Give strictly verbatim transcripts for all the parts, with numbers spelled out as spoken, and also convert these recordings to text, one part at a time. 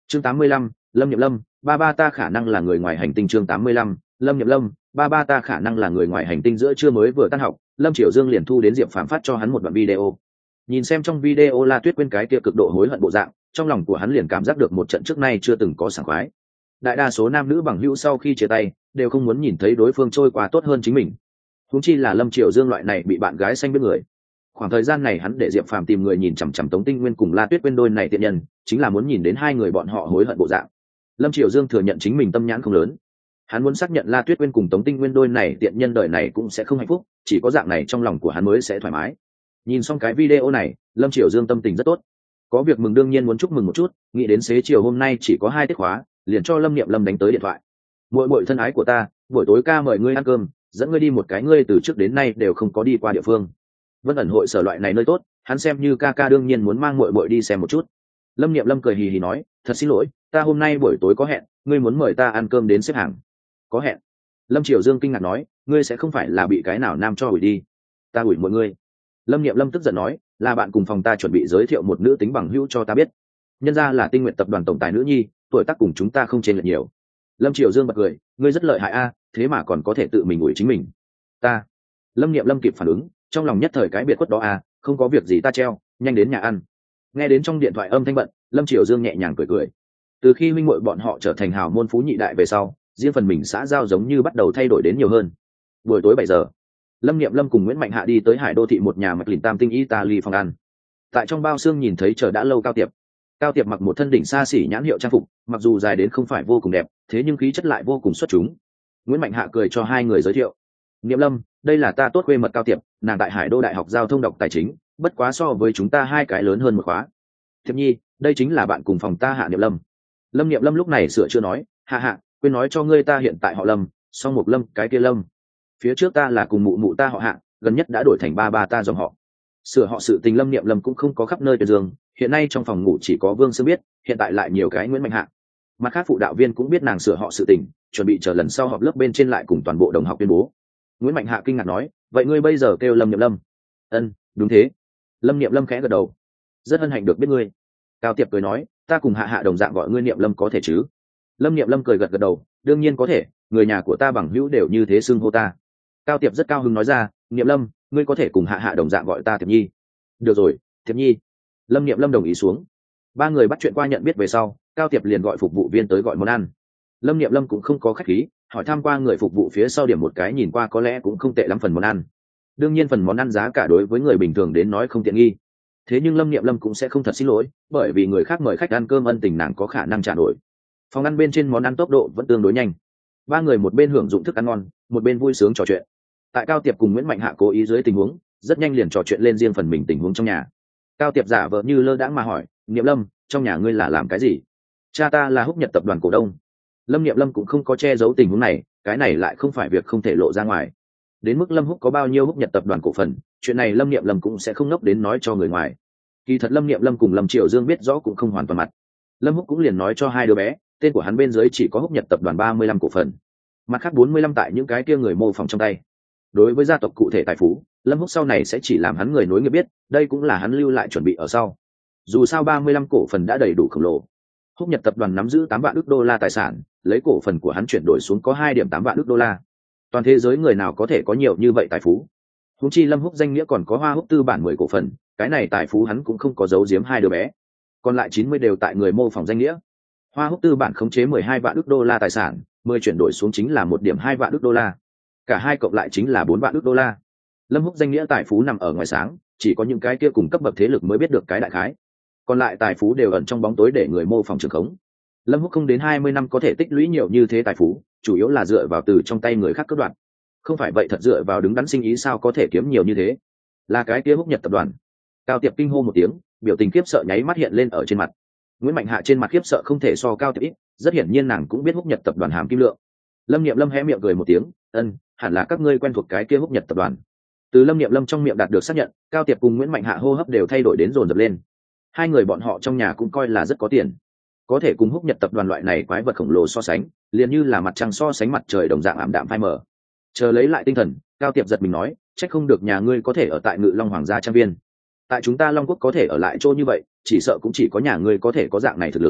chương tám mươi lăm, Lâm Niệm Lâm, ba ba ta khả năng là người ngoài hành tinh. chương tám mươi lăm, Lâm Niệm Lâm, ba ba ta khả năng là người ngoài hành tinh. Giữa trưa mới vừa tan học, Lâm Triều Dương liền thu đến Diệp Phàm phát cho hắn một đoạn video. Nhìn xem trong video La Tuyết Quyên cái kia cực độ hối hận bộ dạng, trong lòng của hắn liền cảm giác được một trận trước nay chưa từng có sảng khoái. Đại đa số nam nữ bằng hữu sau khi chia tay đều không muốn nhìn thấy đối phương trôi qua tốt hơn chính mình, huống chi là Lâm Triều Dương loại này bị bạn gái xanh biết người. Khoảng thời gian này hắn để Diệp Phàm tìm người nhìn chằm chằm Tống Tinh Nguyên cùng La Tuyết Quyên đôi này tiện nhân, chính là muốn nhìn đến hai người bọn họ hối hận bộ dạng. Lâm Triều Dương thừa nhận chính mình tâm nhãn không lớn, hắn muốn xác nhận La Tuyết Quyên cùng Tống Tinh Nguyên đôi này tiện nhân đời này cũng sẽ không hạnh phúc, chỉ có dạng này trong lòng của hắn mới sẽ thoải mái. Nhìn xong cái video này, Lâm Triều Dương tâm tình rất tốt, có việc mừng đương nhiên muốn chúc mừng một chút, nghĩ đến xế chiều hôm nay chỉ có hai tiết khóa, liền cho Lâm Niệm Lâm đánh tới điện thoại. Muội muội thân ái của ta, buổi tối ca mời ngươi ăn cơm, dẫn ngươi đi một cái ngươi từ trước đến nay đều không có đi qua địa phương. Vân ẩn hội sở loại này nơi tốt, hắn xem như ca ca đương nhiên muốn mang muội muội đi xem một chút. Lâm Niệm Lâm cười hì hì nói, thật xin lỗi, ta hôm nay buổi tối có hẹn, ngươi muốn mời ta ăn cơm đến xếp hàng. Có hẹn? Lâm Triều Dương kinh ngạc nói, ngươi sẽ không phải là bị cái nào nam cho ủi đi? Ta ủi mọi ngươi? Lâm Niệm Lâm tức giận nói, là bạn cùng phòng ta chuẩn bị giới thiệu một nữ tính bằng hữu cho ta biết, nhân ra là Tinh Nguyện tập đoàn tổng tài nữ nhi, tuổi tác cùng chúng ta không chênh lệch nhiều. Lâm Triều Dương bật cười, ngươi rất lợi hại a, thế mà còn có thể tự mình ủi chính mình. Ta. Lâm Niệm Lâm kịp phản ứng, trong lòng nhất thời cái biệt khuất đó a, không có việc gì ta treo, nhanh đến nhà ăn. Nghe đến trong điện thoại âm thanh bận, Lâm Triều Dương nhẹ nhàng cười cười. Từ khi huynh muội bọn họ trở thành hào môn phú nhị đại về sau, riêng phần mình xã giao giống như bắt đầu thay đổi đến nhiều hơn. Buổi tối bảy giờ, Lâm Niệm Lâm cùng Nguyễn Mạnh Hạ đi tới Hải Đô thị một nhà mạch lìn tam tinh Italy phòng ăn. Tại trong bao xương nhìn thấy chờ đã lâu Cao Tiệp. Cao Tiệp mặc một thân đỉnh xa xỉ nhãn hiệu trang phục, mặc dù dài đến không phải vô cùng đẹp, thế nhưng khí chất lại vô cùng xuất chúng. Nguyễn Mạnh Hạ cười cho hai người giới thiệu. Niệm Lâm, đây là ta tốt khuê mật Cao Tiệp, nàng tại Hải Đô đại học giao thông đọc tài chính, bất quá so với chúng ta hai cái lớn hơn một khóa. Thiệp Nhi, đây chính là bạn cùng phòng ta Hạ Niệm Lâm. Lâm Niệm Lâm lúc này sửa chữa nói, hạ hạ, quên nói cho ngươi ta hiện tại họ Lâm, song một Lâm cái kia Lâm. Phía trước ta là cùng mụ mụ ta họ Hạ, gần nhất đã đổi thành ba ba ta dòng họ. Sửa họ sự tình Lâm Niệm Lâm cũng không có khắp nơi tuyên dương, hiện nay trong phòng ngủ chỉ có Vương Sương biết, hiện tại lại nhiều cái Nguyễn Mạnh Hạ. Mặt khác phụ đạo viên cũng biết nàng sửa họ sự tình, chuẩn bị chờ lần sau họp lớp bên trên lại cùng toàn bộ đồng học tuyên bố. Nguyễn Mạnh Hạ kinh ngạc nói, vậy ngươi bây giờ kêu Lâm Niệm Lâm? Ân, đúng thế. Lâm Niệm Lâm khẽ gật đầu. Rất hân hạnh được biết ngươi. Cao Tiệp cười nói, ta cùng Hạ Hạ đồng dạng gọi ngươi Niệm Lâm có thể chứ? Lâm Niệm Lâm cười gật gật đầu, đương nhiên có thể, người nhà của ta bằng hữu đều như thế xưng hô ta. Cao Tiệp rất cao hứng nói ra, Niệm Lâm, ngươi có thể cùng Hạ Hạ đồng dạng gọi ta Tiệp Nhi. Được rồi, Tiệp Nhi. Lâm Niệm Lâm đồng ý xuống. Ba người bắt chuyện qua nhận biết về sau, Cao Tiệp liền gọi phục vụ viên tới gọi món ăn. Lâm Niệm Lâm cũng không có khách khí, hỏi thăm qua người phục vụ phía sau điểm một cái nhìn qua có lẽ cũng không tệ lắm phần món ăn. Đương nhiên phần món ăn giá cả đối với người bình thường đến nói không tiện nghi. Thế nhưng Lâm Niệm Lâm cũng sẽ không thật xin lỗi, bởi vì người khác mời khách ăn cơm ân tình nàng có khả năng trả nổi. Phòng ăn bên trên món ăn tốc độ vẫn tương đối nhanh. Ba người một bên hưởng dụng thức ăn ngon, một bên vui sướng trò chuyện. Tại Cao Tiệp cùng Nguyễn Mạnh Hạ cố ý dưới tình huống, rất nhanh liền trò chuyện lên riêng phần mình tình huống trong nhà. Cao Tiệp giả vờ như lơ đãng mà hỏi, Niệm Lâm, trong nhà ngươi là làm cái gì? Cha ta là Húc Nhật tập đoàn cổ đông. Lâm Niệm Lâm cũng không có che giấu tình huống này, cái này lại không phải việc không thể lộ ra ngoài. Đến mức Lâm Húc có bao nhiêu Húc Nhật tập đoàn cổ phần, chuyện này Lâm Niệm Lâm cũng sẽ không ngốc đến nói cho người ngoài. Kỳ thật Lâm Niệm Lâm cùng Lâm Triều Dương biết rõ cũng không hoàn toàn mặt. Lâm Húc cũng liền nói cho hai đứa bé, tên của hắn bên dưới chỉ có Húc Nhật tập đoàn ba mươi lăm cổ phần, mặt khác bốn mươi lăm tại những cái kia người mô phỏng trong tay. Đối với gia tộc cụ thể tài phú, Lâm Húc sau này sẽ chỉ làm hắn người nối nghiệp biết, đây cũng là hắn lưu lại chuẩn bị ở sau. Dù sao ba mươi lăm cổ phần đã đầy đủ khổng lồ. Húc Nhật tập đoàn nắm giữ tám vạn ức đô la tài sản, lấy cổ phần của hắn chuyển đổi xuống có hai điểm tám vạn ức đô la. Toàn thế giới người nào có thể có nhiều như vậy tài phú? Huống chi Lâm Húc danh nghĩa còn có Hoa Húc tư bản mười cổ phần, cái này tài phú hắn cũng không có giấu giếm hai đứa bé. Còn lại chín mươi đều tại người mô phỏng danh nghĩa. Hoa Húc tư bản khống chế mười hai vạn ức đô la tài sản, mười chuyển đổi xuống chính là một điểm hai vạn ức đô la. Cả hai cộng lại chính là bốn vạn ức đô la. Lâm Húc danh nghĩa tài phú nằm ở ngoài sáng, chỉ có những cái kia cùng cấp bậc thế lực mới biết được cái đại khái. Còn lại tài phú đều ẩn trong bóng tối để người mô phỏng trường khống. Lâm Húc không đến hai mươi năm có thể tích lũy nhiều như thế tài phú, chủ yếu là dựa vào từ trong tay người khác cướp đoạt. Không phải vậy thật dựa vào đứng đắn sinh ý sao có thể kiếm nhiều như thế? Là cái kia Húc Nhật tập đoàn. Cao Tiệp kinh hô một tiếng, biểu tình khiếp sợ nháy mắt hiện lên ở trên mặt. Nguyễn Mạnh Hạ trên mặt khiếp sợ không thể so Cao Tiệp ít, rất hiển nhiên nàng cũng biết Húc Nhật tập đoàn hàm kim lượng. Lâm Niệm Lâm hé miệng cười một tiếng, ân, hẳn là các ngươi quen thuộc cái kia Húc Nhật tập đoàn. Từ Lâm Niệm Lâm trong miệng đạt được xác nhận, Cao Tiệp cùng Nguyễn Mạnh Hạ hô hấp đều thay đổi đến dồn dập lên. Hai người bọn họ trong nhà cũng coi là rất có tiền, có thể cùng Húc Nhật tập đoàn loại này quái vật khổng lồ so sánh, liền như là mặt trăng so sánh mặt trời đồng dạng ảm đạm phai mờ. Chờ lấy lại tinh thần, Cao Tiệp giật mình nói, trách không được nhà ngươi có thể ở tại Ngự Long Hoàng gia trang viên, tại chúng ta Long Quốc có thể ở lại chỗ như vậy, chỉ sợ cũng chỉ có nhà ngươi có thể có dạng này thực lực.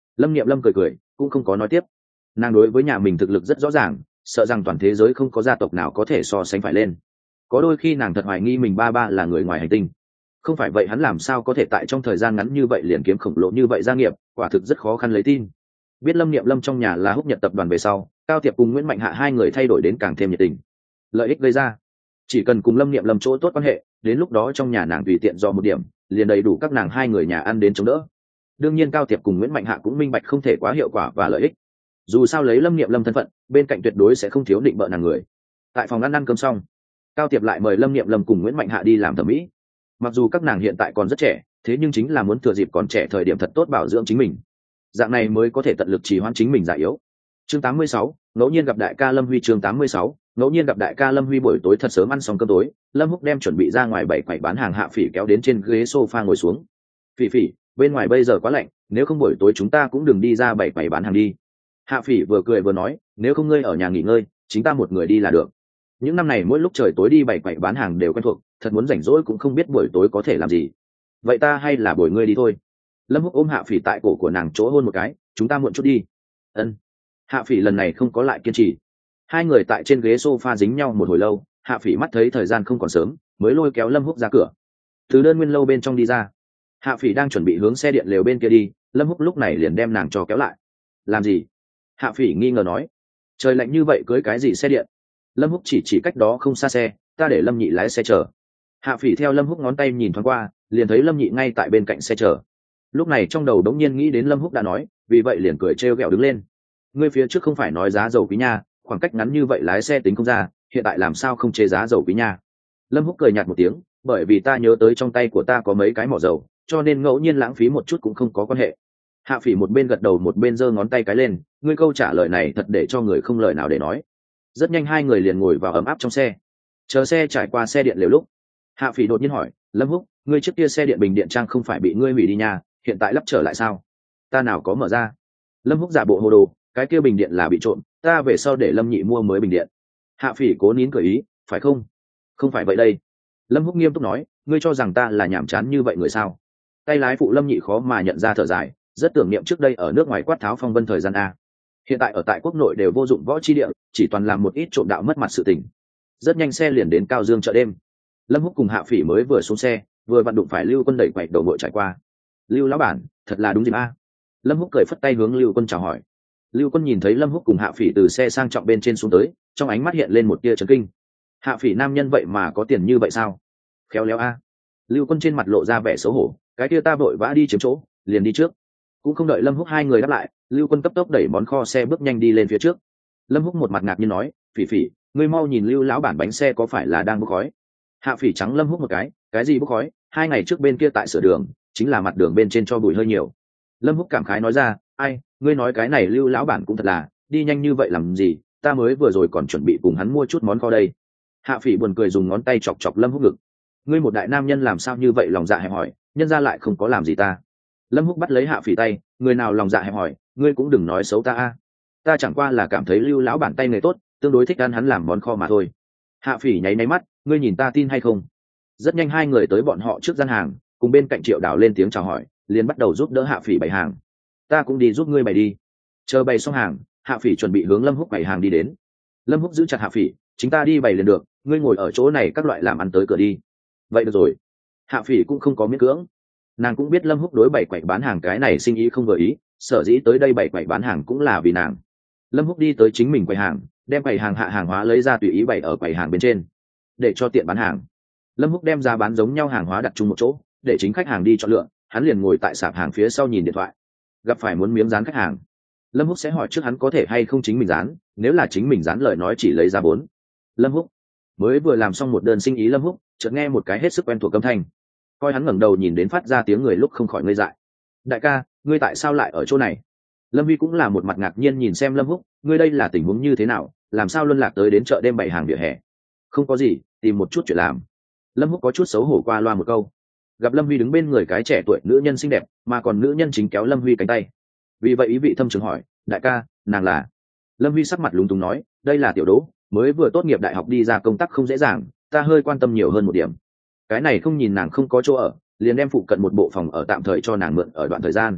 Lâm Niệm Lâm cười cười cũng không có nói tiếp. Nàng đối với nhà mình thực lực rất rõ ràng, sợ rằng toàn thế giới không có gia tộc nào có thể so sánh phải lên. Có đôi khi nàng thật hoài nghi mình ba ba là người ngoài hành tinh. Không phải vậy hắn làm sao có thể tại trong thời gian ngắn như vậy liền kiếm khổng lồ như vậy gia nghiệp, quả thực rất khó khăn lấy tin. Biết Lâm Niệm Lâm trong nhà là Húc Nhật tập đoàn về sau, Cao Tiệp cùng Nguyễn Mạnh Hạ hai người thay đổi đến càng thêm nhiệt tình. Lợi ích gây ra, chỉ cần cùng Lâm Niệm Lâm chỗ tốt quan hệ, đến lúc đó trong nhà nàng tùy tiện do một điểm, liền đầy đủ các nàng hai người nhà ăn đến chống đỡ. Đương nhiên Cao Tiệp cùng Nguyễn Mạnh Hạ cũng minh bạch không thể quá hiệu quả và lợi ích. Dù sao lấy Lâm Niệm Lâm thân phận, bên cạnh tuyệt đối sẽ không thiếu định bợ nàng người. Tại phòng ăn ăn cơm xong, Cao Tiệp lại mời Lâm Niệm Lâm cùng Nguyễn Mạnh Hạ đi làm thẩm mỹ. Mặc dù các nàng hiện tại còn rất trẻ, thế nhưng chính là muốn thừa dịp còn trẻ thời điểm thật tốt bảo dưỡng chính mình, dạng này mới có thể tận lực trì hoãn chính mình già yếu. Chương tám mươi sáu, ngẫu nhiên gặp đại ca Lâm Huy. Chương tám mươi sáu, ngẫu nhiên gặp đại ca Lâm Huy. Buổi tối thật sớm ăn xong cơm tối, Lâm Húc đem chuẩn bị ra ngoài bảy quầy bán hàng Hạ Phỉ kéo đến trên ghế sofa ngồi xuống. Phỉ Phỉ, bên ngoài bây giờ quá lạnh, nếu không buổi tối chúng ta cũng đừng đi ra bảy quầy bán hàng đi. Hạ Phỉ vừa cười vừa nói, nếu không ngươi ở nhà nghỉ ngơi, chính ta một người đi là được. Những năm này mỗi lúc trời tối đi bảy quầy bán hàng đều quen thuộc, thật muốn rảnh rỗi cũng không biết buổi tối có thể làm gì. Vậy ta hay là bồi ngươi đi thôi. Lâm Húc ôm Hạ Phỉ tại cổ của nàng chỗ hôn một cái, chúng ta muộn chút đi. Ân. Hạ Phỉ lần này không có lại kiên trì. Hai người tại trên ghế sofa dính nhau một hồi lâu, Hạ Phỉ mắt thấy thời gian không còn sớm, mới lôi kéo Lâm Húc ra cửa. Từ đơn nguyên lâu bên trong đi ra, Hạ Phỉ đang chuẩn bị hướng xe điện lều bên kia đi, Lâm Húc lúc này liền đem nàng cho kéo lại. Làm gì? Hạ Phỉ nghi ngờ nói. Trời lạnh như vậy cưới cái gì xe điện? Lâm Húc chỉ chỉ cách đó không xa xe, ta để Lâm Nhị lái xe chờ. Hạ Phỉ theo Lâm Húc ngón tay nhìn thoáng qua, liền thấy Lâm Nhị ngay tại bên cạnh xe chờ. Lúc này trong đầu đống nhiên nghĩ đến Lâm Húc đã nói, vì vậy liền cười trêu ghẹo đứng lên. Ngươi phía trước không phải nói giá dầu quý nha, khoảng cách ngắn như vậy lái xe tính không ra, hiện tại làm sao không chế giá dầu quý nha? Lâm Húc cười nhạt một tiếng, bởi vì ta nhớ tới trong tay của ta có mấy cái mỏ dầu, cho nên ngẫu nhiên lãng phí một chút cũng không có quan hệ. Hạ Phỉ một bên gật đầu một bên giơ ngón tay cái lên, ngươi câu trả lời này thật để cho người không lời nào để nói. Rất nhanh hai người liền ngồi vào ấm áp trong xe. Chờ xe trải qua xe điện lều lúc, Hạ Phỉ đột nhiên hỏi, Lâm Húc, ngươi trước kia xe điện bình điện trang không phải bị ngươi hủy đi nha, hiện tại lắp trở lại sao? Ta nào có mở ra. Lâm Húc giả bộ hồ đồ, cái kia bình điện là bị trộm, ta về sau để Lâm Nhị mua mới bình điện. Hạ Phỉ cố nín cười ý, phải không? Không phải vậy đây. Lâm Húc nghiêm túc nói, ngươi cho rằng ta là nhảm chán như vậy người sao? Tay lái phụ Lâm Nhị khó mà nhận ra thở dài, rất tưởng niệm trước đây ở nước ngoài quát tháo phong vân thời gian a. Hiện tại ở tại quốc nội đều vô dụng võ chi địa, chỉ toàn làm một ít trộm đạo mất mặt sự tình. Rất nhanh xe liền đến Cao Dương chợ đêm. Lâm Húc cùng Hạ Phỉ mới vừa xuống xe, vừa vặn đụng phải Lưu Quân đẩy quậy đầu ngội trải qua. Lưu lão bản, thật là đúng dịp a. Lâm Húc cười phất tay hướng Lưu Quân chào hỏi. Lưu Quân nhìn thấy Lâm Húc cùng Hạ Phỉ từ xe sang trọng bên trên xuống tới, trong ánh mắt hiện lên một tia chấn kinh. Hạ Phỉ nam nhân vậy mà có tiền như vậy sao? Khéo léo a. Lưu Quân trên mặt lộ ra vẻ xấu hổ, cái kia ta vội vã đi chiếm chỗ, liền đi trước. Cũng không đợi Lâm Húc hai người đáp lại, Lưu Quân cấp tốc đẩy món kho xe bước nhanh đi lên phía trước. Lâm Húc một mặt ngạc nhiên nói, Phỉ Phỉ, ngươi mau nhìn Lưu lão bản bánh xe có phải là đang bốc khói? Hạ Phỉ trắng Lâm Húc một cái, cái gì bốc khói? Hai ngày trước bên kia tại sửa đường, chính là mặt đường bên trên cho bụi hơi nhiều. Lâm Húc cảm khái nói ra, ai, ngươi nói cái này Lưu lão bản cũng thật là, đi nhanh như vậy làm gì? Ta mới vừa rồi còn chuẩn bị cùng hắn mua chút món kho đây. Hạ Phỉ buồn cười dùng ngón tay chọc chọc Lâm Húc ngực. Ngươi một đại nam nhân làm sao như vậy lòng dạ hẹp hỏi, nhân ra lại không có làm gì ta. Lâm Húc bắt lấy Hạ Phỉ tay, người nào lòng dạ hẹp hỏi, ngươi cũng đừng nói xấu ta a. Ta chẳng qua là cảm thấy Lưu lão bản tay nghề tốt, tương đối thích ăn hắn làm món kho mà thôi. Hạ Phỉ nháy nháy mắt, ngươi nhìn ta tin hay không? Rất nhanh hai người tới bọn họ trước gian hàng, cùng bên cạnh Triệu Đào lên tiếng chào hỏi, liền bắt đầu giúp đỡ Hạ Phỉ bày hàng. Ta cũng đi giúp ngươi bày đi. Chờ bày xong hàng, Hạ Phỉ chuẩn bị hướng Lâm Húc bày hàng đi đến. Lâm Húc giữ chặt Hạ Phỉ, chính ta đi bày liền được, ngươi ngồi ở chỗ này các loại làm ăn tới cửa đi. Vậy được rồi. Hạ Phỉ cũng không có miễn cưỡng. Nàng cũng biết Lâm Húc đối bày quậy bán hàng cái này sinh ý không vừa ý, sở dĩ tới đây bày quậy bán hàng cũng là vì nàng. Lâm Húc đi tới chính mình quầy hàng, đem quầy hàng hạ hàng hóa lấy ra tùy ý bày ở quầy hàng bên trên, để cho tiện bán hàng. Lâm Húc đem giá bán giống nhau hàng hóa đặt chung một chỗ, để chính khách hàng đi chọn lựa, hắn liền ngồi tại sạp hàng phía sau nhìn điện thoại. Gặp phải muốn miếng dán khách hàng, Lâm Húc sẽ hỏi trước hắn có thể hay không chính mình dán, nếu là chính mình dán lời nói chỉ lấy ra bốn. Lâm Húc mới vừa làm xong một đơn sinh ý, Lâm Húc chợt nghe một cái hết sức quen thuộc âm thanh. Coi hắn ngẩng đầu nhìn đến phát ra tiếng người lúc không khỏi ngây dại. Đại ca, ngươi tại sao lại ở chỗ này? Lâm Vi cũng là một mặt ngạc nhiên nhìn xem Lâm Húc, ngươi đây là tình huống như thế nào, làm sao luân lạc tới đến chợ đêm bày hàng vỉa hè? Không có gì, tìm một chút chuyện làm. Lâm Húc có chút xấu hổ qua loa một câu. Gặp Lâm Vi đứng bên người cái trẻ tuổi nữ nhân xinh đẹp, mà còn nữ nhân chính kéo Lâm Vi cánh tay. Vì vậy ý vị thâm trường hỏi, đại ca, nàng là? Lâm Vi sắc mặt lúng túng nói, đây là Tiểu Đỗ, mới vừa tốt nghiệp đại học đi ra công tác không dễ dàng, ta hơi quan tâm nhiều hơn một điểm. Cái này không nhìn nàng không có chỗ ở, liền đem phụ cận một bộ phòng ở tạm thời cho nàng mượn ở đoạn thời gian.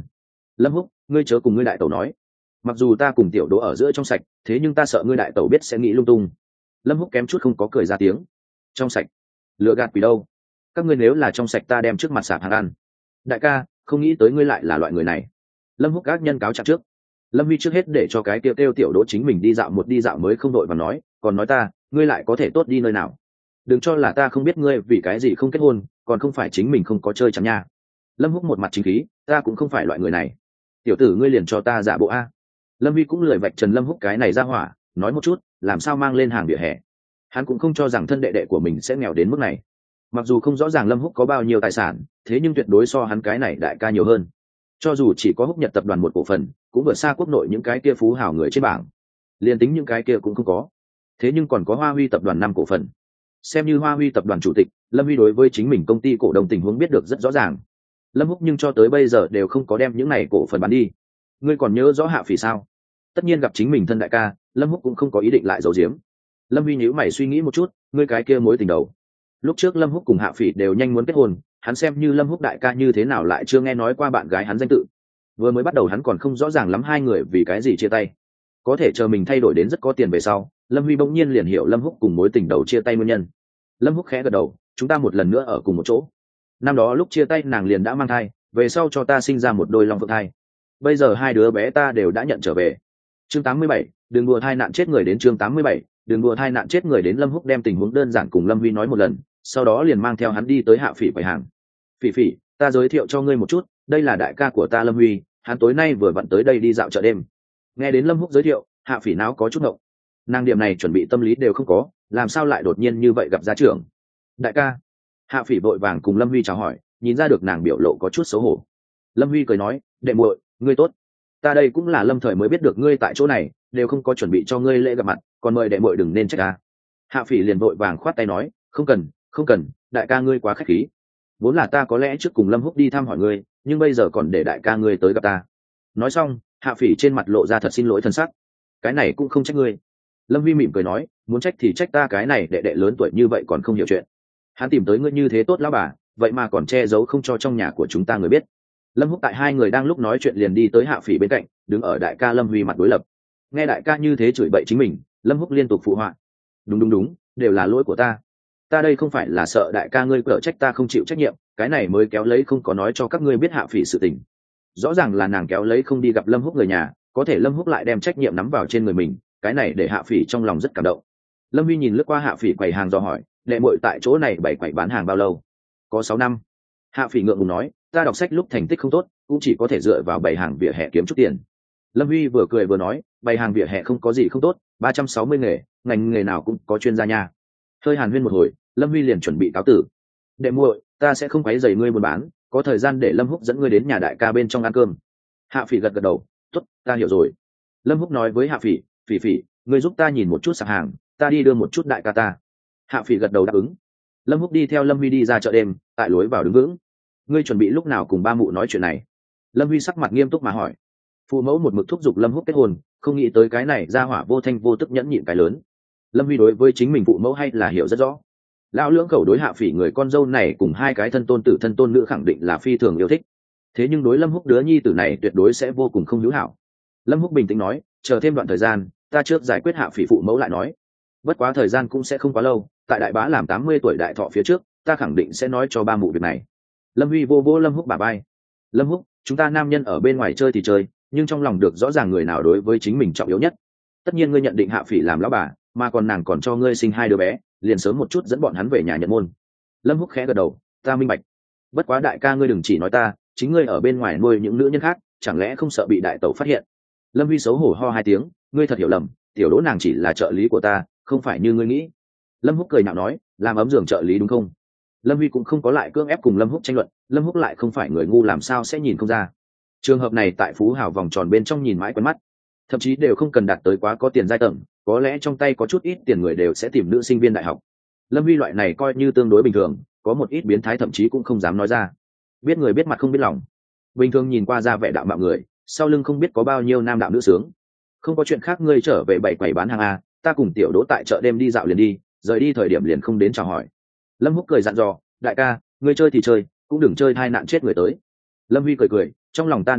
Lâm Húc, ngươi chớ cùng ngươi đại tẩu nói, mặc dù ta cùng tiểu đỗ ở giữa trong sạch, thế nhưng ta sợ ngươi đại tẩu biết sẽ nghĩ lung tung. Lâm Húc kém chút không có cười ra tiếng. Trong sạch? Lựa gạt quỷ đâu? Các ngươi nếu là trong sạch ta đem trước mặt sạp hàng ăn. Đại ca, không nghĩ tới ngươi lại là loại người này. Lâm Húc các nhân cáo trạng trước. Lâm Huy trước hết để cho cái kêu kêu tiểu đỗ chính mình đi dạo một đi dạo mới không đội và nói, còn nói ta, ngươi lại có thể tốt đi nơi nào? Đừng cho là ta không biết ngươi vì cái gì không kết hôn, còn không phải chính mình không có chơi chẳng nha. Lâm Húc một mặt chính khí, ta cũng không phải loại người này. Tiểu tử ngươi liền cho ta giả bộ a. Lâm Huy cũng lười vạch trần Lâm Húc cái này ra hỏa, nói một chút, làm sao mang lên hàng vỉa hè. Hắn cũng không cho rằng thân đệ đệ của mình sẽ nghèo đến mức này. Mặc dù không rõ ràng Lâm Húc có bao nhiêu tài sản, thế nhưng tuyệt đối so hắn cái này đại ca nhiều hơn. Cho dù chỉ có Húc Nhật tập đoàn một cổ phần, cũng vượt xa quốc nội những cái kia phú hào người trên bảng. Liên tính những cái kia cũng không có. Thế nhưng còn có Hoa Huy tập đoàn năm cổ phần. Xem như Hoa Huy tập đoàn chủ tịch, Lâm Huy đối với chính mình công ty cổ đông tình huống biết được rất rõ ràng. Lâm Húc nhưng cho tới bây giờ đều không có đem những này cổ phần bán đi. Ngươi còn nhớ rõ Hạ Phỉ sao? Tất nhiên gặp chính mình thân đại ca, Lâm Húc cũng không có ý định lại giấu giếm. Lâm Huy nhíu mày suy nghĩ một chút, ngươi cái kia mối tình đầu. Lúc trước Lâm Húc cùng Hạ Phỉ đều nhanh muốn kết hôn, hắn xem như Lâm Húc đại ca như thế nào lại chưa nghe nói qua bạn gái hắn danh tự. Vừa mới bắt đầu hắn còn không rõ ràng lắm hai người vì cái gì chia tay. Có thể chờ mình thay đổi đến rất có tiền về sau, Lâm Huy bỗng nhiên liền hiểu Lâm Húc cùng mối tình đầu chia tay nguyên nhân. Lâm Húc khẽ gật đầu, chúng ta một lần nữa ở cùng một chỗ. Năm đó lúc chia tay nàng liền đã mang thai, về sau cho ta sinh ra một đôi long phượng thai. Bây giờ hai đứa bé ta đều đã nhận trở về. Chương tám mươi bảy, đừng đùa thai nạn chết người đến chương tám mươi bảy, đừng đùa thai nạn chết người đến. Lâm Húc đem tình huống đơn giản cùng Lâm Huy nói một lần, sau đó liền mang theo hắn đi tới Hạ Phỉ quầy hàng. Phỉ Phỉ, ta giới thiệu cho ngươi một chút, đây là đại ca của ta Lâm Huy, hắn tối nay vừa vặn tới đây đi dạo chợ đêm. Nghe đến Lâm Húc giới thiệu, Hạ Phỉ náo có chút ngộng. Nàng điểm này chuẩn bị tâm lý đều không có, làm sao lại đột nhiên như vậy gặp gia trưởng? Đại ca. Hạ Phỉ vội vàng cùng Lâm Huy chào hỏi, nhìn ra được nàng biểu lộ có chút xấu hổ. Lâm Huy cười nói, đệ muội, ngươi tốt. Ta đây cũng là lâm thời mới biết được ngươi tại chỗ này, đều không có chuẩn bị cho ngươi lễ gặp mặt, còn mời đệ muội đừng nên trách ta. Hạ Phỉ liền vội vàng khoát tay nói, không cần, không cần, đại ca ngươi quá khách khí. Vốn là ta có lẽ trước cùng Lâm Húc đi thăm hỏi ngươi, nhưng bây giờ còn để đại ca ngươi tới gặp ta. Nói xong, Hạ Phỉ trên mặt lộ ra thật xin lỗi thân sắc. Cái này cũng không trách ngươi. Lâm Huy mỉm cười nói, muốn trách thì trách ta cái này đệ đệ lớn tuổi như vậy còn không hiểu chuyện. Hắn tìm tới ngươi như thế tốt lão bà, vậy mà còn che giấu không cho trong nhà của chúng ta người biết. Lâm Húc tại hai người đang lúc nói chuyện liền đi tới Hạ Phỉ bên cạnh, đứng ở đại ca Lâm Huy mặt đối lập. Nghe đại ca như thế chửi bậy chính mình, Lâm Húc liên tục phụ họa. Đúng đúng đúng, đều là lỗi của ta. Ta đây không phải là sợ đại ca ngươi cỡ trách ta không chịu trách nhiệm, cái này mới kéo lấy không có nói cho các ngươi biết Hạ Phỉ sự tình. Rõ ràng là nàng kéo lấy không đi gặp Lâm Húc người nhà, có thể Lâm Húc lại đem trách nhiệm nắm vào trên người mình, cái này để Hạ Phỉ trong lòng rất cảm động. Lâm Huy nhìn lướt qua Hạ Phỉ quầy hàng do hỏi, đệ muội tại chỗ này bày quầy bán hàng bao lâu? Có sáu năm. Hạ Phỉ ngượng ngùng nói, ta đọc sách lúc thành tích không tốt, cũng chỉ có thể dựa vào bày hàng vỉa hè kiếm chút tiền. Lâm Huy vừa cười vừa nói, bày hàng vỉa hè không có gì không tốt, ba trăm sáu mươi nghề, ngành nghề nào cũng có chuyên gia nha. Hơi hàn huyên một hồi, Lâm Huy liền chuẩn bị cáo tử. Đệ muội, ta sẽ không quấy rầy ngươi buôn bán, có thời gian để Lâm Húc dẫn ngươi đến nhà đại ca bên trong ăn cơm. Hạ Phỉ gật gật đầu, tốt, ta hiểu rồi. Lâm Húc nói với Hạ Phỉ, Phỉ Phỉ, ngươi giúp ta nhìn một chút sạp hàng, ta đi đưa một chút đại ca ta. Hạ Phỉ gật đầu đáp ứng. Lâm Húc đi theo Lâm Huy đi ra chợ đêm, tại lối vào đứng vững. Ngươi chuẩn bị lúc nào cùng ba mụ nói chuyện này? Lâm Huy sắc mặt nghiêm túc mà hỏi. Phụ mẫu một mực thúc giục Lâm Húc kết hôn, không nghĩ tới cái này ra hỏa vô thanh vô tức nhẫn nhịn cái lớn. Lâm Huy đối với chính mình phụ mẫu hay là hiểu rất rõ. Lão lưỡng khẩu đối Hạ Phỉ người con dâu này cùng hai cái thân tôn tử thân tôn nữ khẳng định là phi thường yêu thích. Thế nhưng đối Lâm Húc đứa nhi tử này tuyệt đối sẽ vô cùng không hữu hảo. Lâm Húc bình tĩnh nói, chờ thêm đoạn thời gian, ta trước giải quyết Hạ Phỉ phụ mẫu lại nói. Bất quá thời gian cũng sẽ không quá lâu, tại đại bá làm tám mươi tuổi đại thọ phía trước, ta khẳng định sẽ nói cho ba mụ việc này. Lâm Huy vô vô Lâm Húc bả vai. Lâm Húc, chúng ta nam nhân ở bên ngoài chơi thì chơi, nhưng trong lòng được rõ ràng người nào đối với chính mình trọng yếu nhất. Tất nhiên ngươi nhận định Hạ Phỉ làm lão bà, mà còn nàng còn cho ngươi sinh hai đứa bé, liền sớm một chút dẫn bọn hắn về nhà nhận môn. Lâm Húc khẽ gật đầu, ta minh bạch. Bất quá đại ca ngươi đừng chỉ nói ta, chính ngươi ở bên ngoài nuôi những nữ nhân khác, chẳng lẽ không sợ bị đại tẩu phát hiện? Lâm Huy xấu hổ ho hai tiếng, ngươi thật hiểu lầm, tiểu đỗ nàng chỉ là trợ lý của ta, không phải như ngươi nghĩ. Lâm Húc cười nhạo nói, làm ấm giường trợ lý đúng không? Lâm Huy cũng không có lại cưỡng ép cùng Lâm Húc tranh luận, Lâm Húc lại không phải người ngu làm sao sẽ nhìn không ra. Trường hợp này tại Phú Hào vòng tròn bên trong nhìn mãi quen mắt, thậm chí đều không cần đạt tới quá có tiền giai tầng, có lẽ trong tay có chút ít tiền người đều sẽ tìm nữ sinh viên đại học. Lâm Huy loại này coi như tương đối bình thường, có một ít biến thái thậm chí cũng không dám nói ra. Biết người biết mặt không biết lòng. Bình thường nhìn qua ra vẻ đạo mạo người, sau lưng không biết có bao nhiêu nam đạo nữ sướng. Không có chuyện khác ngươi trở về bảy quầy bán hàng a, ta cùng tiểu đỗ tại chợ đêm đi dạo liền đi, rời đi thời điểm liền không đến chào hỏi. Lâm Húc cười dặn dò, đại ca, ngươi chơi thì chơi, cũng đừng chơi thai nạn chết người tới. Lâm Huy cười cười, trong lòng ta nắm chắc,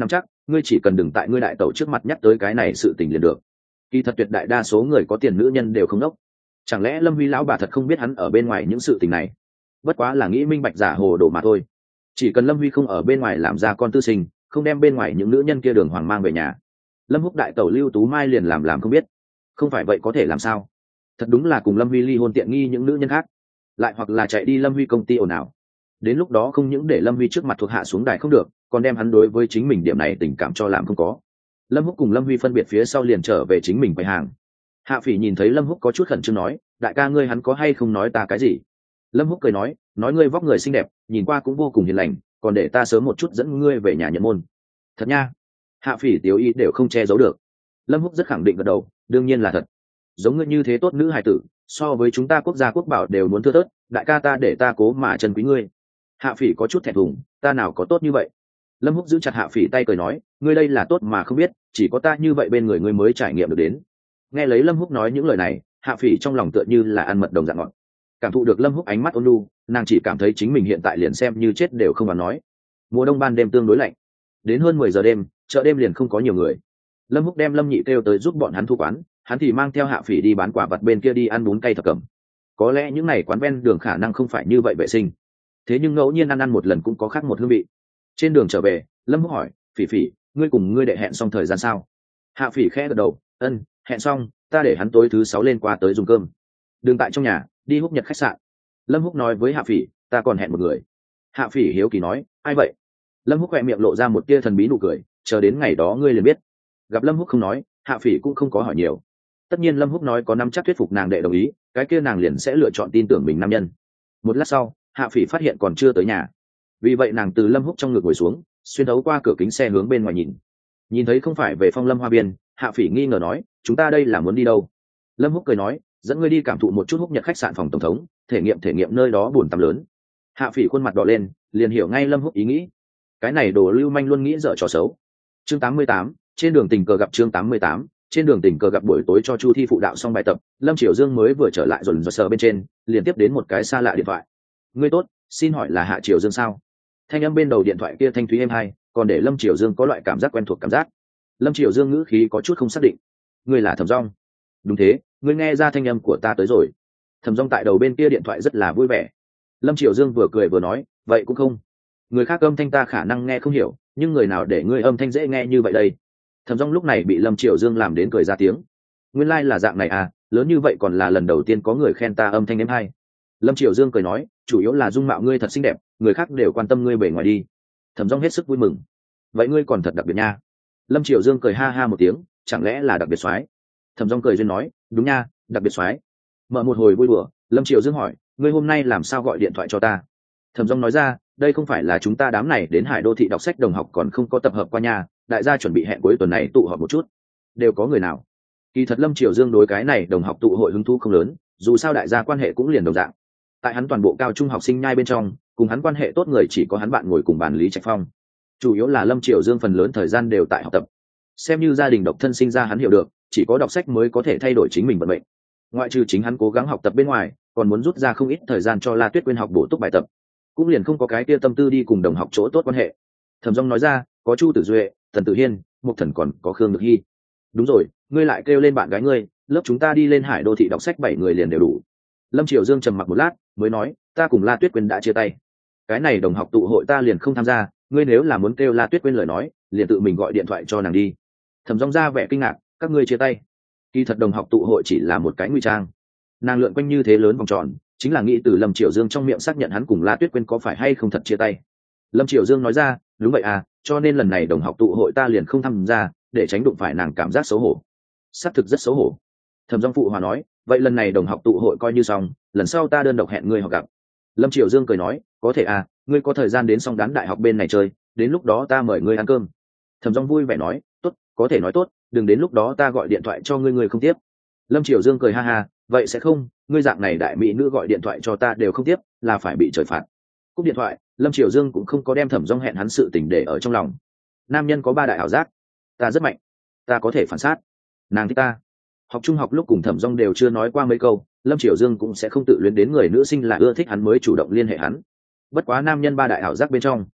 ngươi chỉ cần đừng tại ngươi đại tẩu trước mặt nhắc tới cái này sự tình liền được. Kỳ thật tuyệt đại đa số người có tiền nữ nhân đều không đốc. Chẳng lẽ Lâm Huy lão bà thật không biết hắn ở bên ngoài những sự tình này? Bất quá là nghĩ minh bạch giả hồ đồ mà thôi. Chỉ cần Lâm Huy không ở bên ngoài làm ra con tư sinh, không đem bên ngoài những nữ nhân kia đường hoàng mang về nhà, Lâm Húc đại tẩu Lưu Tú Mai liền làm làm không biết. Không phải vậy có thể làm sao? Thật đúng là cùng Lâm Huy ly hôn tiện nghi những nữ nhân khác, lại hoặc là chạy đi Lâm Huy công ty ồn ào. Đến lúc đó không những để Lâm Huy trước mặt thuộc hạ xuống đài không được, còn đem hắn đối với chính mình điểm này tình cảm cho làm không có. Lâm Húc cùng Lâm Huy phân biệt phía sau liền trở về chính mình quầy hàng. Hạ Phỉ nhìn thấy Lâm Húc có chút khẩn trương nói, đại ca ngươi hắn có hay không nói ta cái gì? Lâm Húc cười nói, nói ngươi vóc người xinh đẹp, nhìn qua cũng vô cùng hiền lành, còn để ta sớm một chút dẫn ngươi về nhà nhận môn. Thật nha? Hạ Phỉ tiểu ý đều không che giấu được. Lâm Húc rất khẳng định gật đầu, đương nhiên là thật. Giống ngươi như thế tốt nữ hài tử, so với chúng ta quốc gia quốc bảo đều muốn thưa thớt, đại ca ta để ta cố mà trân quý ngươi. Hạ Phỉ có chút thẹn thùng, ta nào có tốt như vậy? Lâm Húc giữ chặt Hạ Phỉ tay cười nói, ngươi đây là tốt mà không biết, chỉ có ta như vậy bên người ngươi mới trải nghiệm được đến. Nghe lấy Lâm Húc nói những lời này, Hạ Phỉ trong lòng tựa như là ăn mật đồng dạng ngọt. Cảm thụ được Lâm Húc ánh mắt ôn nhu, nàng chỉ cảm thấy chính mình hiện tại liền xem như chết đều không dám nói. Mùa đông ban đêm tương đối lạnh, đến hơn mười giờ đêm, chợ đêm liền không có nhiều người. Lâm Húc đem Lâm Nhị kêu tới giúp bọn hắn thu quán, hắn thì mang theo Hạ Phỉ đi bán quả vật bên kia đi ăn bún cay thập cẩm. Có lẽ những này quán ven đường khả năng không phải như vậy vệ sinh, thế nhưng ngẫu nhiên ăn ăn một lần cũng có khác một hương vị. Trên đường trở về, Lâm Húc hỏi, Phỉ Phỉ, ngươi cùng ngươi đệ hẹn xong thời gian sao? Hạ Phỉ khẽ gật đầu, ân, hẹn xong, ta để hắn tối thứ sáu lên qua tới dùng cơm. Đừng tại trong nhà, đi Húc Nhật khách sạn. Lâm Húc nói với Hạ Phỉ, ta còn hẹn một người. Hạ Phỉ hiếu kỳ nói, ai vậy? Lâm Húc khẽ miệng lộ ra một tia thần bí nụ cười, chờ đến ngày đó ngươi liền biết. Gặp Lâm Húc không nói, Hạ Phỉ cũng không có hỏi nhiều. Tất nhiên Lâm Húc nói có nắm chắc thuyết phục nàng đệ đồng ý, cái kia nàng liền sẽ lựa chọn tin tưởng mình nam nhân. Một lát sau, Hạ Phỉ phát hiện còn chưa tới nhà, vì vậy nàng từ Lâm Húc trong ngực ngồi xuống, xuyên thấu qua cửa kính xe hướng bên ngoài nhìn. Nhìn thấy không phải về Phong Lâm Hoa Biên, Hạ Phỉ nghi ngờ nói, chúng ta đây là muốn đi đâu? Lâm Húc cười nói, dẫn ngươi đi cảm thụ một chút Húc Nhật khách sạn phòng tổng thống, thể nghiệm thể nghiệm nơi đó buồn tắm lớn. Hạ Phỉ khuôn mặt đỏ lên, liền hiểu ngay Lâm Húc ý nghĩ. Cái này đồ lưu manh luôn nghĩ dở trò xấu. Chương tám mươi tám, trên đường tình cờ gặp chương tám mươi tám, trên đường tình cờ gặp buổi tối cho Chu Thi phụ đạo xong bài tập, Lâm Triều Dương mới vừa trở lại dồn dồn sờ bên trên, liền tiếp đến một cái xa lạ điện thoại. Ngươi tốt, xin hỏi là Hạ Triều Dương sao? Thanh âm bên đầu điện thoại kia thanh thúy êm hai, còn để Lâm Triều Dương có loại cảm giác quen thuộc cảm giác. Lâm Triều Dương ngữ khí có chút không xác định. Ngươi là Thẩm Dung? Đúng thế, ngươi nghe ra thanh âm của ta tới rồi. Thẩm Dung tại đầu bên kia điện thoại rất là vui vẻ. Lâm Triều Dương vừa cười vừa nói, vậy cũng không. Người khác âm thanh ta khả năng nghe không hiểu, nhưng người nào để ngươi âm thanh dễ nghe như vậy đây? Thẩm Dung lúc này bị Lâm Triều Dương làm đến cười ra tiếng. Nguyên lai like là dạng này à, lớn như vậy còn là lần đầu tiên có người khen ta âm thanh êm hay. Lâm Triều Dương cười nói, chủ yếu là dung mạo ngươi thật xinh đẹp, người khác đều quan tâm ngươi bề ngoài đi. Thẩm Dung hết sức vui mừng. Vậy ngươi còn thật đặc biệt nha. Lâm Triều Dương cười ha ha một tiếng, chẳng lẽ là đặc biệt soái? Thẩm Dung cười duyên nói, đúng nha, đặc biệt soái. Mở một hồi vui đùa, Lâm Triều Dương hỏi, ngươi hôm nay làm sao gọi điện thoại cho ta? Thẩm Dung nói ra, đây không phải là chúng ta đám này đến Hải Đô thị đọc sách đồng học còn không có tập hợp qua nhà, đại gia chuẩn bị hẹn cuối tuần này tụ họp một chút. Đều có người nào? Kỳ thật Lâm Triều Dương đối cái này đồng học tụ hội hứng thú không lớn, dù sao đại gia quan hệ cũng liền đồng dạng. Tại hắn toàn bộ cao trung học sinh nhai bên trong, cùng hắn quan hệ tốt người chỉ có hắn bạn ngồi cùng bàn Lý Trạch Phong. Chủ yếu là Lâm Triều Dương phần lớn thời gian đều tại học tập. Xem như gia đình độc thân sinh ra hắn hiểu được, chỉ có đọc sách mới có thể thay đổi chính mình vận mệnh. Ngoại trừ chính hắn cố gắng học tập bên ngoài, còn muốn rút ra không ít thời gian cho La Tuyết Quyên học bổ túc bài tập. Cũng liền không có cái kia tâm tư đi cùng đồng học chỗ tốt quan hệ. Thẩm Dung nói ra, có Chu Tử Duệ, Tần Tử Hiên, Mục Thần còn có Khương Nhược Hi. Đúng rồi, ngươi lại kêu lên bạn gái ngươi, lớp chúng ta đi lên Hải Đô thị đọc sách bảy người liền đều đủ. Lâm Triều Dương trầm mặc một lát, mới nói, ta cùng La Tuyết Quyên đã chia tay. Cái này đồng học tụ hội ta liền không tham gia, ngươi nếu là muốn kêu La Tuyết Quyên lời nói, liền tự mình gọi điện thoại cho nàng đi. Thẩm Dung ra vẻ kinh ngạc, các ngươi chia tay? Kỳ thật đồng học tụ hội chỉ là một cái ngụy trang. Nàng lượn quanh như thế lớn vòng tròn, chính là nghĩ từ Lâm Triều Dương trong miệng xác nhận hắn cùng La Tuyết Quyên có phải hay không thật chia tay. Lâm Triều Dương nói ra, đúng vậy à, cho nên lần này đồng học tụ hội ta liền không tham gia, để tránh đụng phải nàng cảm giác xấu hổ. Xác thực rất xấu hổ. Thẩm Dung phụ hòa nói, vậy lần này đồng học tụ hội coi như xong, lần sau ta đơn độc hẹn ngươi họ gặp. Lâm Triều Dương cười nói, có thể à, ngươi có thời gian đến Song Đán đại học bên này chơi, đến lúc đó ta mời ngươi ăn cơm. Thẩm Dung vui vẻ nói, tốt, có thể nói tốt, đừng đến lúc đó ta gọi điện thoại cho ngươi ngươi không tiếp. Lâm Triều Dương cười ha ha, vậy sẽ không, ngươi dạng này đại mỹ nữ gọi điện thoại cho ta đều không tiếp, là phải bị trời phạt. Cúp điện thoại, Lâm Triều Dương cũng không có đem Thẩm Dung hẹn hắn sự tình để ở trong lòng. Nam nhân có ba đại ảo giác, ta rất mạnh, ta có thể phản sát, nàng thích ta. Học trung học lúc cùng Thẩm Dung đều chưa nói qua mấy câu, Lâm Triều Dương cũng sẽ không tự luyến đến người nữ sinh là ưa thích hắn mới chủ động liên hệ hắn. Bất quá nam nhân ba đại ảo giác bên trong,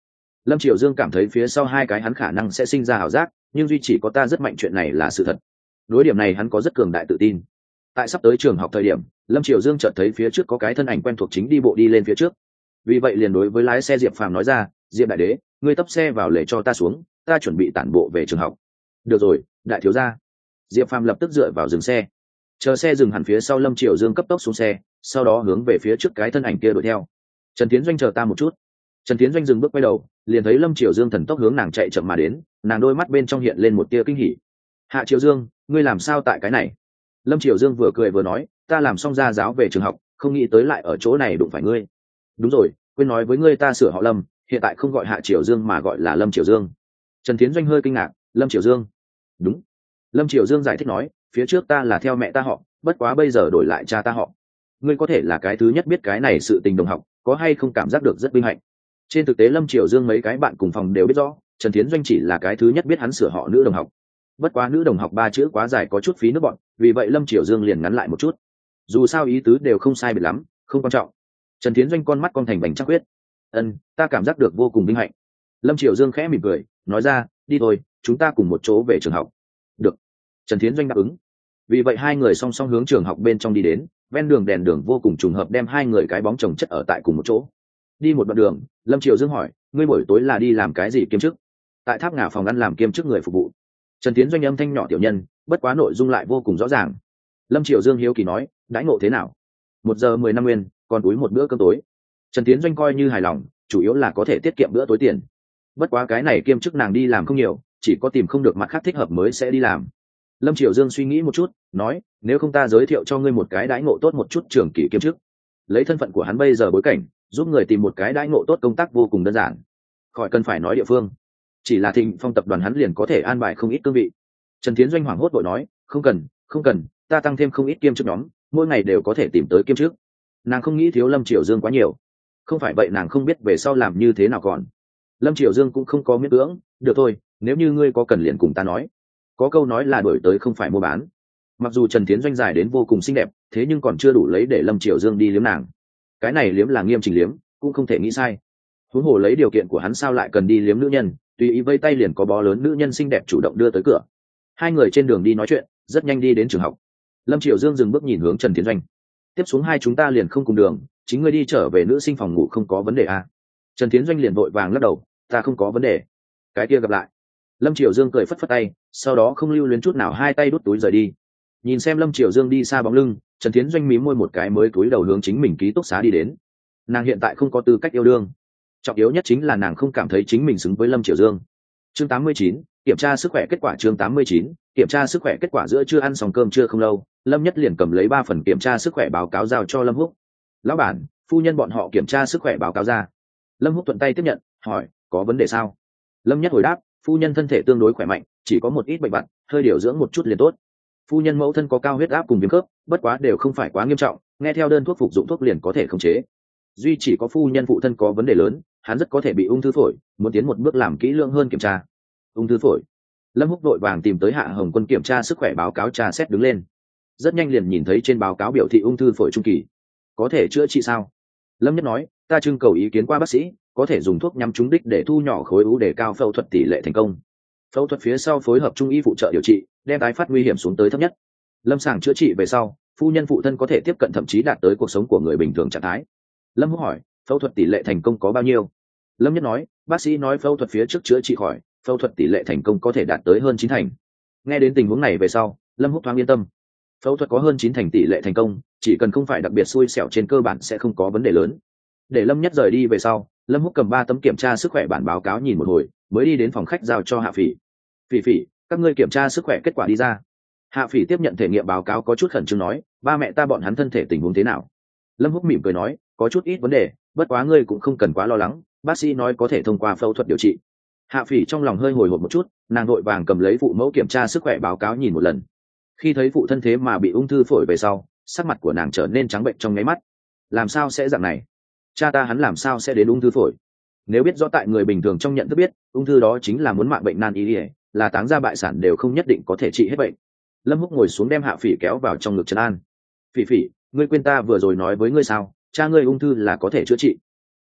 Lâm Triều Dương cảm thấy phía sau hai cái hắn khả năng sẽ sinh ra ảo giác, nhưng duy chỉ có ta rất mạnh chuyện này là sự thật. Đối điểm này hắn có rất cường đại tự tin. Tại sắp tới trường học thời điểm, Lâm Triều Dương chợt thấy phía trước có cái thân ảnh quen thuộc chính đi bộ đi lên phía trước. Vì vậy liền đối với lái xe Diệp Phàm nói ra, Diệp đại đế, ngươi tấp xe vào lề cho ta xuống, ta chuẩn bị tản bộ về trường học. Được rồi, đại thiếu gia. Diệp Phàm lập tức dựa vào dừng xe. Chờ xe dừng hẳn phía sau Lâm Triều Dương cấp tốc xuống xe, sau đó hướng về phía trước cái thân ảnh kia đuổi theo. Trần Tiến Doanh chờ ta một chút. Trần Tiến Doanh dừng bước quay đầu, liền thấy Lâm Triều Dương thần tốc hướng nàng chạy chậm mà đến, nàng đôi mắt bên trong hiện lên một tia kinh hỉ. Hạ Triều Dương, ngươi làm sao tại cái này? Lâm Triều Dương vừa cười vừa nói, ta làm xong gia giáo về trường học, không nghĩ tới lại ở chỗ này đụng phải ngươi. Đúng rồi, quên nói với ngươi ta sửa họ Lâm, hiện tại không gọi Hạ Triều Dương mà gọi là Lâm Triều Dương. Trần Tiến Doanh hơi kinh ngạc, Lâm Triều Dương? Đúng. Lâm Triều Dương giải thích nói, phía trước ta là theo mẹ ta họ, bất quá bây giờ đổi lại cha ta họ. Ngươi có thể là cái thứ nhất biết cái này sự tình đồng học, có hay không cảm giác được rất vinh hạnh. Trên thực tế Lâm Triều Dương mấy cái bạn cùng phòng đều biết rõ, Trần Tiến Doanh chỉ là cái thứ nhất biết hắn sửa họ nữ đồng học. Bất quá nữ đồng học ba chữ quá dài có chút phí nước bọn, vì vậy Lâm Triều Dương liền ngắn lại một chút. Dù sao ý tứ đều không sai biệt lắm, không quan trọng. Trần Tiến Doanh con mắt con thành bánh trắc huyết. Ân, ta cảm giác được vô cùng vinh hạnh. Lâm Triều Dương khẽ mỉm cười, nói ra, đi thôi, chúng ta cùng một chỗ về trường học. Được. Trần Tiến Doanh đáp ứng. Vì vậy hai người song song hướng trường học bên trong đi đến, ven đường đèn đường vô cùng trùng hợp đem hai người cái bóng chồng chất ở tại cùng một chỗ. Đi một đoạn đường, Lâm Triều Dương hỏi, ngươi buổi tối là đi làm cái gì kiêm chức? Tại Tháp Ngà phòng ăn làm kiêm chức người phục vụ. Trần Tiến Doanh âm thanh nhỏ tiểu nhân, bất quá nội dung lại vô cùng rõ ràng. Lâm Triều Dương hiếu kỳ nói, đãi ngộ thế nào? Một giờ mười năm nguyên, còn túi một bữa cơm tối. Trần Tiến Doanh coi như hài lòng, chủ yếu là có thể tiết kiệm bữa tối tiền. Bất quá cái này kiêm chức nàng đi làm không nhiều, chỉ có tìm không được mặt khác thích hợp mới sẽ đi làm. Lâm Triều Dương suy nghĩ một chút, nói, nếu không ta giới thiệu cho ngươi một cái đãi ngộ tốt một chút trường kỳ kiêm chức. Lấy thân phận của hắn bây giờ bối cảnh, giúp người tìm một cái đãi ngộ tốt công tác vô cùng đơn giản. Khỏi cần phải nói địa phương, chỉ là Thịnh Phong tập đoàn hắn liền có thể an bài không ít cương vị. Trần Tiến Doanh hoảng hốt vội nói, không cần, không cần, ta tăng thêm không ít kiêm chức nhóm, mỗi ngày đều có thể tìm tới kiêm chức. Nàng không nghĩ thiếu Lâm Triều Dương quá nhiều, không phải vậy nàng không biết về sau làm như thế nào còn. Lâm Triều Dương cũng không có miễn cưỡng, được thôi, nếu như ngươi có cần liền cùng ta nói. Có câu nói là đổi tới không phải mua bán. Mặc dù Trần Tiến Doanh dài đến vô cùng xinh đẹp, thế nhưng còn chưa đủ lấy để Lâm Triều Dương đi liếm nàng. Cái này liếm là nghiêm chỉnh liếm, cũng không thể nghĩ sai. Huống hồ lấy điều kiện của hắn sao lại cần đi liếm nữ nhân, tùy ý vây tay liền có bó lớn nữ nhân xinh đẹp chủ động đưa tới cửa. Hai người trên đường đi nói chuyện, rất nhanh đi đến trường học. Lâm Triều Dương dừng bước nhìn hướng Trần Tiến Doanh. Tiếp xuống hai chúng ta liền không cùng đường, chính ngươi đi trở về nữ sinh phòng ngủ không có vấn đề à? Trần Tiến Doanh liền vội vàng lắc đầu, ta không có vấn đề. Cái kia gặp lại. Lâm Triều Dương cười phất phất tay, sau đó không lưu luyến chút nào hai tay đút túi rời đi. Nhìn xem Lâm Triều Dương đi xa bóng lưng, Trần Tiến Doanh mím môi một cái mới cúi đầu hướng chính mình ký túc xá đi đến. Nàng hiện tại không có tư cách yêu đương, trọng yếu nhất chính là nàng không cảm thấy chính mình xứng với Lâm Triều Dương. Chương tám mươi chín, kiểm tra sức khỏe kết quả. Chương tám mươi chín, kiểm tra sức khỏe kết quả. Giữa trưa ăn xong cơm trưa không lâu, Lâm Nhất liền cầm lấy ba phần kiểm tra sức khỏe báo cáo giao cho Lâm Húc. Lão bản, phu nhân bọn họ kiểm tra sức khỏe báo cáo ra. Lâm Húc thuận tay tiếp nhận, hỏi, có vấn đề sao? Lâm Nhất hồi đáp, phu nhân thân thể tương đối khỏe mạnh, chỉ có một ít bệnh vặt, hơi điều dưỡng một chút liền tốt. Phu nhân mẫu thân có cao huyết áp cùng viêm khớp, bất quá đều không phải quá nghiêm trọng, nghe theo đơn thuốc phục dụng thuốc liền có thể khống chế. Duy chỉ có phu nhân phụ thân có vấn đề lớn, hắn rất có thể bị ung thư phổi, muốn tiến một bước làm kỹ lưỡng hơn kiểm tra. Ung thư phổi. Lâm Húc vội vàng tìm tới Hạ Hồng Quân kiểm tra sức khỏe báo cáo tra xét đứng lên. Rất nhanh liền nhìn thấy trên báo cáo biểu thị ung thư phổi trung kỳ. Có thể chữa trị sao? Lâm Nhất nói, ta trưng cầu ý kiến qua bác sĩ, có thể dùng thuốc nhắm trúng đích để thu nhỏ khối u để cao phẫu thuật tỷ lệ thành công. Phẫu thuật phía sau phối hợp trung y phụ trợ điều trị, đem tái phát nguy hiểm xuống tới thấp nhất. Lâm sàng chữa trị về sau, phu nhân phụ thân có thể tiếp cận thậm chí đạt tới cuộc sống của người bình thường trạng thái. Lâm Húc hỏi, phẫu thuật tỷ lệ thành công có bao nhiêu? Lâm Nhất nói, bác sĩ nói phẫu thuật phía trước chữa trị khỏi, phẫu thuật tỷ lệ thành công có thể đạt tới hơn chín thành. Nghe đến tình huống này về sau, Lâm Húc thoáng yên tâm. Phẫu thuật có hơn chín thành tỷ lệ thành công, chỉ cần không phải đặc biệt xui xẻo trên cơ bản sẽ không có vấn đề lớn. Để Lâm Nhất rời đi về sau, Lâm Húc cầm ba tấm kiểm tra sức khỏe bản báo cáo nhìn một hồi, mới đi đến phòng khách giao cho Hạ Phỉ. Phỉ Phỉ, các ngươi kiểm tra sức khỏe kết quả đi ra. Hạ Phỉ tiếp nhận thể nghiệm báo cáo có chút khẩn trương nói, ba mẹ ta bọn hắn thân thể tình huống thế nào? Lâm Húc mỉm cười nói, có chút ít vấn đề, bất quá ngươi cũng không cần quá lo lắng, bác sĩ nói có thể thông qua phẫu thuật điều trị. Hạ Phỉ trong lòng hơi hồi hộp một chút, nàng vội vàng cầm lấy phụ mẫu kiểm tra sức khỏe báo cáo nhìn một lần. Khi thấy phụ thân thế mà bị ung thư phổi về sau, sắc mặt của nàng trở nên trắng bệnh trong nháy mắt. Làm sao sẽ dạng này? Cha ta hắn làm sao sẽ đến ung thư phổi? Nếu biết rõ tại người bình thường trong nhận thức biết, ung thư đó chính là muốn mạng bệnh nan y, là táng ra bại sản đều không nhất định có thể trị hết bệnh. Lâm Húc ngồi xuống đem Hạ Phỉ kéo vào trong ngực trấn an. Phỉ Phỉ, ngươi quên ta vừa rồi nói với ngươi sao? Cha ngươi ung thư là có thể chữa trị.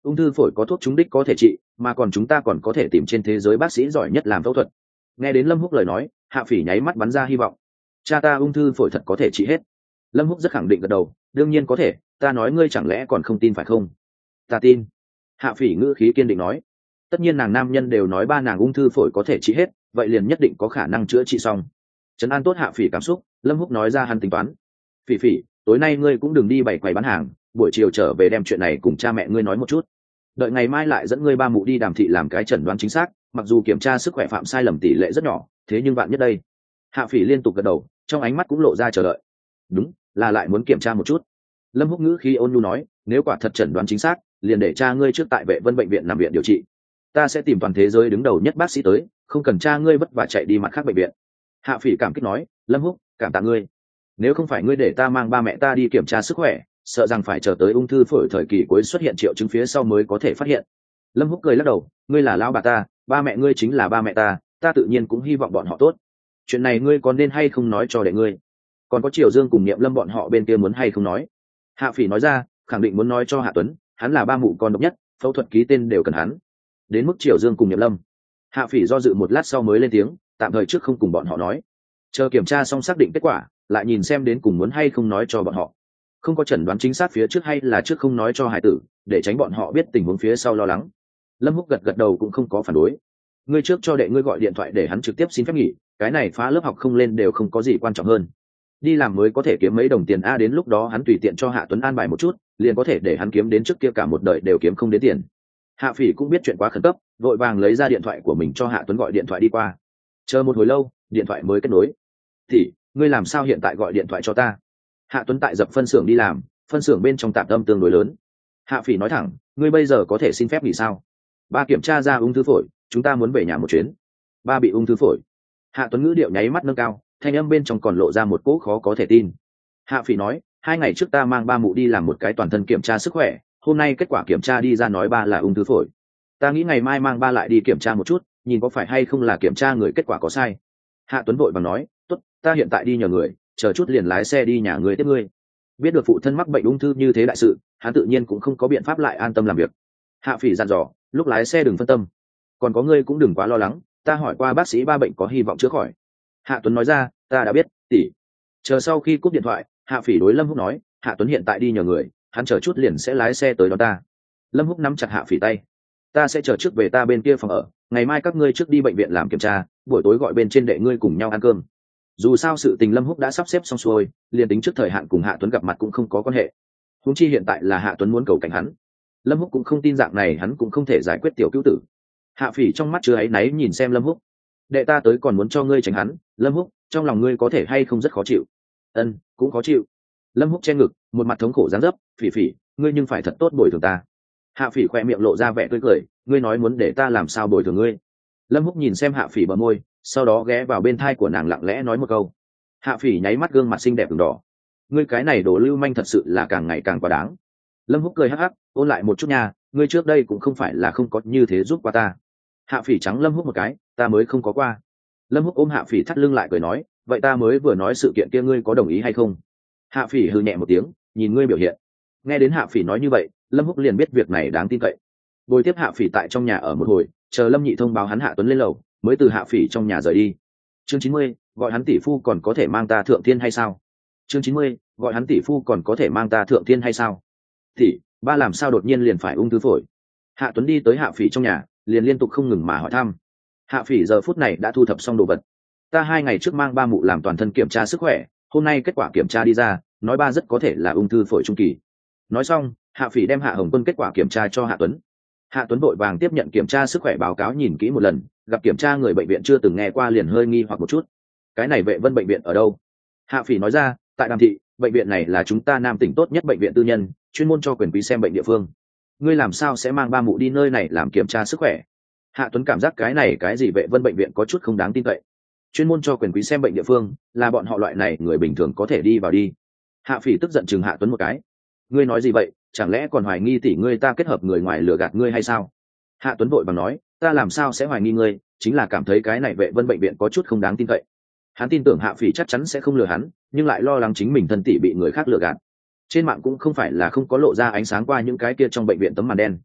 ung thư phổi có thuốc trúng đích có thể trị, mà còn chúng ta còn có thể tìm trên thế giới bác sĩ giỏi nhất làm phẫu thuật. Nghe đến Lâm Húc lời nói, Hạ Phỉ nháy mắt bắn ra hy vọng. Cha ta ung thư phổi thật có thể trị hết. Lâm Húc rất khẳng định gật đầu, đương nhiên có thể, ta nói ngươi chẳng lẽ còn không tin phải không? Ta tin. Hạ Phỉ ngữ khí kiên định nói. Tất nhiên nàng nam nhân đều nói ba nàng ung thư phổi có thể trị hết, vậy liền nhất định có khả năng chữa trị xong. Trấn an tốt Hạ Phỉ cảm xúc, Lâm Húc nói ra hắn tính toán. Phỉ Phỉ, tối nay ngươi cũng đừng đi bày quầy bán hàng, buổi chiều trở về đem chuyện này cùng cha mẹ ngươi nói một chút. Đợi ngày mai lại dẫn ngươi ba mụ đi đàm thị làm cái chẩn đoán chính xác, mặc dù kiểm tra sức khỏe phạm sai lầm tỷ lệ rất nhỏ, thế nhưng bạn nhất đây. Hạ Phỉ liên tục gật đầu, trong ánh mắt cũng lộ ra chờ đợi. Đúng, là lại muốn kiểm tra một chút. Lâm Húc ngữ khí ôn nhu nói, nếu quả thật chẩn đoán chính xác, liền để cha ngươi trước tại Vệ Vân bệnh viện nằm viện điều trị. Ta sẽ tìm toàn thế giới đứng đầu nhất bác sĩ tới, không cần cha ngươi vất vả chạy đi mặt khác bệnh viện. Hạ Phỉ cảm kích nói, Lâm Húc, cảm tạ ngươi. Nếu không phải ngươi để ta mang ba mẹ ta đi kiểm tra sức khỏe, sợ rằng phải chờ tới ung thư phổi thời kỳ cuối xuất hiện triệu chứng phía sau mới có thể phát hiện. Lâm Húc cười lắc đầu, ngươi là lão bà ta, ba mẹ ngươi chính là ba mẹ ta, ta tự nhiên cũng hy vọng bọn họ tốt. Chuyện này ngươi có nên hay không nói cho đệ ngươi? Còn có Triều Dương cùng Niệm Lâm bọn họ bên kia muốn hay không nói? Hạ Phỉ nói ra, khẳng định muốn nói cho Hạ Tuấn, hắn là ba mụ con độc nhất, phẫu thuật ký tên đều cần hắn. Đến mức Triều Dương cùng Niệm Lâm, Hạ Phỉ do dự một lát sau mới lên tiếng, tạm thời trước không cùng bọn họ nói, chờ kiểm tra xong xác định kết quả, lại nhìn xem đến cùng muốn hay không nói cho bọn họ. Không có chẩn đoán chính xác phía trước hay là trước không nói cho hải tử, để tránh bọn họ biết tình huống phía sau lo lắng. Lâm Húc gật gật đầu cũng không có phản đối. Ngươi trước cho đệ ngươi gọi điện thoại để hắn trực tiếp xin phép nghỉ, cái này phá lớp học không lên đều không có gì quan trọng hơn. Đi làm mới có thể kiếm mấy đồng tiền a, đến lúc đó hắn tùy tiện cho Hạ Tuấn an bài một chút, liền có thể để hắn kiếm đến trước kia cả một đời đều kiếm không đến tiền. Hạ Phỉ cũng biết chuyện quá khẩn cấp, vội vàng lấy ra điện thoại của mình cho Hạ Tuấn gọi điện thoại đi qua. Chờ một hồi lâu, điện thoại mới kết nối. Thì, ngươi làm sao hiện tại gọi điện thoại cho ta? Hạ Tuấn tại dập phân xưởng đi làm, phân xưởng bên trong tạp âm tương đối lớn. Hạ Phỉ nói thẳng, ngươi bây giờ có thể xin phép nghỉ sao? Ba kiểm tra ra ung thư phổi, chúng ta muốn về nhà một chuyến. Ba bị ung thư phổi. Hạ Tuấn ngữ điệu nháy mắt nâng cao, thanh âm bên trong còn lộ ra một cỗ khó có thể tin. Hạ Phỉ nói, hai ngày trước ta mang ba mụ đi làm một cái toàn thân kiểm tra sức khỏe, hôm nay kết quả kiểm tra đi ra nói ba là ung thư phổi. Ta nghĩ ngày mai mang ba lại đi kiểm tra một chút, nhìn có phải hay không là kiểm tra người kết quả có sai. Hạ Tuấn vội vàng nói, tốt, ta hiện tại đi nhờ người, chờ chút liền lái xe đi nhà người tiếp ngươi. Biết được phụ thân mắc bệnh ung thư như thế đại sự, hắn tự nhiên cũng không có biện pháp lại an tâm làm việc. Hạ Phỉ dặn dò, lúc lái xe đừng phân tâm, còn có ngươi cũng đừng quá lo lắng, ta hỏi qua bác sĩ ba bệnh có hy vọng chữa khỏi. Hạ Tuấn nói ra, ta đã biết, tỷ. Chờ sau khi cúp điện thoại, Hạ Phỉ đối Lâm Húc nói, Hạ Tuấn hiện tại đi nhờ người, hắn chờ chút liền sẽ lái xe tới đón ta. Lâm Húc nắm chặt Hạ Phỉ tay, ta sẽ chờ trước về ta bên kia phòng ở, ngày mai các ngươi trước đi bệnh viện làm kiểm tra, buổi tối gọi bên trên đệ ngươi cùng nhau ăn cơm. Dù sao sự tình Lâm Húc đã sắp xếp xong xuôi, liền tính trước thời hạn cùng Hạ Tuấn gặp mặt cũng không có quan hệ. Huống chi hiện tại là Hạ Tuấn muốn cầu cảnh hắn, Lâm Húc cũng không tin dạng này hắn cũng không thể giải quyết tiểu cứu tử. Hạ Phỉ trong mắt chứa áy náy nhìn xem Lâm Húc, đệ ta tới còn muốn cho ngươi tránh hắn, Lâm Húc, trong lòng ngươi có thể hay không rất khó chịu? Ân, cũng khó chịu. Lâm Húc che ngực, một mặt thống khổ dáng dấp, Phỉ Phỉ, ngươi nhưng phải thật tốt bồi thường ta. Hạ Phỉ khoe miệng lộ ra vẻ tươi cười, ngươi nói muốn để ta làm sao bồi thường ngươi? Lâm Húc nhìn xem Hạ Phỉ bờ môi, sau đó ghé vào bên thai của nàng lặng lẽ nói một câu. Hạ Phỉ nháy mắt gương mặt xinh đẹp ửng đỏ, ngươi cái này đồ lưu manh thật sự là càng ngày càng quá đáng. Lâm Húc cười hắc hắc, ôn lại một chút nha, ngươi trước đây cũng không phải là không có như thế giúp qua ta. Hạ Phỉ trắng Lâm Húc một cái, ta mới không có qua. Lâm Húc ôm Hạ Phỉ thắt lưng lại cười nói, vậy ta mới vừa nói sự kiện kia ngươi có đồng ý hay không? Hạ Phỉ hừ nhẹ một tiếng, nhìn ngươi biểu hiện. Nghe đến Hạ Phỉ nói như vậy, Lâm Húc liền biết việc này đáng tin cậy. Bồi tiếp Hạ Phỉ tại trong nhà ở một hồi, chờ Lâm Nhị thông báo hắn Hạ Tuấn lên lầu, mới từ Hạ Phỉ trong nhà rời đi. Chương chín mươi, gọi hắn tỷ phu còn có thể mang ta thượng thiên hay sao? Chương chín mươi, gọi hắn tỷ phu còn có thể mang ta thượng thiên hay sao? Tỷ, ba làm sao đột nhiên liền phải ung thư phổi? Hạ Tuấn đi tới Hạ Phỉ trong nhà, liền liên tục không ngừng mà hỏi thăm. Hạ Phỉ giờ phút này đã thu thập xong đồ vật. Ta hai ngày trước mang ba mụ làm toàn thân kiểm tra sức khỏe, hôm nay kết quả kiểm tra đi ra, nói ba rất có thể là ung thư phổi trung kỳ. Nói xong, Hạ Phỉ đem Hạ Hồng Quân kết quả kiểm tra cho Hạ Tuấn. Hạ Tuấn vội vàng tiếp nhận kiểm tra sức khỏe báo cáo nhìn kỹ một lần, gặp kiểm tra người bệnh viện chưa từng nghe qua liền hơi nghi hoặc một chút. Cái này Vệ Vân bệnh viện ở đâu? Hạ Phỉ nói ra, tại Đàm Thị, bệnh viện này là chúng ta Nam tỉnh tốt nhất bệnh viện tư nhân, chuyên môn cho quyền quý xem bệnh địa phương. Ngươi làm sao sẽ mang ba mụ đi nơi này làm kiểm tra sức khỏe? Hạ Tuấn cảm giác cái này cái gì Vệ Vân bệnh viện có chút không đáng tin cậy. Chuyên môn cho quyền quý xem bệnh địa phương, là bọn họ loại này người bình thường có thể đi vào đi. Hạ Phỉ tức giận chừng Hạ Tuấn một cái. Ngươi nói gì vậy, chẳng lẽ còn hoài nghi tỷ ngươi ta kết hợp người ngoài lừa gạt ngươi hay sao? Hạ Tuấn vội vàng nói, ta làm sao sẽ hoài nghi ngươi, chính là cảm thấy cái này Vệ Vân bệnh viện có chút không đáng tin cậy. Hắn tin tưởng Hạ Phỉ chắc chắn sẽ không lừa hắn, nhưng lại lo lắng chính mình thân tỷ bị người khác lừa gạt. Trên mạng cũng không phải là không có lộ ra ánh sáng qua những cái kia trong bệnh viện tấm màn đen.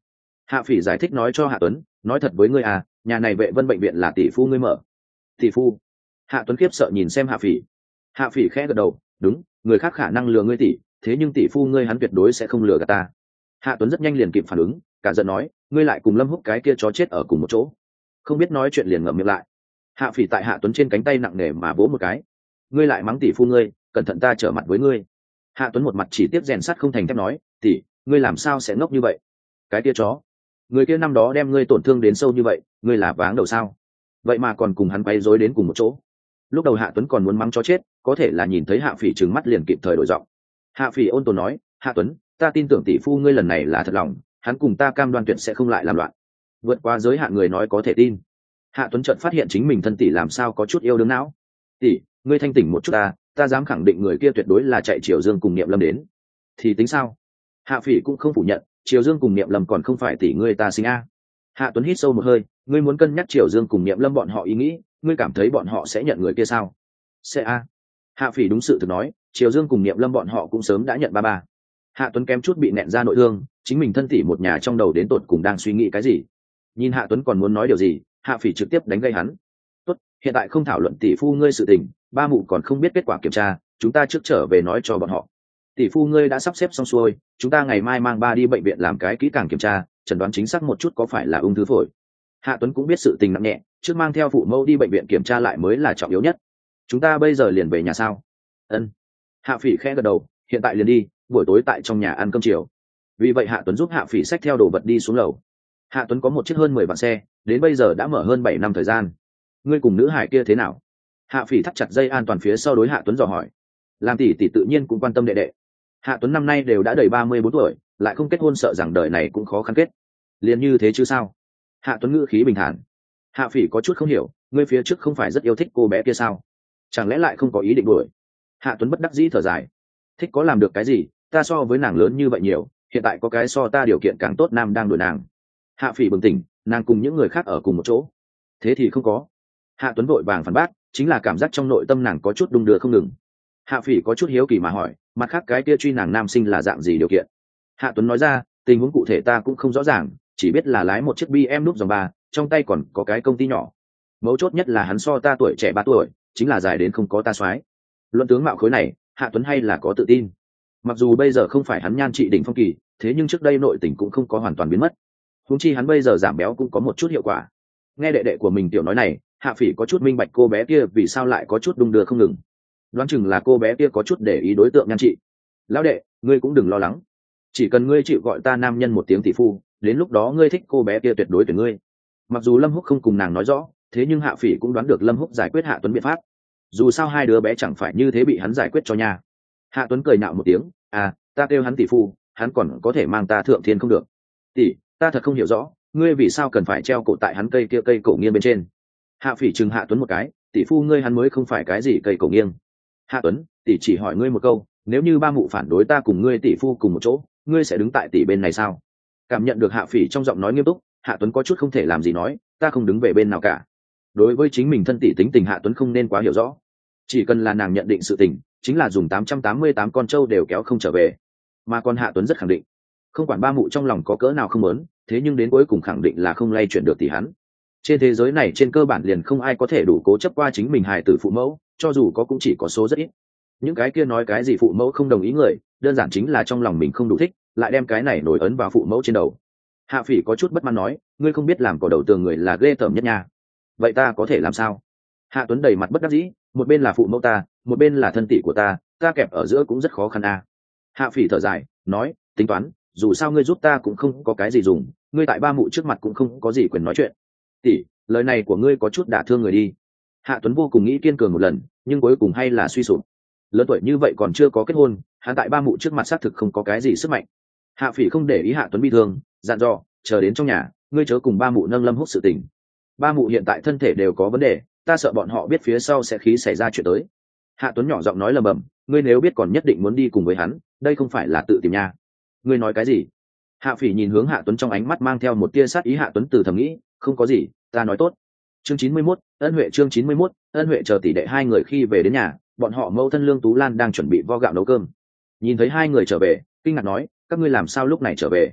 Hạ Phỉ giải thích nói cho Hạ Tuấn, nói thật với ngươi à, nhà này Vệ Vân bệnh viện là tỷ phu ngươi mở. Tỷ phu? Hạ Tuấn khiếp sợ nhìn xem Hạ Phỉ. Hạ Phỉ khẽ gật đầu, đúng, người khác khả năng lừa ngươi tỷ, thế nhưng tỷ phu ngươi hắn tuyệt đối sẽ không lừa gạt ta. Hạ Tuấn rất nhanh liền kịp phản ứng, cả giận nói, ngươi lại cùng Lâm Húc cái kia chó chết ở cùng một chỗ. Không biết nói chuyện liền ngậm miệng lại. Hạ Phỉ tại Hạ Tuấn trên cánh tay nặng nề mà vỗ một cái. Ngươi lại mắng tỷ phu ngươi, cẩn thận ta trở mặt với ngươi. Hạ Tuấn một mặt chỉ tiếp rèn sắt không thành thép nói, tỷ, ngươi làm sao sẽ ngốc như vậy? Cái kia chó, người kia năm đó đem ngươi tổn thương đến sâu như vậy, ngươi là váng đầu sao? Vậy mà còn cùng hắn quay rối đến cùng một chỗ. Lúc đầu Hạ Tuấn còn muốn mắng chó chết, có thể là nhìn thấy Hạ Phỉ trừng mắt liền kịp thời đổi giọng. Hạ Phỉ ôn tồn nói, Hạ Tuấn, ta tin tưởng tỷ phu ngươi lần này là thật lòng, hắn cùng ta cam đoan tuyệt sẽ không lại làm loạn. Vượt qua giới hạn người nói có thể tin. Hạ Tuấn chợt phát hiện chính mình thân tỷ làm sao có chút yêu đương não. Tỷ, ngươi thanh tỉnh một chút ta, ta dám khẳng định người kia tuyệt đối là chạy Triều Dương cùng Niệm Lâm đến. Thì tính sao? Hạ Phỉ cũng không phủ nhận, Triều Dương cùng Niệm Lâm còn không phải tỷ ngươi ta sinh a. Hạ Tuấn hít sâu một hơi, ngươi muốn cân nhắc Triều Dương cùng Niệm Lâm bọn họ ý nghĩ, ngươi cảm thấy bọn họ sẽ nhận người kia sao? Sẽ a. Hạ Phỉ đúng sự thực nói, Triều Dương cùng Niệm Lâm bọn họ cũng sớm đã nhận ba ba. Hạ Tuấn kém chút bị nẹn ra nội thương, chính mình thân tỷ một nhà trong đầu đến tột cùng đang suy nghĩ cái gì. Nhìn Hạ Tuấn còn muốn nói điều gì, Hạ Phỉ trực tiếp đánh gây hắn. Tốt, hiện tại không thảo luận tỷ phu ngươi sự tình, ba mụ còn không biết kết quả kiểm tra, chúng ta trước trở về nói cho bọn họ. Tỷ phu ngươi đã sắp xếp xong xuôi, chúng ta ngày mai mang ba đi bệnh viện làm cái kỹ càng kiểm tra, chẩn đoán chính xác một chút có phải là ung thư phổi. Hạ Tuấn cũng biết sự tình nặng nhẹ, trước mang theo phụ mẫu đi bệnh viện kiểm tra lại mới là trọng yếu nhất. Chúng ta bây giờ liền về nhà sao? Ân. Hạ Phỉ khẽ gật đầu, hiện tại liền đi, buổi tối tại trong nhà ăn cơm chiều. Vì vậy Hạ Tuấn giúp Hạ Phỉ xách theo đồ vật đi xuống lầu. Hạ Tuấn có một chiếc hơn mười vạn xe, đến bây giờ đã mở hơn bảy năm thời gian. Ngươi cùng nữ hải kia thế nào? Hạ Phỉ thắt chặt dây an toàn phía sau đối Hạ Tuấn dò hỏi. Làm tỷ tỷ tự nhiên cũng quan tâm đệ đệ. Hạ Tuấn năm nay đều đã đầy ba mươi bốn tuổi, lại không kết hôn sợ rằng đời này cũng khó khăn kết. Liền như thế chứ sao? Hạ Tuấn ngữ khí bình thản. Hạ Phỉ có chút không hiểu, ngươi phía trước không phải rất yêu thích cô bé kia sao? Chẳng lẽ lại không có ý định đuổi? Hạ Tuấn bất đắc dĩ thở dài. Thích có làm được cái gì, ta so với nàng lớn như vậy nhiều, hiện tại có cái so ta điều kiện càng tốt nam đang đuổi nàng. Hạ Phỉ bừng tỉnh, nàng cùng những người khác ở cùng một chỗ. Thế thì không có. Hạ Tuấn vội vàng phản bác, chính là cảm giác trong nội tâm nàng có chút đung đưa không ngừng. Hạ Phỉ có chút hiếu kỳ mà hỏi, mặt khác cái kia truy nàng nam sinh là dạng gì điều kiện? Hạ Tuấn nói ra, tình huống cụ thể ta cũng không rõ ràng, chỉ biết là lái một chiếc bê em đúc dòng ba, trong tay còn có cái công ty nhỏ. Mấu chốt nhất là hắn so ta tuổi trẻ ba tuổi, chính là dài đến không có ta soái. Luận tướng mạo khối này, Hạ Tuấn hay là có tự tin. Mặc dù bây giờ không phải hắn nhan trị đỉnh phong kỳ, thế nhưng trước đây nội tình cũng không có hoàn toàn biến mất. Huống chi hắn bây giờ giảm béo cũng có một chút hiệu quả. Nghe đệ đệ của mình tiểu nói này, Hạ Phỉ có chút minh bạch cô bé kia vì sao lại có chút đung đưa không ngừng. Đoán chừng là cô bé kia có chút để ý đối tượng nhan trị. Lão đệ, ngươi cũng đừng lo lắng, chỉ cần ngươi chịu gọi ta nam nhân một tiếng tỷ phu, đến lúc đó ngươi thích cô bé kia tuyệt đối tuyển ngươi. Mặc dù Lâm Húc không cùng nàng nói rõ, thế nhưng Hạ Phỉ cũng đoán được Lâm Húc giải quyết Hạ Tuấn biện pháp. Dù sao hai đứa bé chẳng phải như thế bị hắn giải quyết cho nha. Hạ Tuấn cười nạo một tiếng, à, ta kêu hắn tỷ phu, hắn còn có thể mang ta thượng thiên không được. Tỷ, ta thật không hiểu rõ, ngươi vì sao cần phải treo cổ tại hắn cây kia cây cổ nghiêng bên trên. Hạ Phỉ chừng Hạ Tuấn một cái, tỷ phu ngươi hắn mới không phải cái gì cây cổ nghiêng. Hạ Tuấn, tỷ chỉ hỏi ngươi một câu, nếu như ba mụ phản đối ta cùng ngươi tỷ phu cùng một chỗ, ngươi sẽ đứng tại tỷ bên này sao? Cảm nhận được Hạ Phỉ trong giọng nói nghiêm túc, Hạ Tuấn có chút không thể làm gì nói, ta không đứng về bên nào cả. Đối với chính mình thân tỷ tính tình Hạ Tuấn không nên quá hiểu rõ, chỉ cần là nàng nhận định sự tình, chính là dùng tám trăm tám mươi tám con trâu đều kéo không trở về. Mà con Hạ Tuấn rất khẳng định, không quản ba mụ trong lòng có cỡ nào không muốn, thế nhưng đến cuối cùng khẳng định là không lay chuyển được tỷ hắn. Trên thế giới này trên cơ bản liền không ai có thể đủ cố chấp qua chính mình hài tử phụ mẫu, cho dù có cũng chỉ có số rất ít. Những cái kia nói cái gì phụ mẫu không đồng ý người, đơn giản chính là trong lòng mình không đủ thích, lại đem cái này nổi ấn vào phụ mẫu trên đầu. Hạ Phỉ có chút bất mãn nói, ngươi không biết làm cỏ đầu tường người là ghê tởm nhất nha. Vậy ta có thể làm sao? Hạ Tuấn đầy mặt bất đắc dĩ, một bên là phụ mẫu ta, một bên là thân tỷ của ta, ta kẹp ở giữa cũng rất khó khăn à. Hạ Phỉ thở dài, nói, tính toán, dù sao ngươi giúp ta cũng không có cái gì dùng, ngươi tại ba mụ trước mặt cũng không có gì quyền nói chuyện. Tỷ, lời này của ngươi có chút đả thương người đi. Hạ Tuấn vô cùng nghĩ kiên cường một lần, nhưng cuối cùng hay là suy sụp. Lớn tuổi như vậy còn chưa có kết hôn, hắn tại ba mụ trước mặt xác thực không có cái gì sức mạnh. Hạ Phỉ không để ý Hạ Tuấn bi thương, dặn dò, chờ đến trong nhà, ngươi chớ cùng ba mụ nâng Lâm Húc sự tình. Ba mụ hiện tại thân thể đều có vấn đề, ta sợ bọn họ biết phía sau sẽ khí xảy ra chuyện tới. Hạ Tuấn nhỏ giọng nói lầm bầm, ngươi nếu biết còn nhất định muốn đi cùng với hắn, đây không phải là tự tìm nha. Ngươi nói cái gì? Hạ Phỉ nhìn hướng Hạ Tuấn trong ánh mắt mang theo một tia sát ý. Hạ Tuấn từ thầm nghĩ, không có gì, ta nói tốt. Chương chín mươi mốt, Ân Huệ chương chín mươi mốt, Ân Huệ chờ tỷ đệ hai người khi về đến nhà, bọn họ mẫu thân Lương Tú Lan đang chuẩn bị vo gạo nấu cơm. Nhìn thấy hai người trở về, kinh ngạc nói, các ngươi làm sao lúc này trở về?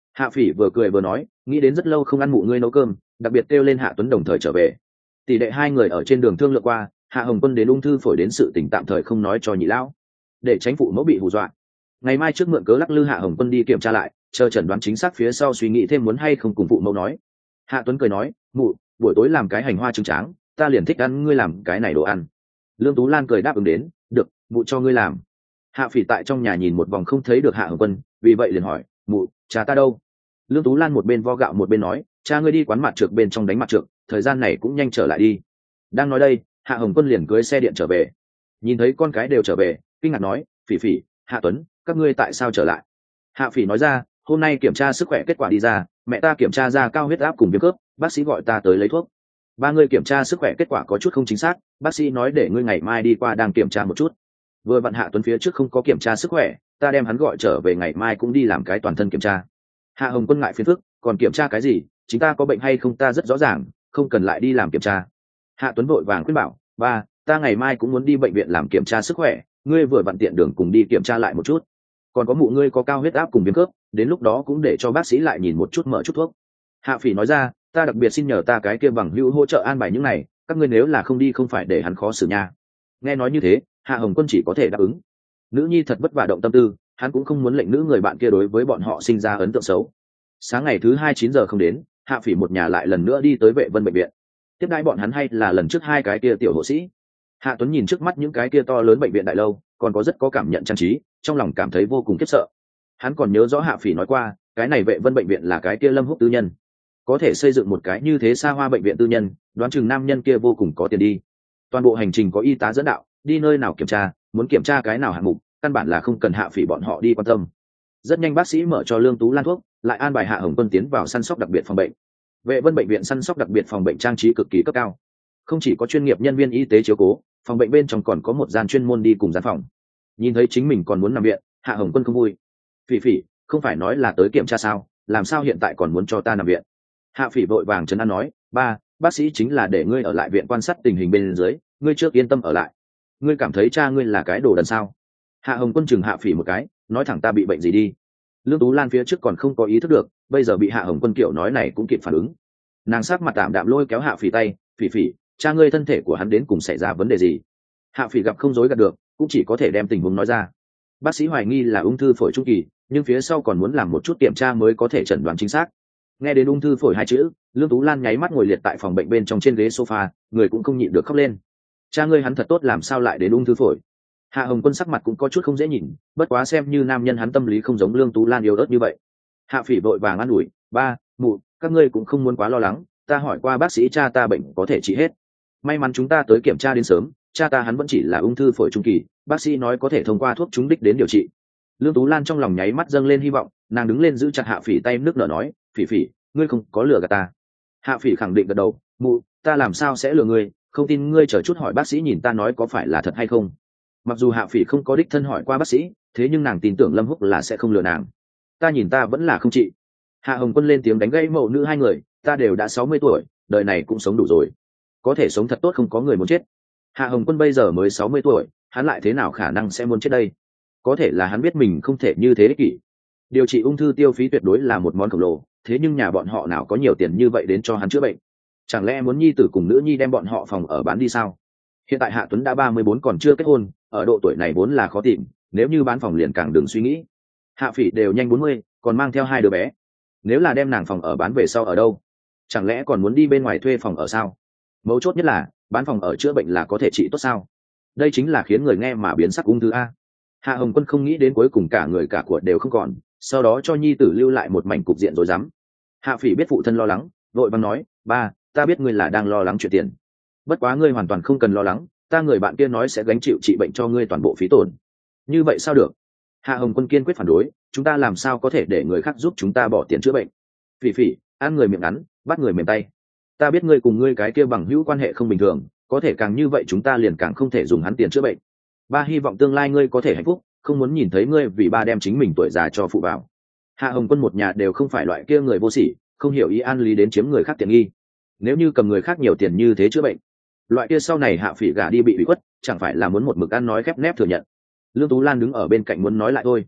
Hạ Phỉ vừa cười vừa nói, nghĩ đến rất lâu không ăn mụ ngươi nấu cơm, đặc biệt kêu lên Hạ Tuấn đồng thời trở về. Tỷ đệ hai người ở trên đường thương lượng qua, Hạ Hồng Quân đến ung thư phổi đến sự tình tạm thời không nói cho nhị lão, để tránh phụ mẫu bị hù dọa. Ngày mai trước mượn cớ lắc lư Hạ Hồng Quân đi kiểm tra lại, chờ chẩn đoán chính xác phía sau suy nghĩ thêm muốn hay không cùng phụ mẫu nói. Hạ Tuấn cười nói, mụ, buổi tối làm cái hành hoa trứng tráng, ta liền thích ăn ngươi làm cái này đồ ăn. Lương Tú Lan cười đáp ứng đến, được, mụ cho ngươi làm. Hạ Phỉ tại trong nhà nhìn một vòng không thấy được Hạ Hồng Quân, vì vậy liền hỏi, mụ, cha ta đâu? Lương Tú Lan một bên vo gạo một bên nói, cha ngươi đi quán mặt trược bên trong đánh mặt trược, thời gian này cũng nhanh trở lại đi. Đang nói đây, Hạ Hồng Quân liền cưới xe điện trở về. Nhìn thấy con cái đều trở về, kinh ngạc nói, Phỉ Phỉ, Hạ Tuấn, các ngươi tại sao trở lại? Hạ Phỉ nói ra, hôm nay kiểm tra sức khỏe kết quả đi ra, mẹ ta kiểm tra ra cao huyết áp cùng viêm khớp, bác sĩ gọi ta tới lấy thuốc. Ba người kiểm tra sức khỏe kết quả có chút không chính xác, bác sĩ nói để ngươi ngày mai đi qua đang kiểm tra một chút. Vừa vặn Hạ Tuấn phía trước không có kiểm tra sức khỏe, ta đem hắn gọi trở về ngày mai cũng đi làm cái toàn thân kiểm tra. Hạ Hồng Quân ngại phiền phức, còn kiểm tra cái gì, chính ta có bệnh hay không ta rất rõ ràng, không cần lại đi làm kiểm tra. Hạ Tuấn vội vàng khuyên bảo, ba, ta ngày mai cũng muốn đi bệnh viện làm kiểm tra sức khỏe, ngươi vừa vặn tiện đường cùng đi kiểm tra lại một chút. Còn có mụ ngươi có cao huyết áp cùng viêm khớp, đến lúc đó cũng để cho bác sĩ lại nhìn một chút mở chút thuốc. Hạ Phỉ nói ra, ta đặc biệt xin nhờ ta cái kia bằng hữu hỗ trợ an bài những này, các ngươi nếu là không đi không phải để hắn khó xử nha. Nghe nói như thế, Hạ Hồng Quân chỉ có thể đáp ứng. Nữ nhi thật vất vả động tâm tư, hắn cũng không muốn lệnh nữ người bạn kia đối với bọn họ sinh ra ấn tượng xấu. Sáng ngày thứ hai chín giờ không đến, Hạ Phỉ một nhà lại lần nữa đi tới Vệ Vân bệnh viện. Tiếp đãi bọn hắn hay là lần trước hai cái kia tiểu hộ sĩ. Hạ Tuấn nhìn trước mắt những cái kia to lớn bệnh viện đại lâu, còn có rất có cảm nhận trang trí, trong lòng cảm thấy vô cùng khiếp sợ. Hắn còn nhớ rõ Hạ Phỉ nói qua, cái này Vệ Vân bệnh viện là cái kia Lâm Húc tư nhân, có thể xây dựng một cái như thế xa hoa bệnh viện tư nhân, đoán chừng nam nhân kia vô cùng có tiền đi. Toàn bộ hành trình có y tá dẫn đạo, đi nơi nào kiểm tra, muốn kiểm tra cái nào hạng mục, căn bản là không cần Hạ Phỉ bọn họ đi quan tâm. Rất nhanh bác sĩ mở cho Lương Tú Lan thuốc, lại an bài Hạ Hồng Quân tiến vào săn sóc đặc biệt phòng bệnh. Vệ Vân bệnh viện săn sóc đặc biệt phòng bệnh trang trí cực kỳ cấp cao, không chỉ có chuyên nghiệp nhân viên y tế chiếu cố, phòng bệnh bên trong còn có một gian chuyên môn đi cùng gian phòng. Nhìn thấy chính mình còn muốn nằm viện, Hạ Hồng Quân không vui. Phỉ Phỉ, không phải nói là tới kiểm tra sao, làm sao hiện tại còn muốn cho ta nằm viện? Hạ Phỉ vội vàng trấn an nói, ba, bác sĩ chính là để ngươi ở lại viện quan sát tình hình bên dưới, ngươi trước yên tâm ở lại. Ngươi cảm thấy cha ngươi là cái đồ đần sao? Hạ Hồng Quân chừng Hạ Phỉ một cái, nói thẳng ta bị bệnh gì đi. Lương Tú Lan phía trước còn không có ý thức được, bây giờ bị Hạ Hồng Quân kiểu nói này cũng kịp phản ứng. Nàng sắc mặt tạm đạm lôi kéo Hạ Phỉ tay, Phỉ Phỉ, cha ngươi thân thể của hắn đến cùng xảy ra vấn đề gì? Hạ Phỉ gặp không dối gạt được, cũng chỉ có thể đem tình huống nói ra. Bác sĩ hoài nghi là ung thư phổi trung kỳ, nhưng phía sau còn muốn làm một chút kiểm tra mới có thể chẩn đoán chính xác. Nghe đến ung thư phổi hai chữ, Lương Tú Lan nháy mắt ngồi liệt tại phòng bệnh bên trong trên ghế sofa, người cũng không nhịn được khóc lên. Cha ngươi hắn thật tốt làm sao lại đến ung thư phổi? Hạ Hồng Quân sắc mặt cũng có chút không dễ nhìn, bất quá xem như nam nhân hắn tâm lý không giống Lương Tú Lan yếu ớt như vậy. Hạ Phỉ vội vàng an ủi, ba, mụ, các ngươi cũng không muốn quá lo lắng, ta hỏi qua bác sĩ cha ta bệnh có thể trị hết. May mắn chúng ta tới kiểm tra đến sớm, cha ta hắn vẫn chỉ là ung thư phổi trung kỳ, bác sĩ nói có thể thông qua thuốc trúng đích đến điều trị. Lương Tú Lan trong lòng nháy mắt dâng lên hy vọng, nàng đứng lên giữ chặt Hạ Phỉ tay nước nở nói, Phỉ Phỉ, ngươi không có lừa gạt ta. Hạ Phỉ khẳng định gật đầu, mụ, ta làm sao sẽ lừa ngươi, không tin ngươi chờ chút hỏi bác sĩ nhìn ta nói có phải là thật hay không. Mặc dù Hạ Phỉ không có đích thân hỏi qua bác sĩ, thế nhưng nàng tin tưởng Lâm Húc là sẽ không lừa nàng. Ta nhìn ta vẫn là không trị. Hạ Hồng Quân lên tiếng đánh gãy mẫu nữ hai người, ta đều đã sáu mươi tuổi, đời này cũng sống đủ rồi, có thể sống thật tốt không có người muốn chết. Hạ Hồng Quân bây giờ mới sáu mươi tuổi, hắn lại thế nào khả năng sẽ muốn chết đây? Có thể là hắn biết mình không thể như thế ích kỷ. Điều trị ung thư tiêu phí tuyệt đối là một món khổng lồ, thế nhưng nhà bọn họ nào có nhiều tiền như vậy đến cho hắn chữa bệnh? Chẳng lẽ muốn nhi tử cùng nữ nhi đem bọn họ phòng ở bán đi sao? Hiện tại Hạ Tuấn đã ba mươi bốn còn chưa kết hôn, ở độ tuổi này vốn là khó tìm, nếu như bán phòng liền càng đừng suy nghĩ. Hạ Phỉ đều nhanh bốn mươi, còn mang theo hai đứa bé, nếu là đem nàng phòng ở bán về sau ở đâu? Chẳng lẽ còn muốn đi bên ngoài thuê phòng ở sao? Mấu chốt nhất là bán phòng ở chữa bệnh là có thể trị tốt sao? Đây chính là khiến người nghe mà biến sắc ung thư a. Hạ Hồng Quân không nghĩ đến cuối cùng cả người cả của đều không còn, sau đó cho nhi tử lưu lại một mảnh cục diện rối rắm. Hạ Phỉ biết phụ thân lo lắng, vội vàng nói, ba, ta biết ngươi là đang lo lắng chuyện tiền, bất quá ngươi hoàn toàn không cần lo lắng, ta người bạn kia nói sẽ gánh chịu trị bệnh cho ngươi toàn bộ phí tổn. Như vậy sao được? Hạ Hồng Quân kiên quyết phản đối, chúng ta làm sao có thể để người khác giúp chúng ta bỏ tiền chữa bệnh? Phỉ Phỉ, ăn người miệng ngắn, bắt người mềm tay. Ta biết ngươi cùng ngươi cái kia bằng hữu quan hệ không bình thường, có thể càng như vậy chúng ta liền càng không thể dùng hắn tiền chữa bệnh. Ba hy vọng tương lai ngươi có thể hạnh phúc, không muốn nhìn thấy ngươi vì ba đem chính mình tuổi già cho phụ vào. Hạ Hồng Quân một nhà đều không phải loại kia người vô sỉ, không hiểu ý an lý đến chiếm người khác tiền nghi. Nếu như cầm người khác nhiều tiền như thế chữa bệnh, loại kia sau này Hạ Phỉ gả đi bị ủy khuất, chẳng phải là muốn một mực ăn nói khép nép thừa nhận. Lương Tú Lan đứng ở bên cạnh muốn nói lại thôi.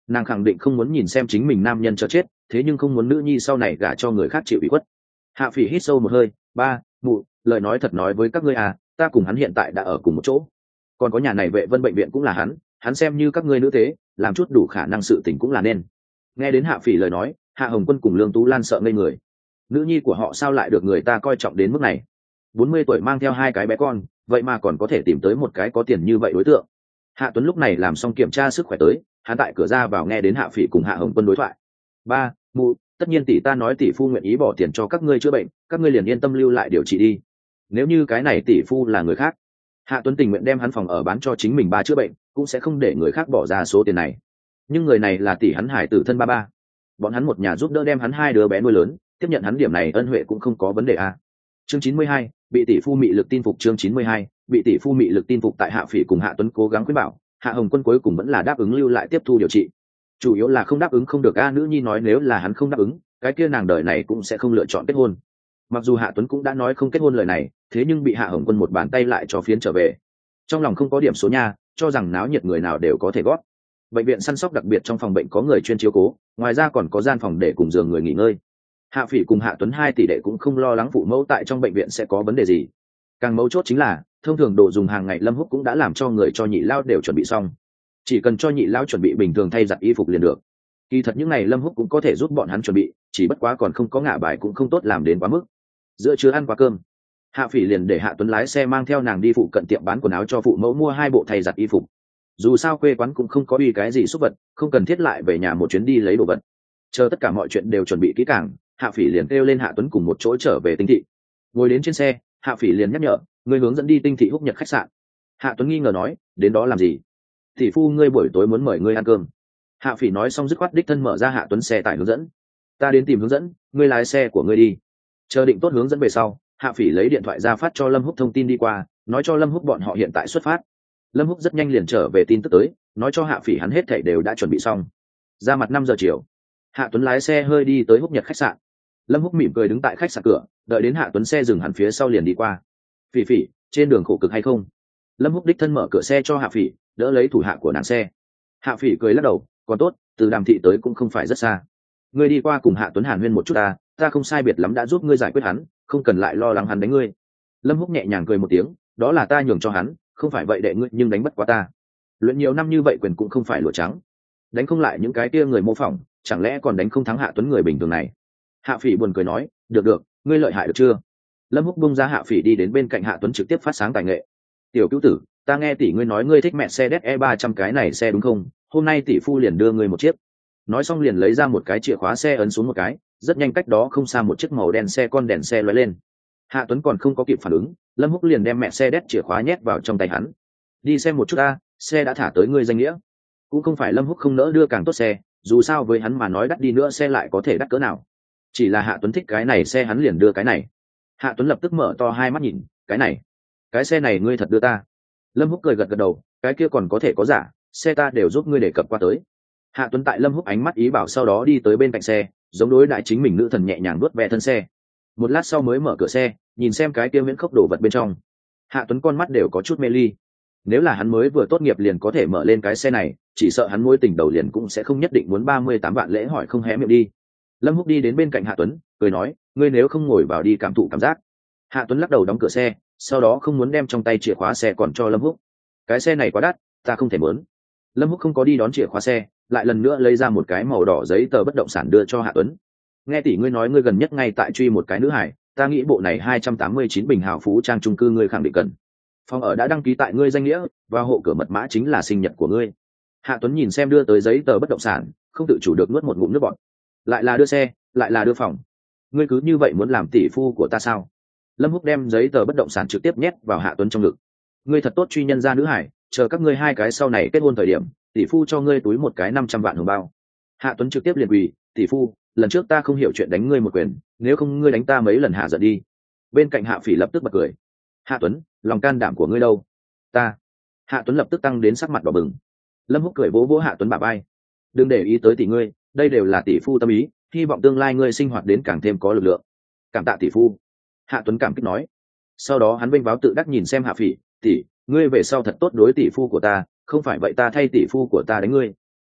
nàng khẳng định không muốn nhìn xem chính mình nam nhân cho chết, thế nhưng không muốn nữ nhi sau này gả cho người khác chịu ủy khuất. Hạ Phỉ hít sâu một hơi, ba mụ, lời nói thật nói với các ngươi à, ta cùng hắn hiện tại đã ở cùng một chỗ, còn có nhà này Vệ Vân bệnh viện cũng là hắn, hắn xem như các ngươi nữ thế, làm chút đủ khả năng sự tình cũng là nên. Nghe đến Hạ Phỉ lời nói, Hạ Hồng Quân cùng Lương Tú Lan sợ ngây người. Nữ nhi của họ sao lại được người ta coi trọng đến mức này? Bốn mươi tuổi mang theo hai cái bé con, vậy mà còn có thể tìm tới một cái có tiền như vậy đối tượng. Hạ Tuấn lúc này làm xong kiểm tra sức khỏe tới, hắn tại cửa ra vào nghe đến Hạ Phỉ cùng Hạ Hồng Quân đối thoại. Ba mụ, tất nhiên tỷ ta nói tỷ phu nguyện ý bỏ tiền cho các ngươi chữa bệnh, các ngươi liền yên tâm lưu lại điều trị đi. Nếu như cái này tỷ phu là người khác, Hạ Tuấn tình nguyện đem hắn phòng ở bán cho chính mình ba chữa bệnh, cũng sẽ không để người khác bỏ ra số tiền này. Nhưng người này là tỷ hắn hải tử thân ba ba, bọn hắn một nhà giúp đỡ đem hắn hai đứa bé nuôi lớn, tiếp nhận hắn điểm này ân huệ cũng không có vấn đề à. Chương chín mươi hai, bị tỷ phu mị lực tin phục. Chương chín mươi hai, bị tỷ phu mị lực tin phục. Tại Hạ Phỉ cùng Hạ Tuấn cố gắng khuyên bảo, Hạ Hồng Quân cuối cùng vẫn là đáp ứng lưu lại tiếp thu điều trị. Chủ yếu là không đáp ứng không được a, nữ nhi nói nếu là hắn không đáp ứng, cái kia nàng đời này cũng sẽ không lựa chọn kết hôn. Mặc dù Hạ Tuấn cũng đã nói không kết hôn lời này, thế nhưng bị Hạ Hồng Quân một bàn tay lại cho phiến trở về. Trong lòng không có điểm số nha, cho rằng náo nhiệt người nào đều có thể gót. Bệnh viện săn sóc đặc biệt trong phòng bệnh có người chuyên chiếu cố, ngoài ra còn có gian phòng để cùng giường người nghỉ ngơi. Hạ Phỉ cùng Hạ Tuấn hai tỷ đệ cũng không lo lắng phụ mẫu tại trong bệnh viện sẽ có vấn đề gì. Càng mấu chốt chính là thông thường đồ dùng hàng ngày Lâm Húc cũng đã làm cho người cho nhị lao đều chuẩn bị xong, chỉ cần cho nhị lao chuẩn bị bình thường thay giặt y phục liền được. Kỳ thật những ngày Lâm Húc cũng có thể giúp bọn hắn chuẩn bị, chỉ bất quá còn không có ngả bài cũng không tốt làm đến quá mức. Giữa trưa ăn qua cơm, Hạ Phỉ liền để Hạ Tuấn lái xe mang theo nàng đi phụ cận tiệm bán quần áo cho phụ mẫu mua hai bộ thay giặt y phục. Dù sao quê quán cũng không có uy cái gì xúc vật, không cần thiết lại về nhà một chuyến đi lấy đồ vật. Chờ tất cả mọi chuyện đều chuẩn bị kỹ càng, Hạ Phỉ liền kêu lên Hạ Tuấn cùng một chỗ trở về Tinh Thị. Ngồi đến trên xe, Hạ Phỉ liền nhắc nhở, người hướng dẫn đi Tinh Thị Húc Nhật khách sạn. Hạ Tuấn nghi ngờ nói, đến đó làm gì? Tỷ phu ngươi buổi tối muốn mời ngươi ăn cơm. Hạ Phỉ nói xong dứt khoát đích thân mở ra Hạ Tuấn xe tải hướng dẫn. Ta đến tìm hướng dẫn, ngươi lái xe của ngươi đi. Chờ định tốt hướng dẫn về sau, Hạ Phỉ lấy điện thoại ra phát cho Lâm Húc thông tin đi qua, nói cho Lâm Húc bọn họ hiện tại xuất phát. Lâm Húc rất nhanh liền trở về tin tức tới, nói cho Hạ Phỉ hắn hết thảy đều đã chuẩn bị xong. Ra mặt năm giờ chiều, Hạ Tuấn lái xe hơi đi tới Húc Nhật khách sạn. Lâm Húc mỉm cười đứng tại khách sạn cửa, đợi đến Hạ Tuấn xe dừng hẳn phía sau liền đi qua. Phỉ Phỉ, trên đường khổ cực hay không? Lâm Húc đích thân mở cửa xe cho Hạ Phỉ, đỡ lấy thủ hạ của nàng xe. Hạ Phỉ cười lắc đầu, còn tốt, từ Đàm Thị tới cũng không phải rất xa. Ngươi đi qua cùng Hạ Tuấn hàn huyên một chút ta, ta không sai biệt lắm đã giúp ngươi giải quyết hắn, không cần lại lo lắng hắn đánh ngươi. Lâm Húc nhẹ nhàng cười một tiếng, đó là ta nhường cho hắn, không phải vậy đệ ngươi nhưng đánh bất quá ta. Luyện nhiều năm như vậy quyền cũng không phải lụa trắng, đánh không lại những cái kia người mô phỏng, chẳng lẽ còn đánh không thắng Hạ Tuấn người bình thường này? Hạ Phỉ buồn cười nói, được được, ngươi lợi hại được chưa? Lâm Húc bung ra Hạ Phỉ đi đến bên cạnh Hạ Tuấn trực tiếp phát sáng tài nghệ. Tiểu cứu tử, ta nghe tỷ ngươi nói ngươi thích mẹ xe đét e ba trăm cái này xe đúng không? Hôm nay tỷ phu liền đưa ngươi một chiếc. Nói xong liền lấy ra một cái chìa khóa xe ấn xuống một cái, rất nhanh cách đó không xa một chiếc màu đen xe con đèn xe lóe lên. Hạ Tuấn còn không có kịp phản ứng, Lâm Húc liền đem mẹ xe đét chìa khóa nhét vào trong tay hắn. Đi xem một chút ta, xe đã thả tới ngươi danh nghĩa. Cũng không phải Lâm Húc không nỡ đưa càng tốt xe, dù sao với hắn mà nói đắt đi nữa xe lại có thể đắt cỡ nào. Chỉ là Hạ Tuấn thích cái này xe hắn liền đưa cái này. Hạ Tuấn lập tức mở to hai mắt nhìn, cái này, cái xe này ngươi thật đưa ta? Lâm Húc cười gật gật đầu, cái kia còn có thể có giả, xe ta đều giúp ngươi đề cập qua tới. Hạ Tuấn tại Lâm Húc ánh mắt ý bảo sau đó đi tới bên cạnh xe, giống đối đại chính mình nữ thần nhẹ nhàng nuốt ve thân xe. Một lát sau mới mở cửa xe, nhìn xem cái kia miễn khốc đồ vật bên trong. Hạ Tuấn con mắt đều có chút mê ly. Nếu là hắn mới vừa tốt nghiệp liền có thể mở lên cái xe này, chỉ sợ hắn mối tình đầu liền cũng sẽ không nhất định muốn ba mươi tám vạn lễ hỏi không hé miệng đi. Lâm Húc đi đến bên cạnh Hạ Tuấn, cười nói, ngươi nếu không ngồi vào đi cảm thụ cảm giác. Hạ Tuấn lắc đầu đóng cửa xe, sau đó không muốn đem trong tay chìa khóa xe còn cho Lâm Húc. Cái xe này quá đắt, ta không thể muốn. Lâm Húc không có đi đón chìa khóa xe, lại lần nữa lấy ra một cái màu đỏ giấy tờ bất động sản đưa cho Hạ Tuấn. Nghe tỷ ngươi nói ngươi gần nhất ngay tại truy một cái nữ hải, ta nghĩ bộ này hai trăm tám mươi chín bình hào phú trang chung cư ngươi khẳng định cần. Phòng ở đã đăng ký tại ngươi danh nghĩa, và hộ cửa mật mã chính là sinh nhật của ngươi. Hạ Tuấn nhìn xem đưa tới giấy tờ bất động sản, không tự chủ được nuốt một ngụm nước bọt. Lại là đưa xe, lại là đưa phòng. Ngươi cứ như vậy muốn làm tỷ phu của ta sao? Lâm Húc đem giấy tờ bất động sản trực tiếp nhét vào Hạ Tuấn trong ngực. Ngươi thật tốt truy nhân gia nữ hải, chờ các ngươi hai cái sau này kết hôn thời điểm, tỷ phu cho ngươi túi một cái năm trăm vạn hồng bao. Hạ Tuấn trực tiếp liền quỳ, tỷ phu, lần trước ta không hiểu chuyện đánh ngươi một quyền, nếu không ngươi đánh ta mấy lần hạ giận đi. Bên cạnh Hạ Phỉ lập tức bật cười. Hạ Tuấn, lòng can đảm của ngươi đâu? Ta. Hạ Tuấn lập tức tăng đến sắc mặt đỏ bừng. Lâm Húc cười vỗ vỗ Hạ Tuấn bả vai. Đừng để ý tới tỷ ngươi, đây đều là tỷ phu tâm ý, hy vọng tương lai ngươi sinh hoạt đến càng thêm có lực lượng. Cảm tạ tỷ phu. Hạ Tuấn cảm kích nói. Sau đó hắn vênh váo tự đắc nhìn xem Hạ Phỉ, tỷ, ngươi về sau thật tốt đối tỷ phu của ta, không phải vậy ta thay tỷ phu của ta đánh ngươi.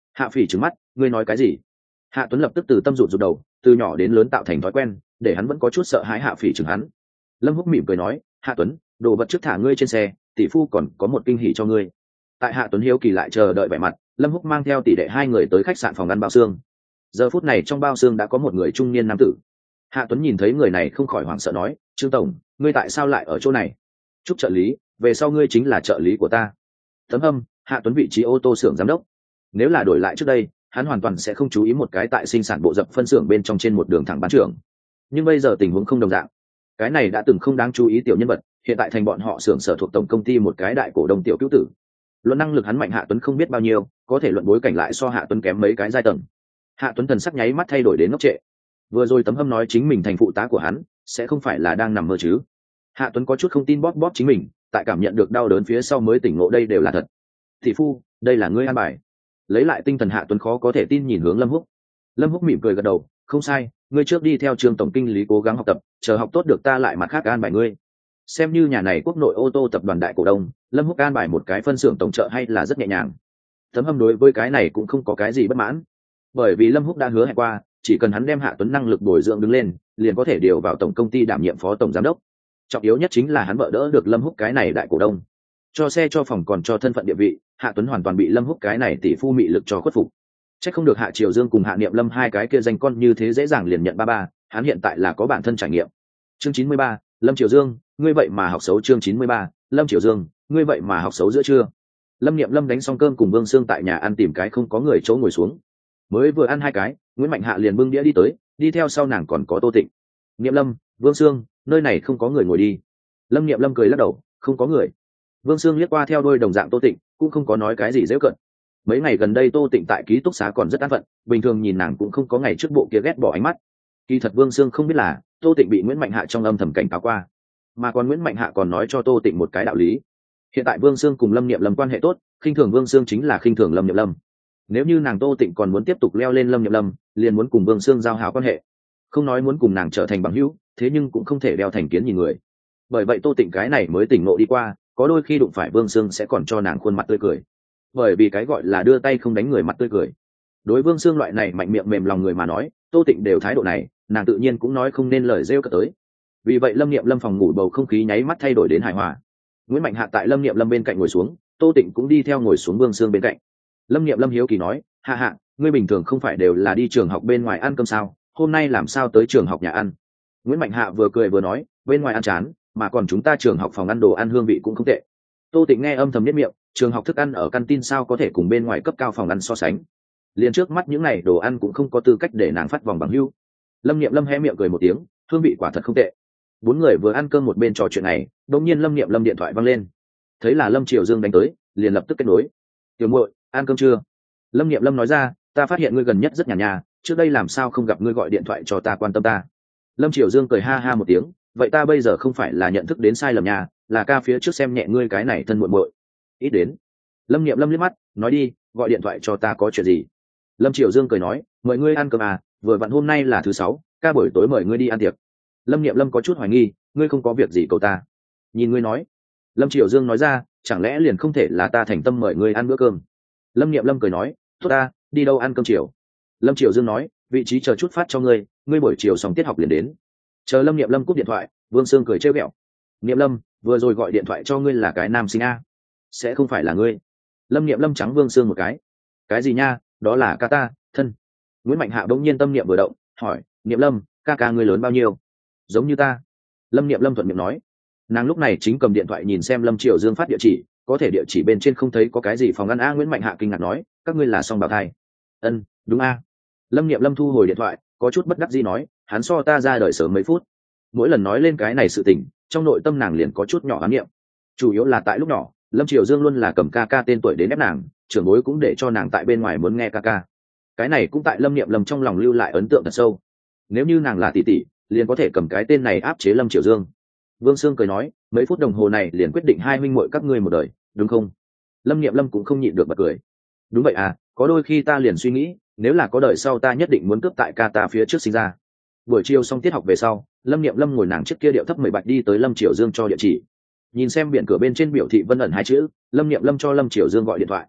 Hạ Phỉ trừng mắt, ngươi nói cái gì? Hạ Tuấn lập tức từ tâm rụt rụt đầu, từ nhỏ đến lớn tạo thành thói quen, để hắn vẫn có chút sợ hãi Hạ Phỉ chừng hắn. Lâm Húc mỉm cười nói, Hạ Tuấn, đồ vật trước thả ngươi trên xe, tỷ phu còn có một kinh hỉ cho ngươi. Tại Hạ Tuấn hiếu kỳ lại chờ đợi vẻ mặt, Lâm Húc mang theo tỷ đệ hai người tới khách sạn phòng ăn bao xương. Giờ phút này trong bao xương đã có một người trung niên nam tử. Hạ Tuấn nhìn thấy người này không khỏi hoảng sợ nói, Trương tổng, ngươi tại sao lại ở chỗ này? Chúc trợ lý, về sau ngươi chính là trợ lý của ta. Tấm âm, Hạ Tuấn vị trí ô tô xưởng giám đốc. Nếu là đổi lại trước đây, hắn hoàn toàn sẽ không chú ý một cái tại sinh sản bộ dập phân xưởng bên trong trên một đường thẳng bán trưởng. Nhưng bây giờ tình huống không đồng dạng. Cái này đã từng không đáng chú ý tiểu nhân vật, hiện tại thành bọn họ xưởng sở thuộc tổng công ty một cái đại cổ đông tiểu cứu tử. Luận năng lực hắn mạnh Hạ Tuấn không biết bao nhiêu, có thể luận bối cảnh lại so Hạ Tuấn kém mấy cái giai tầng. Hạ Tuấn thần sắc nháy mắt thay đổi đến ngốc trệ. Vừa rồi Tấm Hâm nói chính mình thành phụ tá của hắn, sẽ không phải là đang nằm mơ chứ? Hạ Tuấn có chút không tin bóp bóp chính mình, tại cảm nhận được đau đớn phía sau mới tỉnh ngộ đây đều là thật. Thị phu, đây là ngươi an bài. Lấy lại tinh thần Hạ Tuấn khó có thể tin nhìn hướng Lâm Húc. Lâm Húc mỉm cười gật đầu, không sai, ngươi trước đi theo trường tổng kinh lý cố gắng học tập, chờ học tốt được ta lại mặt khác an bài ngươi. Xem như nhà này quốc nội ô tô tập đoàn đại cổ đông, Lâm Húc an bài một cái phân xưởng tổng trợ hay là rất nhẹ nhàng. Tấm Hâm đối với cái này cũng không có cái gì bất mãn, bởi vì Lâm Húc đã hứa hẹn qua, chỉ cần hắn đem Hạ Tuấn năng lực bồi dưỡng đứng lên, liền có thể điều vào tổng công ty đảm nhiệm phó tổng giám đốc. Trọng yếu nhất chính là hắn vợ đỡ được Lâm Húc cái này đại cổ đông, cho xe cho phòng còn cho thân phận địa vị, Hạ Tuấn hoàn toàn bị Lâm Húc cái này tỷ phu mị lực cho khuất phục. Chắc không được Hạ Triều Dương cùng Hạ Niệm Lâm hai cái kia danh con như thế dễ dàng liền nhận ba ba, hắn hiện tại là có bản thân trải nghiệm. Chương chín mươi ba, Lâm Triều Dương, ngươi vậy mà học xấu. Chương chín mươi ba, Lâm Triều Dương, ngươi vậy mà học xấu giữa trưa. Lâm Niệm Lâm đánh xong cơm cùng Vương Sương tại nhà ăn tìm cái không có người chỗ ngồi xuống. Mới vừa ăn hai cái, Nguyễn Mạnh Hạ liền bưng đĩa đi tới, đi theo sau nàng còn có Tô Tịnh. Niệm Lâm, Vương Sương, nơi này không có người ngồi đi. Lâm Niệm Lâm cười lắc đầu, không có người. Vương Sương liếc qua theo đôi đồng dạng Tô Tịnh, cũng không có nói cái gì dễ cận. Mấy ngày gần đây Tô Tịnh tại ký túc xá còn rất an phận, bình thường nhìn nàng cũng không có ngày trước bộ kia ghét bỏ ánh mắt. Kỳ thật Vương Sương không biết là Tô Tịnh bị Nguyễn Mạnh Hạ trong âm thầm cảnh cáo qua, mà còn Nguyễn Mạnh Hạ còn nói cho Tô Tịnh một cái đạo lý. Hiện tại Vương Sương cùng Lâm Niệm Lâm quan hệ tốt, khinh thường Vương Sương chính là khinh thường Lâm Niệm Lâm. Nếu như nàng Tô Tịnh còn muốn tiếp tục leo lên Lâm Niệm Lâm, liền muốn cùng Vương Sương giao hảo quan hệ, không nói muốn cùng nàng trở thành bằng hữu, thế nhưng cũng không thể đeo thành kiến nhìn người. Bởi vậy Tô Tịnh cái này mới tỉnh ngộ đi qua, có đôi khi đụng phải Vương Sương sẽ còn cho nàng khuôn mặt tươi cười, bởi vì cái gọi là đưa tay không đánh người mặt tươi cười. Đối Vương Sương loại này mạnh miệng mềm lòng người mà nói, Tô Tịnh đều thái độ này, nàng tự nhiên cũng nói không nên lời rêu cợt tới. Vì vậy Lâm Niệm Lâm phòng ngủ bầu không khí nháy mắt thay đổi đến hài hòa. Nguyễn Mạnh Hạ tại Lâm Niệm Lâm bên cạnh ngồi xuống, Tô Tịnh cũng đi theo ngồi xuống Vương Sương bên cạnh. Lâm Niệm Lâm hiếu kỳ nói, hạ hạ, ngươi bình thường không phải đều là đi trường học bên ngoài ăn cơm sao, hôm nay làm sao tới trường học nhà ăn? Nguyễn Mạnh Hạ vừa cười vừa nói, bên ngoài ăn chán, mà còn chúng ta trường học phòng ăn đồ ăn hương vị cũng không tệ. Tô Tịnh nghe âm thầm nhếch miệng, trường học thức ăn ở canteen sao có thể cùng bên ngoài cấp cao phòng ăn so sánh? Liền trước mắt những này đồ ăn cũng không có tư cách để nàng phát vòng bằng hưu. Lâm Niệm Lâm hé miệng cười một tiếng, hương vị quả thật không tệ. Bốn người vừa ăn cơm một bên trò chuyện này, đột nhiên Lâm Niệm Lâm điện thoại vang lên. Thấy là Lâm Triều Dương đánh tới, liền lập tức kết nối. "Tiểu muội, ăn cơm chưa?" Lâm Niệm Lâm nói ra, "Ta phát hiện ngươi gần nhất rất nhàn nhã, trước đây làm sao không gặp ngươi gọi điện thoại cho ta quan tâm ta?" Lâm Triều Dương cười ha ha một tiếng, "Vậy ta bây giờ không phải là nhận thức đến sai lầm nhà, là ca phía trước xem nhẹ ngươi cái này thân muội muội." "Ít đến." Lâm Niệm Lâm liếc mắt, "Nói đi, gọi điện thoại cho ta có chuyện gì?" Lâm Triều Dương cười nói, "Mời ngươi ăn cơm à, vừa vặn hôm nay là thứ sáu, ca buổi tối mời ngươi đi ăn tiệc." Lâm Niệm Lâm có chút hoài nghi, "Ngươi không có việc gì cầu ta?" "Nhìn ngươi nói." Lâm Triều Dương nói ra, "Chẳng lẽ liền không thể là ta thành tâm mời ngươi ăn bữa cơm?" Lâm Niệm Lâm cười nói, "Tốt ta, đi đâu ăn cơm chiều?" Lâm Triều Dương nói, "Vị trí chờ chút phát cho ngươi, ngươi buổi chiều xong tiết học liền đến." Chờ Lâm Niệm Lâm cúp điện thoại, Vương Sương cười trêu ghẹo, "Niệm Lâm, vừa rồi gọi điện thoại cho ngươi là cái nam sinh a, sẽ không phải là ngươi?" Lâm Niệm Lâm trắng Vương Sương một cái, "Cái gì nha, đó là ca ta, thân." Nguyễn Mạnh Hạ đống nhiên tâm niệm vừa động, hỏi, "Niệm Lâm, ca ca ngươi lớn bao nhiêu?" "Giống như ta." Lâm Niệm Lâm thuận miệng nói. Nàng lúc này chính cầm điện thoại nhìn xem Lâm Triều Dương phát địa chỉ, có thể địa chỉ bên trên không thấy có cái gì phòng ăn a. Nguyễn Mạnh Hạ kinh ngạc nói, "Các ngươi là song bào thai?" "Ân, đúng a." Lâm Niệm Lâm thu hồi điện thoại, có chút bất đắc dĩ nói, "Hắn so ta ra đời sớm mấy phút." Mỗi lần nói lên cái này sự tình, trong nội tâm nàng liền có chút nhỏ ám niệm. Chủ yếu là tại lúc nhỏ, Lâm Triều Dương luôn là cầm ca ca tên tuổi đến ép nàng, trưởng bối cũng để cho nàng tại bên ngoài muốn nghe ca ca. Cái này cũng tại Lâm Niệm Lâm trong lòng lưu lại ấn tượng thật sâu. Nếu như nàng là tỷ tỷ, liền có thể cầm cái tên này áp chế Lâm Triều Dương. Vương Sương cười nói, "Mấy phút đồng hồ này liền quyết định hai huynh muội các ngươi một đời, đúng không?" Lâm Niệm Lâm cũng không nhịn được bật cười. "Đúng vậy à, có đôi khi ta liền suy nghĩ, nếu là có đời sau ta nhất định muốn cướp tại ca ta phía trước sinh ra." Buổi chiều xong tiết học về sau, Lâm Niệm Lâm ngồi nàng trước kia điệu thấp mười bạch đi tới Lâm Triều Dương cho địa chỉ. Nhìn xem biển cửa bên trên biểu thị Vân ẩn hai chữ, Lâm Niệm Lâm cho Lâm Triều Dương gọi điện thoại.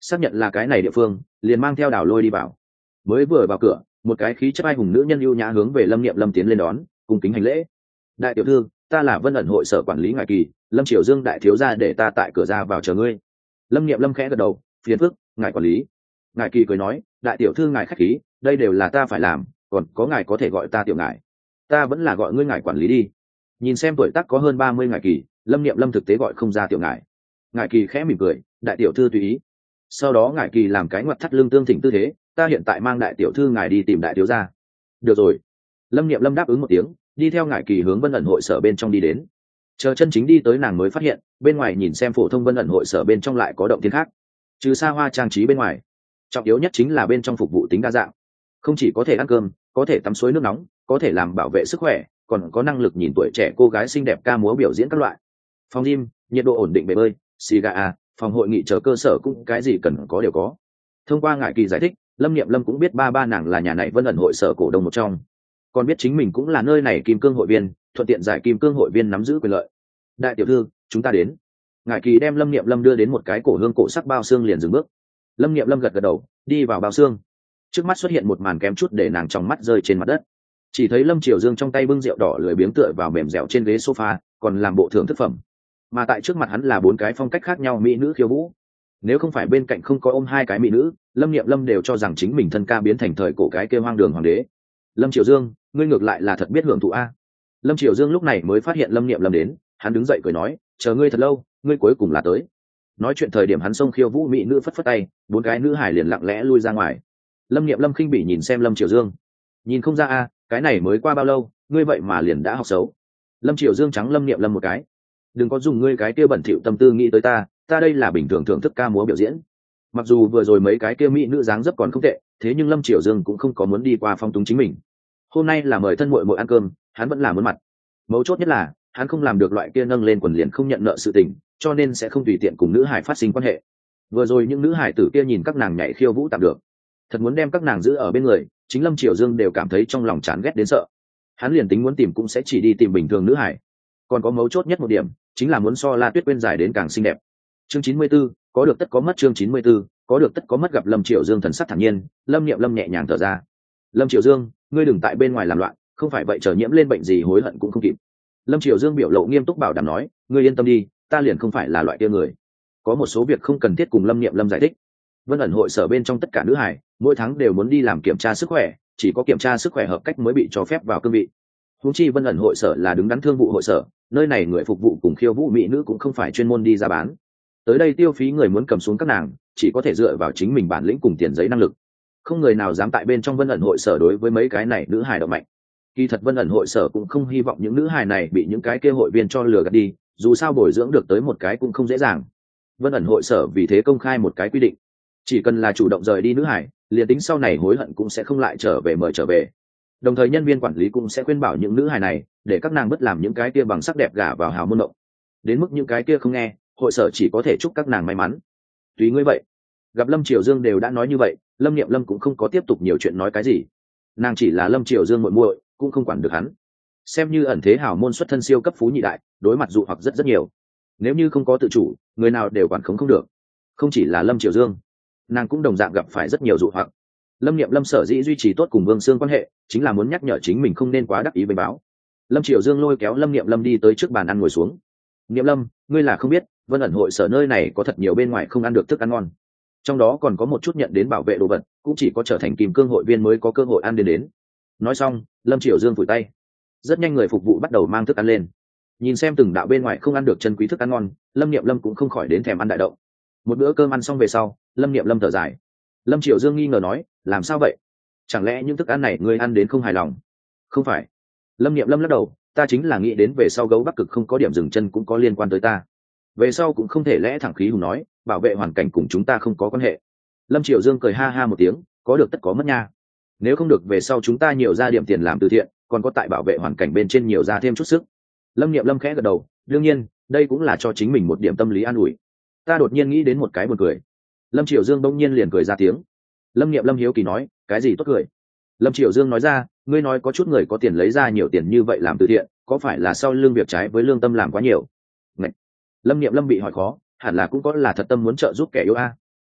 xác nhận là cái này địa phương, liền mang theo Đào Lôi đi vào. Mới vừa vào cửa, một cái khí chất ai hùng nữ nhân ưu nhã hướng về Lâm Niệm Lâm tiến lên đón, cung kính hành lễ. Đại tiểu thư, ta là Vân ẩn hội sở quản lý Ngải Kỳ, Lâm Triều Dương đại thiếu gia để ta tại cửa ra vào chờ ngươi. Lâm Niệm Lâm khẽ gật đầu, phiền phức, ngài quản lý. Ngải Kỳ cười nói, đại tiểu thư ngài khách khí, đây đều là ta phải làm, còn có ngài có thể gọi ta tiểu ngải. Ta vẫn là gọi ngươi ngài quản lý đi. Nhìn xem tuổi tác có hơn ba mươi Ngải Kỳ, Lâm Niệm Lâm thực tế gọi không ra tiểu ngải. Ngải Kỳ khẽ mỉm cười, đại tiểu thư tùy ý. Sau đó Ngải Kỳ làm cái ngoặt thắt lưng tương thỉnh tư thế, ta hiện tại mang đại tiểu thư ngài đi tìm đại thiếu gia. Được rồi. Lâm Niệm Lâm đáp ứng một tiếng, đi theo Ngải Kỳ hướng Vân ẩn hội sở bên trong đi đến. Chờ chân chính đi tới nàng mới phát hiện, bên ngoài nhìn xem phổ thông Vân ẩn hội sở bên trong lại có động thiên khác. Trừ xa hoa trang trí bên ngoài, trọng yếu nhất chính là bên trong phục vụ tính đa dạng. Không chỉ có thể ăn cơm, có thể tắm suối nước nóng, có thể làm bảo vệ sức khỏe, còn có năng lực nhìn tuổi trẻ cô gái xinh đẹp ca múa biểu diễn các loại. Phòng gym, nhiệt độ ổn định bể bơi, xì gà à, phòng hội nghị chờ cơ sở cũng cái gì cần có đều có. Thông qua Ngải Kỳ giải thích, Lâm Niệm Lâm cũng biết ba ba nàng là nhà này Vân ẩn hội sở cổ đông một trong, còn biết chính mình cũng là nơi này kim cương hội viên, thuận tiện giải kim cương hội viên nắm giữ quyền lợi. Đại tiểu thư, chúng ta đến. Ngải Kỳ đem Lâm Niệm Lâm đưa đến một cái cổ hương cổ sắc bao xương liền dừng bước. Lâm Niệm Lâm gật gật đầu, đi vào bao xương. Trước mắt xuất hiện một màn kém chút để nàng trong mắt rơi trên mặt đất. Chỉ thấy Lâm Triều Dương trong tay bưng rượu đỏ lười biếng tựa vào mềm dẻo trên ghế sofa, còn làm bộ thưởng thức phẩm. Mà tại trước mặt hắn là bốn cái phong cách khác nhau mỹ nữ khiêu vũ. Nếu không phải bên cạnh không có ôm hai cái mỹ nữ, Lâm Niệm Lâm đều cho rằng chính mình thân ca biến thành thời cổ cái kêu hoang đường hoàng đế. Lâm Triều Dương, ngươi ngược lại là thật biết hưởng thụ a. Lâm Triều Dương lúc này mới phát hiện Lâm Niệm Lâm đến, hắn đứng dậy cười nói, chờ ngươi thật lâu, ngươi cuối cùng là tới. Nói chuyện thời điểm hắn xông khiêu vũ mỹ nữ phất phất tay, bốn cái nữ hải liền lặng lẽ lui ra ngoài. Lâm Niệm Lâm khinh bỉ nhìn xem Lâm Triều Dương, nhìn không ra a, cái này mới qua bao lâu, ngươi vậy mà liền đã học xấu. Lâm Triều Dương trắng Lâm Niệm Lâm một cái, đừng có dùng ngươi cái kia bẩn thỉu tâm tư nghĩ tới ta, ta đây là bình thường thưởng thức ca múa biểu diễn. Mặc dù vừa rồi mấy cái kia mỹ nữ dáng dấp còn không tệ, thế nhưng Lâm Triều Dương cũng không có muốn đi qua phong túng chính mình. Hôm nay là mời thân muội muội ăn cơm, hắn vẫn là muốn mặt. Mấu chốt nhất là hắn không làm được loại kia nâng lên quần liền không nhận nợ sự tình, cho nên sẽ không tùy tiện cùng nữ hải phát sinh quan hệ. Vừa rồi những nữ hải tử kia nhìn các nàng nhảy khiêu vũ tạm được, thật muốn đem các nàng giữ ở bên người, chính Lâm Triều Dương đều cảm thấy trong lòng chán ghét đến sợ. Hắn liền tính muốn tìm cũng sẽ chỉ đi tìm bình thường nữ hải. Còn có mấu chốt nhất một điểm, chính là muốn so La Tuyết Quyên dài đến càng xinh đẹp. Chương chín mươi 94, có được tất có mất. Chương chín mươi 94, có được tất có mất. Gặp Lâm Triều Dương thần sắc thản nhiên, Lâm Niệm Lâm nhẹ nhàng thở ra. Lâm Triều Dương, ngươi đừng tại bên ngoài làm loạn, không phải vậy chờ nhiễm lên bệnh gì hối hận cũng không kịp. Lâm Triều Dương biểu lộ nghiêm túc bảo đảm nói, ngươi yên tâm đi, ta liền không phải là loại kia người. Có một số việc không cần thiết cùng Lâm Niệm Lâm giải thích. Vân ẩn hội sở bên trong tất cả nữ hải, mỗi tháng đều muốn đi làm kiểm tra sức khỏe, chỉ có kiểm tra sức khỏe hợp cách mới bị cho phép vào cương vị. Huống chi Vân ẩn hội sở là đứng đắn thương vụ hội sở, nơi này người phục vụ cùng khiêu vũ mỹ nữ cũng không phải chuyên môn đi ra bán. Tới đây tiêu phí người muốn cầm xuống các nàng, chỉ có thể dựa vào chính mình bản lĩnh cùng tiền giấy năng lực. Không người nào dám tại bên trong Vân ẩn hội sở đối với mấy cái này nữ hài động mạnh. Kỳ thật Vân ẩn hội sở cũng không hy vọng những nữ hài này bị những cái kia hội viên cho lừa gạt đi, dù sao bồi dưỡng được tới một cái cũng không dễ dàng. Vân ẩn hội sở vì thế công khai một cái quy định, chỉ cần là chủ động rời đi nữ hài, liền tính sau này hối hận cũng sẽ không lại trở về mời trở về. Đồng thời nhân viên quản lý cũng sẽ khuyên bảo những nữ hài này, để các nàng bất làm những cái kia bằng sắc đẹp gả vào hào môn động. Đến mức những cái kia không nghe, hội sở chỉ có thể chúc các nàng may mắn. Tùy ngươi vậy. Gặp Lâm Triều Dương đều đã nói như vậy, Lâm Niệm Lâm cũng không có tiếp tục nhiều chuyện nói cái gì. Nàng chỉ là Lâm Triều Dương muội muội, cũng không quản được hắn. Xem như ẩn thế hào môn xuất thân siêu cấp phú nhị đại, đối mặt dụ hoặc rất rất nhiều. Nếu như không có tự chủ, người nào đều quản khống không được. Không chỉ là Lâm Triều Dương, nàng cũng đồng dạng gặp phải rất nhiều dụ hoặc. Lâm Niệm Lâm sở dĩ duy trì tốt cùng Vương Sương quan hệ, chính là muốn nhắc nhở chính mình không nên quá đắc ý với báo. Lâm Triều Dương lôi kéo Lâm Niệm Lâm đi tới trước bàn ăn ngồi xuống. Niệm Lâm, ngươi là không biết, Vân ẩn hội sở nơi này có thật nhiều bên ngoài không ăn được thức ăn ngon. Trong đó còn có một chút nhận đến bảo vệ đồ vật, cũng chỉ có trở thành kim cương hội viên mới có cơ hội ăn đến đến. Nói xong, Lâm Triều Dương phủi tay. Rất nhanh người phục vụ bắt đầu mang thức ăn lên. Nhìn xem từng đạo bên ngoài không ăn được chân quý thức ăn ngon, Lâm Niệm Lâm cũng không khỏi đến thèm ăn đại động. Một bữa cơm ăn xong về sau, Lâm Niệm Lâm thở dài. Lâm Triều Dương nghi ngờ nói, làm sao vậy? Chẳng lẽ những thức ăn này ngươi ăn đến không hài lòng? Không phải. Lâm Niệm Lâm lắc đầu, ta chính là nghĩ đến về sau gấu Bắc Cực không có điểm dừng chân cũng có liên quan tới ta. Về sau cũng không thể lẽ thẳng khí hùng nói, bảo vệ hoàn cảnh cùng chúng ta không có quan hệ. Lâm Triều Dương cười ha ha một tiếng, có được tất có mất nha. Nếu không được về sau chúng ta nhiều ra điểm tiền làm từ thiện, còn có tại bảo vệ hoàn cảnh bên trên nhiều ra thêm chút sức. Lâm Niệm Lâm khẽ gật đầu, đương nhiên, đây cũng là cho chính mình một điểm tâm lý an ủi. Ta đột nhiên nghĩ đến một cái buồn cười. Lâm Triều Dương bỗng nhiên liền cười ra tiếng. Lâm Niệm Lâm hiếu kỳ nói, cái gì tốt cười? Lâm Triều Dương nói ra, ngươi nói có chút người có tiền lấy ra nhiều tiền như vậy làm từ thiện, có phải là sau lương việc trái với lương tâm làm quá nhiều? Ngậy! Lâm Niệm Lâm bị hỏi khó, hẳn là cũng có là thật tâm muốn trợ giúp kẻ yếu a.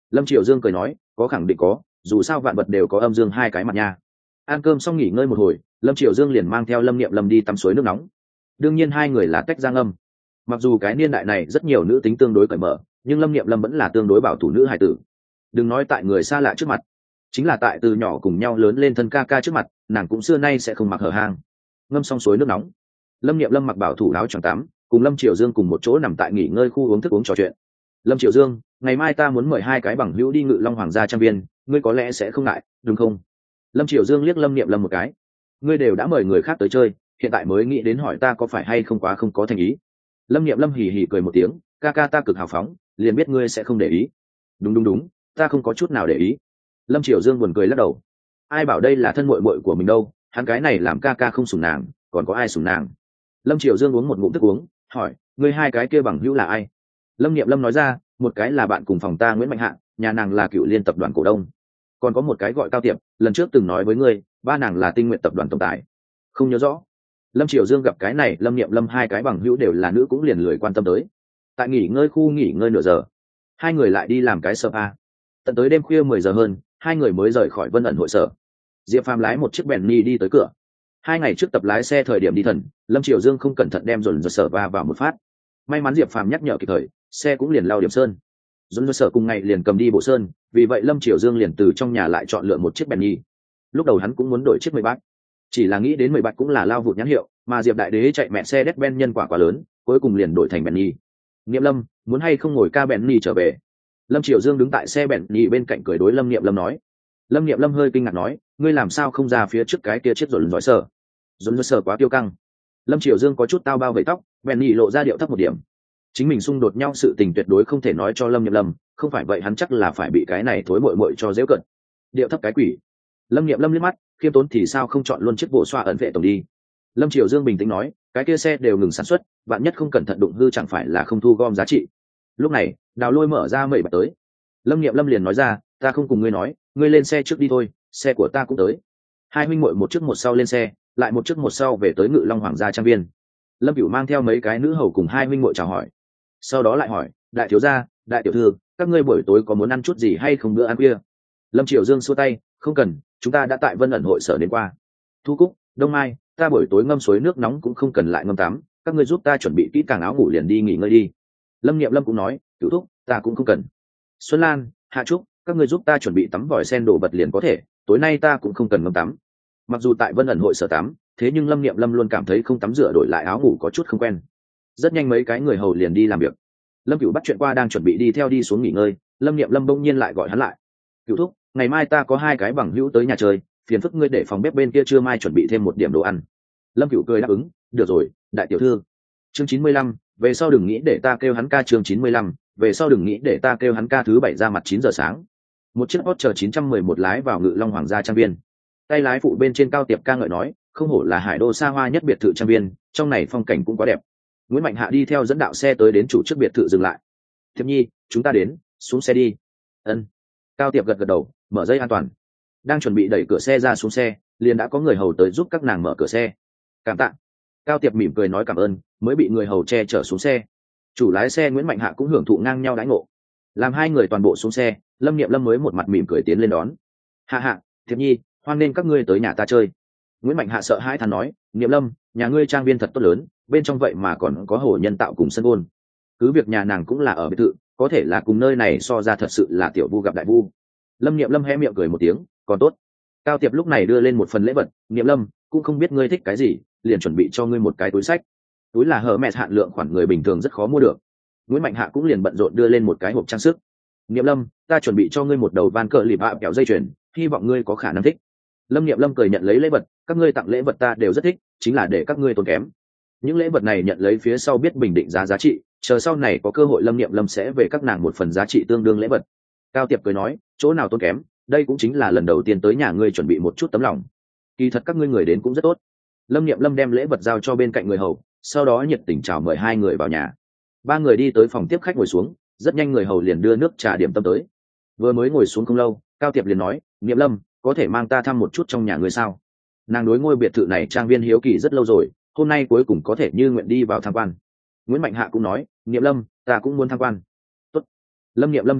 Lâm Triều Dương cười nói, có khẳng định có, dù sao vạn vật đều có âm dương hai cái mặt nha. Ăn cơm xong nghỉ ngơi một hồi, Lâm Triều Dương liền mang theo Lâm Niệm Lâm đi tắm suối nước nóng. Đương nhiên hai người là tách ra ngâm. Mặc dù cái niên đại này rất nhiều nữ tính tương đối cởi mở, nhưng Lâm Niệm Lâm vẫn là tương đối bảo thủ nữ hài tử. Đừng nói tại người xa lạ trước mặt, chính là tại từ nhỏ cùng nhau lớn lên thân ca ca trước mặt, nàng cũng xưa nay sẽ không mặc hở hang. Ngâm xong suối nước nóng, Lâm Niệm Lâm mặc bảo thủ áo choàng tắm, cùng Lâm Triều Dương cùng một chỗ nằm tại nghỉ ngơi khu uống thức uống trò chuyện. Lâm Triều Dương, ngày mai ta muốn mời hai cái bằng hữu đi Ngự Long Hoàng gia trang viên, ngươi có lẽ sẽ không ngại, đúng không? Lâm Triều Dương liếc Lâm Niệm Lâm một cái. Ngươi đều đã mời người khác tới chơi, hiện tại mới nghĩ đến hỏi ta có phải hay không quá không có thành ý. Lâm Niệm Lâm hì hì cười một tiếng, ca ca ta cực hào phóng, liền biết ngươi sẽ không để ý. Đúng đúng đúng, ta không có chút nào để ý. Lâm Triều Dương buồn cười lắc đầu. Ai bảo đây là thân muội muội của mình đâu, hắn cái này làm ca ca không sủng nàng, còn có ai sủng nàng? Lâm Triều Dương uống một ngụm thức uống, hỏi, ngươi hai cái kia bằng hữu là ai? Lâm Niệm Lâm nói ra, một cái là bạn cùng phòng ta Nguyễn Mạnh Hạ, nhà nàng là Cựu Liên tập đoàn cổ đông. Còn có một cái gọi Cao Tiệp, lần trước từng nói với ngươi, ba nàng là Tinh Nguyện tập đoàn tổng tài. Không nhớ rõ. Lâm Triều Dương gặp cái này, Lâm Niệm Lâm hai cái bằng hữu đều là nữ cũng liền lười quan tâm tới. Tại nghỉ ngơi khu nghỉ ngơi nửa giờ, hai người lại đi làm cái spa. Tận tới đêm khuya mười giờ hơn, hai người mới rời khỏi Vân ẩn hội sở. Diệp Phàm lái một chiếc Bentley đi tới cửa. Hai ngày trước tập lái xe thời điểm đi thần, Lâm Triều Dương không cẩn thận đem dồn dồn sở va vào một phát. May mắn Diệp Phàm nhắc nhở kịp thời, xe cũng liền lao điểm sơn. Dồn dồn sở cùng ngày liền cầm đi bộ sơn, vì vậy Lâm Triều Dương liền từ trong nhà lại chọn lựa một chiếc Bentley. Lúc đầu hắn cũng muốn đổi chiếc mười bát, chỉ là nghĩ đến mười bát cũng là lao vụt nhãn hiệu, mà Diệp Đại Đế chạy mẹ xe Mercedes-Benz nhân quả quá lớn, cuối cùng liền đổi thành Bentley. Niệm Lâm, muốn hay không ngồi ca Bentley trở về? Lâm Triều Dương đứng tại xe Bentley bên cạnh cười đối Lâm Niệm Lâm nói. Lâm Niệm Lâm hơi kinh ngạc nói, ngươi làm sao không ra phía trước cái kia chiếc dồn dồn sở? Dồn dồn sở quá tiêu căng. Lâm Triều Dương có chút tao bao vây tóc, Bentley lộ ra điệu thấp một điểm. Chính mình xung đột nhau sự tình tuyệt đối không thể nói cho Lâm Niệm Lâm, không phải vậy hắn chắc là phải bị cái này thối muội muội cho giễu cận. Điệu thấp cái quỷ. Lâm Niệm Lâm liếc mắt, khiêm tốn thì sao không chọn luôn chiếc bộ xoa ẩn vệ tổng đi. Lâm Triều Dương bình tĩnh nói, cái kia xe đều ngừng sản xuất, bạn nhất không cẩn thận đụng hư chẳng phải là không thu gom giá trị. Lúc này, Đào Lôi mở ra mẩy bạc tới. Lâm Niệm Lâm liền nói ra, ta không cùng ngươi nói, ngươi lên xe trước đi thôi, xe của ta cũng tới. Hai huynh muội một trước một sau lên xe, lại một trước một sau về tới Ngự Long Hoàng gia trang viên. Lâm Cửu mang theo mấy cái nữ hầu cùng hai huynh muội chào hỏi, sau đó lại hỏi, đại thiếu gia, đại tiểu thư, các ngươi buổi tối có muốn ăn chút gì hay không bữa ăn khuya? Lâm Triều Dương xua tay, không cần, chúng ta đã tại Vân ẩn hội sở đến qua. Thu Cúc, Đông Mai, ta buổi tối ngâm suối nước nóng cũng không cần lại ngâm tắm, các ngươi giúp ta chuẩn bị kỹ càng áo ngủ liền đi nghỉ ngơi đi. Lâm Niệm Lâm cũng nói, Cửu Thúc, ta cũng không cần. Xuân Lan, Hạ Trúc, các ngươi giúp ta chuẩn bị tắm vòi sen đồ vật liền có thể, tối nay ta cũng không cần ngâm tắm. Mặc dù tại Vân ẩn hội sở tắm, thế nhưng Lâm Niệm Lâm luôn cảm thấy không tắm rửa đổi lại áo ngủ có chút không quen. Rất nhanh mấy cái người hầu liền đi làm việc. Lâm Cửu bắt chuyện qua đang chuẩn bị đi theo đi xuống nghỉ ngơi, Lâm Niệm Lâm bỗng nhiên lại gọi hắn lại. Cửu Thúc, ngày mai ta có hai cái bằng hữu tới nhà chơi, phiền phức ngươi để phòng bếp bên kia trưa mai chuẩn bị thêm một điểm đồ ăn. Lâm Cửu cười đáp ứng, được rồi, đại tiểu thư. Chương chín mươi lăm, về sau đừng nghĩ để ta kêu hắn ca. Chương chín mươi lăm, về sau đừng nghĩ để ta kêu hắn ca. Thứ bảy ra mặt chín giờ sáng. Một chiếc Porsche chín trăm mười một lái vào Ngự Long Hoàng gia trang viên. Tay lái phụ bên trên Cao Tiệp ca ngợi nói, không hổ là hải đô xa hoa nhất biệt thự trang viên, trong này phong cảnh cũng quá đẹp. Nguyễn Mạnh Hạ đi theo dẫn đạo xe tới đến chủ trước biệt thự dừng lại. Thiệp Nhi, chúng ta đến, xuống xe đi. Ân. Cao Tiệp gật gật đầu, mở dây an toàn. Đang chuẩn bị đẩy cửa xe ra xuống xe, liền đã có người hầu tới giúp các nàng mở cửa xe. Cảm tạ. Cao Tiệp mỉm cười nói cảm ơn, mới bị người hầu che chở xuống xe. Chủ lái xe Nguyễn Mạnh Hạ cũng hưởng thụ ngang nhau đãi ngộ. Làm hai người toàn bộ xuống xe, Lâm Niệm Lâm mới một mặt mỉm cười tiến lên đón. Hạ Hạ, Thiệp Nhi, hoan nên các ngươi tới nhà ta chơi. Nguyễn Mạnh Hạ sợ hãi thán nói, Niệm Lâm, nhà ngươi trang viên thật tốt lớn, bên trong vậy mà còn có hồ nhân tạo cùng sân gôn. Cứ việc nhà nàng cũng là ở biệt thự, có thể là cùng nơi này so ra thật sự là tiểu vu gặp đại vu. Lâm Niệm Lâm hé miệng cười một tiếng, còn tốt. Cao Tiệp lúc này đưa lên một phần lễ vật, Niệm Lâm, cũng không biết ngươi thích cái gì, liền chuẩn bị cho ngươi một cái túi sách. Túi là hở mẹ hạn lượng khoản người bình thường rất khó mua được. Nguyễn Mạnh Hạ cũng liền bận rộn đưa lên một cái hộp trang sức. Niệm Lâm, ta chuẩn bị cho ngươi một đầu van cờ lịp hạ kẹo dây chuyền, hy vọng ngươi có khả năng thích. Lâm Niệm Lâm cười nhận lấy lễ vật, các ngươi tặng lễ vật ta đều rất thích, chính là để các ngươi tốn kém. Những lễ vật này nhận lấy phía sau biết bình định giá giá trị, chờ sau này có cơ hội Lâm Niệm Lâm sẽ về các nàng một phần giá trị tương đương lễ vật. Cao Tiệp cười nói, chỗ nào tốn kém, đây cũng chính là lần đầu tiên tới nhà ngươi chuẩn bị một chút tấm lòng. Kỳ thật các ngươi người đến cũng rất tốt. Lâm Niệm Lâm đem lễ vật giao cho bên cạnh người hầu, sau đó nhiệt tình chào mời hai người vào nhà. Ba người đi tới phòng tiếp khách ngồi xuống, rất nhanh người hầu liền đưa nước trà điểm tâm tới. Vừa mới ngồi xuống không lâu, Cao Tiệp liền nói, Niệm Lâm, có thể mang ta thăm một chút trong nhà ngươi sao? Nàng đối ngôi biệt thự này trang viên hiếu kỳ rất lâu rồi, hôm nay cuối cùng có thể như nguyện đi vào tham quan. Nguyễn Mạnh Hạ cũng nói, Niệm Lâm, ta cũng muốn tham quan. Tốt. Lâm Niệm Lâm đứng dậy,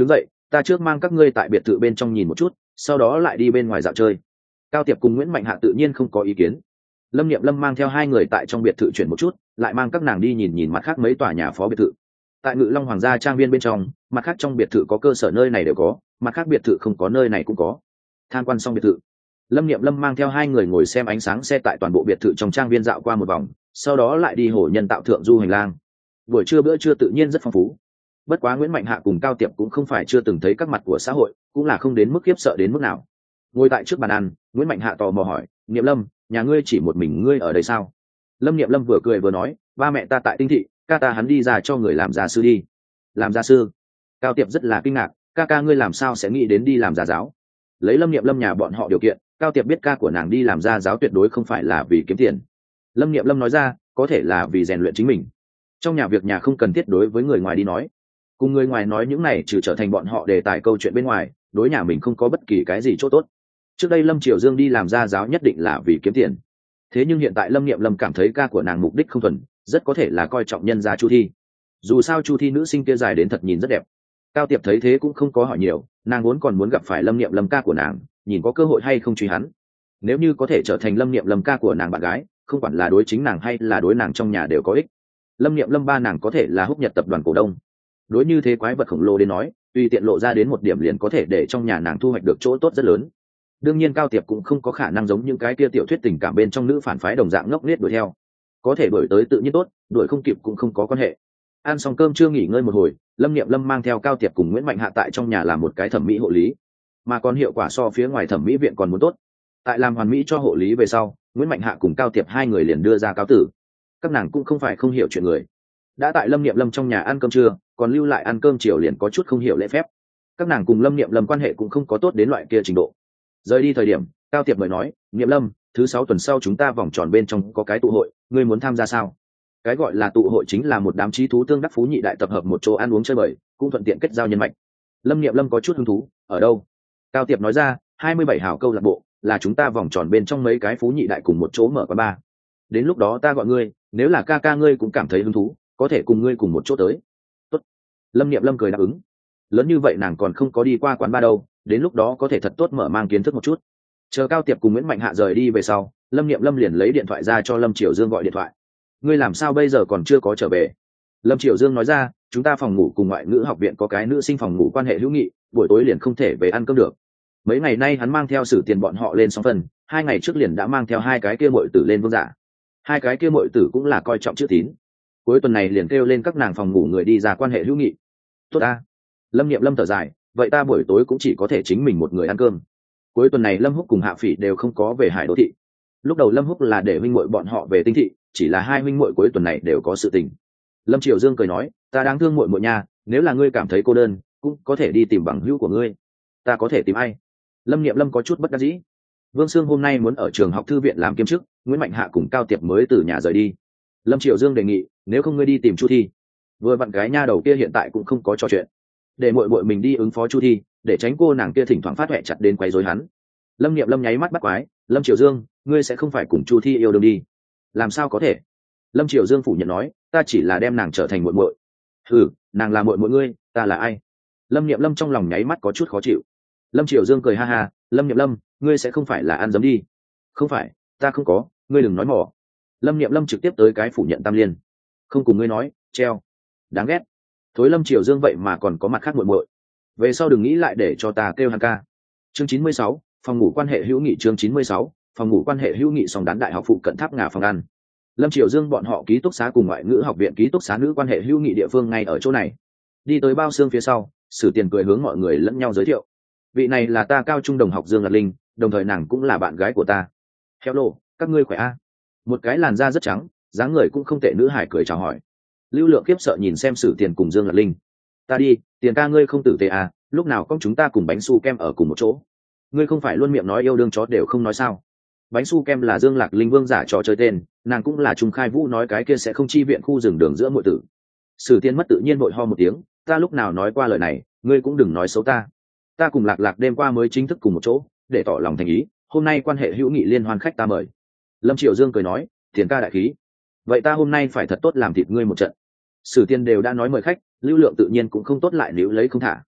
ta trước mang các ngươi tại biệt thự bên trong nhìn một chút, sau đó lại đi bên ngoài dạo chơi. Cao Tiệp cùng Nguyễn Mạnh Hạ tự nhiên không có ý kiến. Lâm Niệm Lâm mang theo hai người tại trong biệt thự chuyển một chút, lại mang các nàng đi nhìn nhìn mặt khác mấy tòa nhà phó biệt thự. Tại Ngự Long Hoàng gia trang viên bên trong, mặt khác trong biệt thự có cơ sở nơi này đều có, mặt khác biệt thự không có nơi này cũng có. Tham quan xong biệt thự, Lâm Niệm Lâm mang theo hai người ngồi xem ánh sáng xe tại toàn bộ biệt thự trong trang viên dạo qua một vòng, sau đó lại đi hồ nhân tạo thượng du hành lang. Buổi trưa bữa trưa tự nhiên rất phong phú. Bất quá Nguyễn Mạnh Hạ cùng Cao Tiệp cũng không phải chưa từng thấy các mặt của xã hội, cũng là không đến mức khiếp sợ đến mức nào. Ngồi tại trước bàn ăn, Nguyễn Mạnh Hạ tò mò hỏi, Niệm Lâm, nhà ngươi chỉ một mình ngươi ở đây sao? Lâm Niệm Lâm vừa cười vừa nói, ba mẹ ta tại Tinh thị, ca ta hắn đi ra cho người làm gia sư đi. Làm gia sư? Cao Tiệp rất là kinh ngạc, ca ca ngươi làm sao sẽ nghĩ đến đi làm gia giáo? Lấy Lâm Niệm Lâm nhà bọn họ điều kiện, Cao Tiệp biết ca của nàng đi làm gia giáo tuyệt đối không phải là vì kiếm tiền. Lâm Niệm Lâm nói ra, có thể là vì rèn luyện chính mình. Trong nhà việc nhà không cần thiết đối với người ngoài đi nói, cùng người ngoài nói những này trừ trở thành bọn họ đề tài câu chuyện bên ngoài, đối nhà mình không có bất kỳ cái gì chỗ tốt. Trước đây Lâm Triều Dương đi làm gia giáo nhất định là vì kiếm tiền, thế nhưng hiện tại Lâm Niệm Lâm cảm thấy ca của nàng mục đích không thuần, rất có thể là coi trọng nhân gia Chu Thi. Dù sao Chu Thi nữ sinh kia dài đến thật nhìn rất đẹp. Cao Tiệp thấy thế cũng không có hỏi nhiều, nàng vốn còn muốn gặp phải Lâm Niệm Lâm ca của nàng, nhìn có cơ hội hay không truy hắn. Nếu như có thể trở thành Lâm Niệm Lâm ca của nàng bạn gái, không quản là đối chính nàng hay là đối nàng trong nhà đều có ích. Lâm Niệm Lâm ba nàng có thể là Húc Nhật tập đoàn cổ đông. Đối như thế quái vật khổng lồ đến nói, tùy tiện lộ ra đến một điểm liền có thể để trong nhà nàng thu hoạch được chỗ tốt rất lớn. Đương nhiên Cao Tiệp cũng không có khả năng giống những cái kia tiểu thuyết tình cảm bên trong nữ phản phái đồng dạng ngốc nghếch đuổi theo. Có thể đuổi tới tự nhiên tốt, đuổi không kịp cũng không có quan hệ. Ăn xong cơm trưa nghỉ ngơi một hồi, Lâm Niệm Lâm mang theo Cao Tiệp cùng Nguyễn Mạnh Hạ tại trong nhà làm một cái thẩm mỹ hộ lý, mà còn hiệu quả so phía ngoài thẩm mỹ viện còn muốn tốt. Tại làm hoàn mỹ cho hộ lý về sau, Nguyễn Mạnh Hạ cùng Cao Tiệp hai người liền đưa ra cáo tử. Các nàng cũng không phải không hiểu chuyện người, đã tại Lâm Niệm Lâm trong nhà ăn cơm trưa, còn lưu lại ăn cơm chiều liền có chút không hiểu lễ phép. Các nàng cùng Lâm Niệm Lâm quan hệ cũng không có tốt đến loại kia trình độ. Rời đi thời điểm, Cao Tiệp mới nói, Niệm Lâm, thứ sáu tuần sau chúng ta vòng tròn bên trong có cái tụ hội, ngươi muốn tham gia sao? Cái gọi là tụ hội chính là một đám trí thú tương đắc phú nhị đại tập hợp một chỗ ăn uống chơi bời, cũng thuận tiện kết giao nhân mạch. Lâm Niệm Lâm có chút hứng thú, ở đâu? Cao Tiệp nói ra, hai mươi bảy hảo câu lạc bộ, là chúng ta vòng tròn bên trong mấy cái phú nhị đại cùng một chỗ mở quán bar. Đến lúc đó ta gọi ngươi, nếu là ca ca ngươi cũng cảm thấy hứng thú, có thể cùng ngươi cùng một chỗ tới. Tốt. Lâm Niệm Lâm cười đáp ứng. Lớn như vậy nàng còn không có đi qua quán bar đâu, đến lúc đó có thể thật tốt mở mang kiến thức một chút. Chờ Cao Tiệp cùng Nguyễn Mạnh Hạ rời đi về sau, Lâm Niệm Lâm liền lấy điện thoại ra cho Lâm Triều Dương gọi điện thoại. Ngươi làm sao bây giờ còn chưa có trở về? Lâm Triều Dương nói ra, chúng ta phòng ngủ cùng ngoại ngữ học viện có cái nữ sinh phòng ngủ quan hệ hữu nghị, buổi tối liền không thể về ăn cơm được. Mấy ngày nay hắn mang theo Sử Tiền bọn họ lên sóng phần, hai ngày trước liền đã mang theo hai cái kia muội tử lên vương giả. Hai cái kia muội tử cũng là coi trọng chữ tín. Cuối tuần này liền kêu lên các nàng phòng ngủ người đi ra quan hệ hữu nghị. Tốt ta. Lâm Niệm Lâm thở dài, vậy ta buổi tối cũng chỉ có thể chính mình một người ăn cơm. Cuối tuần này Lâm Húc cùng Hạ Phỉ đều không có về Hải Đô thị. Lúc đầu Lâm Húc là để huynh muội bọn họ về Tinh thị, chỉ là hai huynh muội cuối tuần này đều có sự tình. Lâm Triều Dương cười nói, ta đáng thương muội muội nha, nếu là ngươi cảm thấy cô đơn, cũng có thể đi tìm bằng hữu của ngươi. Ta có thể tìm ai? Lâm Niệm Lâm có chút bất đắc dĩ. Vương Sương hôm nay muốn ở trường học thư viện làm kiêm chức, Nguyễn Mạnh Hạ cùng Cao Tiệp mới từ nhà rời đi. Lâm Triều Dương đề nghị, nếu không ngươi đi tìm Chu Thi. Vừa vặn cái nha đầu kia hiện tại cũng không có trò chuyện, để muội muội mình đi ứng phó Chu Thi, để tránh cô nàng kia thỉnh thoảng phát huệ chặt đến quấy rối hắn. Lâm Niệm Lâm nháy mắt bắt quái, Lâm Triều Dương, ngươi sẽ không phải cùng Chu Thi yêu đương đi? Làm sao có thể? Lâm Triều Dương phủ nhận nói, ta chỉ là đem nàng trở thành muội muội. Ừ, nàng là muội muội ngươi, ta là ai? Lâm Niệm Lâm trong lòng nháy mắt có chút khó chịu. Lâm Triều Dương cười ha ha, Lâm Niệm Lâm, ngươi sẽ không phải là ăn dấm đi? Không phải, ta không có, ngươi đừng nói mỏ. Lâm Niệm Lâm trực tiếp tới cái phủ nhận tam liên. Không cùng ngươi nói, treo. Đáng ghét. Thối Lâm Triều Dương vậy mà còn có mặt khác muội muội. Về sau đừng nghĩ lại để cho ta kêu hắn ca. Chương chín mươi sáu, phòng ngủ quan hệ hữu nghị. Chương chín mươi sáu, phòng ngủ quan hệ hữu nghị. Song đán đại học phụ cận Tháp Ngà phòng ăn. Lâm Triều Dương bọn họ ký túc xá cùng ngoại ngữ học viện ký túc xá nữ quan hệ hữu nghị địa phương ngay ở chỗ này. Đi tới bao xương phía sau, Sử Tiền cười hướng mọi người lẫn nhau giới thiệu. Vị này là ta cao trung đồng học Dương Lạc Linh, đồng thời nàng cũng là bạn gái của ta. Hello, các ngươi khỏe a? Một cái làn da rất trắng, dáng người cũng không tệ nữ hải cười chào hỏi. Lưu Lượng khiếp sợ nhìn xem Sử Tiền cùng Dương Lạc Linh. Ta đi, Tiền ca ngươi không tử tế à, lúc nào con chúng ta cùng bánh su kem ở cùng một chỗ. Ngươi không phải luôn miệng nói yêu đương chó đều không nói sao? Bánh su kem là Dương Lạc Linh vương giả trò chơi tên, nàng cũng là Trung Khai Vũ nói cái kia sẽ không chi viện khu rừng đường giữa muội tử. Sử Tiên mất tự nhiên vội ho một tiếng, ta lúc nào nói qua lời này, ngươi cũng đừng nói xấu ta. Ta cùng Lạc Lạc đêm qua mới chính thức cùng một chỗ, để tỏ lòng thành ý, hôm nay quan hệ hữu nghị liên hoan khách ta mời. Lâm Triệu Dương cười nói, Tiền ca đại khí. Vậy ta hôm nay phải thật tốt làm thịt ngươi một trận. Sử Tiên đều đã nói mời khách, Lưu Lượng tự nhiên cũng không tốt lại níu lấy không thả.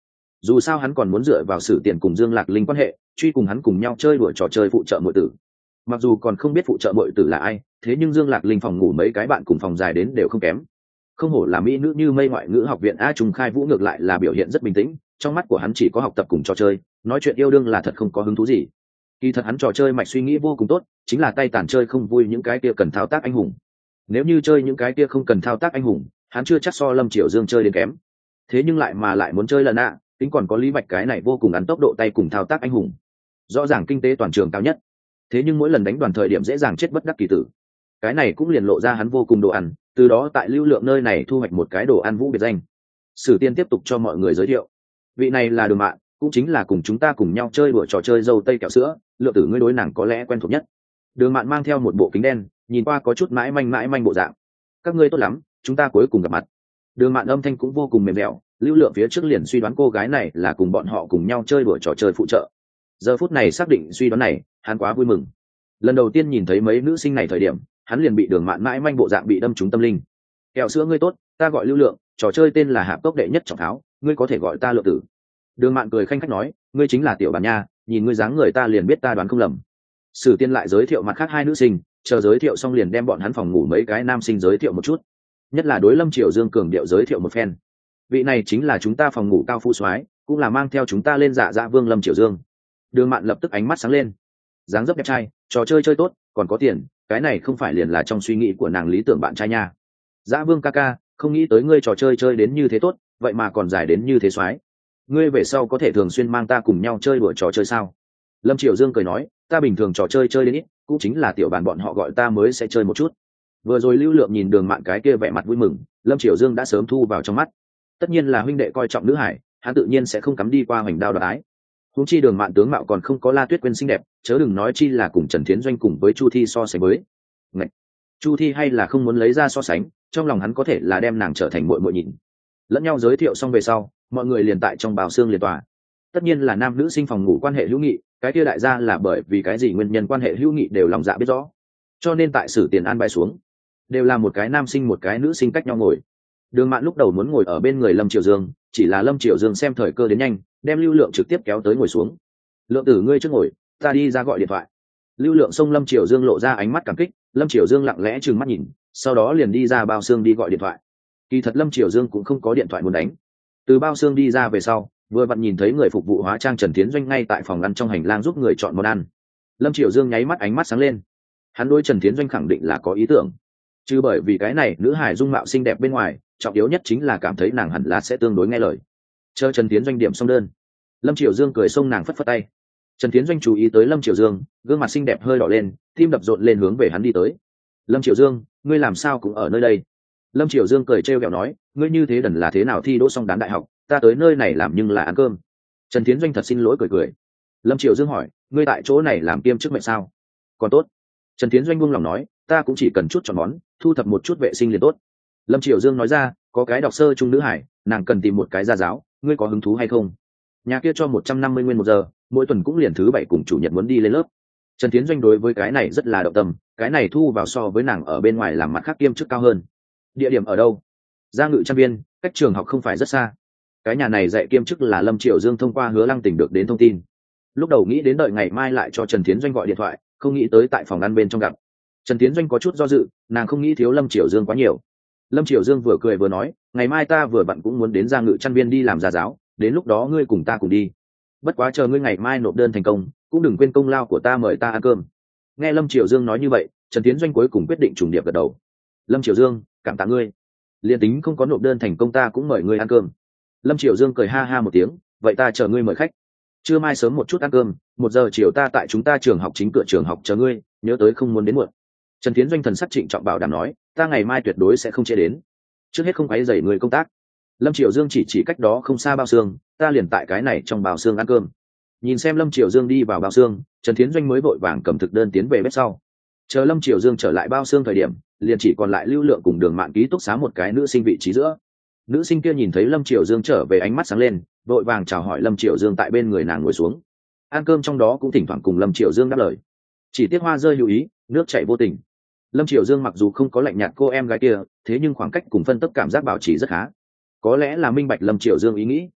dù sao hắn còn muốn dựa vào Sử Tiền cùng Dương Lạc Linh quan hệ truy cùng hắn cùng nhau chơi đùa trò chơi phụ trợ muội tử. Mặc dù còn không biết phụ trợ muội tử là ai, thế nhưng Dương Lạc Linh phòng ngủ mấy cái bạn cùng phòng dài đến đều không kém. Không hổ là mỹ nữ như mây, ngoại ngữ học viện A Trung Khai Vũ ngược lại là biểu hiện rất bình tĩnh, trong mắt của hắn chỉ có học tập cùng trò chơi, nói chuyện yêu đương là thật không có hứng thú gì. Kỳ thật hắn trò chơi mạch suy nghĩ vô cùng tốt, chính là tay tàn chơi không vui những cái kia cần thao tác anh hùng. Nếu như chơi những cái kia không cần thao tác anh hùng, hắn chưa chắc so Lâm Triều Dương chơi đến kém. Thế nhưng lại mà lại muốn chơi lần ạ, tính còn có Lý Bạch cái này vô cùng ăn tốc độ tay cùng thao tác anh hùng. Rõ ràng kinh tế toàn trường cao nhất, thế nhưng mỗi lần đánh đoàn thời điểm dễ dàng chết bất đắc kỳ tử. Cái này cũng liền lộ ra hắn vô cùng đồ ăn, từ đó tại Lưu Lượng nơi này thu hoạch một cái đồ ăn vũ biệt danh. Sử Tiên tiếp tục cho mọi người giới thiệu, vị này là Đường Mạn, cũng chính là cùng chúng ta cùng nhau chơi đùa trò chơi dâu tây kẹo sữa, Lượng tử ngươi đối nàng có lẽ quen thuộc nhất. Đường Mạn mang theo một bộ kính đen, nhìn qua có chút mãi manh mãi manh bộ dạng. Các ngươi tốt lắm, chúng ta cuối cùng gặp mặt. Đường Mạn âm thanh cũng vô cùng mềm dẻo, Lưu Lượng phía trước liền suy đoán cô gái này là cùng bọn họ cùng nhau chơi đùa trò chơi phụ trợ. Giờ phút này xác định suy đoán này, hắn quá vui mừng. Lần đầu tiên nhìn thấy mấy nữ sinh này thời điểm, hắn liền bị Đường Mạn mãi manh bộ dạng bị đâm trúng tâm linh. Kẹo sữa ngươi tốt, ta gọi Lưu Lượng, trò chơi tên là Hạp Cốc đệ nhất trọng tháo, ngươi có thể gọi ta Lượng tử. Đường Mạn cười khanh khách nói, ngươi chính là tiểu bản nha, nhìn ngươi dáng người ta liền biết ta đoán không lầm. Sử Tiên lại giới thiệu mặt khác hai nữ sinh, chờ giới thiệu xong liền đem bọn hắn phòng ngủ mấy cái nam sinh giới thiệu một chút, nhất là đối Lâm Triều Dương cường điệu giới thiệu một phen. Vị này chính là chúng ta phòng ngủ cao phu soái, cũng là mang theo chúng ta lên Dạ Dạ Vương Lâm Triều Dương. Đường Mạn lập tức ánh mắt sáng lên, dáng dấp đẹp trai, trò chơi chơi tốt, còn có tiền, cái này không phải liền là trong suy nghĩ của nàng lý tưởng bạn trai nha. Dạ Vương ca ca, không nghĩ tới ngươi trò chơi chơi đến như thế tốt, vậy mà còn dài đến như thế soái. Ngươi về sau có thể thường xuyên mang ta cùng nhau chơi đùa trò chơi sao? Lâm Triều Dương cười nói, ta bình thường trò chơi chơi đến ít, cũng chính là tiểu bàn bọn họ gọi ta mới sẽ chơi một chút. Vừa rồi Lưu Lượng nhìn Đường Mạn cái kia vẻ mặt vui mừng, Lâm Triều Dương đã sớm thu vào trong mắt. Tất nhiên là huynh đệ coi trọng nữ hải, hắn tự nhiên sẽ không cắm đi qua hoành đao đoạt ái. Huống chi Đường Mạn tướng mạo còn không có La Tuyết Quyên xinh đẹp, chớ đừng nói chi là cùng Trần Thiến Doanh cùng với Chu Thi so sánh với. Ngậy! Chu Thi hay là không muốn lấy ra so sánh, trong lòng hắn có thể là đem nàng trở thành muội muội nhìn. Lẫn nhau giới thiệu xong về sau, mọi người liền tại trong bào xương liền tòa. Tất nhiên là nam nữ sinh phòng ngủ quan hệ hữu nghị, cái kia đại gia là bởi vì cái gì nguyên nhân quan hệ hữu nghị đều lòng dạ biết rõ, cho nên tại Sử Tiền an bài xuống, đều là một cái nam sinh một cái nữ sinh cách nhau ngồi. Đường Mạn lúc đầu muốn ngồi ở bên người Lâm Triều Dương, chỉ là Lâm Triều Dương xem thời cơ đến nhanh, đem Lưu Lượng trực tiếp kéo tới ngồi xuống. Lượng tử ngươi trước ngồi, ta đi ra gọi điện thoại. Lưu Lượng xông Lâm Triều Dương lộ ra ánh mắt cảm kích, Lâm Triều Dương lặng lẽ trừng mắt nhìn, sau đó liền đi ra bao xương đi gọi điện thoại. Kỳ thật Lâm Triều Dương cũng không có điện thoại muốn đánh. Từ bao xương đi ra về sau, vừa vặn nhìn thấy người phục vụ hóa trang Trần Tiến Doanh ngay tại phòng ăn trong hành lang giúp người chọn món ăn. Lâm Triều Dương nháy mắt ánh mắt sáng lên, hắn đối Trần Tiến Doanh khẳng định là có ý tưởng, chứ bởi vì cái này nữ hài dung mạo xinh đẹp bên ngoài, trọng yếu nhất chính là cảm thấy nàng hẳn là sẽ tương đối nghe lời. Chờ Trần Tiến Doanh điểm xong đơn, Lâm Triều Dương cười xông nàng phất phất tay. Trần Tiến Doanh chú ý tới Lâm Triều Dương, gương mặt xinh đẹp hơi đỏ lên, tim đập rộn lên hướng về hắn đi tới. Lâm Triều Dương, ngươi làm sao cũng ở nơi đây? Lâm Triều Dương cười trêu ghẹo nói, ngươi như thế đần là thế nào thi đỗ xong đán đại học, ta tới nơi này làm nhưng là ăn cơm. Trần Tiến Doanh thật xin lỗi cười cười. Lâm Triều Dương hỏi, ngươi tại chỗ này làm kiêm chức mệnh sao? Còn tốt. Trần Tiến Doanh buông lòng nói, ta cũng chỉ cần chút chọn món, thu thập một chút vệ sinh liền tốt. Lâm Triều Dương nói ra, có cái đọc sơ trung nữ hải, nàng cần tìm một cái gia giáo, ngươi có hứng thú hay không? Nhà kia cho một trăm năm mươi nguyên một giờ, mỗi tuần cũng liền thứ bảy cùng chủ nhật muốn đi lên lớp. Trần Tiến Doanh đối với cái này rất là động tâm, cái này thu vào so với nàng ở bên ngoài làm mặt khác kiêm chức cao hơn. Địa điểm ở đâu? Gia Ngự Trang Viên, cách trường học không phải rất xa. Cái nhà này dạy kiêm chức là Lâm Triều Dương thông qua Hứa Lăng Tỉnh được đến thông tin. Lúc đầu nghĩ đến đợi ngày mai lại cho Trần Tiến Doanh gọi điện thoại, không nghĩ tới tại phòng ăn bên trong gặp. Trần Tiến Doanh có chút do dự, nàng không nghĩ thiếu Lâm Triều Dương quá nhiều. Lâm Triều Dương vừa cười vừa nói, ngày mai ta vừa bận cũng muốn đến Gia Ngự Trang Viên đi làm gia giáo, đến lúc đó ngươi cùng ta cùng đi. Bất quá chờ ngươi ngày mai nộp đơn thành công, cũng đừng quên công lao của ta mời ta ăn cơm. Nghe Lâm Triều Dương nói như vậy, Trần Tiến Doanh cuối cùng quyết định trùng điệp gật đầu. Lâm Triều Dương, cảm tạ ngươi. Liên tính không có nộp đơn thành công ta cũng mời ngươi ăn cơm. Lâm Triều Dương cười ha ha một tiếng, vậy ta chờ ngươi mời khách. Trưa mai sớm một chút ăn cơm, một giờ chiều ta tại chúng ta trường học chính cửa trường học chờ ngươi, nhớ tới không muốn đến muộn. Trần Tiến Doanh thần sắc trịnh trọng bảo đảm nói, ta ngày mai tuyệt đối sẽ không trễ đến. Trước hết không quấy rầy người công tác. Lâm Triều Dương chỉ chỉ cách đó không xa bao xương, ta liền tại cái này trong bao xương ăn cơm. Nhìn xem Lâm Triều Dương đi vào bao xương, Trần Tiến Doanh mới vội vàng cầm thực đơn tiến về bếp sau. Chờ Lâm Triều Dương trở lại bao xương thời điểm, liền chỉ còn lại Lưu Lượng cùng Đường Mạn ký túc xá một cái nữ sinh vị trí giữa. Nữ sinh kia nhìn thấy Lâm Triều Dương trở về ánh mắt sáng lên, vội vàng chào hỏi Lâm Triều Dương tại bên người nàng ngồi xuống. Ăn cơm trong đó cũng thỉnh thoảng cùng Lâm Triều Dương đáp lời. Chỉ tiếc hoa rơi hữu ý, nước chảy vô tình. Lâm Triều Dương mặc dù không có lạnh nhạt cô em gái kia, thế nhưng khoảng cách cùng phân tấp cảm giác bảo trì rất khá. Có lẽ là minh bạch Lâm Triều Dương ý nghĩ.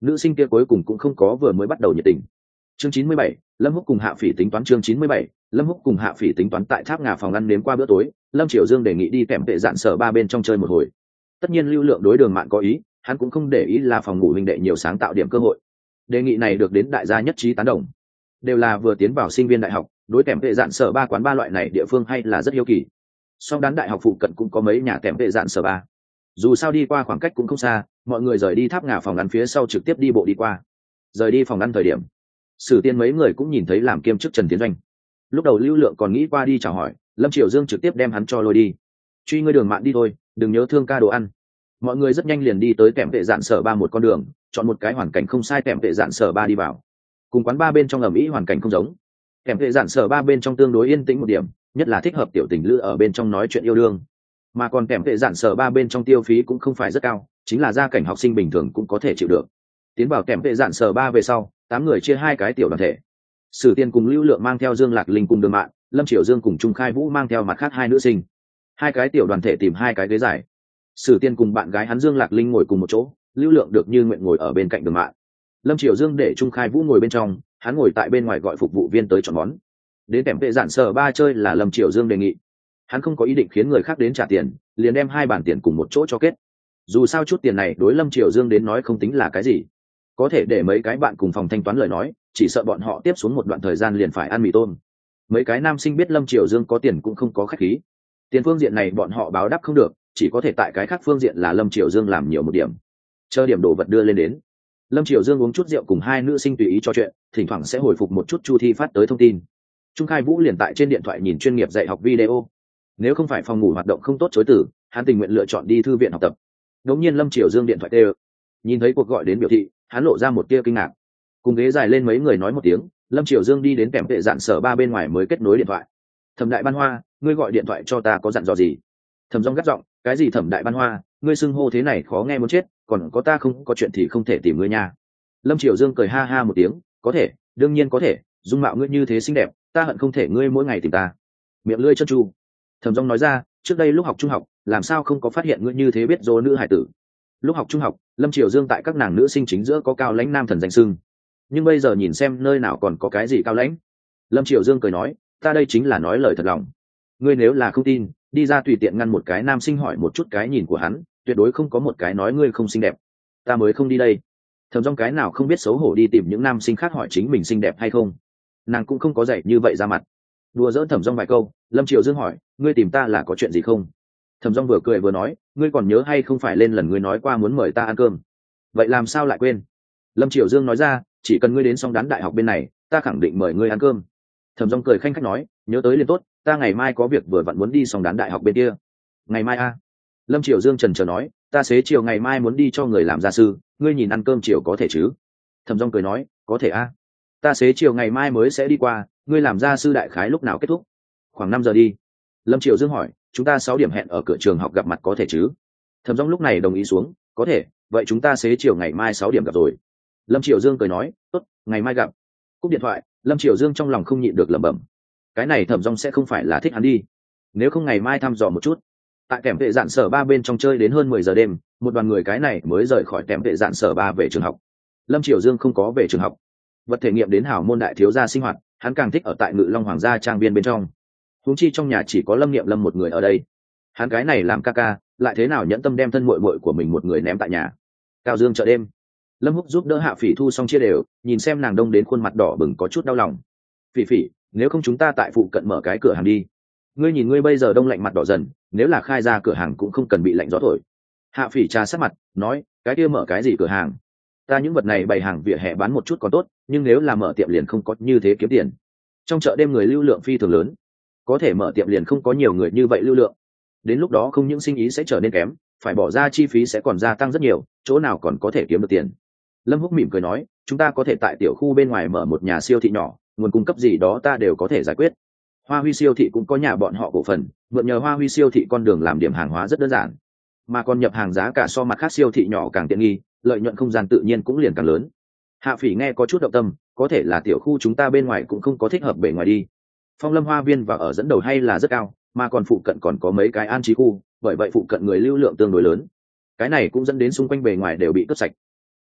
nữ sinh kia cuối cùng cũng không có vừa mới bắt đầu nhiệt tình. Chương chín mươi bảy, Lâm Húc cùng Hạ Phỉ tính toán. Chương chín mươi bảy, Lâm Húc cùng Hạ Phỉ tính toán. Tại tháp ngà phòng ăn nếm qua bữa tối, Lâm Triều Dương đề nghị đi kèm tệ dạn sở ba bên trong chơi một hồi. Tất nhiên Lưu Lượng đối Đường Mạn có ý, hắn cũng không để ý là phòng ngủ huynh đệ nhiều sáng tạo điểm cơ hội. Đề nghị này được đến đại gia nhất trí tán đồng. Đều là vừa tiến vào sinh viên đại học, đối kèm tệ dạn sở ba quán ba loại này địa phương hay là rất hiếu kỳ. Song đán đại học phụ cận cũng có mấy nhà kèm tệ dạn sở ba. Dù sao đi qua khoảng cách cũng không xa, mọi người rời đi tháp ngà phòng ăn phía sau trực tiếp đi bộ đi qua. Rời đi phòng ăn thời điểm, Sử Tiên mấy người cũng nhìn thấy làm kiêm chức Trần Tiến Doanh. Lúc đầu Lưu Lượng còn nghĩ qua đi chào hỏi, Lâm Triều Dương trực tiếp đem hắn cho lôi đi. Truy ngươi Đường Mạn đi thôi, đừng nhớ thương ca đồ ăn. Mọi người rất nhanh liền đi tới kèm tệ dạn sở ba một con đường, chọn một cái hoàn cảnh không sai kèm tệ dạn sở ba đi vào. Cùng quán ba bên trong ẩm ĩ hoàn cảnh không giống. Kèm tệ dạn sở ba bên trong tương đối yên tĩnh một điểm, nhất là thích hợp tiểu tình lữ ở bên trong nói chuyện yêu đương. Mà còn kèm tệ dạn sở ba bên trong tiêu phí cũng không phải rất cao, chính là gia cảnh học sinh bình thường cũng có thể chịu được. Tiến vào kèm tệ dạn sở ba về sau, tám người chia hai cái tiểu đoàn thể. Sử Tiên cùng Lưu Lượng mang theo Dương Lạc Linh cùng Đường Mạn, Lâm Triều Dương cùng Trung Khai Vũ mang theo mặt khác hai nữ sinh. Hai cái tiểu đoàn thể tìm hai cái ghế dài. Sử Tiên cùng bạn gái hắn Dương Lạc Linh ngồi cùng một chỗ, Lưu Lượng được như nguyện ngồi ở bên cạnh Đường Mạn. Lâm Triều Dương để Trung Khai Vũ ngồi bên trong, hắn ngồi tại bên ngoài gọi phục vụ viên tới chọn món. Đến kèm tệ dạn sở ba chơi là Lâm Triều Dương đề nghị. Hắn không có ý định khiến người khác đến trả tiền, liền đem hai bản tiền cùng một chỗ cho kết. Dù sao chút tiền này đối Lâm Triều Dương đến nói không tính là cái gì, có thể để mấy cái bạn cùng phòng thanh toán lời nói, chỉ sợ bọn họ tiếp xuống một đoạn thời gian liền phải ăn mì tôm. Mấy cái nam sinh biết Lâm Triều Dương có tiền cũng không có khách khí. Tiền phương diện này bọn họ báo đáp không được, chỉ có thể tại cái khác phương diện là Lâm Triều Dương làm nhiều một điểm. Chờ điểm đồ vật đưa lên đến, Lâm Triều Dương uống chút rượu cùng hai nữ sinh tùy ý trò chuyện, thỉnh thoảng sẽ hồi phục một chút Chu Thi phát tới thông tin. Trung Khai Vũ liền tại trên điện thoại nhìn chuyên nghiệp dạy học video. Nếu không phải phòng ngủ hoạt động không tốt chối từ, hắn tình nguyện lựa chọn đi thư viện học tập. Đống nhiên Lâm Triều Dương điện thoại tê, nhìn thấy cuộc gọi đến biểu thị, hắn lộ ra một tia kinh ngạc. Cùng ghế dài lên mấy người nói một tiếng, Lâm Triều Dương đi đến kèm tệ dạn sở ba bên ngoài mới kết nối điện thoại. Thẩm Đại Ban Hoa, ngươi gọi điện thoại cho ta có dặn dò gì? Thẩm Dung gắt giọng, cái gì Thẩm Đại Ban Hoa, ngươi xưng hô thế này khó nghe muốn chết, còn có ta không có chuyện thì không thể tìm ngươi nha. Lâm Triều Dương cười ha ha một tiếng, có thể, đương nhiên có thể, dung mạo ngươi như thế xinh đẹp, ta hận không thể ngươi mỗi ngày tìm ta. Miệng lưỡi chân tru. Thẩm Dung nói ra, trước đây lúc học trung học, làm sao không có phát hiện ngươi như thế biết dỗ nữ hải tử. Lúc học trung học, Lâm Triều Dương tại các nàng nữ sinh chính giữa có cao lãnh nam thần danh xưng, nhưng bây giờ nhìn xem nơi nào còn có cái gì cao lãnh. Lâm Triều Dương cười nói, ta đây chính là nói lời thật lòng. Ngươi nếu là không tin, đi ra tùy tiện ngăn một cái nam sinh hỏi một chút cái nhìn của hắn, tuyệt đối không có một cái nói ngươi không xinh đẹp. Ta mới không đi đây. Thẩm Dung cái nào không biết xấu hổ đi tìm những nam sinh khác hỏi chính mình xinh đẹp hay không, nàng cũng không có dạy như vậy ra mặt. Đùa giỡn Thẩm Dung vài câu, Lâm Triều Dương hỏi, ngươi tìm ta là có chuyện gì không? Thẩm Dung vừa cười vừa nói, ngươi còn nhớ hay không phải lên lần ngươi nói qua muốn mời ta ăn cơm, vậy làm sao lại quên? Lâm Triều Dương nói ra, chỉ cần ngươi đến Song Đán đại học bên này, ta khẳng định mời ngươi ăn cơm. Thẩm Dung cười khanh khách nói, nhớ tới liền tốt, ta ngày mai có việc vừa vặn muốn đi Song Đán đại học bên kia. Ngày mai a? À? Lâm Triều Dương trần trờ nói, ta xế chiều ngày mai muốn đi cho người làm gia sư, ngươi nhìn ăn cơm chiều có thể chứ? Thẩm Dung cười nói, có thể a. À? Ta xế chiều ngày mai mới sẽ đi qua, ngươi làm gia sư đại khái lúc nào kết thúc? Khoảng năm giờ đi. Lâm Triều Dương hỏi, chúng ta sáu điểm hẹn ở cửa trường học gặp mặt có thể chứ? Thẩm Dung lúc này đồng ý xuống, có thể, vậy chúng ta xế chiều ngày mai sáu điểm gặp rồi. Lâm Triều Dương cười nói, tốt, ngày mai gặp. Cúp điện thoại, Lâm Triều Dương trong lòng không nhịn được lẩm bẩm, cái này Thẩm Dung sẽ không phải là thích hắn đi, nếu không ngày mai thăm dò một chút. Tại kèm vệ dạn sở ba bên trong chơi đến hơn mười giờ đêm, một đoàn người cái này mới rời khỏi kèm vệ dạn sở ba về trường học. Lâm Triều Dương không có về trường học, vật thể nghiệm đến hảo môn đại thiếu gia sinh hoạt, hắn càng thích ở tại Ngự Long Hoàng gia trang viên bên trong. Huống chi trong nhà chỉ có Lâm Niệm Lâm một người ở đây, hắn cái này làm ca ca, lại thế nào nhẫn tâm đem thân muội muội của mình một người ném tại nhà. Cao Dương chợ đêm, Lâm Húc giúp đỡ Hạ Phỉ thu xong chia đều, nhìn xem nàng đông đến khuôn mặt đỏ bừng có chút đau lòng. Phỉ Phỉ, nếu không chúng ta tại phụ cận mở cái cửa hàng đi. Ngươi nhìn ngươi bây giờ đông lạnh mặt đỏ dần, nếu là khai ra cửa hàng cũng không cần bị lạnh gió thổi. Hạ Phỉ trà sát mặt, nói, cái kia mở cái gì cửa hàng? Ta những vật này bày hàng vỉa hè bán một chút còn tốt, nhưng nếu là mở tiệm liền không có như thế kiếm tiền. Trong chợ đêm người lưu lượng phi thường lớn, có thể mở tiệm liền không có nhiều người như vậy lưu lượng. Đến lúc đó không những sinh ý sẽ trở nên kém, phải bỏ ra chi phí sẽ còn gia tăng rất nhiều, chỗ nào còn có thể kiếm được tiền. Lâm Húc mỉm cười nói, chúng ta có thể tại tiểu khu bên ngoài mở một nhà siêu thị nhỏ, nguồn cung cấp gì đó ta đều có thể giải quyết. Hoa Huy siêu thị cũng có nhà bọn họ cổ phần, mượn nhờ Hoa Huy siêu thị con đường làm điểm hàng hóa rất đơn giản, mà còn nhập hàng giá cả so mặt khác siêu thị nhỏ càng tiện nghi, lợi nhuận không gian tự nhiên cũng liền càng lớn. Hạ Phỉ nghe có chút động tâm, có thể là tiểu khu chúng ta bên ngoài cũng không có thích hợp bề ngoài đi. Phong Lâm Hoa Viên và ở dẫn đầu hay là rất cao, mà còn phụ cận còn có mấy cái an trí khu, bởi vậy phụ cận người lưu lượng tương đối lớn. Cái này cũng dẫn đến xung quanh bề ngoài đều bị cướp sạch.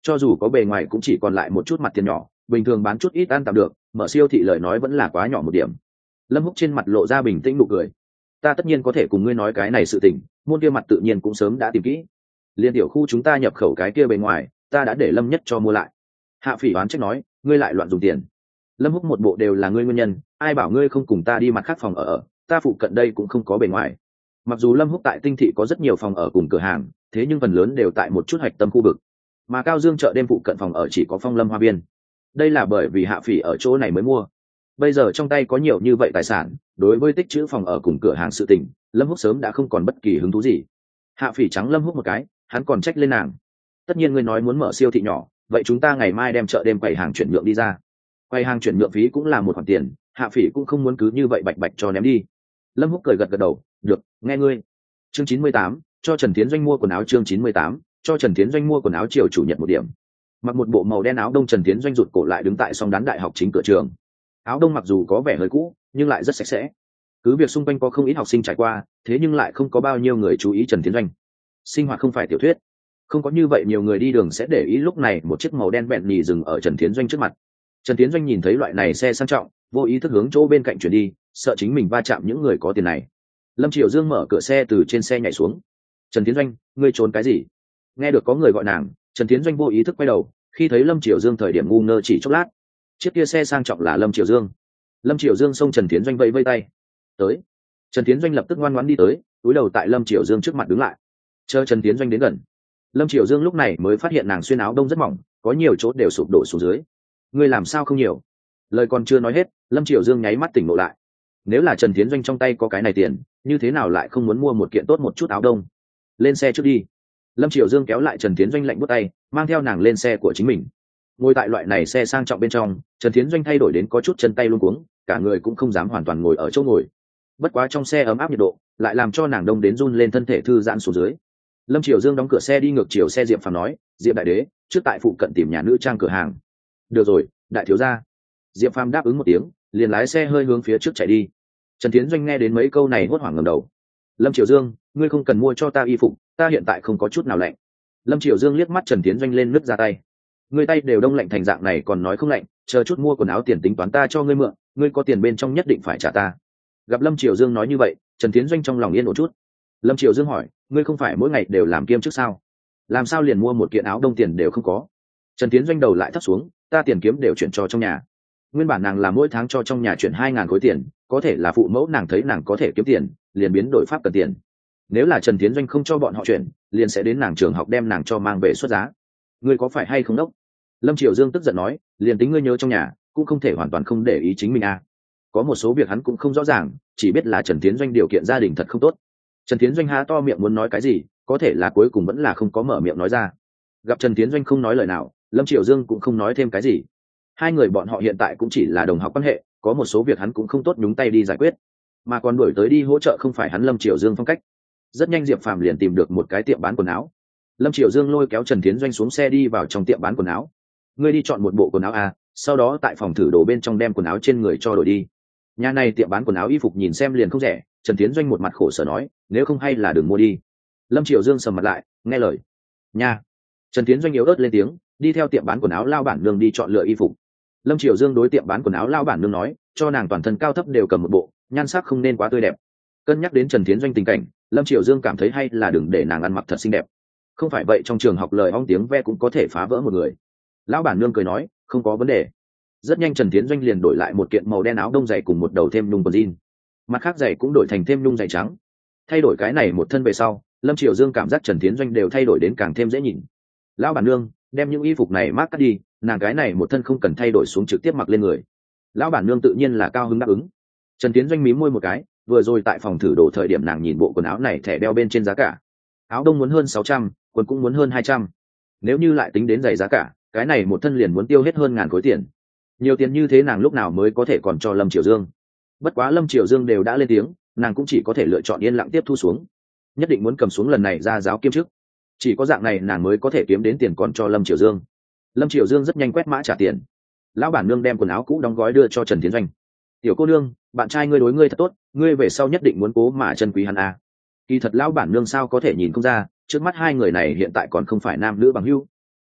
cho dù có bề ngoài cũng chỉ còn lại một chút mặt tiền nhỏ, bình thường bán chút ít ăn tạm được, mở siêu thị lời nói vẫn là quá nhỏ một điểm. Lâm Húc trên mặt lộ ra bình tĩnh nụ cười. Ta tất nhiên có thể cùng ngươi nói cái này sự tình, môn kia mặt tự nhiên cũng sớm đã tìm kỹ. Liên tiểu khu chúng ta nhập khẩu cái kia bề ngoài, ta đã để Lâm Nhất cho mua lại. Hạ Phỉ oán trách nói, ngươi lại loạn dùng tiền. Lâm Húc một bộ đều là ngươi nguyên nhân, ai bảo ngươi không cùng ta đi mặt khác phòng ở ở, ta phụ cận đây cũng không có bề ngoài. Mặc dù Lâm Húc tại Tinh thị có rất nhiều phòng ở cùng cửa hàng, thế nhưng phần lớn đều tại một chút hạch tâm khu vực, mà Cao Dương chợ đêm phụ cận phòng ở chỉ có Phong Lâm Hoa Viên. Đây là bởi vì Hạ Phỉ ở chỗ này mới mua. Bây giờ trong tay có nhiều như vậy tài sản, đối với tích trữ phòng ở cùng cửa hàng sự tình, Lâm Húc sớm đã không còn bất kỳ hứng thú gì. Hạ Phỉ trắng Lâm Húc một cái, hắn còn trách lên nàng. Tất nhiên ngươi nói muốn mở siêu thị nhỏ, vậy chúng ta ngày mai đem chợ đêm quầy hàng chuyển nhượng đi ra. Quầy hàng chuyển nhượng phí cũng là một khoản tiền, Hạ Phỉ cũng không muốn cứ như vậy bạch bạch cho ném đi. Lâm Húc cười gật gật đầu, được, nghe ngươi. Chương chín mươi tám, cho Trần Tiến Doanh mua quần áo. Chương chín mươi tám, cho Trần Tiến Doanh mua quần áo chiều chủ nhật một điểm. Mặc một bộ màu đen áo đông, Trần Tiến Doanh rụt cổ lại đứng tại song đán đại học chính cửa trường. Áo đông mặc dù có vẻ hơi cũ, nhưng lại rất sạch sẽ. Cứ việc xung quanh có không ít học sinh trải qua, thế nhưng lại không có bao nhiêu người chú ý Trần Tiến Doanh. Sinh hoạt không phải tiểu thuyết, không có như vậy nhiều người đi đường sẽ để ý. Lúc này một chiếc màu đen vẹn nhì dừng ở Trần Tiến Doanh trước mặt. Trần Tiến Doanh nhìn thấy loại này xe sang trọng, vô ý thức hướng chỗ bên cạnh chuyển đi, sợ chính mình va chạm những người có tiền này. Lâm Triều Dương mở cửa xe từ trên xe nhảy xuống. Trần Tiến Doanh, ngươi trốn cái gì? Nghe được có người gọi nàng, Trần Tiến Doanh vô ý thức quay đầu, khi thấy Lâm Triều Dương thời điểm ngu ngơ chỉ chốc lát. Chiếc kia xe sang trọng là Lâm Triều Dương. Lâm Triều Dương xông Trần Tiến Doanh vẫy vẫy tay. Tới. Trần Tiến Doanh lập tức ngoan ngoãn đi tới, cúi đầu tại Lâm Triều Dương trước mặt đứng lại. Chờ Trần Tiến Doanh đến gần, Lâm Triều Dương lúc này mới phát hiện nàng xuyên áo đông rất mỏng, có nhiều chỗ đều sụp đổ xuống dưới. Ngươi làm sao không nhiều? Lời còn chưa nói hết, Lâm Triều Dương nháy mắt tỉnh ngộ lại. Nếu là Trần Tiến Doanh trong tay có cái này tiền, như thế nào lại không muốn mua một kiện tốt một chút áo đông? Lên xe trước đi. Lâm Triều Dương kéo lại Trần Tiến Doanh lạnh buốt tay, mang theo nàng lên xe của chính mình. Ngồi tại loại này xe sang trọng bên trong, Trần Tiến Doanh thay đổi đến có chút chân tay luống cuống, cả người cũng không dám hoàn toàn ngồi ở chỗ ngồi. Bất quá trong xe ấm áp nhiệt độ, lại làm cho nàng đông đến run lên thân thể thư giãn xuống dưới. Lâm Triều Dương đóng cửa xe đi ngược chiều xe. Diệp Phàm nói, Diệp đại đế, trước tại phụ cận tìm nhà nữ trang cửa hàng. Được rồi, đại thiếu gia. Diệp Phàm đáp ứng một tiếng, liền lái xe hơi hướng phía trước chạy đi. Trần Tiến Doanh nghe đến mấy câu này hốt hoảng ngẩng đầu. Lâm Triều Dương, ngươi không cần mua cho ta y phục, ta hiện tại không có chút nào lạnh. Lâm Triều Dương liếc mắt Trần Tiến Doanh lên nứt ra tay. Ngươi tay đều đông lạnh thành dạng này còn nói không lạnh, chờ chút mua quần áo tiền tính toán ta cho ngươi mượn, ngươi có tiền bên trong nhất định phải trả ta. Gặp Lâm Triều Dương nói như vậy, Trần Tiến Doanh trong lòng yên ổn chút. Lâm Triều Dương hỏi, ngươi không phải mỗi ngày đều làm kiêm chức sao? Làm sao liền mua một kiện áo đông tiền đều không có? Trần Tiến Doanh đầu lại thấp xuống, ta tiền kiếm đều chuyển cho trong nhà. Nguyên bản nàng là mỗi tháng cho trong nhà chuyển hai ngàn khối tiền, có thể là phụ mẫu nàng thấy nàng có thể kiếm tiền, liền biến đổi pháp cần tiền. Nếu là Trần Tiến Doanh không cho bọn họ chuyển, liền sẽ đến nàng trường học đem nàng cho mang về xuất giá. Ngươi có phải hay không đốc? Lâm Triều Dương tức giận nói, liền tính ngươi nhớ trong nhà, cũng không thể hoàn toàn không để ý chính mình à. Có một số việc hắn cũng không rõ ràng, chỉ biết là Trần Tiến Doanh điều kiện gia đình thật không tốt. Trần Tiến Doanh há to miệng muốn nói cái gì, có thể là cuối cùng vẫn là không có mở miệng nói ra. Gặp Trần Tiến Doanh không nói lời nào, Lâm Triều Dương cũng không nói thêm cái gì. Hai người bọn họ hiện tại cũng chỉ là đồng học quan hệ, có một số việc hắn cũng không tốt nhúng tay đi giải quyết, mà còn đuổi tới đi hỗ trợ không phải hắn Lâm Triều Dương phong cách. Rất nhanh Diệp Phàm liền tìm được một cái tiệm bán quần áo. Lâm Triều Dương lôi kéo Trần Tiến Doanh xuống xe đi vào trong tiệm bán quần áo. Ngươi đi chọn một bộ quần áo à, sau đó tại phòng thử đồ bên trong đem quần áo trên người cho đổi đi. Nhà này tiệm bán quần áo y phục nhìn xem liền không rẻ. Trần Tiến Doanh một mặt khổ sở nói, nếu không hay là đừng mua đi. Lâm Triều Dương sầm mặt lại, nghe lời. Nha. Trần Tiến Doanh yếu ớt lên tiếng, đi theo tiệm bán quần áo lao bản nương đi chọn lựa y phục. Lâm Triều Dương đối tiệm bán quần áo lao bản nương nói, cho nàng toàn thân cao thấp đều cầm một bộ, nhan sắc không nên quá tươi đẹp. Cân nhắc đến Trần Tiến Doanh tình cảnh, Lâm Triều Dương cảm thấy hay là đừng để nàng ăn mặc thật xinh đẹp. Không phải vậy trong trường học lời ong tiếng ve cũng có thể phá vỡ một người. Lão bản nương cười nói, không có vấn đề. Rất nhanh Trần Tiến Doanh liền đổi lại một kiện màu đen áo đông dày cùng một đầu thêm nhung quần jean. Mặt khác giày cũng đổi thành thêm nhung giày trắng. Thay đổi cái này một thân về sau, Lâm Triều Dương cảm giác Trần Tiến Doanh đều thay đổi đến càng thêm dễ nhìn. Lão bản nương, đem những y phục này mát cắt đi, nàng cái này một thân không cần thay đổi xuống trực tiếp mặc lên người. Lão bản nương tự nhiên là cao hứng đáp ứng. Trần Tiến Doanh mím môi một cái, vừa rồi tại phòng thử đồ thời điểm nàng nhìn bộ quần áo này thẻ đeo bên trên giá cả. Áo đông muốn hơn sáu trăm, quần cũng muốn hơn hai trăm. Nếu như lại tính đến giày giá cả, cái này một thân liền muốn tiêu hết hơn ngàn khối tiền. Nhiều tiền như thế nàng lúc nào mới có thể còn cho Lâm Triều Dương. Bất quá Lâm Triều Dương đều đã lên tiếng, nàng cũng chỉ có thể lựa chọn yên lặng tiếp thu xuống. Nhất định muốn cầm xuống lần này ra giáo kiêm chức. Chỉ có dạng này nàng mới có thể kiếm đến tiền còn cho Lâm Triều Dương. Lâm Triều Dương rất nhanh quét mã trả tiền. Lão bản nương đem quần áo cũ đóng gói đưa cho Trần Tiến Doanh. Tiểu cô nương, bạn trai ngươi đối ngươi thật tốt, ngươi về sau nhất định muốn cố mà trân quý hắn à. Kỳ thật lão bản nương sao có thể nhìn không ra, trước mắt hai người này hiện tại còn không phải nam nữ bằng hữu.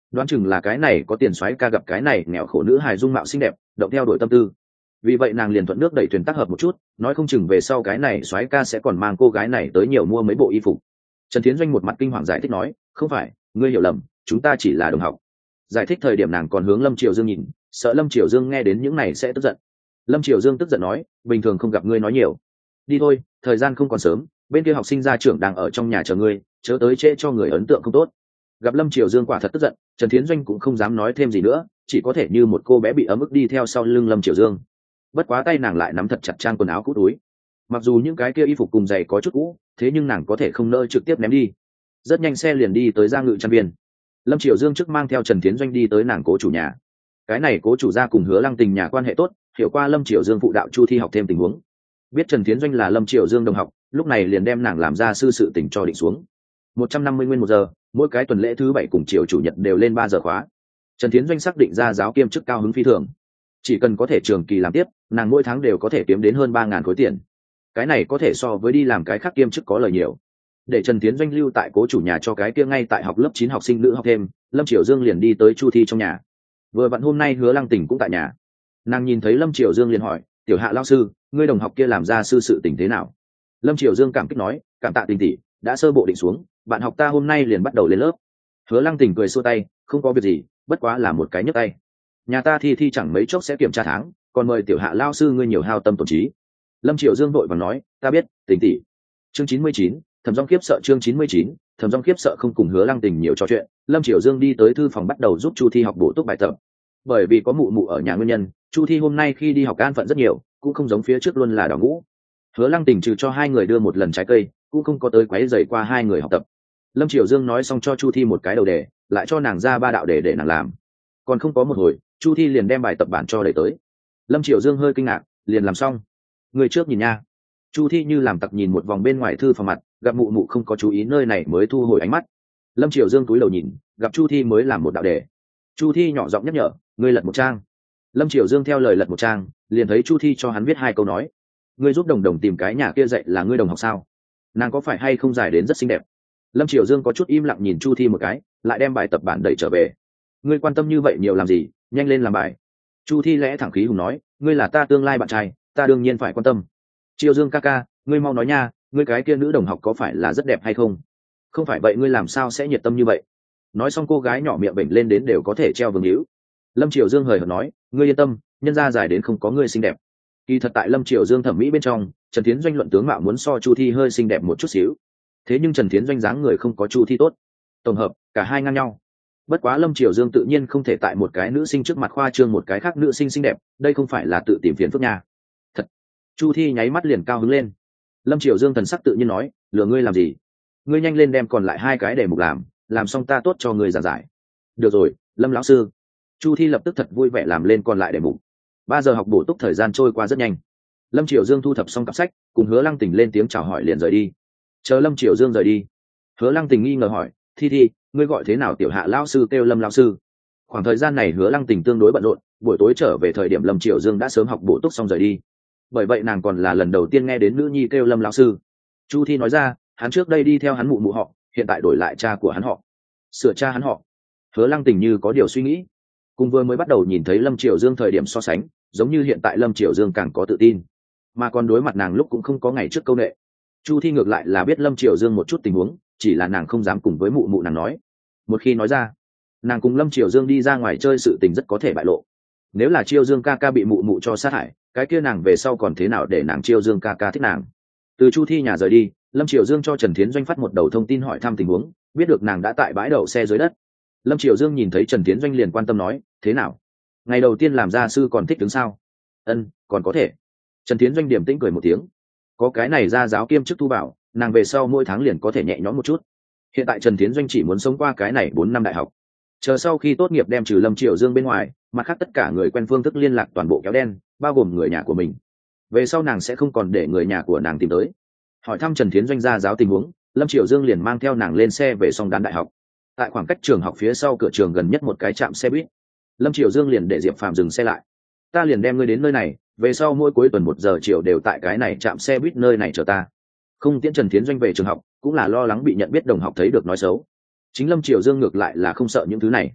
đoán chừng là cái này có tiền soái ca gặp cái này nghèo khổ nữ hài dung mạo xinh đẹp, động theo đuổi tâm tư. Vì vậy nàng liền thuận nước đẩy thuyền tác hợp một chút, nói không chừng về sau cái này soái ca sẽ còn mang cô gái này tới nhiều mua mấy bộ y phục. Trần Thiến Doanh một mặt kinh hoàng giải thích nói, không phải, ngươi hiểu lầm, chúng ta chỉ là đồng học. Giải thích thời điểm nàng còn hướng Lâm Triều Dương nhìn, sợ Lâm Triều Dương nghe đến những này sẽ tức giận. Lâm Triều Dương tức giận nói, bình thường không gặp ngươi nói nhiều, đi thôi, thời gian không còn sớm, bên kia học sinh gia trưởng đang ở trong nhà chờ ngươi, chớ tới trễ cho người ấn tượng không tốt. Gặp Lâm Triều Dương quả thật tức giận, Trần Thiến Doanh cũng không dám nói thêm gì nữa, chỉ có thể như một cô bé bị ấm ức đi theo sau lưng Lâm Triều Dương. Bất quá tay nàng lại nắm thật chặt trang quần áo cũ túi. Mặc dù những cái kia y phục cùng giày có chút cũ, thế nhưng nàng có thể không nỡ trực tiếp ném đi. Rất nhanh xe liền đi tới Gia Ngự Trang Viên. Lâm Triều Dương trước mang theo Trần Thiến Doanh đi tới nàng cố chủ nhà. Cái này cố chủ gia cùng Hứa Lăng Tình nhà quan hệ tốt, hiểu qua Lâm Triều Dương phụ đạo Chu Thi học thêm tình huống. Biết Trần Thiến Doanh là Lâm Triều Dương đồng học, lúc này liền đem nàng làm ra sư sự tình cho định xuống. một trăm năm mươi nguyên một giờ, mỗi cái tuần lễ thứ bảy cùng chiều chủ nhật đều lên ba giờ khóa. Trần Thiến Doanh xác định ra giáo kiêm chức cao hứng phi thường. Chỉ cần có thể trường kỳ làm tiếp, nàng mỗi tháng đều có thể kiếm đến hơn ba ngàn khối tiền. Cái này có thể so với đi làm cái khác kiêm chức có lời nhiều. Để Trần Thiến Doanh lưu tại cố chủ nhà cho cái kia ngay tại học lớp chín học sinh nữ học thêm, Lâm Triều Dương liền đi tới Chu Thi trong nhà. Vừa vặn hôm nay Hứa Lăng Tình cũng tại nhà. Nàng nhìn thấy Lâm Triều Dương liền hỏi, tiểu Hạ lão sư, ngươi đồng học kia làm ra sư sự tình thế nào? Lâm Triều Dương cảm kích nói, cảm tạ Tình tỷ, đã sơ bộ định xuống, bạn học ta hôm nay liền bắt đầu lên lớp. Hứa Lăng Tình cười xua tay, không có việc gì, bất quá là một cái nhấc tay. Nhà ta thi thi chẳng mấy chốc sẽ kiểm tra tháng, còn mời tiểu Hạ lão sư ngươi nhiều hao tâm tổn trí. Lâm Triều Dương vội vàng nói, ta biết, Tình tỷ. Chương chín mươi chín, Thẩm Dung khiếp sợ. Chương chín mươi chín, Thẩm Dung khiếp sợ. Không cùng Hứa Lăng Tình nhiều trò chuyện, Lâm Triều Dương đi tới thư phòng bắt đầu giúp Chu Thi học bổ túc bài tập. Bởi vì có mụ mụ ở nhà nguyên nhân, Chu Thi hôm nay khi đi học an phận rất nhiều, cũng không giống phía trước luôn là đỏ ngũ. Hứa Lăng Tình trừ cho hai người đưa một lần trái cây, cũng không có tới quấy rầy qua hai người học tập. Lâm Triều Dương nói xong cho Chu Thi một cái đầu đề, lại cho nàng ra ba đạo đề để nàng làm. Còn không có một hồi, Chu Thi liền đem bài tập bản cho đẩy tới. Lâm Triều Dương hơi kinh ngạc, liền làm xong. Người trước nhìn nha. Chu Thi như làm tặc nhìn một vòng bên ngoài thư phòng mặt, gặp mụ mụ không có chú ý nơi này mới thu hồi ánh mắt. Lâm Triều Dương cúi đầu nhìn, gặp Chu Thi mới làm một đạo đề. Chu Thi nhỏ giọng nhắc nhở, ngươi lật một trang. Lâm Triều Dương theo lời lật một trang, liền thấy Chu Thi cho hắn viết hai câu nói. Ngươi giúp Đồng Đồng tìm cái nhà kia dạy là ngươi đồng học sao? Nàng có phải hay không dài đến rất xinh đẹp? Lâm Triều Dương có chút im lặng nhìn Chu Thi một cái, lại đem bài tập bản đẩy trở về. Ngươi quan tâm như vậy nhiều làm gì, nhanh lên làm bài. Chu Thi lẽ thẳng khí hùng nói, ngươi là ta tương lai bạn trai, ta đương nhiên phải quan tâm. Triều Dương ca ca, ngươi mau nói nha, ngươi cái kia nữ đồng học có phải là rất đẹp hay không? Không phải vậy ngươi làm sao sẽ nhiệt tâm như vậy? Nói xong cô gái nhỏ miệng bệnh lên đến đều có thể treo vương hữu. Lâm Triều Dương hời hợt nói, ngươi yên tâm, nhân gia dài đến không có ngươi xinh đẹp. Kỳ thật tại Lâm Triều Dương thẩm mỹ bên trong, Trần Thiến Doanh luận tướng mạo muốn so Chu Thi hơi xinh đẹp một chút xíu. Thế nhưng Trần Thiến Doanh dáng người không có Chu Thi tốt. Tổng hợp, cả hai ngang nhau. Bất quá Lâm Triều Dương tự nhiên không thể tại một cái nữ sinh trước mặt khoa trương một cái khác nữ sinh xinh đẹp, đây không phải là tự tìm phiền phức nha. Thật. Chu Thi nháy mắt liền cao hứng lên. Lâm Triều Dương thần sắc tự nhiên nói, lừa ngươi làm gì? Ngươi nhanh lên đem còn lại hai cái để mục làm, làm xong ta tốt cho ngươi giảng giải. Được rồi, Lâm lão sư. Chu Thi lập tức thật vui vẻ làm lên còn lại để mục. Ba giờ học bổ túc thời gian trôi qua rất nhanh. Lâm Triều Dương thu thập xong cặp sách, cùng Hứa Lăng Tình lên tiếng chào hỏi liền rời đi. Chờ Lâm Triều Dương rời đi, Hứa Lăng Tình nghi ngờ hỏi, Thi Thi, ngươi gọi thế nào tiểu Hạ lão sư kêu Lâm lão sư? Khoảng thời gian này Hứa Lăng Tình tương đối bận rộn, buổi tối trở về thời điểm Lâm Triều Dương đã sớm học bổ túc xong rời đi. Bởi vậy nàng còn là lần đầu tiên nghe đến nữ nhi kêu Lâm lão sư. Chu Thi nói ra, hắn trước đây đi theo hắn mụ mụ họ, hiện tại đổi lại cha của hắn họ. Sửa cha hắn họ. Hứa Lăng Tình như có điều suy nghĩ. Cùng vừa mới bắt đầu nhìn thấy Lâm Triều Dương thời điểm so sánh, giống như hiện tại Lâm Triều Dương càng có tự tin, mà còn đối mặt nàng lúc cũng không có ngày trước câu nệ. Chu Thi ngược lại là biết Lâm Triều Dương một chút tình huống, chỉ là nàng không dám cùng với mụ mụ nàng nói. Một khi nói ra, nàng cùng Lâm Triều Dương đi ra ngoài chơi sự tình rất có thể bại lộ. Nếu là Triều Dương ca ca bị mụ mụ cho sát hại, cái kia nàng về sau còn thế nào để nàng Triều Dương ca ca thích nàng? Từ Chu Thi nhà rời đi, Lâm Triều Dương cho Trần Thiến Doanh phát một đầu thông tin hỏi thăm tình huống, biết được nàng đã tại bãi đậu xe dưới đất. Lâm Triều Dương nhìn thấy Trần Thiến Doanh liền quan tâm nói, thế nào? Ngày đầu tiên làm gia sư còn thích đứng sao? Ân, còn có thể. Trần Thiến Doanh điểm tĩnh cười một tiếng. Có cái này ra giáo kiêm chức thu bảo, nàng về sau mỗi tháng liền có thể nhẹ nhõm một chút. Hiện tại Trần Thiến Doanh chỉ muốn sống qua cái này bốn năm đại học. Chờ sau khi tốt nghiệp đem trừ Lâm Triều Dương bên ngoài, mặt khác tất cả người quen phương thức liên lạc toàn bộ kéo đen, bao gồm người nhà của mình. Về sau nàng sẽ không còn để người nhà của nàng tìm tới. Hỏi thăm Trần Thiến Doanh ra giáo tình huống, Lâm Triều Dương liền mang theo nàng lên xe về Song Đan đại học. Tại khoảng cách trường học phía sau cửa trường gần nhất một cái trạm xe buýt, Lâm Triều Dương liền để Diệp Phàm dừng xe lại. Ta liền đem ngươi đến nơi này, về sau mỗi cuối tuần một giờ chiều đều tại cái này trạm xe buýt nơi này chờ ta. Không tiễn Trần Thiến Doanh về trường học, cũng là lo lắng bị nhận biết đồng học thấy được nói xấu. Chính Lâm Triều Dương ngược lại là không sợ những thứ này.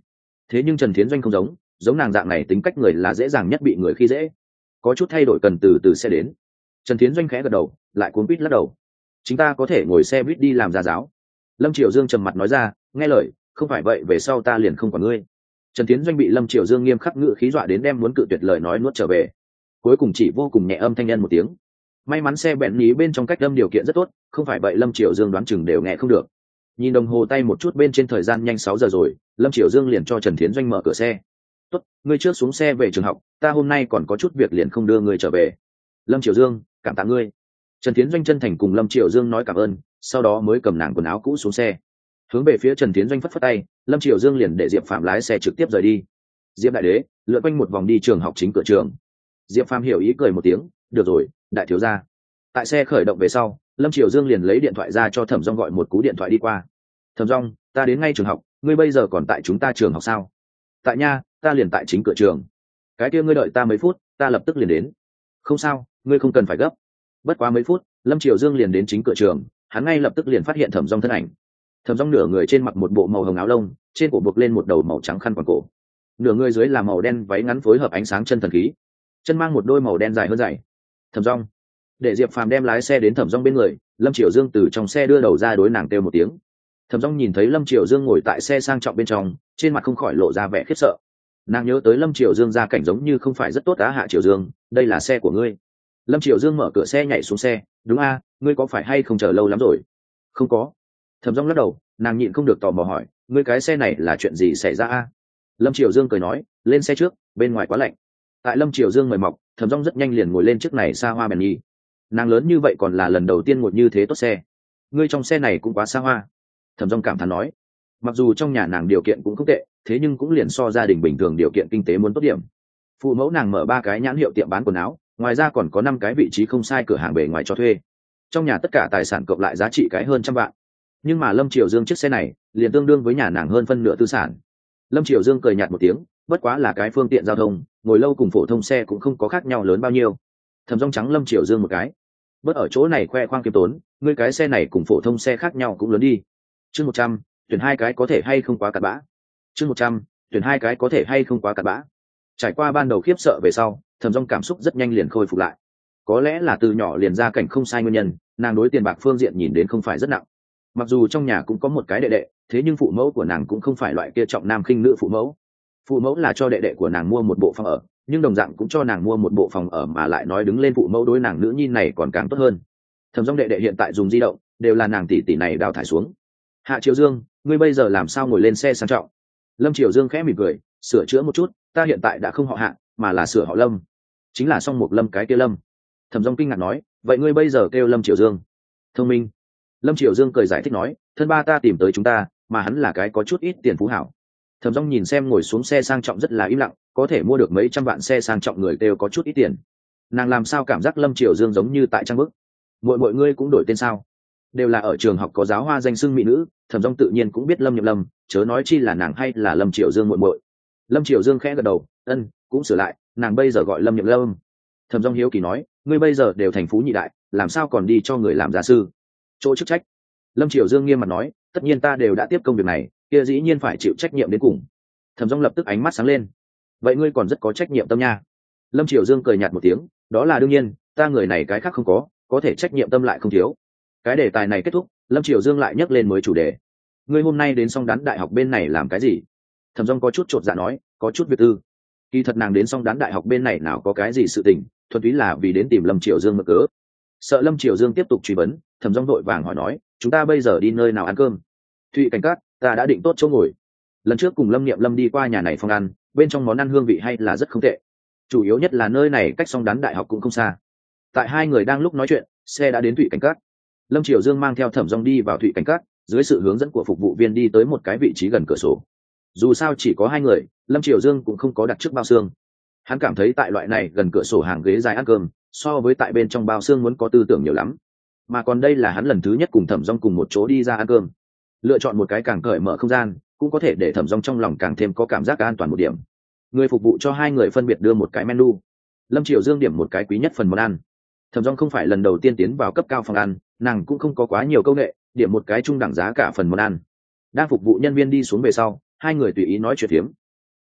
thế nhưng Trần Thiến Doanh không giống, giống nàng dạng này tính cách người là dễ dàng nhất bị người khi dễ, có chút thay đổi cần từ từ sẽ đến. Trần Thiến Doanh khẽ gật đầu, lại cuốn quýt lắc đầu. Chúng ta có thể ngồi xe buýt đi làm gia giáo. Lâm Triều Dương trầm mặt nói ra, nghe lời, không phải vậy về sau ta liền không còn ngươi. Trần Thiến Doanh bị Lâm Triều Dương nghiêm khắc ngữ khí dọa đến đem muốn cự tuyệt lời nói nuốt trở về, cuối cùng chỉ vô cùng nhẹ âm thanh nhân một tiếng. May mắn xe bẹn ní bên trong cách âm điều kiện rất tốt, không phải vậy Lâm Triều Dương đoán chừng đều nghe không được. Nhìn đồng hồ tay một chút bên trên thời gian nhanh sáu giờ rồi, Lâm Triều Dương liền cho Trần Thiến Doanh mở cửa xe. Tốt, ngươi trước xuống xe về trường học, ta hôm nay còn có chút việc liền không đưa ngươi trở về. Lâm Triều Dương, cảm tạ ngươi. Trần Thiến Doanh chân thành cùng Lâm Triều Dương nói cảm ơn, sau đó mới cầm nàng quần áo cũ xuống xe, hướng về phía Trần Thiến Doanh phất phất tay. Lâm Triều Dương liền để Diệp Phạm lái xe trực tiếp rời đi. Diệp đại đế lượn quanh một vòng đi trường học chính cửa trường. Diệp Phạm hiểu ý cười một tiếng, được rồi, đại thiếu gia. Tại xe khởi động về sau, Lâm Triều Dương liền lấy điện thoại ra cho Thẩm Dung gọi một cú điện thoại đi qua. Thẩm Dung, ta đến ngay trường học, ngươi bây giờ còn tại chúng ta trường học sao? Tại nha, ta liền tại chính cửa trường. Cái kia ngươi đợi ta mấy phút, ta lập tức liền đến. Không sao, ngươi không cần phải gấp. Bất quá mấy phút, Lâm Triều Dương liền đến chính cửa trường, hắn ngay lập tức liền phát hiện Thẩm Dung thân ảnh. Thẩm Dung nửa người trên mặc một bộ màu hồng áo lông, trên cổ buộc lên một đầu màu trắng khăn quàng cổ. Nửa người dưới là màu đen váy ngắn phối hợp ánh sáng chân thần khí, chân mang một đôi màu đen dài hơn dày. Thẩm Dung, để Diệp Phàm đem lái xe đến Thẩm Dung bên người, Lâm Triều Dương từ trong xe đưa đầu ra đối nàng kêu một tiếng. Thẩm Dung nhìn thấy Lâm Triều Dương ngồi tại xe sang trọng bên trong, trên mặt không khỏi lộ ra vẻ khiếp sợ. Nàng nhớ tới Lâm Triều Dương gia cảnh giống như không phải rất tốt á. Hạ Triều Dương, đây là xe của ngươi. Lâm Triều Dương mở cửa xe nhảy xuống xe, đúng a, ngươi có phải hay không chờ lâu lắm rồi? Không có. Thẩm Dung lắc đầu, nàng nhịn không được tò mò hỏi, ngươi cái xe này là chuyện gì xảy ra a? Lâm Triều Dương cười nói, lên xe trước, bên ngoài quá lạnh. Tại Lâm Triều Dương mời mọc, Thẩm Dung rất nhanh liền ngồi lên chiếc này xa hoa Bentley. Nàng lớn như vậy còn là lần đầu tiên ngồi như thế tốt xe. Ngươi trong xe này cũng quá xa hoa. Thẩm Dung cảm thán nói, mặc dù trong nhà nàng điều kiện cũng không tệ, thế nhưng cũng liền so gia đình bình thường điều kiện kinh tế muốn tốt điểm. Phụ mẫu nàng mở ba cái nhãn hiệu tiệm bán quần áo, ngoài ra còn có năm cái vị trí không sai cửa hàng bề ngoài cho thuê. Trong nhà tất cả tài sản cộng lại giá trị cái hơn trăm vạn. Nhưng mà Lâm Triều Dương chiếc xe này liền tương đương với nhà nàng hơn phân nửa tư sản. Lâm Triều Dương cười nhạt một tiếng, bất quá là cái phương tiện giao thông, ngồi lâu cùng phổ thông xe cũng không có khác nhau lớn bao nhiêu. Thẩm Dung trắng Lâm Triều Dương một cái, bớt ở chỗ này khoe khoang kiêm tốn, ngươi cái xe này cùng phổ thông xe khác nhau cũng lớn đi. Chương một trăm, tuyển hai cái có thể hay không quá cặn bã. Chương một trăm, tuyển hai cái có thể hay không quá cặn bã. Trải qua ban đầu khiếp sợ về sau, Thẩm Dung cảm xúc rất nhanh liền khôi phục lại. Có lẽ là từ nhỏ liền gia cảnh không sai nguyên nhân, nàng đối tiền bạc phương diện nhìn đến không phải rất nặng. Mặc dù trong nhà cũng có một cái đệ đệ, thế nhưng phụ mẫu của nàng cũng không phải loại kia trọng nam khinh nữ phụ mẫu. Phụ mẫu là cho đệ đệ của nàng mua một bộ phòng ở, nhưng đồng dạng cũng cho nàng mua một bộ phòng ở mà lại nói đứng lên phụ mẫu đối nàng nữ nhi này còn càng tốt hơn. Thẩm Dung đệ đệ hiện tại dùng di động, đều là nàng tỷ tỷ này đào thải xuống. Hạ Triều Dương, ngươi bây giờ làm sao ngồi lên xe sang trọng? Lâm Triều Dương khẽ mỉm cười, sửa chữa một chút, ta hiện tại đã không họ Hạ, mà là sửa họ Lâm, chính là Song Mục Lâm cái kia Lâm. Thẩm Dung kinh ngạc nói, vậy ngươi bây giờ kêu Lâm Triều Dương? Thông minh. Lâm Triều Dương cười giải thích nói, thân ba ta tìm tới chúng ta, mà hắn là cái có chút ít tiền phú hảo. Thẩm Dung nhìn xem ngồi xuống xe sang trọng rất là im lặng, có thể mua được mấy trăm vạn xe sang trọng người kêu có chút ít tiền. Nàng làm sao cảm giác Lâm Triều Dương giống như tại trang bức. Mọi mọi ngươi cũng đổi tên sao? Đều là ở trường học có giáo hoa danh xưng mỹ nữ, Thẩm Dung tự nhiên cũng biết Lâm Nhậm Lâm, chớ nói chi là nàng hay là Lâm Triều Dương muội muội. Lâm Triều Dương khẽ gật đầu, ân, cũng sửa lại, nàng bây giờ gọi Lâm Nhậm Lâm. Thẩm Dung hiếu kỳ nói, ngươi bây giờ đều thành phú nhị đại, làm sao còn đi cho người làm gia sư? Chỗ chức trách. Lâm Triều Dương nghiêm mặt nói, tất nhiên ta đều đã tiếp công việc này, kia dĩ nhiên phải chịu trách nhiệm đến cùng. Thẩm Dung lập tức ánh mắt sáng lên, vậy ngươi còn rất có trách nhiệm tâm nha. Lâm Triều Dương cười nhạt một tiếng, đó là đương nhiên, ta người này cái khác không có, có thể trách nhiệm tâm lại không thiếu. Cái đề tài này kết thúc, Lâm Triều Dương lại nhắc lên mới chủ đề, ngươi hôm nay đến Song Đán đại học bên này làm cái gì? Thẩm Dung có chút chột dạ nói, có chút việc tư. Kỳ thật nàng đến Song Đán đại học bên này nào có cái gì sự tình, thuần túy là vì đến tìm Lâm Triều Dương mượn cớ. Sợ Lâm Triều Dương tiếp tục truy vấn, Thẩm Dung vội vàng hỏi nói, chúng ta bây giờ đi nơi nào ăn cơm? Thụy Cảnh Cát, ta đã định tốt chỗ ngồi. Lần trước cùng Lâm Niệm Lâm đi qua nhà này phòng ăn, bên trong món ăn hương vị hay là rất không tệ. Chủ yếu nhất là nơi này cách Song Đán đại học cũng không xa. Tại hai người đang lúc nói chuyện, xe đã đến Thụy Cảnh Cát. Lâm Triều Dương mang theo Thẩm Dung đi vào Thụy Cảnh Cát, dưới sự hướng dẫn của phục vụ viên đi tới một cái vị trí gần cửa sổ. Dù sao chỉ có hai người, Lâm Triều Dương cũng không có đặt trước bao xương. Hắn cảm thấy tại loại này gần cửa sổ hàng ghế dài ăn cơm, so với tại bên trong bao xương muốn có tư tưởng nhiều lắm. Mà còn đây là hắn lần thứ nhất cùng Thẩm Dung cùng một chỗ đi ra ăn cơm. Lựa chọn một cái càng cởi mở không gian, cũng có thể để Thẩm Dung trong lòng càng thêm có cảm giác an toàn một điểm. Người phục vụ cho hai người phân biệt đưa một cái menu. Lâm Triều Dương điểm một cái quý nhất phần món ăn. Thẩm Dung không phải lần đầu tiên tiến vào cấp cao phòng ăn, nàng cũng không có quá nhiều công nghệ, điểm một cái trung đẳng giá cả phần món ăn. Đang phục vụ nhân viên đi xuống về sau, hai người tùy ý nói chuyện phiếm.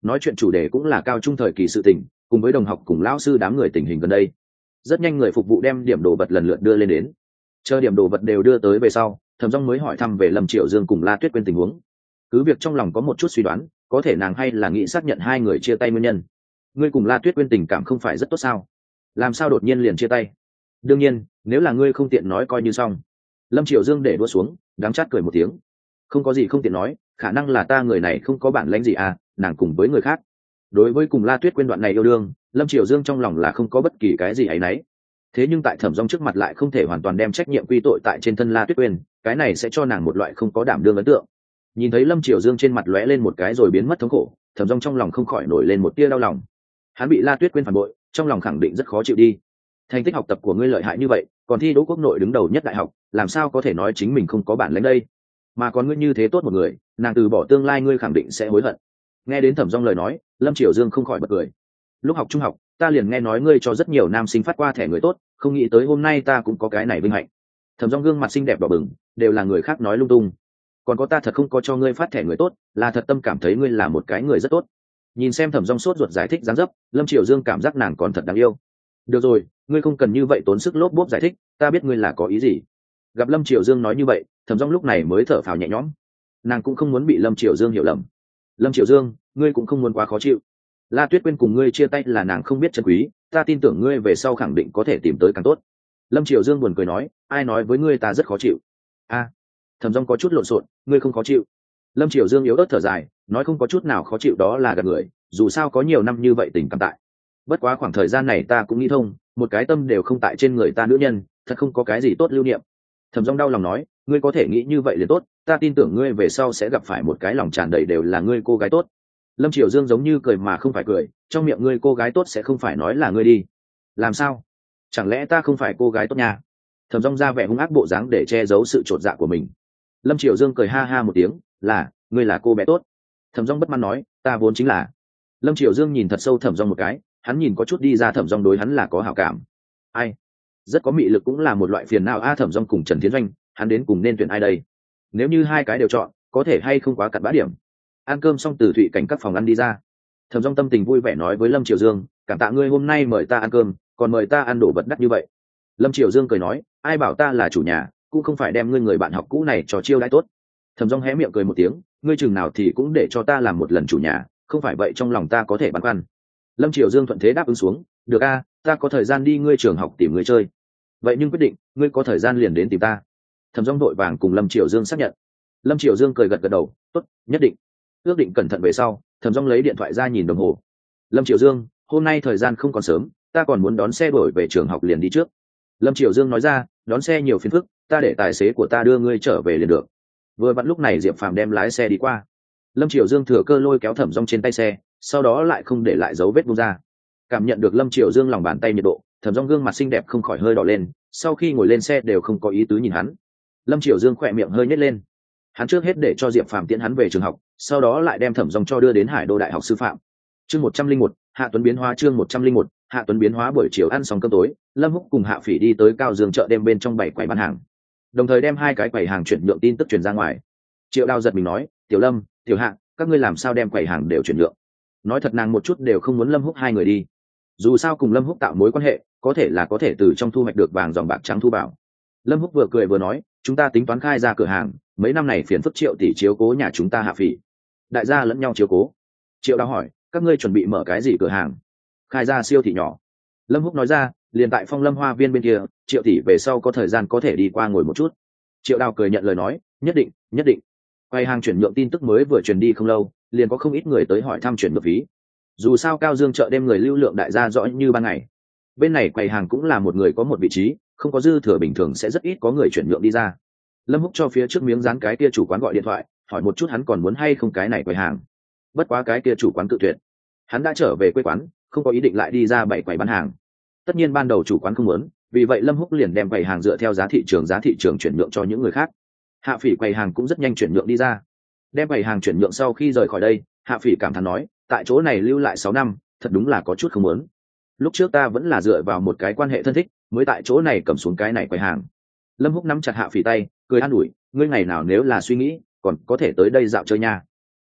nói chuyện chủ đề cũng là cao trung thời kỳ sự tình, cùng với đồng học cùng lão sư đám người tình hình gần đây. Rất nhanh người phục vụ đem điểm đồ vật lần lượt đưa lên đến. Chờ điểm đồ vật đều đưa tới về sau, Thẩm Dung mới hỏi thăm về Lâm Triệu Dương cùng La Tuyết Quyên tình huống. Cứ việc trong lòng có một chút suy đoán, có thể nàng hay là nghĩ xác nhận hai người chia tay nguyên nhân. Ngươi cùng La Tuyết Quyên tình cảm không phải rất tốt sao? Làm sao đột nhiên liền chia tay? Đương nhiên, nếu là ngươi không tiện nói coi như xong. Lâm Triệu Dương để đũa xuống, đắng chát cười một tiếng. Không có gì không tiện nói, khả năng là ta người này không có bản lĩnh gì à, nàng cùng với người khác. Đối với cùng La Tuyết Quyên đoạn này yêu đương, Lâm Triệu Dương trong lòng là không có bất kỳ cái gì ấy nấy. Thế nhưng tại Thẩm Dung trước mặt lại không thể hoàn toàn đem trách nhiệm quy tội tại trên thân La Tuyết Quyên, cái này sẽ cho nàng một loại không có đảm đương ấn tượng. Nhìn thấy Lâm Triệu Dương trên mặt lóe lên một cái rồi biến mất thống khổ, Thẩm Dung trong lòng không khỏi nổi lên một tia đau lòng. Hắn bị La Tuyết Quyên phản bội, trong lòng khẳng định rất khó chịu đi. Thành tích học tập của ngươi lợi hại như vậy, còn thi đỗ quốc nội đứng đầu nhất đại học, làm sao có thể nói chính mình không có bản lĩnh đây? Mà còn ngươi như thế tốt một người, nàng từ bỏ tương lai ngươi khẳng định sẽ hối hận. Nghe đến Thẩm Dung lời nói, Lâm Triệu Dương không khỏi bật cười. Lúc học trung học, ta liền nghe nói ngươi cho rất nhiều nam sinh phát qua thẻ người tốt, không nghĩ tới hôm nay ta cũng có cái này vinh hạnh. Thẩm Dung gương mặt xinh đẹp đỏ bừng, đều là người khác nói lung tung. Còn có ta thật không có cho ngươi phát thẻ người tốt, là thật tâm cảm thấy ngươi là một cái người rất tốt. Nhìn xem Thẩm Dung sốt ruột giải thích dáng dấp, Lâm Triệu Dương cảm giác nàng còn thật đáng yêu. Được rồi, ngươi không cần như vậy tốn sức lốp bốp giải thích, ta biết ngươi là có ý gì. Gặp Lâm Triệu Dương nói như vậy, Thẩm Dung lúc này mới thở phào nhẹ nhõm. Nàng cũng không muốn bị Lâm Triệu Dương hiểu lầm. Lâm Triệu Dương, ngươi cũng không muốn quá khó chịu. La Tuyết Quyên cùng ngươi chia tay là nàng không biết trân quý, ta tin tưởng ngươi về sau khẳng định có thể tìm tới càng tốt. Lâm Triệu Dương buồn cười nói, ai nói với ngươi ta rất khó chịu? A, à, Thẩm Dung có chút lộn xộn, ngươi không khó chịu? Lâm Triệu Dương yếu ớt thở dài, nói không có chút nào khó chịu đó là gạt người, dù sao có nhiều năm như vậy tình cảm tại. Bất quá khoảng thời gian này ta cũng nghĩ thông, một cái tâm đều không tại trên người ta nữ nhân, thật không có cái gì tốt lưu niệm. Thẩm Dung đau lòng nói, ngươi có thể nghĩ như vậy liền tốt, ta tin tưởng ngươi về sau sẽ gặp phải một cái lòng tràn đầy đều là ngươi cô gái tốt. Lâm Triệu Dương giống như cười mà không phải cười, trong miệng ngươi cô gái tốt sẽ không phải nói là ngươi đi. Làm sao? Chẳng lẽ ta không phải cô gái tốt nha? Thẩm Dung ra vẻ hung ác bộ dáng để che giấu sự chột dạ của mình. Lâm Triệu Dương cười ha ha một tiếng, là, ngươi là cô bé tốt. Thẩm Dung bất mãn nói, ta vốn chính là. Lâm Triệu Dương nhìn thật sâu Thẩm Dung một cái, hắn nhìn có chút đi ra Thẩm Dung đối hắn là có hảo cảm. Ai? Rất có mị lực cũng là một loại phiền não a. Thẩm Dung cùng Trần Thiến Doanh, hắn đến cùng nên tuyển ai đây? Nếu như hai cái đều chọn, có thể hay không quá cặn bã điểm. Ăn cơm xong từ Thụy Cảnh các phòng ăn đi ra, Thẩm Dung tâm tình vui vẻ nói với Lâm Triệu Dương, cảm tạ ngươi hôm nay mời ta ăn cơm, còn mời ta ăn đồ vật đắt như vậy. Lâm Triệu Dương cười nói, ai bảo ta là chủ nhà, cũng không phải đem ngươi người bạn học cũ này cho chiêu đãi tốt. Thẩm Dung hé miệng cười một tiếng, ngươi chừng nào thì cũng để cho ta làm một lần chủ nhà, không phải vậy trong lòng ta có thể băn khoăn. Lâm Triệu Dương thuận thế đáp ứng xuống, được a, ta có thời gian đi ngươi trường học tìm ngươi chơi. Vậy nhưng quyết định, ngươi có thời gian liền đến tìm ta. Thẩm Dung đội vàng cùng Lâm Triệu Dương xác nhận. Lâm Triệu Dương cười gật gật đầu, tốt, nhất định. Ước định cẩn thận về sau, Thẩm Dung lấy điện thoại ra nhìn đồng hồ. Lâm Triệu Dương, hôm nay thời gian không còn sớm, ta còn muốn đón xe đổi về trường học liền đi trước. Lâm Triệu Dương nói ra, đón xe nhiều phiền phức, ta để tài xế của ta đưa ngươi trở về liền được. Vừa vặn lúc này Diệp Phàm đem lái xe đi qua. Lâm Triệu Dương thừa cơ lôi kéo Thẩm Dung trên tay xe, sau đó lại không để lại dấu vết buông ra. Cảm nhận được Lâm Triệu Dương lòng bàn tay nhiệt độ, Thẩm Dung gương mặt xinh đẹp không khỏi hơi đỏ lên, sau khi ngồi lên xe đều không có ý tứ nhìn hắn. Lâm Triệu Dương khỏe miệng hơi nhếch lên. Hắn trước hết để cho Diệp Phàm tiễn hắn về trường học, sau đó lại đem Thẩm Dung cho đưa đến Hải Đô Đại học Sư phạm. Chương một trăm linh một, Hạ Tuấn biến hóa chương một trăm linh một, Hạ Tuấn biến hóa buổi chiều ăn xong cơm tối, Lâm Húc cùng Hạ Phỉ đi tới Cao Dương chợ đêm bên trong bảy quầy bán hàng. Đồng thời đem hai cái quầy hàng chuyển nhượng tin tức truyền ra ngoài. Triệu Đào giật mình nói, "Tiểu Lâm, Tiểu Hạ, các ngươi làm sao đem quầy hàng đều chuyển nhượng?" Nói thật nàng một chút đều không muốn Lâm Húc hai người đi. Dù sao cùng Lâm Húc tạo mối quan hệ, có thể là có thể từ trong thu hoạch được vàng dòng bạc trắng thu bảo. Lâm Húc vừa cười vừa nói, "Chúng ta tính toán khai ra cửa hàng, mấy năm này phiền phức Triệu tỷ chiếu cố nhà chúng ta Hạ Phỉ. Đại gia lẫn nhau chiếu cố." Triệu Đào hỏi, "Các ngươi chuẩn bị mở cái gì cửa hàng?" "Khai ra siêu thị nhỏ." Lâm Húc nói ra, "Liền tại Phong Lâm Hoa Viên bên kia, Triệu tỷ về sau có thời gian có thể đi qua ngồi một chút." Triệu Đào cười nhận lời nói, "Nhất định, nhất định." Quầy hàng chuyển nhượng tin tức mới vừa truyền đi không lâu, liền có không ít người tới hỏi thăm chuyển nhượng phí. Dù sao Cao Dương chợ đêm người lưu lượng đại gia rõ như ban ngày. Bên này quầy hàng cũng là một người có một vị trí, không có dư thừa bình thường sẽ rất ít có người chuyển nhượng đi ra. Lâm Húc cho phía trước miếng dán cái kia chủ quán gọi điện thoại, hỏi một chút hắn còn muốn hay không cái này quầy hàng. Bất quá cái kia chủ quán cự tuyệt. Hắn đã trở về quê quán, không có ý định lại đi ra bảy quầy bán hàng. Tất nhiên ban đầu chủ quán không muốn, vì vậy Lâm Húc liền đem quầy hàng dựa theo giá thị trường giá thị trường chuyển nhượng cho những người khác. Hạ Phỉ quầy hàng cũng rất nhanh chuyển nhượng đi ra. Đem quầy hàng chuyển nhượng sau khi rời khỏi đây, Hạ Phỉ cảm thán nói, tại chỗ này lưu lại sáu năm, thật đúng là có chút không muốn. Lúc trước ta vẫn là dựa vào một cái quan hệ thân thích, mới tại chỗ này cầm xuống cái này quầy hàng. Lâm Húc nắm chặt Hạ Phỉ tay, cười an ủi, ngươi ngày nào nếu là suy nghĩ, còn có thể tới đây dạo chơi nha.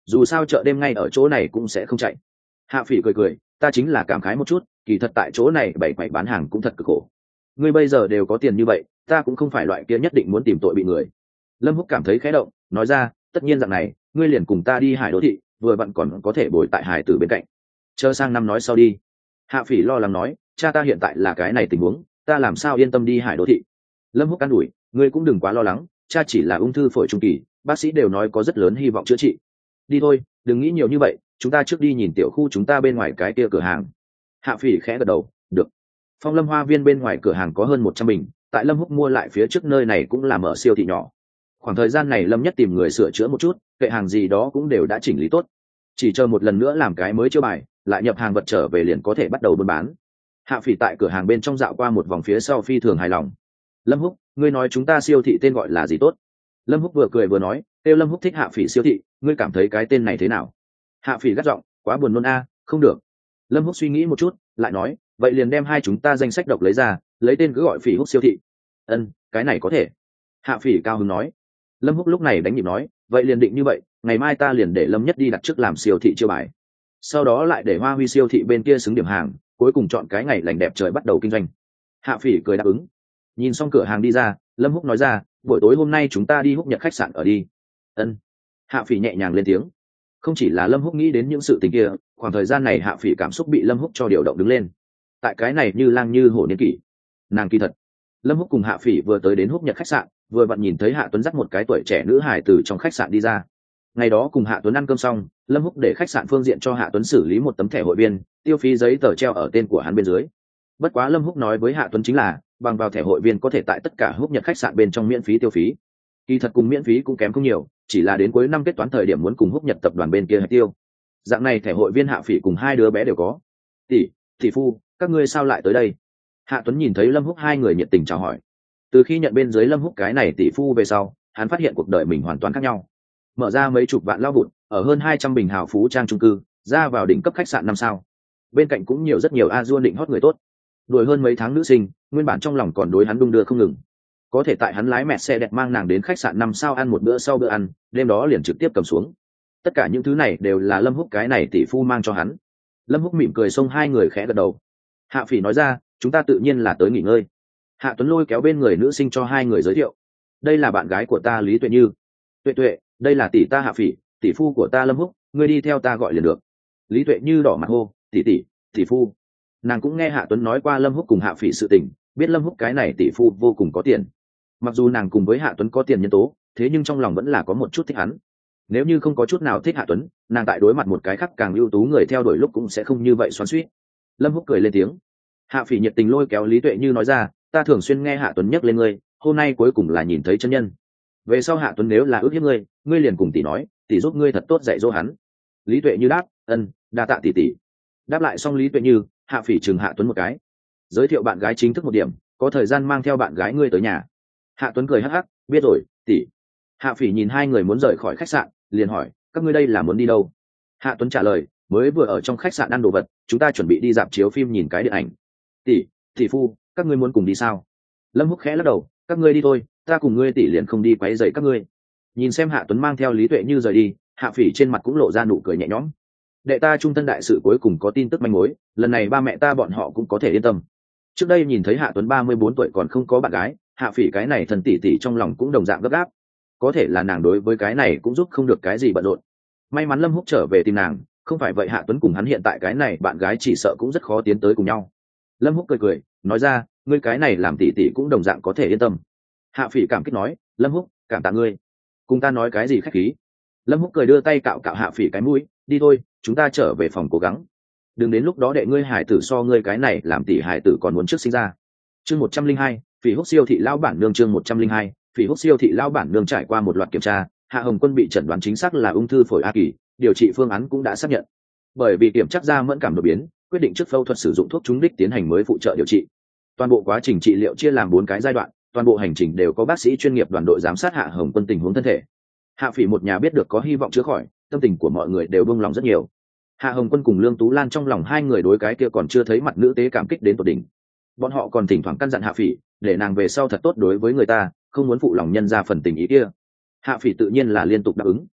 dù sao chợ đêm ngay ở chỗ này cũng sẽ không chạy. Hạ Phỉ cười cười, ta chính là cảm khái một chút, kỳ thật tại chỗ này bảy bảy bán hàng cũng thật cực khổ. Ngươi bây giờ đều có tiền như vậy, ta cũng không phải loại kia nhất định muốn tìm tội bị người. Lâm Húc cảm thấy khẽ động, nói ra, tất nhiên dạng này, ngươi liền cùng ta đi Hải Đô thị, vừa vặn còn có thể bồi tại Hải Tử bên cạnh. Chờ sang năm nói sau đi. Hạ Phỉ lo lắng nói, cha ta hiện tại là cái này tình huống, ta làm sao yên tâm đi Hải Đô thị. Lâm Húc an ủi, ngươi cũng đừng quá lo lắng, cha chỉ là ung thư phổi trung kỳ, bác sĩ đều nói có rất lớn hy vọng chữa trị. Đi thôi, đừng nghĩ nhiều như vậy, chúng ta trước đi nhìn tiểu khu chúng ta bên ngoài cái kia cửa hàng. Hạ Phỉ khẽ gật đầu, được. Phong Lâm Hoa Viên bên ngoài cửa hàng có hơn một trăm bình, tại Lâm Húc mua lại phía trước nơi này cũng là mở siêu thị nhỏ. Khoảng thời gian này Lâm Nhất tìm người sửa chữa một chút, kệ hàng gì đó cũng đều đã chỉnh lý tốt, chỉ chờ một lần nữa làm cái mới chiêu bài, lại nhập hàng vật trở về liền có thể bắt đầu buôn bán. Hạ Phỉ tại cửa hàng bên trong dạo qua một vòng phía sau phi thường hài lòng. Lâm Húc, ngươi nói chúng ta siêu thị tên gọi là gì tốt? Lâm Húc vừa cười vừa nói, kêu Lâm Húc thích Hạ Phỉ siêu thị, ngươi cảm thấy cái tên này thế nào? Hạ Phỉ gắt giọng, quá buồn nôn a, không được. Lâm Húc suy nghĩ một chút, lại nói, vậy liền đem hai chúng ta danh sách độc lấy ra, lấy tên cứ gọi Phỉ Húc siêu thị. Ân, cái này có thể. Hạ Phỉ cao hứng nói. Lâm Húc lúc này đánh nhịp nói, vậy liền định như vậy, ngày mai ta liền để Lâm Nhất đi đặt trước làm siêu thị chiêu bài, sau đó lại để Hoa Huy siêu thị bên kia xứng điểm hàng, cuối cùng chọn cái ngày lành đẹp trời bắt đầu kinh doanh. Hạ Phỉ cười đáp ứng. Nhìn xong cửa hàng đi ra, Lâm Húc nói ra, buổi tối hôm nay chúng ta đi Húc Nhật khách sạn ở đi. Ân. Hạ Phỉ nhẹ nhàng lên tiếng. Không chỉ là Lâm Húc nghĩ đến những sự tình kia, khoảng thời gian này Hạ Phỉ cảm xúc bị Lâm Húc cho điều động đứng lên. Tại cái này như lang như hổ niên kỷ, nàng kỳ thật. Lâm Húc cùng Hạ Phỉ vừa tới đến Húc Nhật khách sạn, vừa vặn nhìn thấy Hạ Tuấn dắt một cái tuổi trẻ nữ hài từ trong khách sạn đi ra. Ngày đó cùng Hạ Tuấn ăn cơm xong, Lâm Húc để khách sạn phương diện cho Hạ Tuấn xử lý một tấm thẻ hội viên, tiêu phí giấy tờ treo ở tên của hắn bên dưới. Bất quá Lâm Húc nói với Hạ Tuấn chính là, bằng vào thẻ hội viên có thể tại tất cả Húc Nhật khách sạn bên trong miễn phí tiêu phí. Kỳ thật cùng miễn phí cũng kém không nhiều, chỉ là đến cuối năm kết toán thời điểm muốn cùng Húc Nhật tập đoàn bên kia hạch tiêu. Dạng này thẻ hội viên Hạ Phỉ cùng hai đứa bé đều có. Tỷ, tỷ phu, các ngươi sao lại tới đây? Hạ Tuấn nhìn thấy Lâm Húc hai người nhiệt tình chào hỏi. Từ khi nhận bên dưới Lâm Húc cái này tỷ phu về sau, hắn phát hiện cuộc đời mình hoàn toàn khác nhau. Mở ra mấy chục vạn lao vụn, ở hơn hai trăm bình hào phú trang chung cư, ra vào đỉnh cấp khách sạn năm sao. Bên cạnh cũng nhiều rất nhiều a du định hót người tốt. Đuổi hơn mấy tháng nữ sinh, nguyên bản trong lòng còn đối hắn đung đưa không ngừng. Có thể tại hắn lái mẹ xe đẹp mang nàng đến khách sạn năm sao ăn một bữa sau bữa ăn, đêm đó liền trực tiếp cầm xuống. Tất cả những thứ này đều là Lâm Húc cái này tỷ phu mang cho hắn. Lâm Húc mỉm cười xông hai người khẽ gật đầu. Hạ Phỉ nói ra, chúng ta tự nhiên là tới nghỉ ngơi. Hạ Tuấn lôi kéo bên người nữ sinh cho hai người giới thiệu. Đây là bạn gái của ta Lý Tuệ Như. Tuệ Tuệ, đây là tỷ ta Hạ Phỉ, tỷ phu của ta Lâm Húc, ngươi đi theo ta gọi liền được. Lý Tuệ Như đỏ mặt hô, tỷ tỷ, tỷ phu. Nàng cũng nghe Hạ Tuấn nói qua Lâm Húc cùng Hạ Phỉ sự tình, biết Lâm Húc cái này tỷ phu vô cùng có tiền. Mặc dù nàng cùng với Hạ Tuấn có tiền nhân tố, thế nhưng trong lòng vẫn là có một chút thích hắn. Nếu như không có chút nào thích Hạ Tuấn, nàng tại đối mặt một cái khác càng ưu tú người theo đuổi lúc cũng sẽ không như vậy xoắn xuýt. Lâm Húc cười lên tiếng. Hạ Phỉ nhiệt tình lôi kéo Lý Tuệ Như nói ra, ta thường xuyên nghe Hạ Tuấn nhắc lên ngươi, hôm nay cuối cùng là nhìn thấy chân nhân. Về sau Hạ Tuấn nếu là ước hiếp ngươi, ngươi liền cùng tỷ nói, tỷ giúp ngươi thật tốt dạy dỗ hắn. Lý Tuệ Như đáp, ân, đa tạ tỷ tỷ. Đáp lại xong Lý Tuệ Như, Hạ Phỉ chừng Hạ Tuấn một cái. Giới thiệu bạn gái chính thức một điểm, có thời gian mang theo bạn gái ngươi tới nhà. Hạ Tuấn cười hắc hắc, biết rồi, tỷ. Hạ Phỉ nhìn hai người muốn rời khỏi khách sạn, liền hỏi, các ngươi đây là muốn đi đâu? Hạ Tuấn trả lời, mới vừa ở trong khách sạn ăn đồ vật, chúng ta chuẩn bị đi dạp chiếu phim nhìn cái điện ảnh. Tỷ, tỷ phu, các ngươi muốn cùng đi sao? Lâm Húc khẽ lắc đầu, các ngươi đi thôi, ta cùng ngươi tỷ liền không đi quấy rầy các ngươi. Nhìn xem Hạ Tuấn mang theo Lý Tuệ Như rời đi, Hạ Phỉ trên mặt cũng lộ ra nụ cười nhẹ nhõm. Đệ ta trung thân đại sự cuối cùng có tin tức manh mối, lần này ba mẹ ta bọn họ cũng có thể yên tâm. Trước đây nhìn thấy Hạ Tuấn ba mươi bốn tuổi còn không có bạn gái, Hạ Phỉ cái này thần tỷ tỷ trong lòng cũng đồng dạng gấp gáp. Có thể là nàng đối với cái này cũng giúp không được cái gì bận rộn. May mắn Lâm Húc trở về tìm nàng, không phải vậy Hạ Tuấn cùng hắn hiện tại cái này bạn gái chỉ sợ cũng rất khó tiến tới cùng nhau. Lâm Húc cười cười, nói ra, ngươi cái này làm tỷ tỷ cũng đồng dạng có thể yên tâm. Hạ Phỉ cảm kích nói, Lâm Húc, cảm tạ ngươi. Cùng ta nói cái gì khách khí? Lâm Húc cười đưa tay cạo cạo Hạ Phỉ cái mũi, đi thôi, chúng ta trở về phòng cố gắng. Đừng đến lúc đó đệ ngươi hải tử so ngươi cái này làm tỷ hải tử còn muốn trước sinh ra. Chương một trăm linh hai, Phỉ Húc siêu thị lão bản nương chương một trăm linh hai, Phỉ Húc siêu thị lão bản nương trải qua một loạt kiểm tra, Hạ Hồng Quân bị chẩn đoán chính xác là ung thư phổi A kỳ, điều trị phương án cũng đã xác nhận. Bởi vì kiểm tra ra mẫn cảm đột biến, quyết định trước phẫu thuật sử dụng thuốc trúng đích tiến hành mới phụ trợ điều trị. Toàn bộ quá trình trị liệu chia làm bốn cái giai đoạn, toàn bộ hành trình đều có bác sĩ chuyên nghiệp đoàn đội giám sát Hạ Hồng Quân tình huống thân thể. Hạ Phỉ một nhà biết được có hy vọng chữa khỏi, tâm tình của mọi người đều buông lòng rất nhiều. Hạ Hồng Quân cùng Lương Tú Lan trong lòng hai người đối cái kia còn chưa thấy mặt nữ tế cảm kích đến tột đỉnh. Bọn họ còn thỉnh thoảng căn dặn Hạ Phỉ, để nàng về sau thật tốt đối với người ta, không muốn phụ lòng nhân ra phần tình ý kia. Hạ Phỉ tự nhiên là liên tục đáp ứng.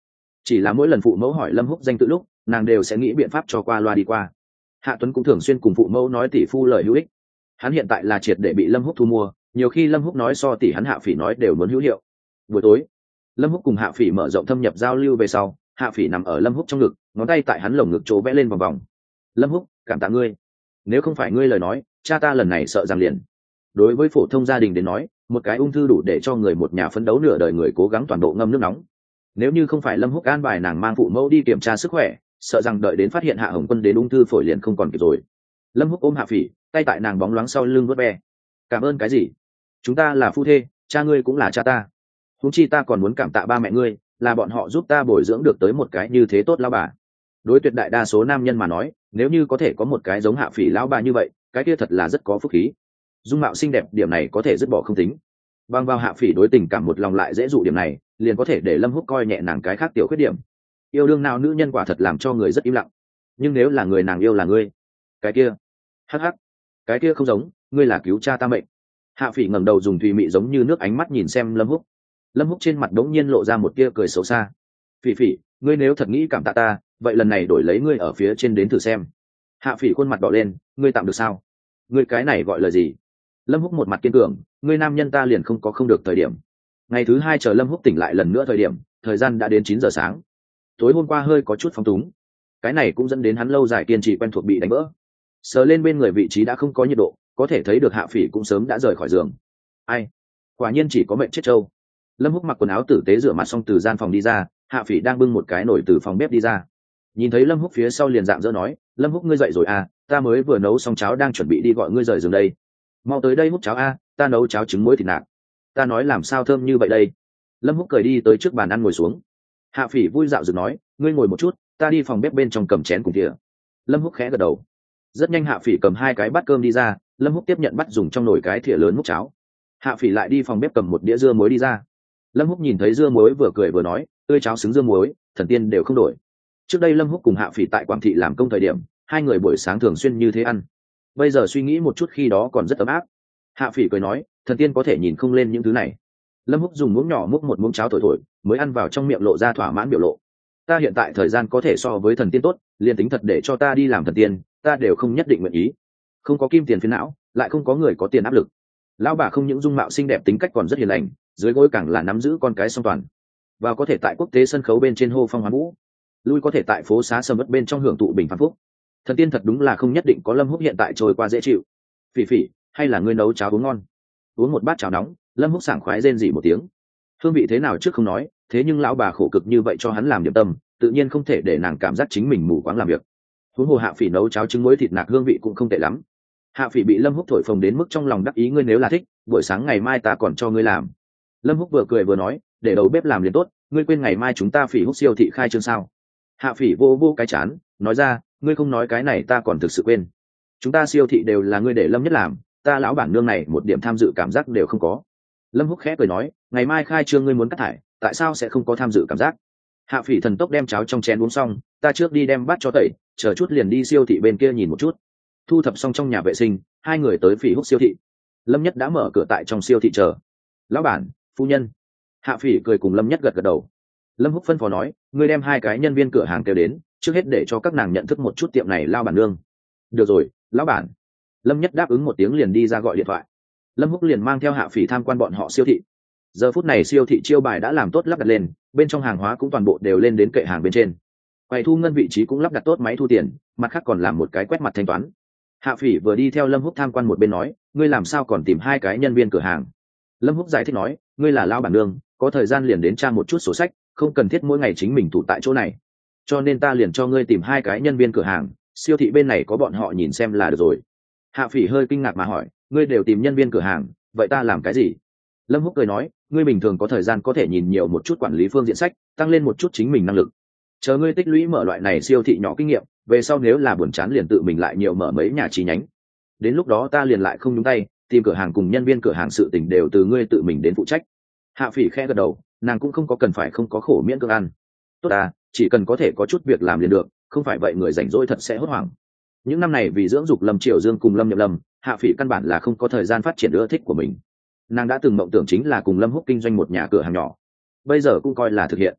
chỉ là mỗi lần phụ mẫu hỏi lâm húc danh tự lúc nàng đều sẽ nghĩ biện pháp cho qua loa đi qua. Hạ Tuấn cũng thường xuyên cùng phụ mẫu nói tỷ phu lời hữu ích, hắn hiện tại là triệt để bị lâm húc thu mua, nhiều khi lâm húc nói so tỷ hắn Hạ Phỉ nói đều muốn hữu hiệu. Buổi tối lâm húc cùng Hạ Phỉ mở rộng thâm nhập giao lưu về sau, Hạ Phỉ nằm ở lâm húc trong ngực, ngón tay tại hắn lồng ngực chỗ vẽ lên vòng vòng. Lâm húc, cảm tạ ngươi, nếu không phải ngươi lời nói, cha ta lần này sợ rằng liền. Đối với phổ thông gia đình đến nói, một cái ung thư đủ để cho người một nhà phấn đấu nửa đời người cố gắng toàn bộ ngâm nước nóng. Nếu như không phải lâm húc an bài nàng mang phụ mẫu đi kiểm tra sức khỏe, sợ rằng đợi đến phát hiện Hạ Hồng Quân đến ung thư phổi liền không còn kịp rồi. Lâm húc ôm Hạ Phỉ, tay tại nàng bóng loáng sau lưng vuốt ve. Cảm ơn cái gì? Chúng ta là phu thê, cha ngươi cũng là cha ta. Huống chi ta còn muốn cảm tạ ba mẹ ngươi, là bọn họ giúp ta bồi dưỡng được tới một cái như thế tốt lão bà. Đối tuyệt đại đa số nam nhân mà nói, nếu như có thể có một cái giống Hạ Phỉ lão bà như vậy, cái kia thật là rất có phúc khí. Dung mạo xinh đẹp điểm này có thể dứt bỏ không tính, bằng vào Hạ Phỉ đối tình cảm một lòng lại dễ dụ điểm này, liền có thể để lâm húc coi nhẹ nàng cái khác tiểu khuyết điểm. Yêu đương nào nữ nhân quả thật làm cho người rất im lặng, nhưng nếu là người nàng yêu là ngươi, cái kia hắc hắc, cái kia không giống, ngươi là cứu cha ta mệnh. Hạ Phỉ ngẩng đầu dùng thùy mị giống như nước ánh mắt nhìn xem lâm húc. Lâm húc trên mặt đống nhiên lộ ra một tia cười xấu xa. Phỉ Phỉ, ngươi nếu thật nghĩ cảm tạ ta, vậy lần này đổi lấy ngươi ở phía trên đến thử xem. Hạ Phỉ khuôn mặt đỏ lên, ngươi tạm được sao? Ngươi cái này gọi là gì? Lâm húc một mặt kiên cường, ngươi nam nhân ta liền không có không được thời điểm. Ngày thứ hai chờ lâm húc tỉnh lại lần nữa thời điểm, thời gian đã đến chín giờ sáng. Tối hôm qua hơi có chút phóng túng, cái này cũng dẫn đến hắn lâu dài kiên trì quen thuộc bị đánh vỡ. Sờ lên bên người vị trí đã không có nhiệt độ, có thể thấy được Hạ Phỉ cũng sớm đã rời khỏi giường. Ai, quả nhiên chỉ có mệnh chết trâu. Lâm húc mặc quần áo tử tế rửa mặt xong từ gian phòng đi ra, Hạ Phỉ đang bưng một cái nồi từ phòng bếp đi ra. Nhìn thấy lâm húc phía sau liền dạng dỡ nói, lâm húc ngươi dậy rồi à, ta mới vừa nấu xong cháo đang chuẩn bị đi gọi ngươi rời giường đây. Mau tới đây hút cháo a, ta nấu cháo trứng muối thịt nạc. Ta nói làm sao thơm như vậy đây. Lâm húc cười đi tới trước bàn ăn ngồi xuống. Hạ Phỉ vui dạo dựng nói, ngươi ngồi một chút, ta đi phòng bếp bên trong cầm chén cùng thìa. Lâm húc khẽ gật đầu. Rất nhanh Hạ Phỉ cầm hai cái bát cơm đi ra, lâm húc tiếp nhận bắt dùng trong nồi cái thìa lớn múc cháo. Hạ Phỉ lại đi phòng bếp cầm một đĩa dưa muối đi ra. Lâm húc nhìn thấy dưa muối vừa cười vừa nói, tươi cháo xứng dưa muối, thần tiên đều không đổi. Trước đây lâm húc cùng Hạ Phỉ tại Quảng Thị làm công thời điểm, hai người buổi sáng thường xuyên như thế ăn. Bây giờ suy nghĩ một chút khi đó còn rất ấm áp. Hạ Phỉ cười nói, thần tiên có thể nhìn không lên những thứ này. Lâm húc dùng muỗng nhỏ múc một muỗng cháo thổi thổi, mới ăn vào trong miệng lộ ra thỏa mãn biểu lộ. Ta hiện tại thời gian có thể so với thần tiên tốt, liền tính thật để cho ta đi làm thần tiên, ta đều không nhất định nguyện ý. Không có kim tiền phiền não, lại không có người có tiền áp lực. Lão bà không những dung mạo xinh đẹp, tính cách còn rất hiền lành, dưới gối càng là nắm giữ con cái song toàn. Vào có thể tại quốc tế sân khấu bên trên hô phong hoán vũ, lui có thể tại phố xá sầm uất bên trong hưởng thụ bình phàm phúc. Thần tiên thật đúng là không nhất định có lâm húc hiện tại trôi qua dễ chịu. Phỉ Phỉ, hay là ngươi nấu cháo uống ngon? Uống một bát cháo nóng, lâm húc sảng khoái rên rỉ một tiếng. Hương vị thế nào trước không nói, thế nhưng lão bà khổ cực như vậy cho hắn làm điểm tâm, tự nhiên không thể để nàng cảm giác chính mình mù quáng làm việc. Huống hồ Hạ Phỉ nấu cháo trứng muối thịt nạc hương vị cũng không tệ lắm. Hạ Phỉ bị lâm húc thổi phồng đến mức trong lòng đắc ý, ngươi nếu là thích, buổi sáng ngày mai ta còn cho ngươi làm. Lâm húc vừa cười vừa nói, để đầu bếp làm liền tốt, ngươi quên ngày mai chúng ta Phỉ húc siêu thị khai trương sao? Hạ Phỉ vô vô cái chán, nói ra, ngươi không nói cái này ta còn thực sự quên. Chúng ta siêu thị đều là ngươi để lâm nhất làm, ta lão bản nương này một điểm tham dự cảm giác đều không có. Lâm húc khẽ cười nói, ngày mai khai trương ngươi muốn cắt thải, tại sao sẽ không có tham dự cảm giác? Hạ Phỉ thần tốc đem cháo trong chén uống xong, ta trước đi đem bát cho tẩy, chờ chút liền đi siêu thị bên kia nhìn một chút. Thu thập xong trong nhà vệ sinh, hai người tới Phỉ húc siêu thị. Lâm nhất đã mở cửa tại trong siêu thị chờ. Lão bản, phu nhân. Hạ Phỉ cười cùng lâm nhất gật gật đầu. Lâm húc phân phó nói, ngươi đem hai cái nhân viên cửa hàng kêu đến, trước hết để cho các nàng nhận thức một chút tiệm này lao bản nương. Được rồi, lão bản. Lâm nhất đáp ứng một tiếng liền đi ra gọi điện thoại. Lâm húc liền mang theo Hạ Phỉ tham quan bọn họ siêu thị. Giờ phút này siêu thị chiêu bài đã làm tốt lắp đặt lên, bên trong hàng hóa cũng toàn bộ đều lên đến kệ hàng bên trên. Quầy thu ngân vị trí cũng lắp đặt tốt máy thu tiền, mặt khác còn làm một cái quét mặt thanh toán. Hạ Phỉ vừa đi theo Lâm húc tham quan một bên nói, ngươi làm sao còn tìm hai cái nhân viên cửa hàng? Lâm húc giải thích nói, ngươi là lao bản nương, có thời gian liền đến tra một chút sổ sách, không cần thiết mỗi ngày chính mình thủ tại chỗ này, cho nên ta liền cho ngươi tìm hai cái nhân viên cửa hàng, siêu thị bên này có bọn họ nhìn xem là được rồi. Hạ Phỉ hơi kinh ngạc mà hỏi, ngươi đều tìm nhân viên cửa hàng, vậy ta làm cái gì? Lâm húc cười nói, ngươi bình thường có thời gian có thể nhìn nhiều một chút quản lý phương diện sách, tăng lên một chút chính mình năng lực, chờ ngươi tích lũy mở loại này siêu thị nhỏ kinh nghiệm, về sau nếu là buồn chán liền tự mình lại nhiều mở mấy nhà chi nhánh, đến lúc đó ta liền lại không nhúng tay, tìm cửa hàng cùng nhân viên cửa hàng sự tình đều từ ngươi tự mình đến phụ trách. Hạ Phỉ khẽ gật đầu, nàng cũng không có cần phải không có khổ miễn cưỡng ăn. Tốt à, chỉ cần có thể có chút việc làm liền được, không phải vậy người rảnh rỗi thật sẽ hốt hoảng. Những năm này vì dưỡng dục Lâm Triều Dương cùng Lâm Nhậm Lâm, Hạ Phỉ căn bản là không có thời gian phát triển ưa thích của mình. Nàng đã từng mộng tưởng chính là cùng Lâm Húc kinh doanh một nhà cửa hàng nhỏ, bây giờ cũng coi là thực hiện.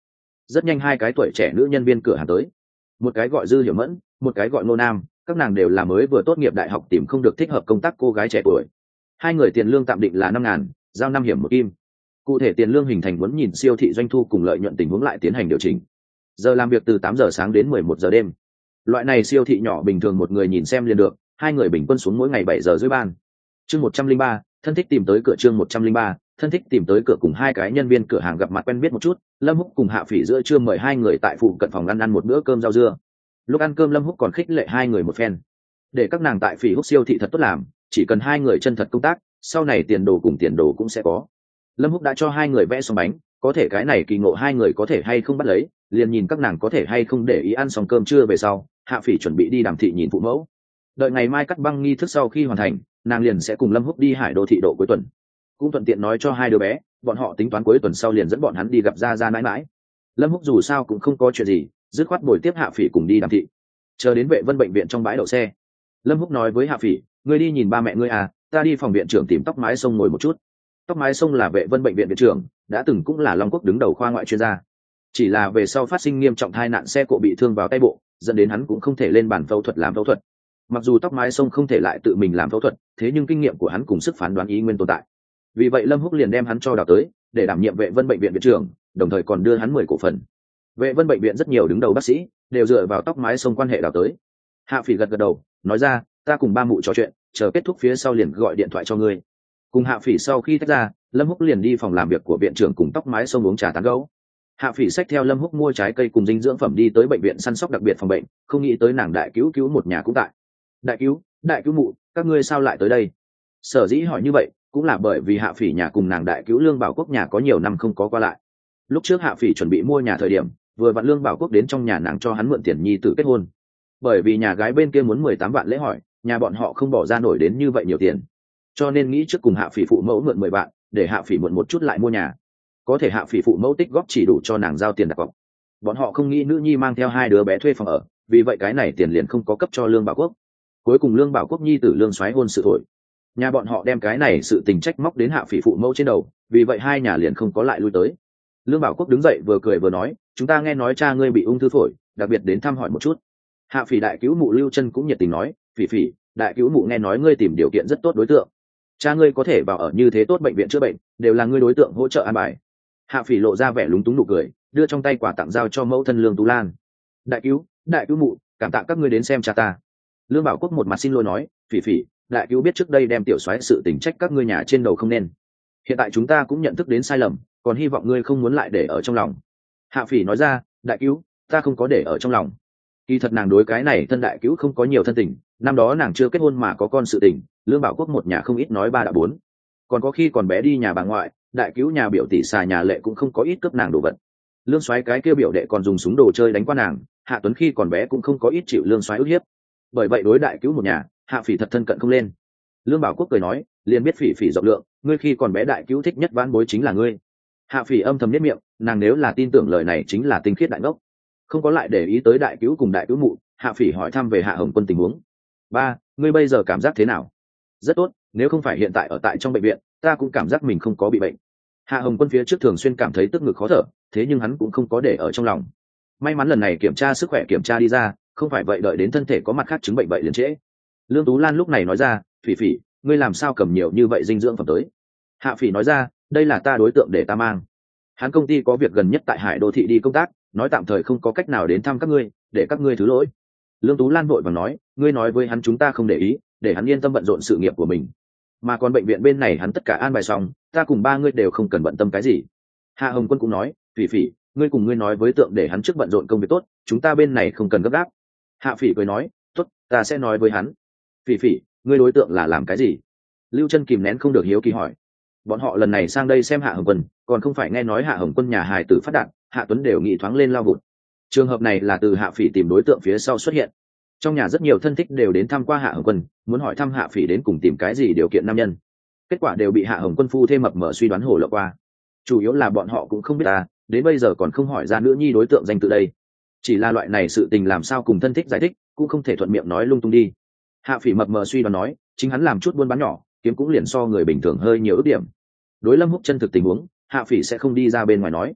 rất nhanh hai cái tuổi trẻ nữ nhân viên cửa hàng tới, một cái gọi Dư Hiểu Mẫn, một cái gọi Ngô Nam, các nàng đều là mới vừa tốt nghiệp đại học tìm không được thích hợp công tác cô gái trẻ tuổi. Hai người tiền lương tạm định là năm ngàn, giao năm hiểm một kim. Cụ thể tiền lương hình thành muốn nhìn siêu thị doanh thu cùng lợi nhuận tình huống lại tiến hành điều chỉnh. Giờ làm việc từ tám giờ sáng đến mười một giờ đêm. Loại này siêu thị nhỏ bình thường một người nhìn xem liền được, hai người bình quân xuống mỗi ngày bảy giờ rưỡi ban. Chương một trăm linh ba, thân thích tìm tới cửa chương một trăm linh ba, thân thích tìm tới cửa cùng hai cái nhân viên cửa hàng gặp mặt quen biết một chút, Lâm Húc cùng Hạ Phỉ giữa trưa mời hai người tại phụ cận phòng ăn ăn một bữa cơm rau dưa. Lúc ăn cơm Lâm Húc còn khích lệ hai người một phen, để các nàng tại Phỉ Húc siêu thị thật tốt làm, chỉ cần hai người chân thật công tác, sau này tiền đồ cùng tiền đồ cũng sẽ có. Lâm Húc đã cho hai người vẽ xong bánh, có thể cái này kỳ ngộ hai người có thể hay không bắt lấy, liền nhìn các nàng có thể hay không để ý ăn xong cơm trưa về sau. Hạ Phỉ chuẩn bị đi Đàm thị nhìn phụ mẫu, đợi ngày mai cắt băng nghi thức sau khi hoàn thành, nàng liền sẽ cùng Lâm Húc đi Hải Đô thị độ cuối tuần, cũng thuận tiện nói cho hai đứa bé bọn họ tính toán cuối tuần sau liền dẫn bọn hắn đi gặp gia gia mãi mãi. Lâm Húc dù sao cũng không có chuyện gì, dứt khoát bồi tiếp Hạ Phỉ cùng đi Đàm thị. Chờ đến Vệ Vân bệnh viện trong bãi đậu xe, Lâm Húc nói với Hạ Phỉ, ngươi đi nhìn ba mẹ ngươi à, ta đi phòng viện trưởng tìm Tóc Mái Sông ngồi một chút. Tóc Mái Sông là Vệ Vân bệnh viện viện trưởng, đã từng cũng là Long Quốc đứng đầu khoa ngoại chuyên gia, chỉ là về sau phát sinh nghiêm trọng tai nạn xe cộ bị thương vào tay bộ, dẫn đến hắn cũng không thể lên bàn phẫu thuật làm phẫu thuật. Mặc dù Tóc Mái Sông không thể lại tự mình làm phẫu thuật, thế nhưng kinh nghiệm của hắn cùng sức phán đoán ý nguyên tồn tại. Vì vậy Lâm Húc liền đem hắn cho đào tới, để đảm nhiệm Vệ Vân bệnh viện viện trưởng, đồng thời còn đưa hắn mười cổ phần. Vệ Vân bệnh viện rất nhiều đứng đầu bác sĩ đều dựa vào Tóc Mái Sông quan hệ đào tới. Hạ Phỉ gật gật đầu, nói ra, ta cùng ba mụ trò chuyện, chờ kết thúc phía sau liền gọi điện thoại cho ngươi. Cùng Hạ Phỉ sau khi tách ra, Lâm Húc liền đi phòng làm việc của viện trưởng cùng Tóc Mái Sông uống trà tán gẫu. Hạ Phỉ xách theo Lâm Húc mua trái cây cùng dinh dưỡng phẩm đi tới bệnh viện săn sóc đặc biệt phòng bệnh, không nghĩ tới nàng đại cứu cứu một nhà cũng tại. Đại cứu, đại cứu mụ, các ngươi sao lại tới đây? Sở dĩ hỏi như vậy cũng là bởi vì Hạ Phỉ nhà cùng nàng đại cứu Lương Bảo Quốc nhà có nhiều năm không có qua lại. Lúc trước Hạ Phỉ chuẩn bị mua nhà thời điểm, vừa vặn Lương Bảo Quốc đến trong nhà nàng cho hắn mượn tiền nhi tử kết hôn. Bởi vì nhà gái bên kia muốn mười tám vạn lễ hỏi, nhà bọn họ không bỏ ra nổi đến như vậy nhiều tiền, cho nên nghĩ trước cùng Hạ Phỉ phụ mẫu mượn mười vạn, để Hạ Phỉ mượn một chút lại mua nhà. Có thể Hạ Phỉ phụ mẫu tích góp chỉ đủ cho nàng giao tiền đặt cọc. Bọn họ không nghĩ nữ nhi mang theo hai đứa bé thuê phòng ở, vì vậy cái này tiền liền không có cấp cho Lương Bảo Quốc. Cuối cùng Lương Bảo Quốc nhi tử Lương Soái hôn sự thổi, nhà bọn họ đem cái này sự tình trách móc đến Hạ Phỉ phụ mẫu trên đầu, vì vậy hai nhà liền không có lại lui tới. Lương Bảo Quốc đứng dậy vừa cười vừa nói, chúng ta nghe nói cha ngươi bị ung thư phổi, đặc biệt đến thăm hỏi một chút. Hạ Phỉ đại cứu mụ Lưu Chân cũng nhiệt tình nói, Phỉ Phỉ, đại cứu mụ nghe nói ngươi tìm điều kiện rất tốt đối tượng, cha ngươi có thể vào ở như thế tốt bệnh viện chữa bệnh, đều là ngươi đối tượng hỗ trợ an bài. Hạ Phỉ lộ ra vẻ lúng túng nụ cười, đưa trong tay quà tặng giao cho mẫu thân Lương Tú Lan. Đại cứu, đại cứu mụ, cảm tạ các ngươi đến xem cha ta. Lương Bảo Quốc một mặt xin lỗi nói, Phỉ Phỉ, đại cứu biết trước đây đem tiểu soái sự tình trách các ngươi nhà trên đầu không nên, hiện tại chúng ta cũng nhận thức đến sai lầm, còn hy vọng ngươi không muốn lại để ở trong lòng. Hạ Phỉ nói ra, đại cứu, ta không có để ở trong lòng. Kỳ thật nàng đối cái này thân đại cứu không có nhiều thân tình, năm đó nàng chưa kết hôn mà có con sự tình, Lương Bảo Quốc một nhà không ít nói ba đã bốn, còn có khi còn bé đi nhà bà ngoại, đại cứu nhà biểu tỷ xà nhà lệ cũng không có ít cướp nàng đồ vật. Lương Soái cái kia biểu đệ còn dùng súng đồ chơi đánh qua nàng, Hạ Tuấn khi còn bé cũng không có ít chịu Lương Soái ức hiếp, bởi vậy đối đại cứu một nhà, Hạ Phỉ thật thân cận không lên. Lương Bảo Quốc cười nói, liền biết Phỉ Phỉ rộng lượng, ngươi khi còn bé đại cứu thích nhất vãn bối chính là ngươi. Hạ Phỉ âm thầm niết miệng, nàng nếu là tin tưởng lời này chính là tinh khiết đại ngốc, không có lại để ý tới đại cứu cùng đại cứu mụ. Hạ Phỉ hỏi thăm về Hạ Hồng Quân tình huống. Ba, ngươi bây giờ cảm giác thế nào? Rất tốt, nếu không phải hiện tại ở tại trong bệnh viện, ta cũng cảm giác mình không có bị bệnh. Hạ Hồng Quân phía trước thường xuyên cảm thấy tức ngực khó thở, thế nhưng hắn cũng không có để ở trong lòng. May mắn lần này kiểm tra sức khỏe kiểm tra đi ra, không phải vậy đợi đến thân thể có mặt khác chứng bệnh vậy liền trễ. Lương Tú Lan lúc này nói ra, Phỉ Phỉ, ngươi làm sao cầm nhiều như vậy dinh dưỡng phẩm tới? Hạ Phỉ nói ra, đây là ta đối tượng để ta mang. Hắn công ty có việc gần nhất tại Hải Đô thị đi công tác, nói tạm thời không có cách nào đến thăm các ngươi, để các ngươi thứ lỗi. Lương Tú Lan vội vàng nói, ngươi nói với hắn chúng ta không để ý, để hắn yên tâm bận rộn sự nghiệp của mình. Mà còn bệnh viện bên này hắn tất cả an bài xong, ta cùng ba ngươi đều không cần bận tâm cái gì. Hạ Hồng Quân cũng nói, Phỉ Phỉ, ngươi cùng ngươi nói với tượng để hắn trước bận rộn công việc tốt, chúng ta bên này không cần gấp gáp. Hạ Phỉ cười nói, tốt, ta sẽ nói với hắn. Phỉ Phỉ, ngươi đối tượng là làm cái gì? Lưu Chân kìm nén không được hiếu kỳ hỏi. Bọn họ lần này sang đây xem Hạ Hồng Quân, còn không phải nghe nói Hạ Hồng Quân nhà hài tử phát đạt, Hạ Tuấn đều nghĩ thoáng lên lao vụt. Trường hợp này là từ Hạ Phỉ tìm đối tượng phía sau xuất hiện. Trong nhà rất nhiều thân thích đều đến thăm qua Hạ Hồng Quân, muốn hỏi thăm Hạ Phỉ đến cùng tìm cái gì điều kiện nam nhân. Kết quả đều bị Hạ Hồng Quân phu thêm mập mở suy đoán hồ lộ qua. Chủ yếu là bọn họ cũng không biết ta, đến bây giờ còn không hỏi ra nữ nhi đối tượng danh tự đây. Chỉ là loại này sự tình làm sao cùng thân thích giải thích, cũng không thể thuận miệng nói lung tung đi. Hạ Phỉ mập mờ suy đoán nói, chính hắn làm chút buôn bán nhỏ, kiếm cũng liền so người bình thường hơi nhiều ước điểm. Đối Lâm Húc chân thực tình huống, Hạ Phỉ sẽ không đi ra bên ngoài nói.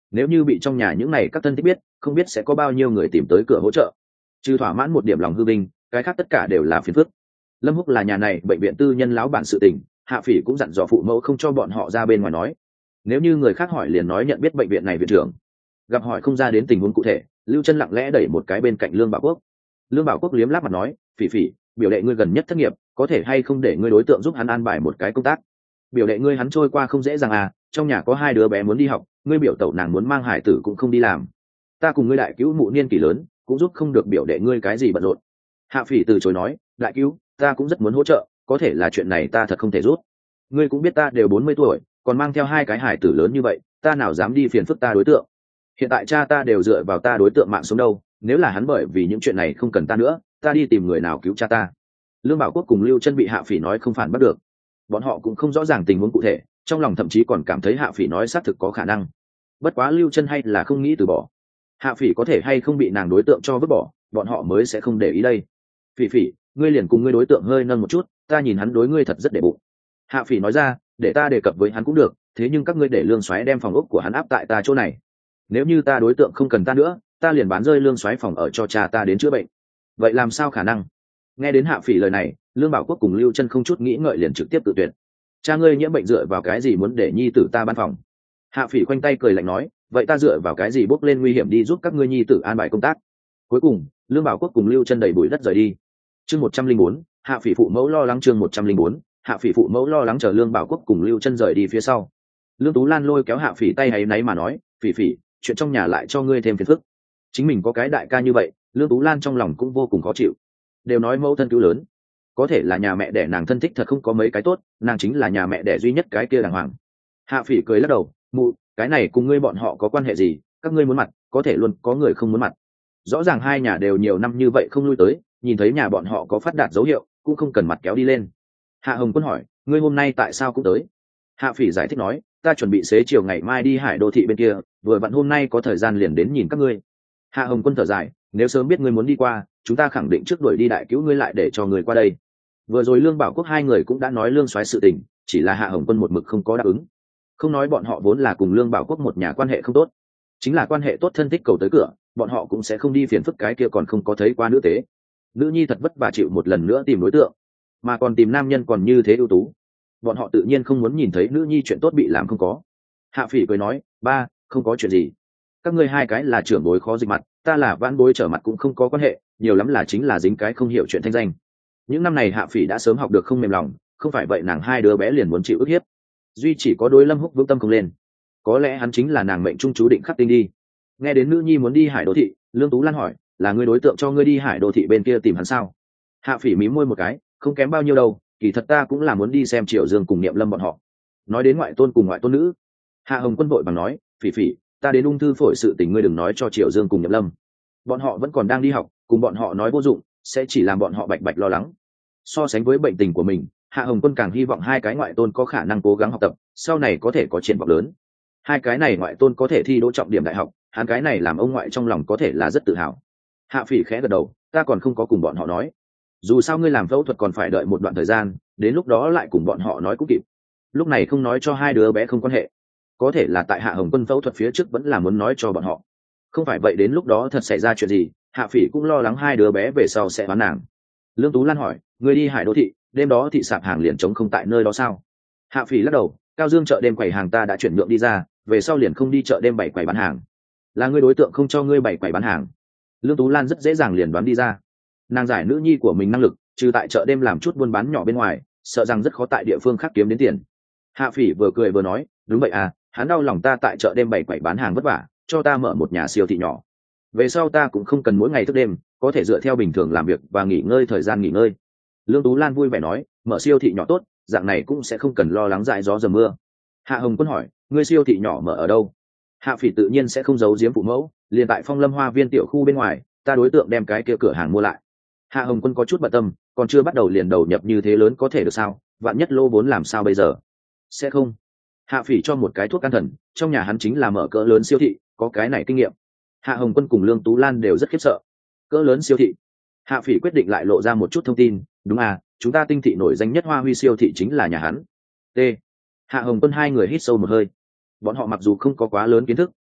nếu như bị trong nhà những này các thân thích biết, không biết sẽ có bao nhiêu người tìm tới cửa hỗ trợ. Trừ thỏa mãn một điểm lòng hư vinh, cái khác tất cả đều là phiền phức. Lâm Húc là nhà này bệnh viện tư nhân lão bản sự tình, Hạ Phỉ cũng dặn dò phụ mẫu không cho bọn họ ra bên ngoài nói. Nếu như người khác hỏi liền nói nhận biết bệnh viện này viện trưởng. Gặp hỏi không ra đến tình huống cụ thể, Lưu Chân lặng lẽ đẩy một cái bên cạnh Lương Bảo Quốc. Lương Bảo Quốc liếm láp mặt nói, "Phỉ Phỉ, biểu đệ ngươi gần nhất thất nghiệp, có thể hay không để ngươi đối tượng giúp hắn an bài một cái công tác? Biểu đệ ngươi hắn trôi qua không dễ dàng à, trong nhà có hai đứa bé muốn đi học, ngươi biểu tẩu nàng muốn mang hải tử cũng không đi làm. Ta cùng ngươi đại cứu mụ niên kỷ lớn, cũng giúp không được biểu đệ ngươi cái gì bận rộn." Hạ Phỉ từ chối nói, "Đại cứu, ta cũng rất muốn hỗ trợ, có thể là chuyện này ta thật không thể giúp. Ngươi cũng biết ta đều bốn mươi tuổi, còn mang theo hai cái hải tử lớn như vậy, ta nào dám đi phiền phức ta đối tượng. Hiện tại cha ta đều dựa vào ta đối tượng mạng sống đâu, nếu là hắn bởi vì những chuyện này không cần ta nữa, ta đi tìm người nào cứu cha ta." Lương Bảo Quốc cùng Lưu Chân bị Hạ Phỉ nói không phản bắt được. Bọn họ cũng không rõ ràng tình huống cụ thể, trong lòng thậm chí còn cảm thấy Hạ Phỉ nói xác thực có khả năng. Bất quá Lưu Chân hay là không nghĩ từ bỏ. Hạ Phỉ có thể hay không bị nàng đối tượng cho vứt bỏ, bọn họ mới sẽ không để ý đây. "Phỉ Phỉ, ngươi liền cùng ngươi đối tượng hơi nâng một chút, ta nhìn hắn đối ngươi thật rất để bụng." Hạ Phỉ nói ra, "Để ta đề cập với hắn cũng được, thế nhưng các ngươi để Lương Soái đem phòng ốc của hắn áp tại ta chỗ này. Nếu như ta đối tượng không cần ta nữa, ta liền bán rơi Lương Soái phòng ở cho cha ta đến chữa bệnh." Vậy làm sao khả năng? Nghe đến Hạ Phỉ lời này, Lương Bảo Quốc cùng Lưu Chân không chút nghĩ ngợi liền trực tiếp tự tuyệt. "Cha ngươi nhiễm bệnh dựa vào cái gì muốn để nhi tử ta ban phòng?" Hạ Phỉ khoanh tay cười lạnh nói, "Vậy ta dựa vào cái gì bốc lên nguy hiểm đi giúp các ngươi nhi tử an bài công tác?" Cuối cùng, Lương Bảo Quốc cùng Lưu Chân đẩy bụi đất rời đi. Chương một trăm linh bốn, Hạ Phỉ phụ mẫu lo lắng. Chương một trăm linh bốn, Hạ Phỉ phụ mẫu lo lắng. Chờ Lương Bảo Quốc cùng Lưu Chân rời đi phía sau, Lương Tú Lan lôi kéo Hạ Phỉ tay háy náy mà nói, "Phỉ Phỉ, chuyện trong nhà lại cho ngươi thêm phiền phức. Chính mình có cái đại ca như vậy." Lương Tú Lan trong lòng cũng vô cùng khó chịu. Đều nói mẫu thân cứu lớn, có thể là nhà mẹ đẻ nàng thân thích thật không có mấy cái tốt, nàng chính là nhà mẹ đẻ duy nhất cái kia đàng hoàng. Hạ Phỉ cười lắc đầu, "Mụ, cái này cùng ngươi bọn họ có quan hệ gì? Các ngươi muốn mặt, có thể luôn có người không muốn mặt. Rõ ràng hai nhà đều nhiều năm như vậy không lui tới, nhìn thấy nhà bọn họ có phát đạt dấu hiệu, cũng không cần mặt kéo đi lên." Hạ Hồng Quân hỏi, "Ngươi hôm nay tại sao cũng tới?" Hạ Phỉ giải thích nói, "Ta chuẩn bị xế chiều ngày mai đi Hải Đô thị bên kia, vừa vặn hôm nay có thời gian liền đến nhìn các ngươi." Hạ Hồng Quân thở dài, "Nếu sớm biết ngươi muốn đi qua, chúng ta khẳng định trước đuổi đi đại cứu ngươi lại để cho người qua đây." Vừa rồi Lương Bảo Quốc hai người cũng đã nói Lương Soái sự tình, chỉ là Hạ Hồng Quân một mực không có đáp ứng. Không nói bọn họ vốn là cùng Lương Bảo Quốc một nhà quan hệ không tốt, chính là quan hệ tốt thân thích cầu tới cửa, bọn họ cũng sẽ không đi phiền phức cái kia còn không có thấy qua nữ tế. Nữ nhi thật vất vả chịu một lần nữa tìm đối tượng, mà còn tìm nam nhân còn như thế ưu tú, bọn họ tự nhiên không muốn nhìn thấy nữ nhi chuyện tốt bị làm không có. Hạ Phỉ cười nói, "Ba, không có chuyện gì. Các ngươi hai cái là trưởng bối khó dịch mặt, ta là vãn bối trở mặt cũng không có quan hệ, nhiều lắm là chính là dính cái không hiểu chuyện thanh danh." Những năm này Hạ Phỉ đã sớm học được không mềm lòng, không phải vậy nàng hai đứa bé liền muốn chịu ức hiếp. Duy chỉ có đối Lâm Húc vững tâm không lên, có lẽ hắn chính là nàng mệnh trung chú định khắc tinh đi. Nghe đến nữ nhi muốn đi Hải Đô thị, Lương Tú Lan hỏi, "Là ngươi đối tượng cho ngươi đi Hải Đô thị bên kia tìm hắn sao?" Hạ Phỉ mím môi một cái, "Không kém bao nhiêu đâu, kỳ thật ta cũng là muốn đi xem Triệu Dương cùng Niệm Lâm bọn họ." Nói đến ngoại tôn cùng ngoại tôn nữ, Hạ Hồng Quân vội bằng nói, "Phỉ Phỉ, ta đến ung thư phổi sự tình ngươi đừng nói cho Triệu Dương cùng Niệm Lâm. Bọn họ vẫn còn đang đi học, cùng bọn họ nói vô dụng, sẽ chỉ làm bọn họ bạch bạch lo lắng." So sánh với bệnh tình của mình, Hạ Hồng Quân càng hy vọng hai cái ngoại tôn có khả năng cố gắng học tập, sau này có thể có triển vọng lớn. Hai cái này ngoại tôn có thể thi đỗ trọng điểm đại học, hắn cái này làm ông ngoại trong lòng có thể là rất tự hào. Hạ Phỉ khẽ gật đầu, "Ta còn không có cùng bọn họ nói. Dù sao ngươi làm phẫu thuật còn phải đợi một đoạn thời gian, đến lúc đó lại cùng bọn họ nói cũng kịp. Lúc này không nói cho hai đứa bé không quan hệ. Có thể là tại Hạ Hồng Quân phẫu thuật phía trước vẫn là muốn nói cho bọn họ. Không phải vậy đến lúc đó thật xảy ra chuyện gì, Hạ Phỉ cũng lo lắng hai đứa bé về sau sẽ oán nàng." Lương Tú Lan hỏi, "Ngươi đi Hải Đô thị, đêm đó thị sạp hàng liền trống không tại nơi đó sao?" Hạ Phỉ lắc đầu, "Cao Dương chợ đêm quầy hàng ta đã chuyển nhượng đi ra, về sau liền không đi chợ đêm bày quầy bán hàng." "Là ngươi đối tượng không cho ngươi bày quầy bán hàng?" Lương Tú Lan rất dễ dàng liền đoán đi ra. Nàng giải nữ nhi của mình năng lực, trừ tại chợ đêm làm chút buôn bán nhỏ bên ngoài, sợ rằng rất khó tại địa phương khác kiếm đến tiền. Hạ Phỉ vừa cười vừa nói, "Đúng vậy à, hắn đau lòng ta tại chợ đêm bày quầy bán hàng vất vả, cho ta mở một nhà siêu thị nhỏ. Về sau ta cũng không cần mỗi ngày thức đêm, có thể dựa theo bình thường làm việc và nghỉ ngơi thời gian nghỉ ngơi." Lương Tú Lan vui vẻ nói, "Mở siêu thị nhỏ tốt, dạng này cũng sẽ không cần lo lắng dại gió dầm mưa." Hạ Hồng Quân hỏi, "Ngươi siêu thị nhỏ mở ở đâu?" Hạ Phỉ tự nhiên sẽ không giấu giếm phụ mẫu, liền tại Phong Lâm Hoa Viên tiểu khu bên ngoài, ta đối tượng đem cái kia cửa hàng mua lại. Hạ Hồng Quân có chút bận tâm, còn chưa bắt đầu liền đầu nhập như thế lớn có thể được sao, vạn nhất lô vốn làm sao bây giờ? Sẽ không. Hạ Phỉ cho một cái thuốc can thần, trong nhà hắn chính là mở cỡ lớn siêu thị, có cái này kinh nghiệm. Hạ Hồng Quân cùng Lương Tú Lan đều rất khiếp sợ. Cỡ lớn siêu thị. Hạ Phỉ quyết định lại lộ ra một chút thông tin, "Đúng à, chúng ta Tinh thị nổi danh nhất Hoa Huy siêu thị chính là nhà hắn." T. Hạ Hồng Quân hai người hít sâu một hơi. Bọn họ mặc dù không có quá lớn kiến thức,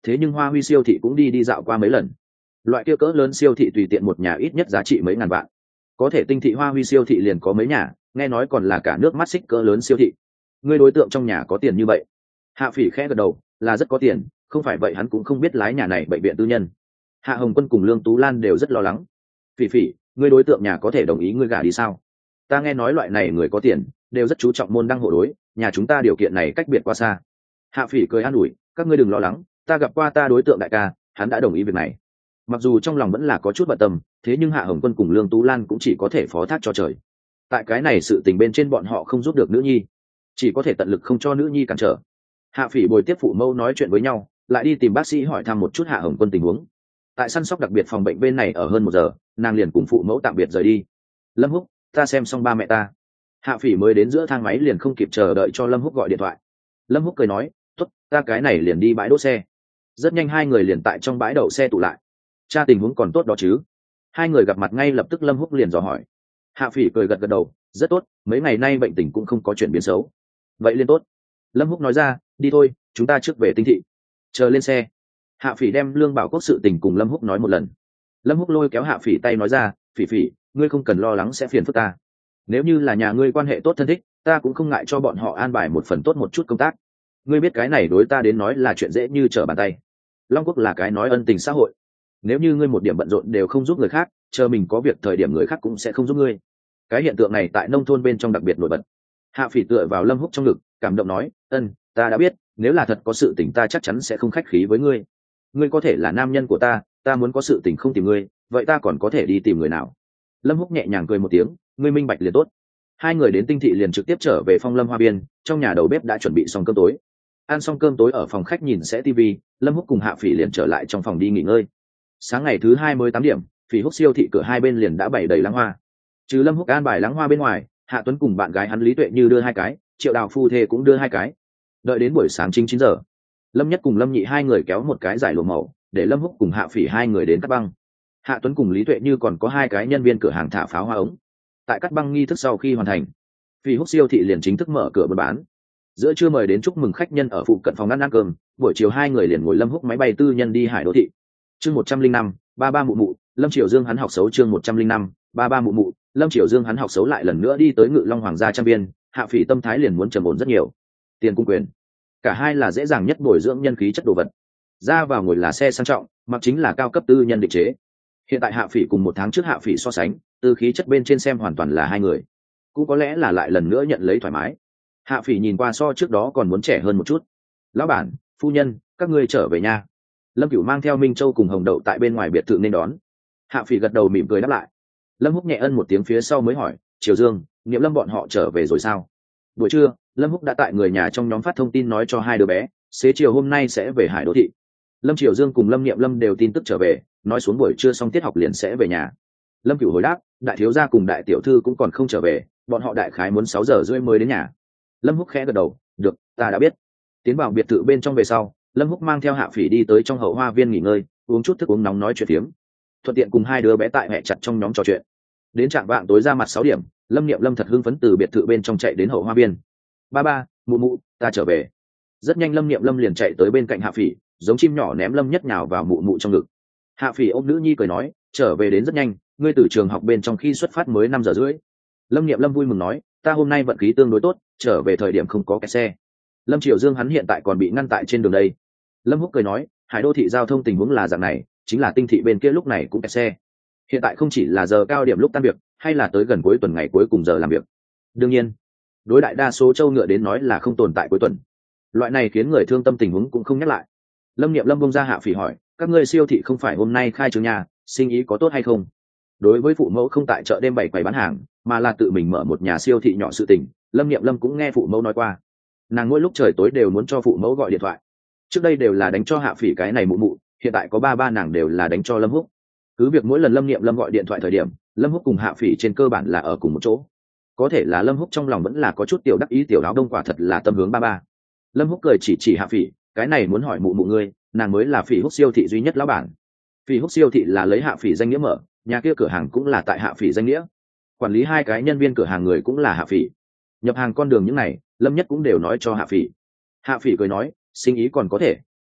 thế nhưng Hoa Huy siêu thị cũng đi đi dạo qua mấy lần. Loại kia cỡ lớn siêu thị tùy tiện một nhà ít nhất giá trị mấy ngàn vạn, có thể tinh thị Hoa Huy siêu thị liền có mấy nhà, nghe nói còn là cả nước mắt xích cỡ lớn siêu thị. Ngươi đối tượng trong nhà có tiền như vậy? Hạ Phỉ khẽ gật đầu, là rất có tiền, không phải vậy hắn cũng không biết lái nhà này bệnh viện tư nhân. Hạ Hồng Quân cùng Lương Tú Lan đều rất lo lắng. Phỉ Phỉ, ngươi đối tượng nhà có thể đồng ý ngươi gả đi sao? Ta nghe nói loại này người có tiền đều rất chú trọng môn đăng hộ đối, nhà chúng ta điều kiện này cách biệt quá xa. Hạ Phỉ cười an ủi, các ngươi đừng lo lắng, ta gặp qua ta đối tượng đại ca, hắn đã đồng ý việc này. Mặc dù trong lòng vẫn là có chút bận tâm, thế nhưng Hạ Hồng Quân cùng Lương Tú Lan cũng chỉ có thể phó thác cho trời. Tại cái này sự tình bên trên bọn họ không giúp được nữ nhi, chỉ có thể tận lực không cho nữ nhi cản trở. Hạ Phỉ bồi tiếp phụ mẫu nói chuyện với nhau, lại đi tìm bác sĩ hỏi thăm một chút Hạ Hồng Quân tình huống. Tại săn sóc đặc biệt phòng bệnh bên này ở hơn một giờ, nàng liền cùng phụ mẫu tạm biệt rời đi. Lâm Húc, ta xem xong ba mẹ ta. Hạ Phỉ mới đến giữa thang máy liền không kịp chờ đợi cho Lâm Húc gọi điện thoại. Lâm Húc cười nói, tốt, ta cái này liền đi bãi đỗ xe. Rất nhanh hai người liền tại trong bãi đậu xe tụ lại. Cha tình huống còn tốt đó chứ? Hai người gặp mặt ngay lập tức Lâm Húc liền dò hỏi. Hạ Phỉ cười gật gật đầu, rất tốt, mấy ngày nay bệnh tình cũng không có chuyển biến xấu. Vậy liên tốt. Lâm Húc nói ra, đi thôi, chúng ta trước về tinh thị. Chờ lên xe. Hạ Phỉ đem Lương Bảo Quốc sự tình cùng Lâm Húc nói một lần. Lâm Húc lôi kéo Hạ Phỉ tay nói ra, Phỉ Phỉ, ngươi không cần lo lắng sẽ phiền phức ta. Nếu như là nhà ngươi quan hệ tốt thân thích, ta cũng không ngại cho bọn họ an bài một phần tốt một chút công tác. Ngươi biết cái này đối ta đến nói là chuyện dễ như trở bàn tay. Long Quốc là cái nói ân tình xã hội. Nếu như ngươi một điểm bận rộn đều không giúp người khác, chờ mình có việc thời điểm người khác cũng sẽ không giúp ngươi. Cái hiện tượng này tại nông thôn bên trong đặc biệt nổi bật. Hạ Phỉ tựa vào Lâm Húc trong ngực, cảm động nói, ân, ta đã biết, nếu là thật có sự tình ta chắc chắn sẽ không khách khí với ngươi. Ngươi có thể là nam nhân của ta, ta muốn có sự tình không tìm ngươi, vậy ta còn có thể đi tìm người nào? Lâm Húc nhẹ nhàng cười một tiếng, ngươi minh bạch liền tốt. Hai người đến tinh thị liền trực tiếp trở về Phong Lâm Hoa Biên, trong nhà đầu bếp đã chuẩn bị xong cơm tối. Ăn xong cơm tối ở phòng khách nhìn sẽ tivi, Lâm Húc cùng Hạ Phỉ liền trở lại trong phòng đi nghỉ ngơi. Sáng ngày thứ hai mới tám điểm, Phỉ Húc siêu thị cửa hai bên liền đã bày đầy lăng hoa. Trừ Lâm Húc an bài lăng hoa bên ngoài, Hạ Tuấn cùng bạn gái hắn Lý Tuệ Như đưa hai cái, Triệu Đào phu thê cũng đưa hai cái. Đợi đến buổi sáng chính chín giờ, Lâm Nhất cùng Lâm Nhị hai người kéo một cái giải lụa màu, để Lâm Húc cùng Hạ Phỉ hai người đến cắt băng. Hạ Tuấn cùng Lý Tuệ Như còn có hai cái nhân viên cửa hàng thả pháo hoa ống. Tại cắt băng nghi thức sau khi hoàn thành, Phỉ Húc siêu thị liền chính thức mở cửa buôn bán. Giữa trưa mời đến chúc mừng khách nhân ở phụ cận phòng ăn ăn cơm, buổi chiều hai người liền ngồi Lâm Húc máy bay tư nhân đi Hải Đô thị. Chương một trăm linh năm, ba ba mụ mụ, Lâm Triều Dương hắn học xấu chương một trăm linh năm, ba ba mụ mụ, Lâm Triều Dương hắn học xấu lại lần nữa đi tới Ngự Long Hoàng gia trang viên, Hạ Phỉ tâm thái liền muốn trầm ổn rất nhiều. Tiền cung quyền, cả hai là dễ dàng nhất bồi dưỡng nhân khí chất đồ vật. Ra vào ngồi là xe sang trọng, mặc chính là cao cấp tư nhân định chế. Hiện tại Hạ Phỉ cùng một tháng trước Hạ Phỉ so sánh, từ khí chất bên trên xem hoàn toàn là hai người. Cũng có lẽ là lại lần nữa nhận lấy thoải mái. Hạ Phỉ nhìn qua so trước đó còn muốn trẻ hơn một chút. Lão bản, phu nhân, các ngươi trở về nha. Lâm Cửu mang theo Minh Châu cùng Hồng Đậu tại bên ngoài biệt thự nên đón. Hạ Phỉ gật đầu mỉm cười đáp lại. Lâm Húc nhẹ ân một tiếng phía sau mới hỏi, Triều Dương, Niệm Lâm bọn họ trở về rồi sao? Buổi trưa, Lâm Húc đã tại người nhà trong nhóm phát thông tin nói cho hai đứa bé, xế chiều hôm nay sẽ về Hải Đô thị. Lâm Triều Dương cùng Lâm Niệm Lâm đều tin tức trở về, nói xuống buổi trưa xong tiết học liền sẽ về nhà. Lâm Cửu hồi đáp, đại thiếu gia cùng đại tiểu thư cũng còn không trở về, bọn họ đại khái muốn sáu giờ rưỡi mới đến nhà. Lâm Húc khẽ gật đầu, được, ta đã biết. Tiến vào biệt thự bên trong về sau, Lâm Húc mang theo Hạ Phỉ đi tới trong hậu hoa viên nghỉ ngơi, uống chút thức uống nóng nói chuyện phiếm, thuận tiện cùng hai đứa bé tại hẹ chặt trong nhóm trò chuyện. Đến trạng vạng tối ra mặt sáu điểm, Lâm Niệm Lâm thật hưng phấn từ biệt thự bên trong chạy đến hậu hoa viên. Ba ba, mụ mụ, ta trở về. Rất nhanh Lâm Niệm Lâm liền chạy tới bên cạnh Hạ Phỉ, giống chim nhỏ ném Lâm Nhất nhào vào mụ mụ trong ngực. Hạ Phỉ ôm nữ nhi cười nói, trở về đến rất nhanh, ngươi từ trường học bên trong khi xuất phát mới năm giờ rưỡi. Lâm Niệm Lâm vui mừng nói, ta hôm nay vận khí tương đối tốt, trở về thời điểm không có kẹt xe. Lâm Triều Dương hắn hiện tại còn bị ngăn tại trên đường đây. Lâm Húc cười nói, Hải Đô thị giao thông tình huống là dạng này, chính là tinh thị bên kia lúc này cũng kẹt xe. Hiện tại không chỉ là giờ cao điểm lúc tan việc, hay là tới gần cuối tuần ngày cuối cùng giờ làm việc. Đương nhiên, đối đại đa số châu ngựa đến nói là không tồn tại cuối tuần. Loại này khiến người thương tâm tình huống cũng không nhắc lại. Lâm Niệm Lâm bông ra Hạ Phỉ hỏi, các ngươi siêu thị không phải hôm nay khai trương nhà, sinh ý có tốt hay không? Đối với phụ mẫu không tại chợ đêm bày quầy bán hàng, mà là tự mình mở một nhà siêu thị nhỏ sự tình, Lâm Niệm Lâm cũng nghe phụ mẫu nói qua. Nàng mỗi lúc trời tối đều muốn cho phụ mẫu gọi điện thoại. Trước đây đều là đánh cho Hạ Phỉ cái này mụ mụ, hiện tại có ba ba nàng đều là đánh cho Lâm Húc. Cứ việc mỗi lần Lâm Niệm Lâm gọi điện thoại thời điểm, Lâm Húc cùng Hạ Phỉ trên cơ bản là ở cùng một chỗ. Có thể là Lâm Húc trong lòng vẫn là có chút tiểu đắc ý tiểu áo đông quả thật là tâm hướng ba ba. Lâm Húc cười chỉ chỉ Hạ Phỉ, cái này muốn hỏi mụ mụ ngươi, nàng mới là Phỉ Húc siêu thị duy nhất lão bản. Phỉ Húc siêu thị là lấy Hạ Phỉ danh nghĩa mở, nhà kia cửa hàng cũng là tại Hạ Phỉ danh nghĩa. Quản lý hai cái nhân viên cửa hàng người cũng là Hạ Phỉ. Nhập hàng con đường những này, Lâm Nhất cũng đều nói cho Hạ Phỉ. Hạ Phỉ cười nói, sinh ý còn có thể,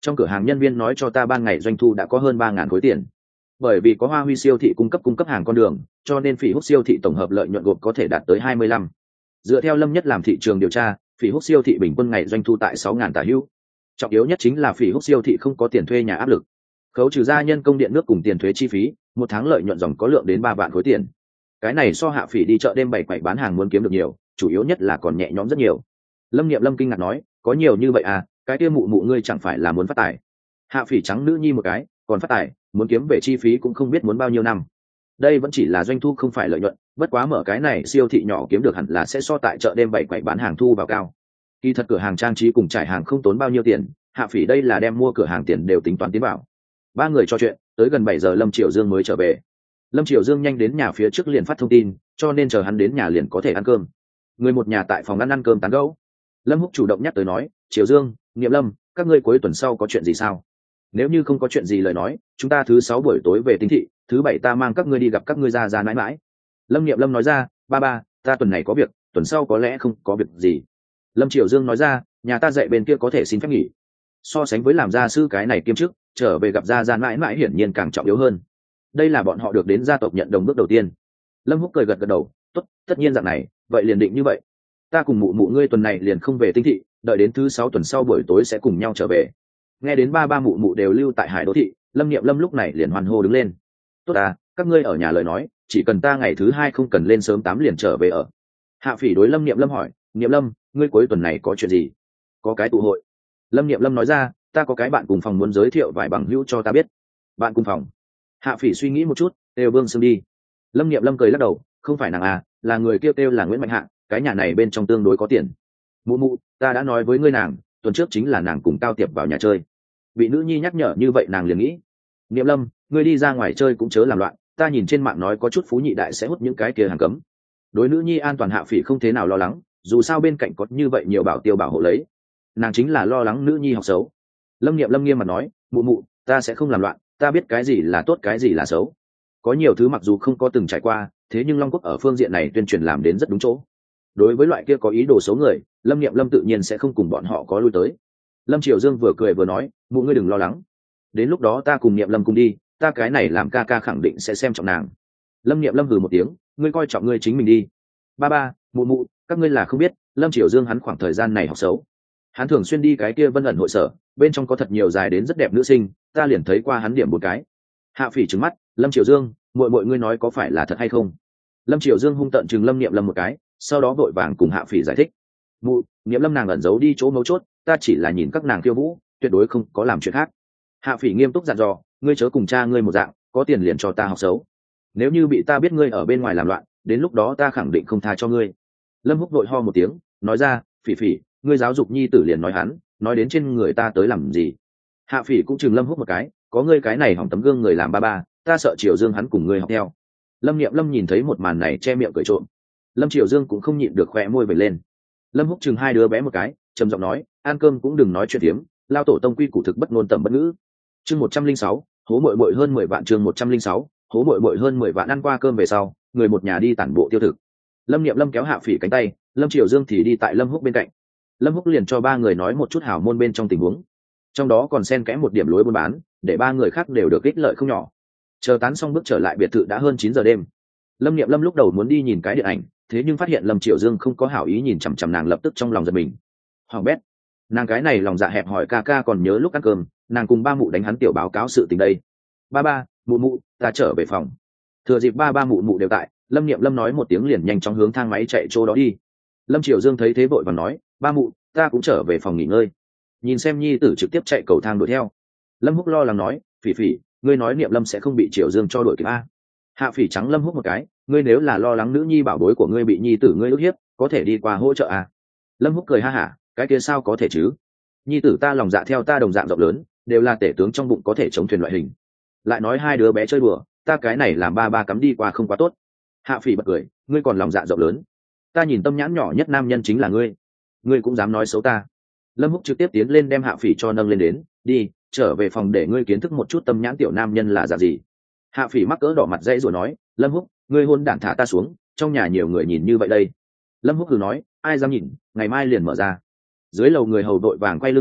trong cửa hàng nhân viên nói cho ta ban ngày doanh thu đã có hơn ba ngàn khối tiền. Bởi vì có Hoa Huy siêu thị cung cấp cung cấp hàng con đường, cho nên Phỉ Húc siêu thị tổng hợp lợi nhuận gộp có thể đạt tới hai mươi lăm. Dựa theo Lâm Nhất làm thị trường điều tra, Phỉ Húc siêu thị bình quân ngày doanh thu tại sáu ngàn tả hữu. Trọng yếu nhất chính là Phỉ Húc siêu thị không có tiền thuê nhà áp lực. Khấu trừ ra nhân công điện nước cùng tiền thuế chi phí, một tháng lợi nhuận dòng có lượng đến ba vạn khối tiền. Cái này so Hạ Phỉ đi chợ đêm bảy quậy bán hàng muốn kiếm được nhiều, chủ yếu nhất là còn nhẹ nhõm rất nhiều. Lâm Niệm Lâm kinh ngạc nói, có nhiều như vậy à, cái kia mụ mụ ngươi chẳng phải là muốn phát tài. Hạ Phỉ trắng nữ nhi một cái, còn phát tài, muốn kiếm về chi phí cũng không biết muốn bao nhiêu năm. Đây vẫn chỉ là doanh thu không phải lợi nhuận, bất quá mở cái này siêu thị nhỏ kiếm được hẳn là sẽ so tại chợ đêm bảy quậy bán hàng thu vào cao. Kỳ thật cửa hàng trang trí cùng trải hàng không tốn bao nhiêu tiền, Hạ Phỉ đây là đem mua cửa hàng tiền đều tính toán tiến vào. Ba người trò chuyện, tới gần bảy giờ Lâm Triều Dương mới trở về. Lâm Triều Dương nhanh đến nhà phía trước liền phát thông tin, cho nên chờ hắn đến nhà liền có thể ăn cơm. Người một nhà tại phòng ăn ăn cơm tán gẫu. Lâm Húc chủ động nhắc tới nói, Triều Dương, Niệm Lâm, các ngươi cuối tuần sau có chuyện gì sao? Nếu như không có chuyện gì lời nói, chúng ta thứ sáu buổi tối về Tinh thị, thứ bảy ta mang các ngươi đi gặp các ngươi ra ra mãi mãi. Lâm Niệm Lâm nói ra, ba ba, ta tuần này có việc, tuần sau có lẽ không có việc gì. Lâm Triều Dương nói ra, nhà ta dạy bên kia có thể xin phép nghỉ. So sánh với làm gia sư cái này kiêm chức, trở về gặp gia gia mãi mãi hiển nhiên càng trọng yếu hơn. Đây là bọn họ được đến gia tộc nhận đồng bước đầu tiên. Lâm Húc cười gật gật đầu, tốt, tất nhiên dạng này, vậy liền định như vậy. Ta cùng mụ mụ ngươi tuần này liền không về Tinh thị, đợi đến thứ sáu tuần sau buổi tối sẽ cùng nhau trở về. Nghe đến ba ba mụ mụ đều lưu tại Hải Đô thị, Lâm Niệm Lâm lúc này liền hoan hô đứng lên. Tốt à, các ngươi ở nhà lời nói, chỉ cần ta ngày thứ hai không cần lên sớm tám liền trở về ở. Hạ Phỉ đối Lâm Niệm Lâm hỏi, Niệm Lâm, ngươi cuối tuần này có chuyện gì? Có cái tụ hội. Lâm Niệm Lâm nói ra, ta có cái bạn cùng phòng muốn giới thiệu vài bằng hữu cho ta biết. Bạn cùng phòng? Hạ Phỉ suy nghĩ một chút, đều Vương Sương đi. Lâm Niệm Lâm cười lắc đầu, không phải nàng à, là người kêu kêu là Nguyễn Mạnh Hạ, cái nhà này bên trong tương đối có tiền. Mụ mụ, ta đã nói với ngươi nàng, tuần trước chính là nàng cùng Cao Tiệp vào nhà chơi. Vị nữ nhi nhắc nhở như vậy nàng liền nghĩ, Niệm Lâm, ngươi đi ra ngoài chơi cũng chớ làm loạn, ta nhìn trên mạng nói có chút phú nhị đại sẽ hút những cái kia hàng cấm. Đối nữ nhi an toàn Hạ Phỉ không thế nào lo lắng, dù sao bên cạnh có như vậy nhiều bảo tiêu bảo hộ lấy, nàng chính là lo lắng nữ nhi học xấu. Lâm Niệm Lâm nghiêm mặt nói, mụ mụ, ta sẽ không làm loạn, ta biết cái gì là tốt cái gì là xấu. Có nhiều thứ mặc dù không có từng trải qua, thế nhưng Long Quốc ở phương diện này tuyên truyền làm đến rất đúng chỗ. Đối với loại kia có ý đồ xấu người, Lâm Niệm Lâm tự nhiên sẽ không cùng bọn họ có lui tới. Lâm Triều Dương vừa cười vừa nói, mụ ngươi đừng lo lắng, đến lúc đó ta cùng Niệm Lâm cùng đi, ta cái này làm ca ca khẳng định sẽ xem trọng nàng. Lâm Niệm Lâm hừ một tiếng, ngươi coi trọng ngươi chính mình đi. Ba ba, mụ mụ, các ngươi là không biết, Lâm Triều Dương hắn khoảng thời gian này học xấu. Hắn thường xuyên đi cái kia Vân ẩn hội sở, bên trong có thật nhiều dài đến rất đẹp nữ sinh, ta liền thấy qua hắn điểm một cái. Hạ Phỉ trừng mắt, Lâm Triều Dương, muội muội ngươi nói có phải là thật hay không? Lâm Triều Dương hung tợn chừng Lâm Niệm Lâm một cái, sau đó vội vàng cùng Hạ Phỉ giải thích. Mụ, Niệm Lâm nàng ẩn giấu đi chỗ mấu chốt, ta chỉ là nhìn các nàng khiêu vũ, tuyệt đối không có làm chuyện khác. Hạ Phỉ nghiêm túc dặn dò, ngươi chớ cùng cha ngươi một dạng, có tiền liền cho ta học xấu. Nếu như bị ta biết ngươi ở bên ngoài làm loạn, đến lúc đó ta khẳng định không tha cho ngươi. Lâm Húc vội ho một tiếng, nói ra, Phỉ Phỉ, ngươi giáo dục nhi tử liền nói hắn, nói đến trên người ta tới làm gì? Hạ Phỉ cũng chừng Lâm Húc một cái, có ngươi cái này hỏng tấm gương người làm ba ba, ta sợ Triều Dương hắn cùng ngươi học theo. Lâm Niệm Lâm nhìn thấy một màn này che miệng cười trộm. Lâm Triều Dương cũng không nhịn được khóe môi vểnh lên. Lâm Húc chừng hai đứa bé một cái, trầm giọng nói, ăn cơm cũng đừng nói chuyện tiếm, lao tổ tông quy củ thực bất ngôn tầm bất ngữ. Chương một trăm linh sáu, hố muội muội hơn mười vạn chương một trăm linh sáu, hố muội muội hơn mười vạn ăn qua cơm về sau, người một nhà đi tản bộ tiêu thực. Lâm Niệm Lâm kéo Hạ Phỉ cánh tay, Lâm Triều Dương thì đi tại Lâm Húc bên cạnh. Lâm Húc liền cho ba người nói một chút hảo môn bên trong tình huống, trong đó còn xen kẽ một điểm lối buôn bán, để ba người khác đều được ích lợi không nhỏ. Chờ tán xong bước trở lại biệt thự đã hơn chín giờ đêm. Lâm Niệm Lâm lúc đầu muốn đi nhìn cái điện ảnh, thế nhưng phát hiện Lâm Triều Dương không có hảo ý nhìn chằm chằm nàng, lập tức trong lòng giật mình. Hoàng bét, nàng cái này lòng dạ hẹp hỏi ca ca còn nhớ lúc ăn cơm, nàng cùng ba mụ đánh hắn tiểu báo cáo sự tình đây. Ba ba, mụ mụ, ta trở về phòng. Thừa dịp ba ba mụ mụ đều tại, Lâm Niệm Lâm nói một tiếng liền nhanh chóng hướng thang máy chạy chỗ đó đi. Lâm Triều Dương thấy thế vội và nói, ba mụ, ta cũng trở về phòng nghỉ ngơi. Nhìn xem nhi tử trực tiếp chạy cầu thang đuổi theo. Lâm Húc lo lắng nói, Phỉ Phỉ, ngươi nói Niệm Lâm sẽ không bị Triều Dương cho đuổi kịp a? Hạ Phỉ trắng Lâm Húc một cái, ngươi nếu là lo lắng nữ nhi bảo bối của ngươi bị nhi tử ngươi ức hiếp, có thể đi qua hỗ trợ à? Lâm Húc cười ha hả, cái kia sao có thể chứ? Nhi tử ta lòng dạ theo ta đồng dạng rộng lớn, đều là tể tướng trong bụng có thể chống thuyền loại hình. Lại nói hai đứa bé chơi đùa, ta cái này làm ba ba cắm đi qua không quá tốt. Hạ Phỉ bật cười, ngươi còn lòng dạ rộng lớn, ta nhìn tâm nhãn nhỏ nhất nam nhân chính là ngươi, ngươi cũng dám nói xấu ta. Lâm Húc trực tiếp tiến lên đem Hạ Phỉ cho nâng lên đến, đi, trở về phòng để ngươi kiến thức một chút tâm nhãn tiểu nam nhân là dạng gì. Hạ Phỉ mắc cỡ đỏ mặt dãy rồi nói, Lâm Húc, ngươi hôn đản thả ta xuống, trong nhà nhiều người nhìn như vậy đây. Lâm Húc cứ nói, ai dám nhìn, ngày mai liền mở ra. Dưới lầu người hầu đội vàng quay lưng lại,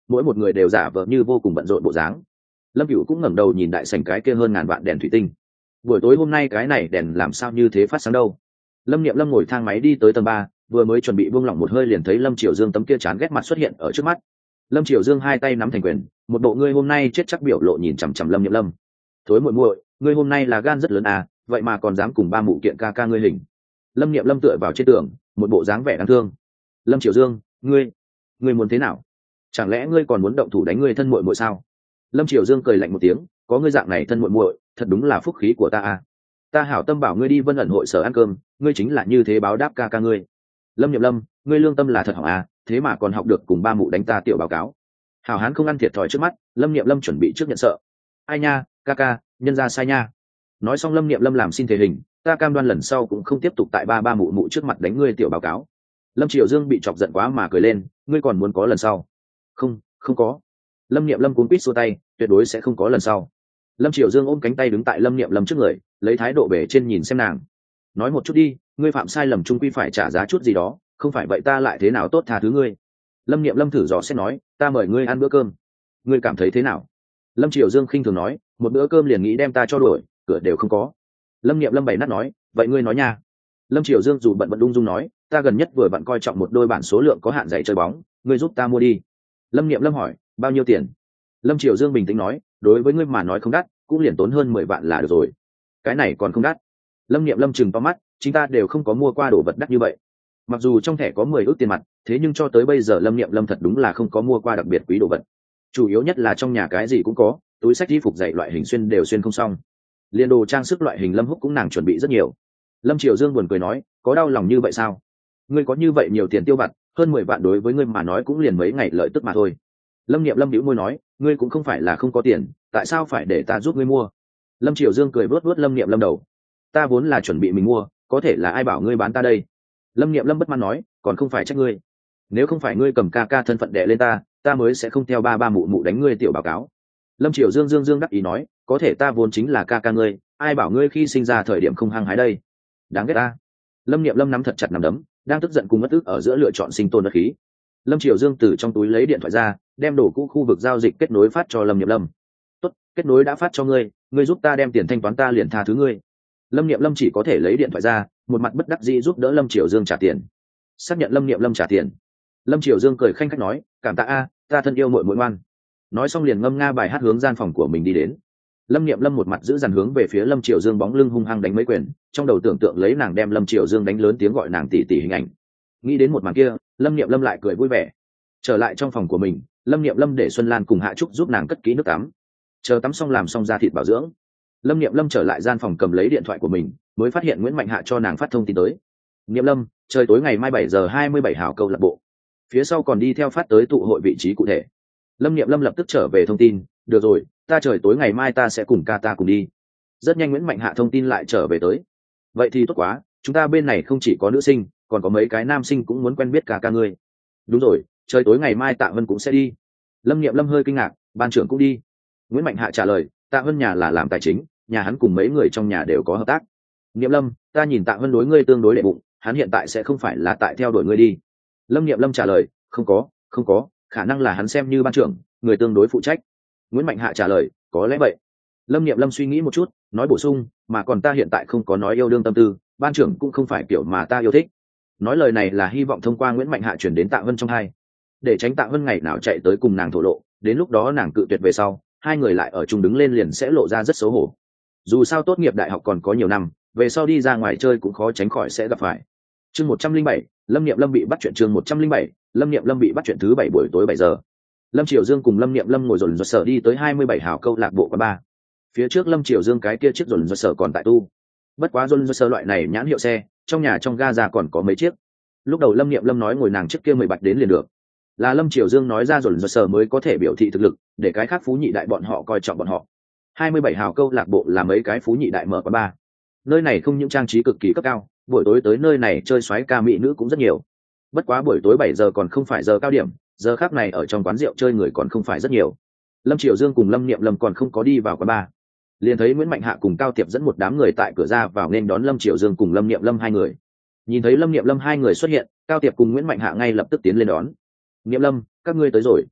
mỗi một người đều giả vờ như vô cùng bận rộn bộ dáng. Lâm Cửu cũng ngẩng đầu nhìn đại sảnh cái kia hơn ngàn vạn đèn thủy tinh. Buổi tối hôm nay cái này đèn làm sao như thế phát sáng đâu? Lâm Niệm Lâm ngồi thang máy đi tới tầng ba, vừa mới chuẩn bị buông lỏng một hơi liền thấy Lâm Triều Dương tấm kia chán ghét mặt xuất hiện ở trước mắt. Lâm Triều Dương hai tay nắm thành quyền, một bộ ngươi hôm nay chết chắc biểu lộ nhìn chằm chằm Lâm Niệm Lâm. Thối muội muội, ngươi hôm nay là gan rất lớn à, vậy mà còn dám cùng ba mụ kiện ca ca ngươi hình. Lâm Niệm Lâm tựa vào trên tường, một bộ dáng vẻ đáng thương. Lâm Triều Dương, ngươi, ngươi muốn thế nào? Chẳng lẽ ngươi còn muốn động thủ đánh ngươi thân muội muội sao? Lâm Triều Dương cười lạnh một tiếng, có ngươi dạng này thân muội muội, thật đúng là phúc khí của ta à. Ta hảo tâm bảo ngươi đi Vân ẩn hội sở ăn cơm, ngươi chính là như thế báo đáp ca ca ngươi. Lâm Niệm Lâm, ngươi lương tâm là thật hỏng à, thế mà còn học được cùng ba mụ đánh ta tiểu báo cáo. Hảo hán không ăn thiệt thòi trước mắt, Lâm Niệm Lâm chuẩn bị trước nhận sợ. Ai nha, ca ca, nhân ra sai nha. Nói xong Lâm Niệm Lâm làm xin thể hình, ta cam đoan lần sau cũng không tiếp tục tại ba ba mụ mụ trước mặt đánh ngươi tiểu báo cáo. Lâm Triều Dương bị chọc giận quá mà cười lên, ngươi còn muốn có lần sau? Không, không có. Lâm Niệm Lâm cuốn quýt xua tay, tuyệt đối sẽ không có lần sau. Lâm Triều Dương ôm cánh tay đứng tại Lâm Niệm Lâm trước người, lấy thái độ bề trên nhìn xem nàng. Nói một chút đi, ngươi phạm sai lầm chung quy phải trả giá chút gì đó, không phải vậy ta lại thế nào tốt tha thứ ngươi. Lâm Niệm Lâm thử dò xét nói, ta mời ngươi ăn bữa cơm, ngươi cảm thấy thế nào? Lâm Triều Dương khinh thường nói, một bữa cơm liền nghĩ đem ta cho đuổi, cửa đều không có. Lâm Niệm Lâm bày nát nói, vậy ngươi nói nha. Lâm Triều Dương dù bận bận ung dung nói, ta gần nhất vừa bận coi trọng một đôi bản số lượng có hạn giày chơi bóng, ngươi giúp ta mua đi. Lâm Niệm Lâm hỏi, bao nhiêu tiền? Lâm Triều Dương bình tĩnh nói, đối với ngươi mà nói không đắt, cũng liền tốn hơn mười vạn là được rồi. Cái này còn không đắt? Lâm Niệm Lâm chừng to mắt, chúng ta đều không có mua qua đồ vật đắt như vậy. Mặc dù trong thẻ có mười ước tiền mặt, thế nhưng cho tới bây giờ Lâm Niệm Lâm thật đúng là không có mua qua đặc biệt quý đồ vật. Chủ yếu nhất là trong nhà cái gì cũng có, túi xách y phục dạy loại hình xuyên đều xuyên không xong. Liên đồ trang sức loại hình Lâm Húc cũng nàng chuẩn bị rất nhiều. Lâm Triều Dương buồn cười nói, có đau lòng như vậy sao? Ngươi có như vậy nhiều tiền tiêu vặt, hơn mười vạn đối với ngươi mà nói cũng liền mấy ngày lợi tức mà thôi. Lâm Niệm Lâm bĩu môi nói, ngươi cũng không phải là không có tiền, tại sao phải để ta giúp ngươi mua? Lâm Triều Dương cười vớt vớt Lâm Niệm Lâm đầu, ta vốn là chuẩn bị mình mua, có thể là ai bảo ngươi bán ta đây? Lâm Niệm Lâm bất mãn nói, còn không phải trách ngươi, nếu không phải ngươi cầm ca ca thân phận đè lên ta, ta mới sẽ không theo ba ba mụ mụ đánh ngươi tiểu báo cáo. Lâm Triều Dương dương dương đắc ý nói, có thể ta vốn chính là ca ca ngươi, ai bảo ngươi khi sinh ra thời điểm không hăng hái đây? Đáng ghét ta. Lâm Niệm Lâm nắm thật chặt nắm đấm, đang tức giận cùng mất ức ở giữa lựa chọn sinh tồn đất khí. Lâm Triều Dương từ trong túi lấy điện thoại ra, đem đồ cũ khu vực giao dịch kết nối phát cho Lâm Niệm Lâm. Tốt, kết nối đã phát cho ngươi, ngươi giúp ta đem tiền thanh toán ta liền tha thứ ngươi. Lâm Niệm Lâm chỉ có thể lấy điện thoại ra, một mặt bất đắc dĩ giúp đỡ Lâm Triều Dương trả tiền. Xác nhận Lâm Niệm Lâm trả tiền. Lâm Triều Dương cười khanh khách nói, cảm tạ a, ta thân yêu muội muội ngoan. Nói xong liền ngâm nga bài hát hướng gian phòng của mình đi đến. Lâm Niệm Lâm một mặt giữ dằn hướng về phía Lâm Triều Dương bóng lưng hung hăng đánh mấy quyền, trong đầu tưởng tượng lấy nàng đem Lâm Triều Dương đánh lớn tiếng gọi nàng tỷ tỷ hình ảnh. Nghĩ đến một màn kia, Lâm Niệm Lâm lại cười vui vẻ. Trở lại trong phòng của mình, Lâm Niệm Lâm để Xuân Lan cùng Hạ Trúc giúp nàng cất kỹ nước tắm. Chờ tắm xong làm xong da thịt bảo dưỡng, Lâm Niệm Lâm trở lại gian phòng cầm lấy điện thoại của mình, mới phát hiện Nguyễn Mạnh Hạ cho nàng phát thông tin tới. Niệm Lâm, trời tối ngày mai bảy giờ hai mươi bảy hào câu lạc bộ. Phía sau còn đi theo phát tới tụ hội vị trí cụ thể. Lâm Niệm Lâm lập tức trở về thông tin, được rồi, ta trời tối ngày mai ta sẽ cùng ca ta cùng đi. Rất nhanh Nguyễn Mạnh Hạ thông tin lại trở về tới. Vậy thì tốt quá, chúng ta bên này không chỉ có nữ sinh, còn có mấy cái nam sinh cũng muốn quen biết ca ca ngươi. Đúng rồi, trời tối ngày mai Tạ Vân cũng sẽ đi. Lâm Niệm Lâm hơi kinh ngạc, ban trưởng cũng đi. Nguyễn Mạnh Hạ trả lời, Tạ Vân nhà là làm tài chính, nhà hắn cùng mấy người trong nhà đều có hợp tác. Niệm Lâm, ta nhìn Tạ Vân đối ngươi tương đối đệ bụng, hắn hiện tại sẽ không phải là tại theo đuổi ngươi đi. Lâm Niệm Lâm trả lời, không có, không có, khả năng là hắn xem như ban trưởng, người tương đối phụ trách. Nguyễn Mạnh Hạ trả lời, có lẽ vậy. Lâm Niệm Lâm suy nghĩ một chút, nói bổ sung, mà còn ta hiện tại không có nói yêu đương tâm tư, ban trưởng cũng không phải kiểu mà ta yêu thích. Nói lời này là hy vọng thông qua Nguyễn Mạnh Hạ chuyển đến Tạ Vân trong hai, để tránh Tạ Vân ngày nào chạy tới cùng nàng thổ lộ, đến lúc đó nàng cự tuyệt về sau, hai người lại ở chung đứng lên liền sẽ lộ ra rất xấu hổ. Dù sao tốt nghiệp đại học còn có nhiều năm, về sau đi ra ngoài chơi cũng khó tránh khỏi sẽ gặp phải. Chương một trăm linh bảy, Lâm Niệm Lâm bị bắt chuyện. Chương một trăm linh bảy, Lâm Niệm Lâm bị bắt chuyện thứ bảy buổi tối bảy giờ. Lâm Triều Dương cùng Lâm Niệm Lâm ngồi dồn dồn sở đi tới hai mươi bảy hào câu lạc bộ quán bar. Phía trước Lâm Triều Dương cái kia chiếc dồn dồn sở còn tại tu. Bất quá dồn dồn sở loại này nhãn hiệu xe, trong nhà trong ga già còn có mấy chiếc. Lúc đầu Lâm Niệm Lâm nói ngồi nàng chiếc kia mười bạch đến liền được. Là Lâm Triều Dương nói ra dồn dồn sở mới có thể biểu thị thực lực, để cái khác phú nhị đại bọn họ coi trọng bọn họ. hai mươi bảy hào câu lạc bộ là mấy cái phú nhị đại mở quán bar. Nơi này không những trang trí cực kỳ cấp cao, buổi tối tới nơi này chơi xoáy ca mỹ nữ cũng rất nhiều. Bất quá buổi tối bảy giờ còn không phải giờ cao điểm, giờ khác này ở trong quán rượu chơi người còn không phải rất nhiều. Lâm Triều Dương cùng Lâm Niệm Lâm còn không có đi vào quán bar, liền thấy Nguyễn Mạnh Hạ cùng Cao Tiệp dẫn một đám người tại cửa ra vào nên đón Lâm Triều Dương cùng Lâm Niệm Lâm hai người. Nhìn thấy Lâm Niệm Lâm hai người xuất hiện, Cao Tiệp cùng Nguyễn Mạnh Hạ ngay lập tức tiến lên đón. Niệm Lâm, các ngươi tới rồi.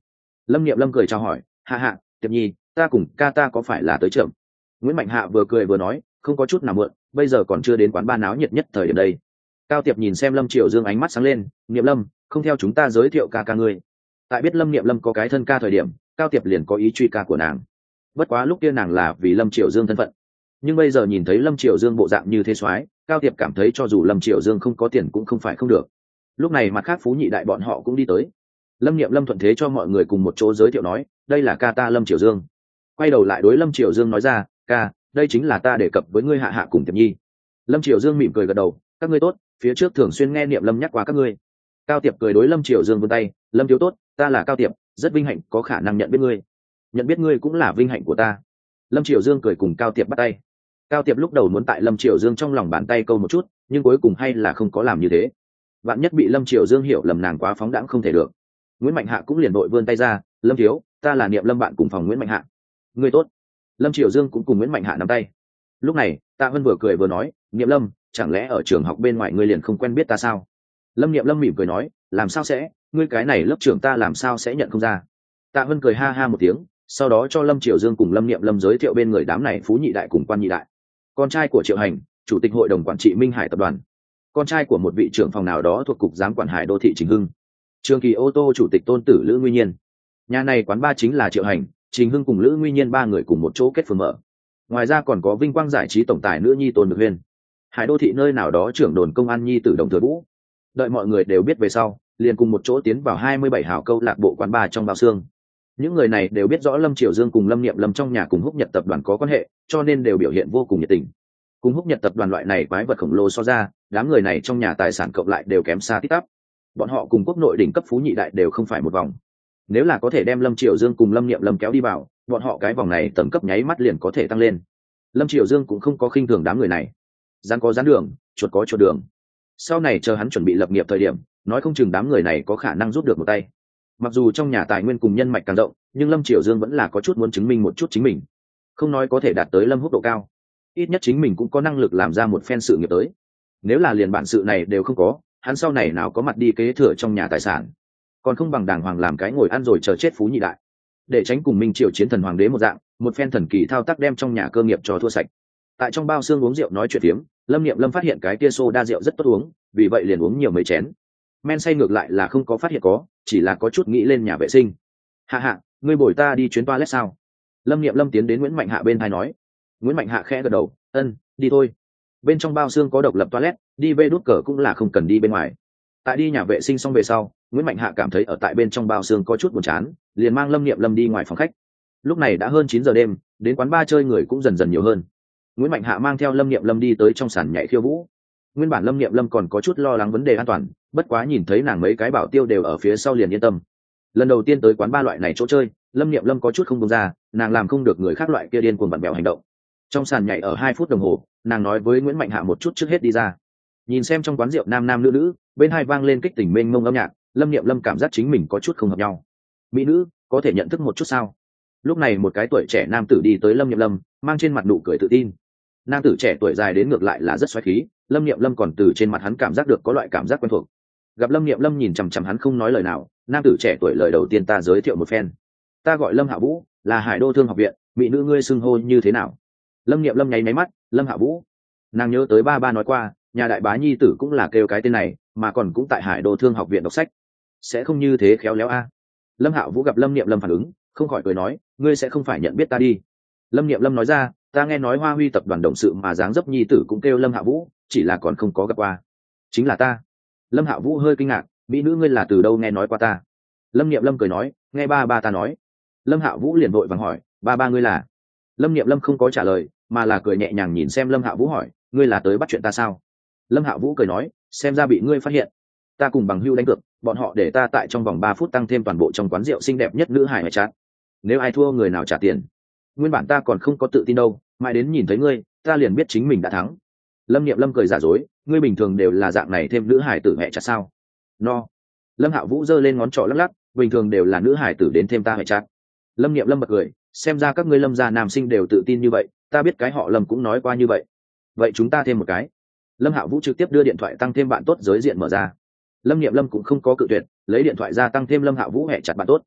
Lâm Niệm Lâm cười chào hỏi, hạ hạ Tiệp Nhi, ta cùng ca ta có phải là tới chậm? Nguyễn Mạnh Hạ vừa cười vừa nói, không có chút nào mượn, bây giờ còn chưa đến quán ba náo nhiệt nhất thời điểm đây. Cao Tiệp nhìn xem Lâm Triều Dương ánh mắt sáng lên, Niệm Lâm, không theo chúng ta giới thiệu ca ca ngươi. Tại biết Lâm Niệm Lâm có cái thân ca thời điểm, Cao Tiệp liền có ý truy ca của nàng. Bất quá lúc kia nàng là vì Lâm Triều Dương thân phận, nhưng bây giờ nhìn thấy Lâm Triều Dương bộ dạng như thế soái, Cao Tiệp cảm thấy cho dù Lâm Triều Dương không có tiền cũng không phải không được. Lúc này mặt khác phú nhị đại bọn họ cũng đi tới. Lâm Niệm Lâm thuận thế cho mọi người cùng một chỗ giới thiệu nói, đây là ca ta Lâm Triều Dương. Quay đầu lại đối Lâm Triều Dương nói ra, ca, đây chính là ta đề cập với ngươi hạ hạ cùng Tiệp Nhi. Lâm Triều Dương mỉm cười gật đầu, các ngươi tốt, phía trước thường xuyên nghe Niệm Lâm nhắc qua các ngươi. Cao Tiệp cười đối Lâm Triều Dương vươn tay, Lâm thiếu tốt, ta là Cao Tiệp, rất vinh hạnh có khả năng nhận biết ngươi. Nhận biết ngươi cũng là vinh hạnh của ta. Lâm Triều Dương cười cùng Cao Tiệp bắt tay. Cao Tiệp lúc đầu muốn tại Lâm Triều Dương trong lòng bàn tay câu một chút, nhưng cuối cùng hay là không có làm như thế. Bạn nhất bị Lâm Triều Dương hiểu lầm nàng quá phóng đãng không thể được. Nguyễn Mạnh Hạ cũng liền đội vươn tay ra, Lâm thiếu, ta là Niệm Lâm bạn cùng phòng Nguyễn Mạnh Hạ. Ngươi tốt. Lâm Triều Dương cũng cùng Nguyễn Mạnh Hạ nắm tay. Lúc này Tạ Vân vừa cười vừa nói, Niệm Lâm, chẳng lẽ ở trường học bên ngoài ngươi liền không quen biết ta sao? Lâm Niệm Lâm mỉm cười nói, làm sao sẽ, ngươi cái này lớp trưởng ta làm sao sẽ nhận không ra? Tạ Vân cười ha ha một tiếng, sau đó cho Lâm Triều Dương cùng Lâm Niệm Lâm giới thiệu bên người đám này phú nhị đại cùng quan nhị đại. Con trai của Triệu Hành, chủ tịch hội đồng quản trị Minh Hải tập đoàn. Con trai của một vị trưởng phòng nào đó thuộc cục giám quản Hải đô thị Trình Hưng. Trường Kỳ ô tô chủ tịch tôn tử Lữ Nguy Nhiên. Nhà này quán ba chính là Triệu Hành, Trình Hưng cùng Lữ Nguy Nhiên ba người cùng một chỗ kết phường mở. Ngoài ra còn có vinh quang giải trí tổng tài nữ nhi Tôn Được Huyên. Hải đô thị nơi nào đó trưởng đồn công an nhi tử Đồng Thừa Vũ. Đợi mọi người đều biết về sau, liền cùng một chỗ tiến vào hai mươi bảy hào câu lạc bộ quán ba trong bao xương. Những người này đều biết rõ Lâm Triều Dương cùng Lâm Niệm Lâm trong nhà cùng Húc Nhật tập đoàn có quan hệ, cho nên đều biểu hiện vô cùng nhiệt tình. Cùng Húc Nhật tập đoàn loại này quái vật khổng lồ so ra, đám người này trong nhà tài sản cộng lại đều kém xa tít tắp. Bọn họ cùng quốc nội đỉnh cấp phú nhị đại đều không phải một vòng. Nếu là có thể đem Lâm Triều Dương cùng Lâm Niệm Lâm kéo đi vào, bọn họ cái vòng này tầm cấp nháy mắt liền có thể tăng lên. Lâm Triều Dương cũng không có khinh thường đám người này. Rắn có rắn đường, chuột có chuột đường. Sau này chờ hắn chuẩn bị lập nghiệp thời điểm, nói không chừng đám người này có khả năng giúp được một tay. Mặc dù trong nhà tài nguyên cùng nhân mạch càng rộng, nhưng Lâm Triều Dương vẫn là có chút muốn chứng minh một chút chính mình. Không nói có thể đạt tới Lâm Húc độ cao, ít nhất chính mình cũng có năng lực làm ra một phen sự nghiệp tới. Nếu là liền bản sự này đều không có, hắn sau này nào có mặt đi kế thừa trong nhà tài sản. Còn không bằng đàng hoàng làm cái ngồi ăn rồi chờ chết phú nhị đại. Để tránh cùng Minh Triều chiến thần hoàng đế một dạng, một phen thần kỳ thao tác đem trong nhà cơ nghiệp cho thua sạch. Tại trong bao xương uống rượu nói chuyện phiếm, Lâm Niệm Lâm phát hiện cái tia xô đa rượu rất tốt uống, vì vậy liền uống nhiều mấy chén. Men say ngược lại là không có phát hiện có, chỉ là có chút nghĩ lên nhà vệ sinh. Hạ hạ, ngươi bồi ta đi chuyến toilet sao? Lâm Niệm Lâm tiến đến Nguyễn Mạnh Hạ bên tai nói. Nguyễn Mạnh Hạ khẽ gật đầu, ân, đi thôi. Bên trong bao xương có độc lập toilet, đi bê đút cờ cũng là không cần đi bên ngoài. Tại đi nhà vệ sinh xong về sau, Nguyễn Mạnh Hạ cảm thấy ở tại bên trong bao xương có chút buồn chán, liền mang Lâm Niệm Lâm đi ngoài phòng khách. Lúc này đã hơn chín giờ đêm, đến quán bar chơi người cũng dần dần nhiều hơn. Nguyễn Mạnh Hạ mang theo Lâm Niệm Lâm đi tới trong sàn nhảy khiêu vũ. Nguyên bản Lâm Niệm Lâm còn có chút lo lắng vấn đề an toàn, bất quá nhìn thấy nàng mấy cái bảo tiêu đều ở phía sau liền yên tâm. Lần đầu tiên tới quán bar loại này chỗ chơi, Lâm Niệm Lâm có chút không buông ra, nàng làm không được người khác loại kia điên cuồng bặm bẹo hành động. Trong sàn nhảy ở hai phút đồng hồ, nàng nói với Nguyễn Mạnh Hạ một chút trước hết đi ra. Nhìn xem trong quán rượu nam nam nữ nữ, bên hai vang lên kích tình mênh mông âm nhạc, Lâm Niệm Lâm cảm giác chính mình có chút không hợp nhau. Mỹ nữ, có thể nhận thức một chút sao? Lúc này một cái tuổi trẻ nam tử đi tới Lâm Niệm Lâm, mang trên mặt nụ cười tự tin. Nam tử trẻ tuổi dài đến ngược lại là rất xoáy khí, Lâm Niệm Lâm còn từ trên mặt hắn cảm giác được có loại cảm giác quen thuộc. Gặp Lâm Niệm Lâm nhìn chằm chằm hắn không nói lời nào, nam tử trẻ tuổi lời đầu tiên ta giới thiệu một phen. Ta gọi Lâm Hạ Vũ, là Hải Đô Thương học viện, mỹ nữ ngươi xưng hô như thế nào? Lâm Niệm Lâm nháy máy mắt, Lâm Hạ Vũ. Nàng nhớ tới ba ba nói qua, nhà đại bá nhi tử cũng là kêu cái tên này, mà còn cũng tại Hải Đô Thương học viện đọc sách. Sẽ không như thế khéo léo a. Lâm Hạ Vũ gặp Lâm Niệm Lâm phản ứng, không khỏi cười nói, ngươi sẽ không phải nhận biết ta đi. Lâm Niệm Lâm nói ra, ta nghe nói Hoa Huy tập đoàn đồng sự mà dáng dấp nhi tử cũng kêu Lâm Hạ Vũ, chỉ là còn không có gặp qua. Chính là ta. Lâm Hạ Vũ hơi kinh ngạc, mỹ nữ ngươi là từ đâu nghe nói qua ta? Lâm Niệm Lâm cười nói, nghe ba ba ta nói. Lâm Hạ Vũ liền vội vàng hỏi, ba ba ngươi là? Lâm Niệm Lâm không có trả lời, mà là cười nhẹ nhàng nhìn xem Lâm Hạ Vũ hỏi, ngươi là tới bắt chuyện ta sao? Lâm Hạ Vũ cười nói, xem ra bị ngươi phát hiện. Ta cùng bằng hưu đánh cược, bọn họ để ta tại trong vòng ba phút tăng thêm toàn bộ trong quán rượu xinh đẹp nhất nữ hải hải chát. Nếu ai thua người nào trả tiền. Nguyên bản ta còn không có tự tin đâu, mãi đến nhìn thấy ngươi, ta liền biết chính mình đã thắng. Lâm Niệm Lâm cười giả dối, ngươi bình thường đều là dạng này thêm nữ hải tử hẹ chát sao? No. Lâm Hạ Vũ giơ lên ngón trỏ lắc lắc, bình thường đều là nữ hải tử đến thêm ta hẹ chát. Lâm Niệm Lâm bật cười, xem ra các ngươi Lâm gia nam sinh đều tự tin như vậy, ta biết cái họ Lâm cũng nói qua như vậy. Vậy chúng ta thêm một cái. Lâm Hạ Vũ trực tiếp đưa điện thoại tăng thêm bạn tốt giới diện mở ra. Lâm Niệm Lâm cũng không có cự tuyệt, lấy điện thoại ra tăng thêm Lâm Hạ Vũ hẹ chặt bạn tốt.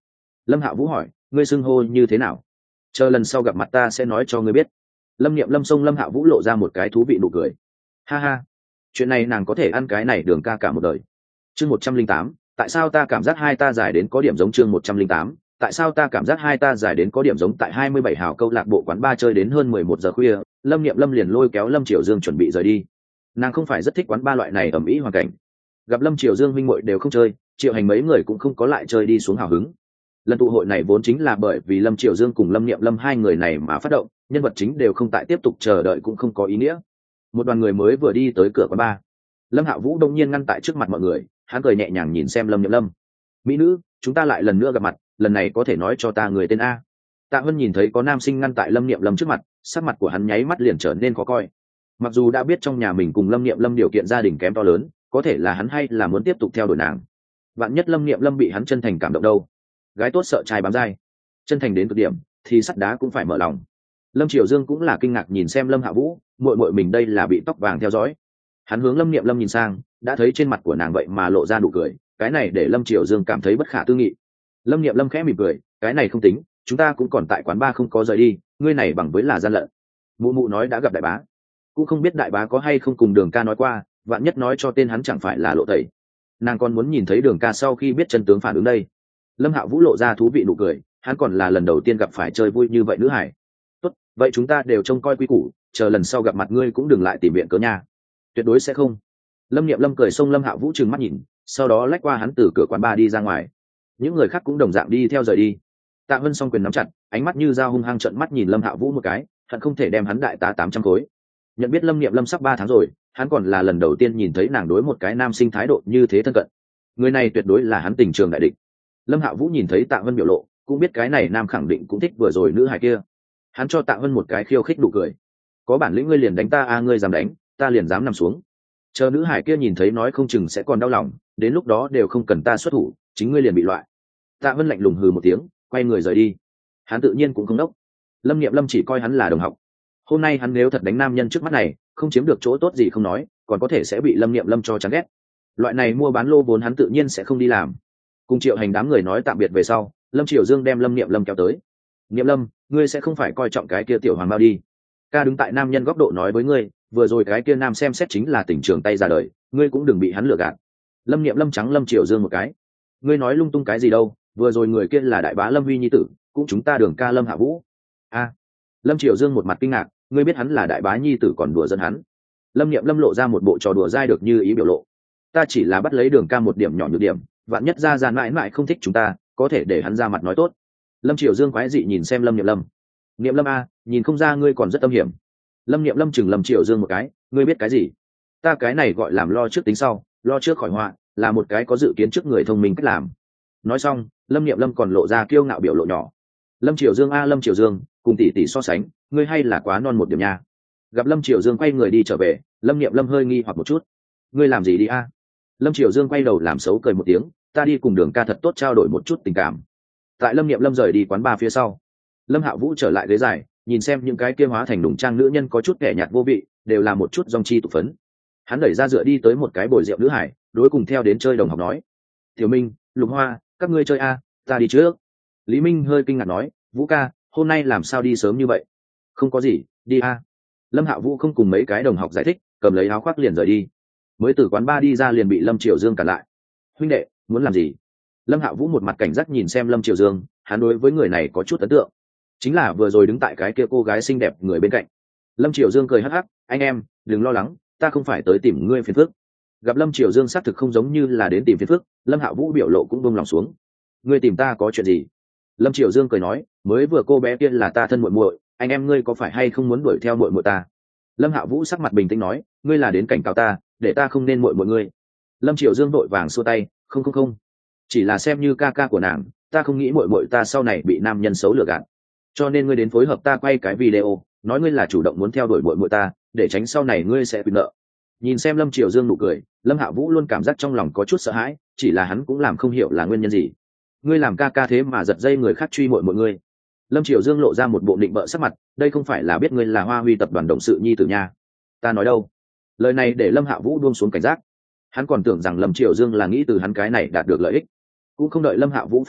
Lâm Hạ Vũ hỏi, ngươi xưng hô như thế nào? Chờ lần sau gặp mặt ta sẽ nói cho ngươi biết. Lâm Niệm Lâm xông Lâm Hạ Vũ lộ ra một cái thú vị nụ cười. Ha ha, chuyện này nàng có thể ăn cái này đường ca cả một đời. Chương một trăm linh tám, tại sao ta cảm giác hai ta dài đến có điểm giống chương một trăm linh tám, tại sao ta cảm giác hai ta dài đến có điểm giống tại hai mươi bảy hào câu lạc bộ quán ba chơi đến hơn mười một giờ khuya, Lâm Niệm Lâm liền lôi kéo Lâm Triều Dương chuẩn bị rời đi. Nàng không phải rất thích quán ba loại này ầm ĩ hoàn cảnh. Gặp Lâm Triều Dương huynh muội đều không chơi, Triệu Hành mấy người cũng không có lại chơi đi xuống hào hứng. Lần tụ hội này vốn chính là bởi vì Lâm Triều Dương cùng Lâm Niệm Lâm hai người này mà phát động, nhân vật chính đều không tại tiếp tục chờ đợi cũng không có ý nghĩa. Một đoàn người mới vừa đi tới cửa quán ba, Lâm Hạ Vũ đông nhiên ngăn tại trước mặt mọi người, hắn cười nhẹ nhàng nhìn xem Lâm Niệm Lâm. Mỹ nữ, chúng ta lại lần nữa gặp mặt, lần này có thể nói cho ta người tên a? Tạ Hân nhìn thấy có nam sinh ngăn tại Lâm Niệm Lâm trước mặt, sắc mặt của hắn nháy mắt liền trở nên khó coi. Mặc dù đã biết trong nhà mình cùng Lâm Niệm Lâm điều kiện gia đình kém to lớn, có thể là hắn hay là muốn tiếp tục theo đuổi nàng. Vạn nhất Lâm Niệm Lâm bị hắn chân thành cảm động đâu? Gái tốt sợ trai bám dai, chân thành đến cực điểm thì sắt đá cũng phải mở lòng. Lâm Triều Dương cũng là kinh ngạc nhìn xem Lâm Hạ Vũ, muội muội mình đây là bị tóc vàng theo dõi. Hắn hướng Lâm Niệm Lâm nhìn sang, đã thấy trên mặt của nàng vậy mà lộ ra nụ cười, cái này để Lâm Triều Dương cảm thấy bất khả tư nghị. Lâm Niệm Lâm khẽ mỉm cười, cái này không tính, chúng ta cũng còn tại quán ba không có rời đi, ngươi này bằng với là gian lận. Mụ mụ nói đã gặp đại bá, cũng không biết đại bá có hay không cùng Đường ca nói qua, vạn nhất nói cho tên hắn chẳng phải là lộ tẩy. Nàng còn muốn nhìn thấy Đường ca sau khi biết chân tướng phản ứng đây. Lâm Hạ Vũ lộ ra thú vị nụ cười, hắn còn là lần đầu tiên gặp phải chơi vui như vậy nữ hải. Tốt, vậy chúng ta đều trông coi quy củ, chờ lần sau gặp mặt ngươi cũng đừng lại tìm viện cớ nha. Tuyệt đối sẽ không. Lâm Niệm Lâm cười xông Lâm Hạ Vũ trừng mắt nhìn, sau đó lách qua hắn từ cửa quán bar đi ra ngoài. Những người khác cũng đồng dạng đi theo rời đi. Tạ Vân song quyền nắm chặt, ánh mắt như dao hung hăng trợn mắt nhìn Lâm Hạ Vũ một cái, hận không thể đem hắn đại tá tám trăm khối. Nhận biết Lâm Niệm Lâm sắp ba tháng rồi, hắn còn là lần đầu tiên nhìn thấy nàng đối một cái nam sinh thái độ như thế thân cận. Người này tuyệt đối là hắn tình trường đại địch. Lâm Hạ Vũ nhìn thấy Tạ Vân biểu lộ, cũng biết cái này nam khẳng định cũng thích vừa rồi nữ hài kia. Hắn cho Tạ Vân một cái khiêu khích nụ cười. Có bản lĩnh ngươi liền đánh ta a, ngươi dám đánh, ta liền dám nằm xuống. Chờ nữ hải kia nhìn thấy nói không chừng sẽ còn đau lòng, đến lúc đó đều không cần ta xuất thủ, chính ngươi liền bị loại. Tạ Vân lạnh lùng hừ một tiếng, quay người rời đi. Hắn tự nhiên cũng không đốc. Lâm Niệm Lâm chỉ coi hắn là đồng học. Hôm nay hắn nếu thật đánh nam nhân trước mắt này, không chiếm được chỗ tốt gì không nói, còn có thể sẽ bị Lâm Niệm Lâm cho chán ghét. Loại này mua bán lô vốn hắn tự nhiên sẽ không đi làm. Cùng Triệu Hành đám người nói tạm biệt về sau, Lâm Triều Dương đem Lâm Niệm Lâm kéo tới. Niệm Lâm, ngươi sẽ không phải coi trọng cái kia tiểu hoàng bao đi. Ca đứng tại nam nhân góc độ nói với ngươi, vừa rồi cái kia nam xem xét chính là tình trường tay ra đời, ngươi cũng đừng bị hắn lừa gạt. Lâm Niệm Lâm trắng Lâm Triều Dương một cái. Ngươi nói lung tung cái gì đâu, vừa rồi người kia là đại bá Lâm Huy nhi tử, cũng chúng ta Đường ca Lâm Hạ Vũ. A. À, Lâm Triều Dương một mặt kinh ngạc, ngươi biết hắn là đại bá nhi tử còn đùa dẫn hắn. Lâm Niệm Lâm lộ ra một bộ trò đùa dai được như ý biểu lộ. Ta chỉ là bắt lấy Đường ca một điểm nhỏ nhược điểm, vạn nhất ra ra mãi mãi không thích chúng ta, có thể để hắn ra mặt nói tốt. Lâm Triều Dương quái dị nhìn xem Lâm Niệm Lâm. Niệm Lâm a, nhìn không ra ngươi còn rất âm hiểm. Lâm Niệm Lâm chừng Lâm Triều Dương một cái, ngươi biết cái gì? Ta cái này gọi làm lo trước tính sau, lo trước khỏi họa, là một cái có dự kiến trước người thông minh cách làm. Nói xong, Lâm Niệm Lâm còn lộ ra kiêu ngạo biểu lộ nhỏ. Lâm Triều Dương a, Lâm Triều Dương, cùng tỷ tỷ so sánh, ngươi hay là quá non một điểm nha. Gặp Lâm Triều Dương quay người đi trở về, Lâm Niệm Lâm hơi nghi hoặc một chút. Ngươi làm gì đi a? Lâm Triều Dương quay đầu làm xấu cười một tiếng, ta đi cùng Đường ca thật tốt trao đổi một chút tình cảm. Tại Lâm Niệm Lâm rời đi quán bar phía sau, Lâm Hạ Vũ trở lại ghế dài, nhìn xem những cái kia hóa thành đủng trang nữ nhân có chút kẻ nhạt vô vị, đều là một chút dòng chi tụ phấn. Hắn đẩy ra dựa đi tới một cái bồi rượu nữ hải, đối cùng theo đến chơi đồng học nói: Tiểu Minh, Lục Hoa, các ngươi chơi a, ta đi trước. Lý Minh hơi kinh ngạc nói: Vũ ca, hôm nay làm sao đi sớm như vậy? Không có gì, đi a. Lâm Hạ Vũ không cùng mấy cái đồng học giải thích, cầm lấy áo khoác liền rời đi. Mới từ quán bar đi ra liền bị Lâm Triều Dương cản lại. Huynh đệ, muốn làm gì? Lâm Hạ Vũ một mặt cảnh giác nhìn xem Lâm Triều Dương, hắn đối với người này có chút ấn tượng, chính là vừa rồi đứng tại cái kia cô gái xinh đẹp người bên cạnh. Lâm Triều Dương cười hắc hắc, anh em đừng lo lắng, ta không phải tới tìm ngươi phiền phức. Gặp Lâm Triều Dương xác thực không giống như là đến tìm phiền phức, Lâm Hạ Vũ biểu lộ cũng buông lòng xuống. Ngươi tìm ta có chuyện gì? Lâm Triều Dương cười nói, mới vừa cô bé kia là ta thân muội muội, anh em ngươi có phải hay không muốn đuổi theo muội muội ta? Lâm Hạ Vũ sắc mặt bình tĩnh nói, ngươi là đến cảnh cáo ta, để ta không nên muội muội ngươi. Lâm Triều Dương vội vàng xua tay, không không không, chỉ là xem như ca ca của nàng, ta không nghĩ muội muội ta sau này bị nam nhân xấu lừa gạt, cho nên ngươi đến phối hợp ta quay cái video, nói ngươi là chủ động muốn theo đuổi muội muội ta, để tránh sau này ngươi sẽ bị nợ. Nhìn xem Lâm Triều Dương nụ cười, Lâm Hạ Vũ luôn cảm giác trong lòng có chút sợ hãi, chỉ là hắn cũng làm không hiểu là nguyên nhân gì. Ngươi làm ca ca thế mà giật dây người khác truy muội muội ngươi. Lâm Triều Dương lộ ra một bộ định bợ sắc mặt, đây không phải là biết ngươi là Hoa Huy tập đoàn đồng sự nhi tử nha. Ta nói đâu? Lời này để Lâm Hạ Vũ buông xuống cảnh giác. Hắn còn tưởng rằng Lâm Triều Dương là nghĩ từ hắn cái này đạt được lợi ích. Cũng không đợi Lâm Hạ Vũ phản ứng,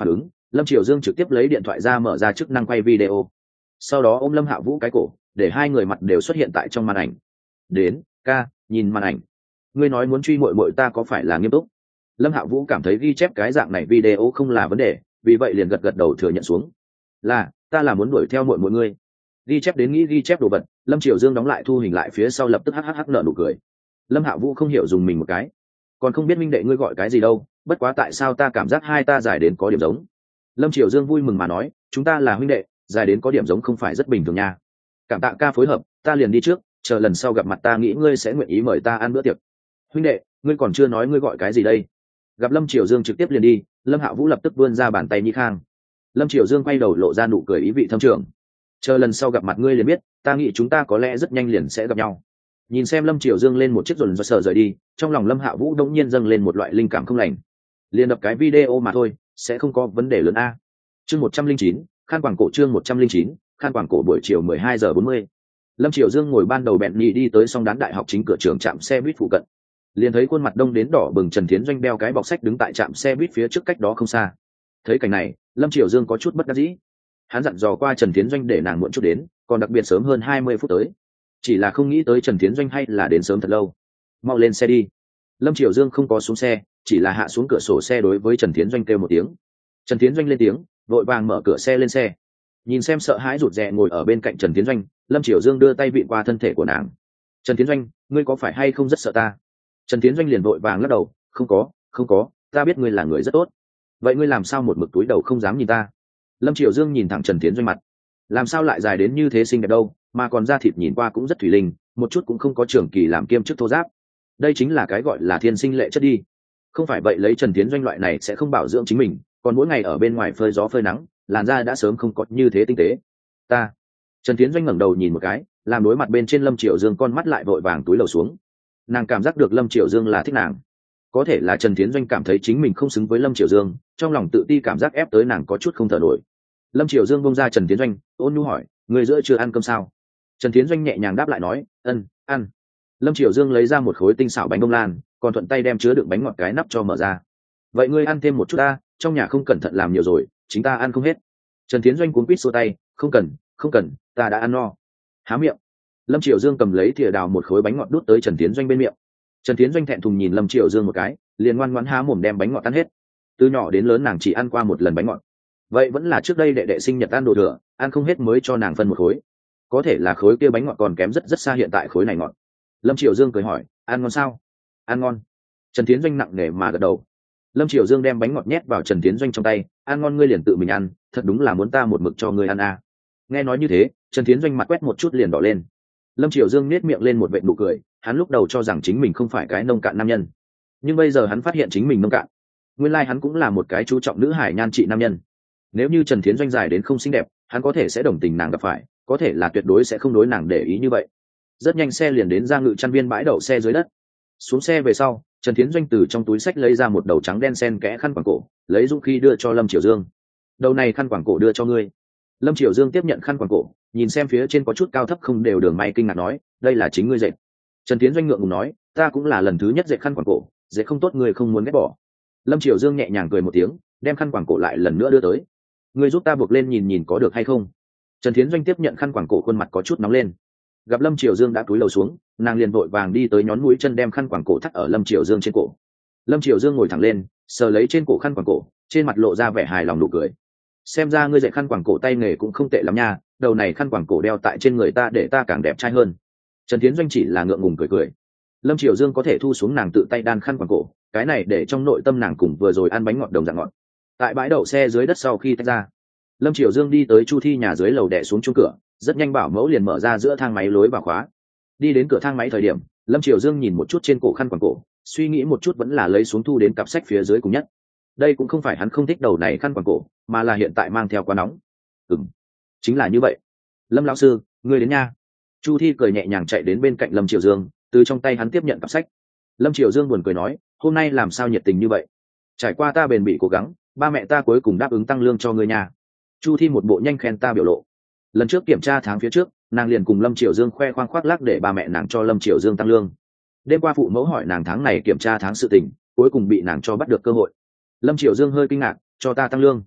Lâm Triều Dương trực tiếp lấy điện thoại ra mở ra chức năng quay video, sau đó ôm Lâm Hạ Vũ cái cổ, để hai người mặt đều xuất hiện tại trong màn ảnh. Đến, ca, nhìn màn ảnh. Ngươi nói muốn truy muội muội ta có phải là nghiêm túc? Lâm Hạ Vũ cảm thấy ghi chép cái dạng này video không là vấn đề, vì vậy liền gật gật đầu thừa nhận xuống. Là, ta là muốn đuổi theo muội muội ngươi. Ghi chép đến nghĩ ghi chép đồ vật, Lâm Triều Dương đóng lại thu hình lại phía sau lập tức hắc hắc hắc nở nụ cười. Lâm Hạ Vũ không hiểu dùng mình một cái, còn không biết minh đệ ngươi gọi cái gì đâu, bất quá tại sao ta cảm giác hai ta giải đến có điểm giống. Lâm Triều Dương vui mừng mà nói, chúng ta là huynh đệ, giải đến có điểm giống không phải rất bình thường nha. Cảm tạ ca phối hợp, ta liền đi trước, chờ lần sau gặp mặt ta nghĩ ngươi sẽ nguyện ý mời ta ăn bữa tiệc. Huynh đệ, ngươi còn chưa nói ngươi gọi cái gì đây? Gặp Lâm Triều Dương trực tiếp liền đi, Lâm Hạ Vũ lập tức vươn ra bàn tay nhi khang. Lâm Triều Dương quay đầu lộ ra nụ cười ý vị thâm trường. Chờ lần sau gặp mặt ngươi liền biết, ta nghĩ chúng ta có lẽ rất nhanh liền sẽ gặp nhau. Nhìn xem Lâm Triều Dương lên một chiếc rồn do sờ rời đi, trong lòng Lâm Hạ Vũ đống nhiên dâng lên một loại linh cảm không lành. Liền đập cái video mà thôi, sẽ không có vấn đề lớn a. Chương một trăm linh chín, Khan Quảng Cổ chương một trăm linh chín, Khan Quảng Cổ buổi chiều mười hai giờ bốn mươi. Lâm Triều Dương ngồi ban đầu bẹn nhị đi tới song đán đại học chính cửa trường trạm xe buýt phụ cận. Liền thấy khuôn mặt đông đến đỏ bừng Trần Thiến Doanh đeo cái bọc sách đứng tại trạm xe buýt phía trước cách đó không xa. Thấy cảnh này, Lâm Triều Dương có chút bất đắc dĩ. Hắn dặn dò qua Trần Thiến Doanh để nàng muộn chút đến, còn đặc biệt sớm hơn hai mươi phút tới. Chỉ là không nghĩ tới Trần Thiến Doanh hay là đến sớm thật lâu. Mau lên xe đi. Lâm Triều Dương không có xuống xe, chỉ là hạ xuống cửa sổ xe đối với Trần Thiến Doanh kêu một tiếng. Trần Thiến Doanh lên tiếng, vội vàng mở cửa xe lên xe. Nhìn xem sợ hãi rụt rè ngồi ở bên cạnh Trần Thiến Doanh, Lâm Triều Dương đưa tay vịn qua thân thể của nàng. Trần Thiến Doanh, ngươi có phải hay không rất sợ ta? Trần Thiến Doanh liền vội vàng lắc đầu, không có, không có, ta biết ngươi là người rất tốt. Vậy ngươi làm sao một mực túi đầu không dám nhìn ta? Lâm Triều Dương nhìn thẳng Trần Thiến Doanh mặt, làm sao lại dài đến như thế xinh đẹp đâu, mà còn da thịt nhìn qua cũng rất thủy linh, một chút cũng không có trưởng kỳ làm kiêm chức thô giáp. Đây chính là cái gọi là thiên sinh lệ chất đi. Không phải vậy lấy Trần Thiến Doanh loại này sẽ không bảo dưỡng chính mình, còn mỗi ngày ở bên ngoài phơi gió phơi nắng, làn da đã sớm không có như thế tinh tế. Ta. Trần Thiến Doanh ngẩng đầu nhìn một cái, làm đối mặt bên trên Lâm Triều Dương con mắt lại vội vàng túi lầu xuống. Nàng cảm giác được Lâm Triều Dương là thích nàng. Có thể là Trần Thiến Doanh cảm thấy chính mình không xứng với Lâm Triều Dương, trong lòng tự ti cảm giác ép tới nàng có chút không thở nổi. Lâm Triều Dương bông ra Trần Thiến Doanh, ôn nhu hỏi, người giữa chưa ăn cơm sao? Trần Thiến Doanh nhẹ nhàng đáp lại nói, ân, ăn. Lâm Triều Dương lấy ra một khối tinh xảo bánh bông lan, còn thuận tay đem chứa đựng bánh ngọt cái nắp cho mở ra. Vậy ngươi ăn thêm một chút ta, trong nhà không cẩn thận làm nhiều rồi, chính ta ăn không hết. Trần Thiến Doanh cuống quýt xua tay, không cần, không cần, ta đã ăn no. Há miệng. Lâm Triều Dương cầm lấy thìa đào một khối bánh ngọt đút tới Trần Thiến Doanh bên miệng. Trần Thiến Doanh thẹn thùng nhìn Lâm Triều Dương một cái, liền ngoan ngoãn há mồm đem bánh ngọt ăn hết. Từ nhỏ đến lớn nàng chỉ ăn qua một lần bánh ngọt. Vậy vẫn là trước đây đệ đệ sinh nhật ăn đồ thừa, ăn không hết mới cho nàng phân một khối. Có thể là khối kia bánh ngọt còn kém rất rất xa hiện tại khối này ngọt. Lâm Triều Dương cười hỏi, ăn ngon sao? Ăn ngon. Trần Thiến Doanh nặng nề mà gật đầu. Lâm Triều Dương đem bánh ngọt nhét vào Trần Thiến Doanh trong tay, ăn ngon ngươi liền tự mình ăn, thật đúng là muốn ta một mực cho ngươi ăn à. Nghe nói như thế, Trần Thiến Doanh mặt quét một chút liền đỏ lên. Lâm Triều Dương nét miệng lên một vệt nụ cười, hắn lúc đầu cho rằng chính mình không phải cái nông cạn nam nhân, nhưng bây giờ hắn phát hiện chính mình nông cạn. Nguyên lai like hắn cũng là một cái chú trọng nữ hải nhan trị nam nhân. Nếu như Trần Thiến Doanh dài đến không xinh đẹp, hắn có thể sẽ đồng tình nàng gặp phải, có thể là tuyệt đối sẽ không đối nàng để ý như vậy. Rất nhanh xe liền đến ra ngự chăn viên bãi đậu xe dưới đất. Xuống xe về sau, Trần Thiến Doanh từ trong túi xách lấy ra một đầu trắng đen sen kẽ khăn quàng cổ, lấy dũng khí đưa cho Lâm Triều Dương. Đầu này khăn quàng cổ đưa cho ngươi. Lâm Triều Dương tiếp nhận khăn quàng cổ, nhìn xem phía trên có chút cao thấp không đều đường may kinh ngạc nói, đây là chính ngươi dệt. Trần Thiến Doanh ngượng ngùng nói, ta cũng là lần thứ nhất dệt khăn quàng cổ, dệt không tốt ngươi không muốn ghét bỏ. Lâm Triều Dương nhẹ nhàng cười một tiếng, đem khăn quàng cổ lại lần nữa đưa tới. Ngươi giúp ta buộc lên nhìn nhìn có được hay không. Trần Thiến Doanh tiếp nhận khăn quàng cổ, khuôn mặt có chút nóng lên. Gặp Lâm Triều Dương đã cúi đầu xuống, nàng liền vội vàng đi tới nhón mũi chân đem khăn quàng cổ thắt ở Lâm Triều Dương trên cổ. Lâm Triều Dương ngồi thẳng lên, sờ lấy trên cổ khăn quàng cổ, trên mặt lộ ra vẻ hài lòng nụ cười. Xem ra ngươi dạy khăn quàng cổ tay nghề cũng không tệ lắm nha, đầu này khăn quàng cổ đeo tại trên người ta để ta càng đẹp trai hơn. Trần Thiến Doanh chỉ là ngượng ngùng cười cười. Lâm Triều Dương có thể thu xuống nàng tự tay đan khăn quàng cổ, cái này để trong nội tâm nàng cùng vừa rồi ăn bánh ngọt đồng dạng ngọt. Tại bãi đậu xe dưới đất sau khi tách ra, Lâm Triều Dương đi tới Chu Thi nhà dưới lầu đè xuống chuông cửa, rất nhanh bảo mẫu liền mở ra giữa thang máy lối vào khóa. Đi đến cửa thang máy thời điểm, Lâm Triều Dương nhìn một chút trên cổ khăn quàng cổ, suy nghĩ một chút vẫn là lấy xuống thu đến cặp sách phía dưới cùng nhất. Đây cũng không phải hắn không thích đầu này khăn quàng cổ, mà là hiện tại mang theo quá nóng. Ừm, chính là như vậy. Lâm lão sư, ngươi đến nha. Chu Thi cười nhẹ nhàng chạy đến bên cạnh Lâm Triều Dương, từ trong tay hắn tiếp nhận cặp sách. Lâm Triều Dương buồn cười nói, hôm nay làm sao nhiệt tình như vậy? Trải qua ta bền bỉ cố gắng, ba mẹ ta cuối cùng đáp ứng tăng lương cho ngươi nha. Chu Thi một bộ nhanh khen ta biểu lộ. Lần trước kiểm tra tháng phía trước, nàng liền cùng Lâm Triều Dương khoe khoang khoác lác để ba mẹ nàng cho Lâm Triều Dương tăng lương. Đêm qua phụ mẫu hỏi nàng tháng này kiểm tra tháng sự tình, cuối cùng bị nàng cho bắt được cơ hội. Lâm Triều Dương hơi kinh ngạc, cho ta tăng lương.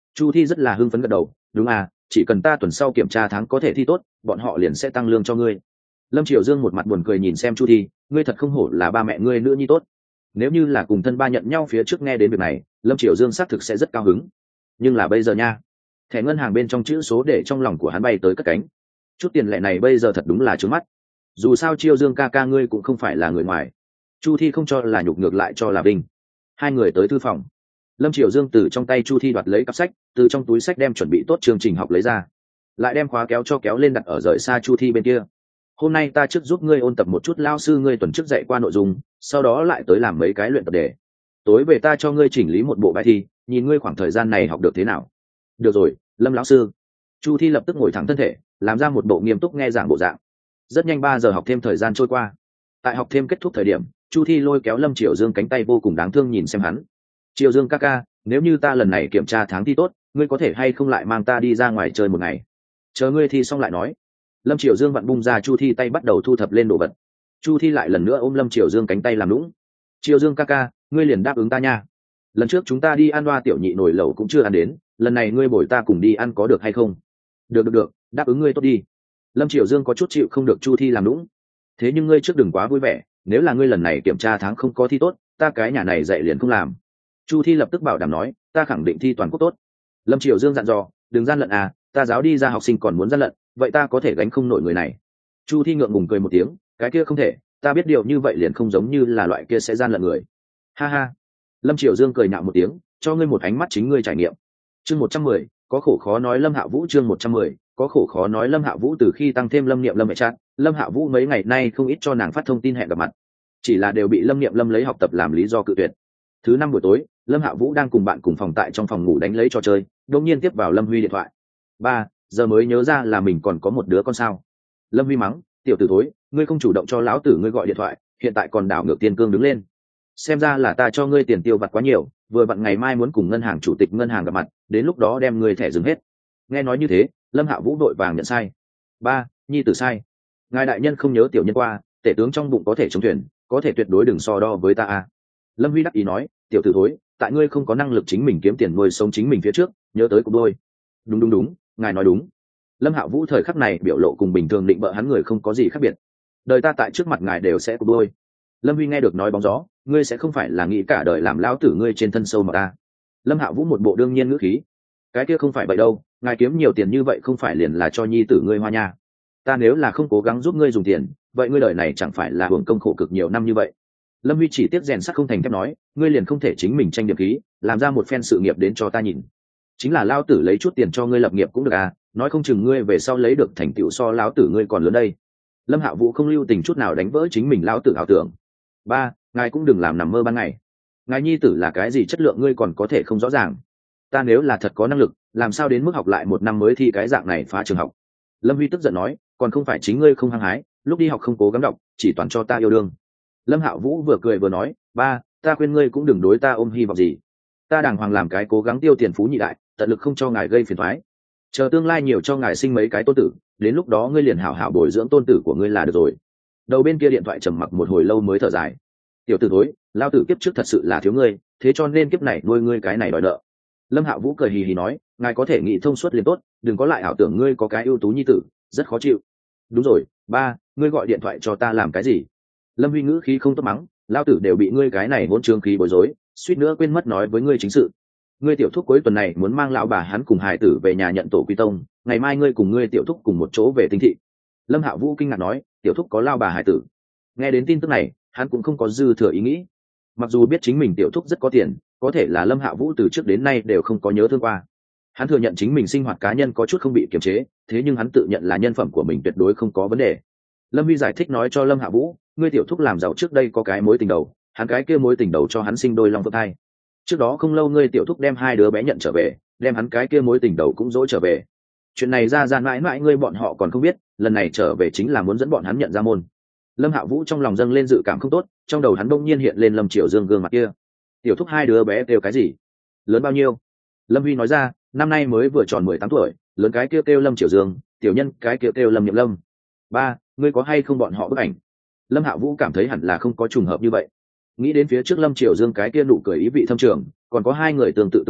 Chu thi rất là hưng phấn gật đầu, đúng à, chỉ cần ta tuần sau kiểm tra tháng có thể thi tốt, bọn họ liền sẽ tăng lương cho ngươi. Lâm Triều Dương một mặt buồn cười nhìn xem Chu thi, ngươi thật không hổ là ba mẹ ngươi nữa nhi tốt. Nếu như là cùng thân ba nhận nhau phía trước nghe đến việc này, Lâm Triều Dương xác thực sẽ rất cao hứng, nhưng là bây giờ nha, thẻ ngân hàng bên trong chữ số để trong lòng của hắn bay tới cất cánh. Chút tiền lệ này bây giờ thật đúng là trướng mắt. Dù sao Triều Dương ca ca ngươi cũng không phải là người ngoài. Chu thi không cho là nhục, ngược lại cho là vinh. Hai người tới thư phòng. Lâm Triều Dương từ trong tay Chu thi đoạt lấy cặp sách, từ trong túi sách đem chuẩn bị tốt chương trình học lấy ra, lại đem khóa kéo cho kéo lên đặt ở rời xa Chu thi bên kia. Hôm nay ta trước giúp ngươi ôn tập một chút lao sư ngươi tuần trước dạy qua nội dung, sau đó lại tới làm mấy cái luyện tập đề. Tối về ta cho ngươi chỉnh lý một bộ bài thi, nhìn ngươi khoảng thời gian này học được thế nào. Được rồi, Lâm lão sư. Chu thi lập tức ngồi thẳng thân thể, làm ra một bộ nghiêm túc nghe giảng bộ dạng. Rất nhanh ba giờ học thêm thời gian trôi qua. Tại học thêm kết thúc thời điểm, Chu thi lôi kéo Lâm Triều Dương cánh tay vô cùng đáng thương nhìn xem hắn. Triều Dương ca ca, nếu như ta lần này kiểm tra tháng thi tốt, ngươi có thể hay không lại mang ta đi ra ngoài chơi một ngày? Chờ ngươi thi xong lại nói. Lâm Triều Dương vặn bung ra Chu thi tay, bắt đầu thu thập lên đồ vật. Chu thi lại lần nữa ôm Lâm Triều Dương cánh tay làm lũng. Triều Dương ca ca, ngươi liền đáp ứng ta nha. Lần trước chúng ta đi ăn đoa tiểu nhị nồi lẩu cũng chưa ăn đến, lần này ngươi bồi ta cùng đi ăn có được hay không? Được được được, đáp ứng ngươi tốt đi. Lâm Triều Dương có chút chịu không được Chu thi làm lũng. Thế nhưng ngươi trước đừng quá vui vẻ, nếu là ngươi lần này kiểm tra tháng không có thi tốt, ta cái nhà này dạy liền không làm. Chu thi lập tức bảo đảm nói, ta khẳng định thi toàn quốc tốt. Lâm Triều Dương dặn dò, đừng gian lận à, ta giáo đi ra học sinh còn muốn gian lận, vậy ta có thể gánh không nổi người này. Chu thi ngượng ngùng cười một tiếng, cái kia không thể, ta biết điều như vậy liền không giống như là loại kia sẽ gian lận người. Ha ha. Lâm Triều Dương cười nhạo một tiếng, cho ngươi một ánh mắt chính ngươi trải nghiệm. Chương một trăm mười, có khổ khó nói Lâm Hạ Vũ. Chương một trăm mười, có khổ khó nói Lâm Hạ Vũ. Từ khi tăng thêm Lâm Niệm Lâm mẹ chat, Lâm Hạ Vũ mấy ngày nay không ít cho nàng phát thông tin hẹn gặp mặt, chỉ là đều bị Lâm Niệm Lâm lấy học tập làm lý do cự tuyệt. Thứ năm buổi tối, Lâm Hạ Vũ đang cùng bạn cùng phòng tại trong phòng ngủ đánh lấy trò chơi, đột nhiên tiếp vào Lâm Huy điện thoại. Ba giờ mới nhớ ra là mình còn có một đứa con sao. Lâm Huy mắng, tiểu tử thối, ngươi không chủ động cho lão tử ngươi gọi điện thoại, hiện tại còn đảo ngược tiền cương đứng lên. Xem ra là ta cho ngươi tiền tiêu vặt quá nhiều, vừa vặn ngày mai muốn cùng ngân hàng chủ tịch ngân hàng gặp mặt, đến lúc đó đem ngươi thẻ dừng hết. Nghe nói như thế, Lâm Hạ Vũ đội vàng nhận sai. Ba nhi tử sai. Ngài đại nhân không nhớ tiểu nhân qua, tể tướng trong bụng có thể chống thuyền, có thể tuyệt đối đừng so đo với ta a. Lâm Huy đắc ý nói, tiểu tử thối, tại ngươi không có năng lực chính mình kiếm tiền nuôi sống chính mình phía trước, nhớ tới cục đôi. Đúng đúng đúng, ngài nói đúng. Lâm Hạ Vũ thời khắc này biểu lộ cùng bình thường định bợ hắn người không có gì khác biệt. Đời ta tại trước mặt ngài đều sẽ cục đôi. Lâm Huy nghe được nói bóng gió, ngươi sẽ không phải là nghĩ cả đời làm lão tử ngươi trên thân sâu mà ta. Lâm Hạ Vũ một bộ đương nhiên ngữ khí, cái kia không phải vậy đâu, ngài kiếm nhiều tiền như vậy không phải liền là cho nhi tử ngươi hoa nha. Ta nếu là không cố gắng giúp ngươi dùng tiền, vậy ngươi đời này chẳng phải là hưởng công khổ cực nhiều năm như vậy. Lâm Huy chỉ tiếc rèn sắt không thành thép nói, ngươi liền không thể chính mình tranh điểm khí, làm ra một phen sự nghiệp đến cho ta nhìn. Chính là lao tử lấy chút tiền cho ngươi lập nghiệp cũng được à, nói không chừng ngươi về sau lấy được thành tựu so lão tử ngươi còn lớn đây. Lâm Hạ Vũ không lưu tình chút nào đánh vỡ chính mình lão tử ảo tưởng. Ba ngài cũng đừng làm nằm mơ ban ngày. Ngài nhi tử là cái gì chất lượng ngươi còn có thể không rõ ràng. Ta nếu là thật có năng lực, làm sao đến mức học lại một năm mới thi cái dạng này phá trường học. Lâm Huy tức giận nói, còn không phải chính ngươi không hăng hái, lúc đi học không cố gắng đọc, chỉ toàn cho ta yêu đương. Lâm Hạ Vũ vừa cười vừa nói, ba ta khuyên ngươi cũng đừng đối ta ôm hy vọng gì. Ta đàng hoàng làm cái cố gắng tiêu tiền phú nhị đại, tận lực không cho ngài gây phiền toái. Chờ tương lai nhiều cho ngài sinh mấy cái tôn tử, đến lúc đó ngươi liền hảo hảo bồi dưỡng tôn tử của ngươi là được rồi. Đầu bên kia điện thoại trầm mặc một hồi lâu mới thở dài, tiểu tử thối, lao tử kiếp trước thật sự là thiếu ngươi, thế cho nên kiếp này nuôi ngươi cái này đòi nợ. Lâm Hạ Vũ cười hì hì nói, ngài có thể nghĩ thông suốt liền tốt, đừng có lại ảo tưởng ngươi có cái ưu tú nhi tử, rất khó chịu. Đúng rồi, ba ngươi gọi điện thoại cho ta làm cái gì? Lâm Huy ngữ khí không tốt mắng, lao tử đều bị ngươi cái này hỗn trương khí bối rối, suýt nữa quên mất nói với ngươi chính sự. Ngươi tiểu thúc cuối tuần này muốn mang lão bà hắn cùng hài tử về nhà nhận tổ quy tông, ngày mai ngươi cùng ngươi tiểu thúc cùng một chỗ về Tinh Thị. Lâm Hạ Vũ kinh ngạc nói, tiểu thúc có lao bà hài tử? Nghe đến tin tức này, hắn cũng không có dư thừa ý nghĩ. Mặc dù biết chính mình tiểu thúc rất có tiền, có thể là Lâm Hạ Vũ từ trước đến nay đều không có nhớ thương qua. Hắn thừa nhận chính mình sinh hoạt cá nhân có chút không bị kiềm chế, thế nhưng hắn tự nhận là nhân phẩm của mình tuyệt đối không có vấn đề. Lâm Huy giải thích nói cho Lâm Hạ Vũ, ngươi tiểu thúc làm giàu trước đây có cái mối tình đầu, hắn cái kia mối tình đầu cho hắn sinh đôi long phượng thai. Trước đó không lâu ngươi tiểu thúc đem hai đứa bé nhận trở về, đem hắn cái kia mối tình đầu cũng dỗ trở về. Chuyện này ra ra mãi mãi ngươi bọn họ còn không biết, lần này trở về chính là muốn dẫn bọn hắn nhận ra môn. Lâm Hạ Vũ trong lòng dâng lên dự cảm không tốt, trong đầu hắn bỗng nhiên hiện lên Lâm Triều Dương gương mặt kia. Tiểu thúc hai đứa bé kêu cái gì? Lớn bao nhiêu? Lâm Huy nói ra, năm nay mới vừa tròn mười tám tuổi, lớn cái kêu kêu Lâm Triều Dương, tiểu nhân cái kêu kêu Lâm Nhậm Lâm. Ba, ngươi có hay không bọn họ bức ảnh? Lâm Hạ Vũ cảm thấy hẳn là không có trùng hợp như vậy. Nghĩ đến phía trước Lâm Triều Dương cái kia nụ cười ý vị thâm trường, còn có hai người tương tự tướng mạo,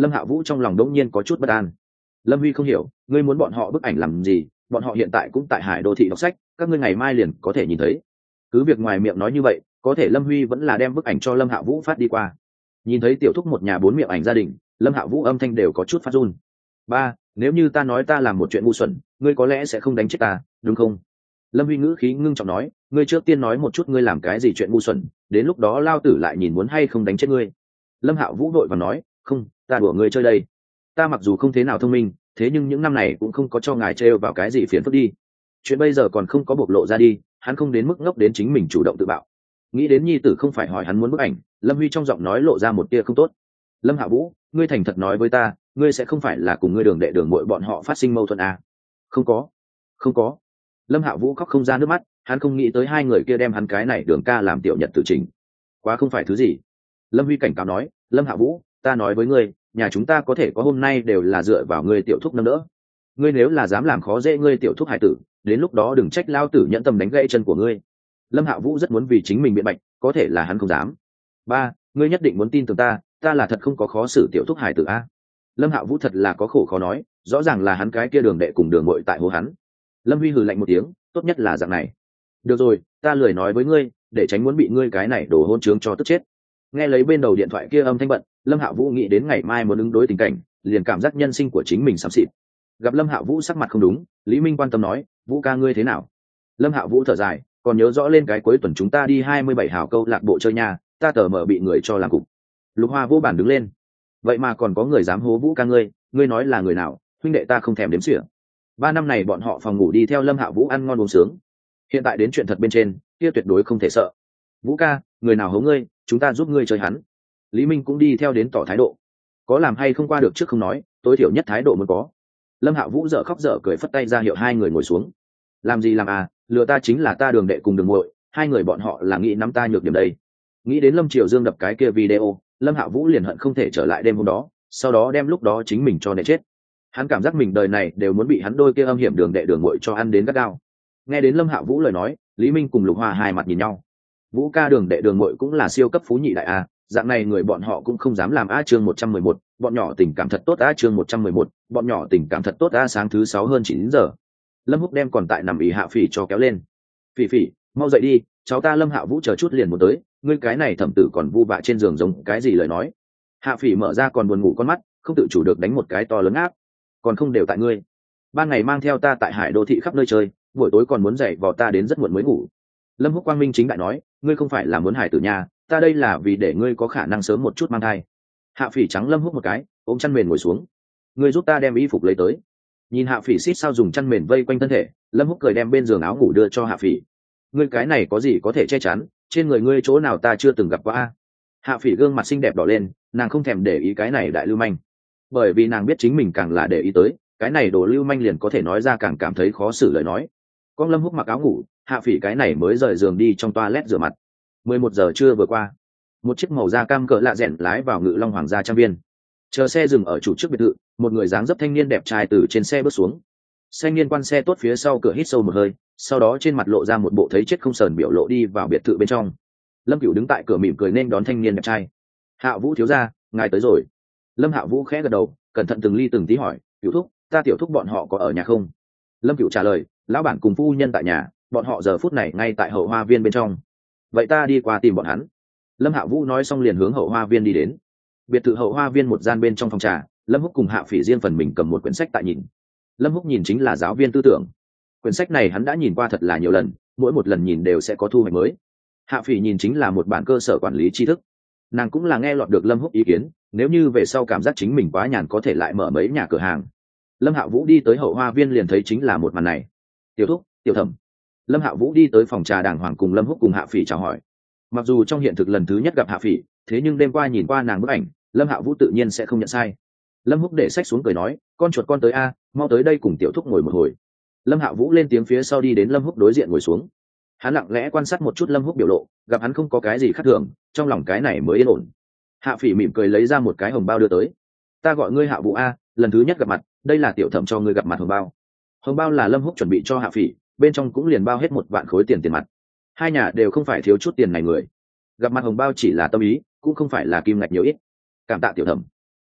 Lâm Hạ Vũ trong lòng đống nhiên có chút bất an. Lâm Huy không hiểu, ngươi muốn bọn họ bức ảnh làm gì? Bọn họ hiện tại cũng tại Hải Đô thị đọc sách, các ngươi ngày mai liền có thể nhìn thấy. Cứ việc ngoài miệng nói như vậy, có thể Lâm Huy vẫn là đem bức ảnh cho Lâm Hạ Vũ phát đi qua. Nhìn thấy tiểu thúc một nhà bốn miệng ảnh gia đình, Lâm Hạ Vũ âm thanh đều có chút phát run. Ba, nếu như ta nói ta làm một chuyện ngu xuẩn, ngươi có lẽ sẽ không đánh chết ta, đúng không? Lâm Huy ngữ khí ngưng trọng nói, ngươi trước tiên nói một chút ngươi làm cái gì chuyện ngu xuẩn, đến lúc đó lao tử lại nhìn muốn hay không đánh chết ngươi. Lâm Hạ Vũ đội và nói, không, ta đùa ngươi chơi đây. Ta mặc dù không thế nào thông minh, thế nhưng những năm này cũng không có cho ngài trêu vào cái gì phiền phức đi. Chuyện bây giờ còn không có bộc lộ ra đi, hắn không đến mức ngốc đến chính mình chủ động tự bạo. Nghĩ đến nhi tử không phải hỏi hắn muốn bức ảnh, Lâm Huy trong giọng nói lộ ra một tia không tốt. Lâm Hạ Vũ, ngươi thành thật nói với ta, ngươi sẽ không phải là cùng ngươi đường đệ đường muội bọn họ phát sinh mâu thuẫn à? Không có, không có. Lâm Hạ Vũ khóc không ra nước mắt, hắn không nghĩ tới hai người kia đem hắn cái này đường ca làm tiểu nhật tự trình. Quá không phải thứ gì. Lâm Huy cảnh cáo nói, Lâm Hạ Vũ, ta nói với ngươi, nhà chúng ta có thể có hôm nay đều là dựa vào ngươi tiểu thúc nâng đỡ. Ngươi nếu là dám làm khó dễ ngươi tiểu thúc hải tử, đến lúc đó đừng trách lao tử nhẫn tâm đánh gãy chân của ngươi. Lâm Hạ Vũ rất muốn vì chính mình biện bạch, có thể là hắn không dám. Ba, ngươi nhất định muốn tin tưởng ta, ta là thật không có khó xử tiểu thúc hải tử a. Lâm Hạ Vũ thật là có khổ khó nói, rõ ràng là hắn cái kia đường đệ cùng đường muội tại hồ hắn. Lâm Huy hừ lạnh một tiếng, tốt nhất là dạng này. Được rồi, ta lười nói với ngươi, để tránh muốn bị ngươi cái này đổ hôn trướng cho tức chết. Nghe lấy bên đầu điện thoại kia âm thanh bận, Lâm Hạ Vũ nghĩ đến ngày mai muốn ứng đối tình cảnh, liền cảm giác nhân sinh của chính mình xám xịt. Gặp Lâm Hạ Vũ sắc mặt không đúng, Lý Minh quan tâm nói, Vũ ca ngươi thế nào? Lâm Hạ Vũ thở dài, còn nhớ rõ lên cái cuối tuần chúng ta đi hai mươi bảy hào câu lạc bộ chơi nhà, ta tờ mở bị người cho làm cục. Lục Hoa vô bản đứng lên, vậy mà còn có người dám hố Vũ ca ngươi, ngươi nói là người nào? Huynh đệ ta không thèm đếm xỉa. Ba năm này bọn họ phòng ngủ đi theo Lâm Hạ Vũ ăn ngon uống sướng, hiện tại đến chuyện thật bên trên, kia tuyệt đối không thể sợ. Vũ ca, người nào hố ngươi, chúng ta giúp ngươi chơi hắn. Lý Minh cũng đi theo đến tỏ thái độ, có làm hay không qua được trước không nói, tối thiểu nhất thái độ mới có. Lâm Hạ Vũ dở khóc dở cười phất tay ra hiệu hai người ngồi xuống. Làm gì làm à, lừa ta chính là ta đường đệ cùng đường muội, hai người bọn họ là nghĩ nắm ta nhược điểm đây. Nghĩ đến Lâm Triều Dương đập cái kia video, Lâm Hạ Vũ liền hận không thể trở lại đêm hôm đó, sau đó đem lúc đó chính mình cho nệ chết. Hắn cảm giác mình đời này đều muốn bị hắn đôi kia âm hiểm đường đệ đường muội cho ăn đến gắt gao. Nghe đến Lâm Hạ Vũ lời nói, Lý Minh cùng Lục Hoa hai mặt nhìn nhau. Vũ ca đường đệ đường muội cũng là siêu cấp phú nhị đại a, dạng này người bọn họ cũng không dám làm a. Chương một trăm mười một, bọn nhỏ tình cảm thật tốt a. Chương một trăm mười một, bọn nhỏ tình cảm thật tốt a. Sáng thứ sáu hơn chín giờ, Lâm Húc đem còn tại nằm ì Hạ Phỉ cho kéo lên. Phỉ Phỉ, mau dậy đi, cháu ta Lâm Hạ Vũ chờ chút liền muốn tới, ngươi cái này thẩm tử còn vu vạ trên giường giống cái gì lời nói. Hạ Phỉ mở ra còn buồn ngủ con mắt, không tự chủ được đánh một cái to lớn áp. Còn không đều tại ngươi, ban ngày mang theo ta tại Hải Đô thị khắp nơi chơi, buổi tối còn muốn dậy vò ta đến rất muộn mới ngủ. Lâm Húc quang minh chính đại nói, ngươi không phải là muốn hải tử nhà, ta đây là vì để ngươi có khả năng sớm một chút mang thai. Hạ Phỉ trắng Lâm Húc một cái, ôm chăn mền ngồi xuống. Ngươi giúp ta đem y phục lấy tới. Nhìn Hạ Phỉ xít sao dùng chăn mền vây quanh thân thể, Lâm Húc cười đem bên giường áo ngủ đưa cho Hạ Phỉ. Ngươi cái này có gì có thể che chắn, trên người ngươi chỗ nào ta chưa từng gặp qua. Hạ Phỉ gương mặt xinh đẹp đỏ lên, nàng không thèm để ý cái này đại lưu manh, bởi vì nàng biết chính mình càng là để ý tới cái này đồ lưu manh liền có thể nói ra càng cảm thấy khó xử lời nói. Con Lâm Húc mặc áo ngủ, Hạ Phỉ cái này mới rời giường đi trong toilet rửa mặt. Mười một giờ trưa vừa qua, một chiếc màu da cam cỡ lạ rẽn lái vào Ngự Long Hoàng gia trang viên. Chờ xe dừng ở chủ trước biệt thự, một người dáng dấp thanh niên đẹp trai từ trên xe bước xuống. Thanh niên quan xe tốt phía sau cửa hít sâu một hơi, sau đó trên mặt lộ ra một bộ thấy chết không sờn biểu lộ đi vào biệt thự bên trong. Lâm Cửu đứng tại cửa mỉm cười nên đón thanh niên đẹp trai. Hạ Vũ thiếu gia, ngài tới rồi. Lâm Hạ Vũ khẽ gật đầu, cẩn thận từng ly từng tí hỏi, Cửu thúc, ta tiểu thúc bọn họ có ở nhà không? Lâm Cửu trả lời, lão bản cùng phu nhân tại nhà, bọn họ giờ phút này ngay tại hậu hoa viên bên trong. Vậy ta đi qua tìm bọn hắn. Lâm Hạ Vũ nói xong liền hướng hậu hoa viên đi đến. Biệt thự hậu hoa viên một gian bên trong phòng trà, Lâm Húc cùng Hạ Phỉ riêng phần mình cầm một quyển sách tại nhìn. Lâm Húc nhìn chính là giáo viên tư tưởng. Quyển sách này hắn đã nhìn qua thật là nhiều lần, mỗi một lần nhìn đều sẽ có thu hoạch mới. Hạ Phỉ nhìn chính là một bản cơ sở quản lý tri thức. Nàng cũng là nghe lọt được Lâm Húc ý kiến, nếu như về sau cảm giác chính mình quá nhàn có thể lại mở mấy nhà cửa hàng. Lâm Hạ Vũ đi tới hậu hoa viên liền thấy chính là một màn này. Tiểu thúc, tiểu thẩm. Lâm Hạ Vũ đi tới phòng trà đàng hoàng cùng Lâm Húc cùng Hạ Phỉ chào hỏi. Mặc dù trong hiện thực lần thứ nhất gặp Hạ Phỉ, thế nhưng đêm qua nhìn qua nàng bức ảnh, Lâm Hạ Vũ tự nhiên sẽ không nhận sai. Lâm Húc để sách xuống cười nói, con chuột con tới a, mau tới đây cùng tiểu thúc ngồi một hồi. Lâm Hạ Vũ lên tiếng phía sau đi đến Lâm Húc đối diện ngồi xuống. Hắn lặng lẽ quan sát một chút Lâm Húc biểu lộ, gặp hắn không có cái gì khác thường, trong lòng cái này mới yên ổn. Hạ Phỉ mỉm cười lấy ra một cái hồng bao đưa tới. Ta gọi ngươi Hạ Vũ a, lần thứ nhất gặp mặt, đây là tiểu thẩm cho ngươi gặp mặt hồng bao. Hồng bao là Lâm Húc chuẩn bị cho Hạ Phỉ, bên trong cũng liền bao hết một vạn khối tiền tiền mặt. Hai nhà đều không phải thiếu chút tiền này người. Gặp mặt hồng bao chỉ là tâm ý, cũng không phải là kim ngạch nhiều ít. Cảm tạ tiểu thẩm.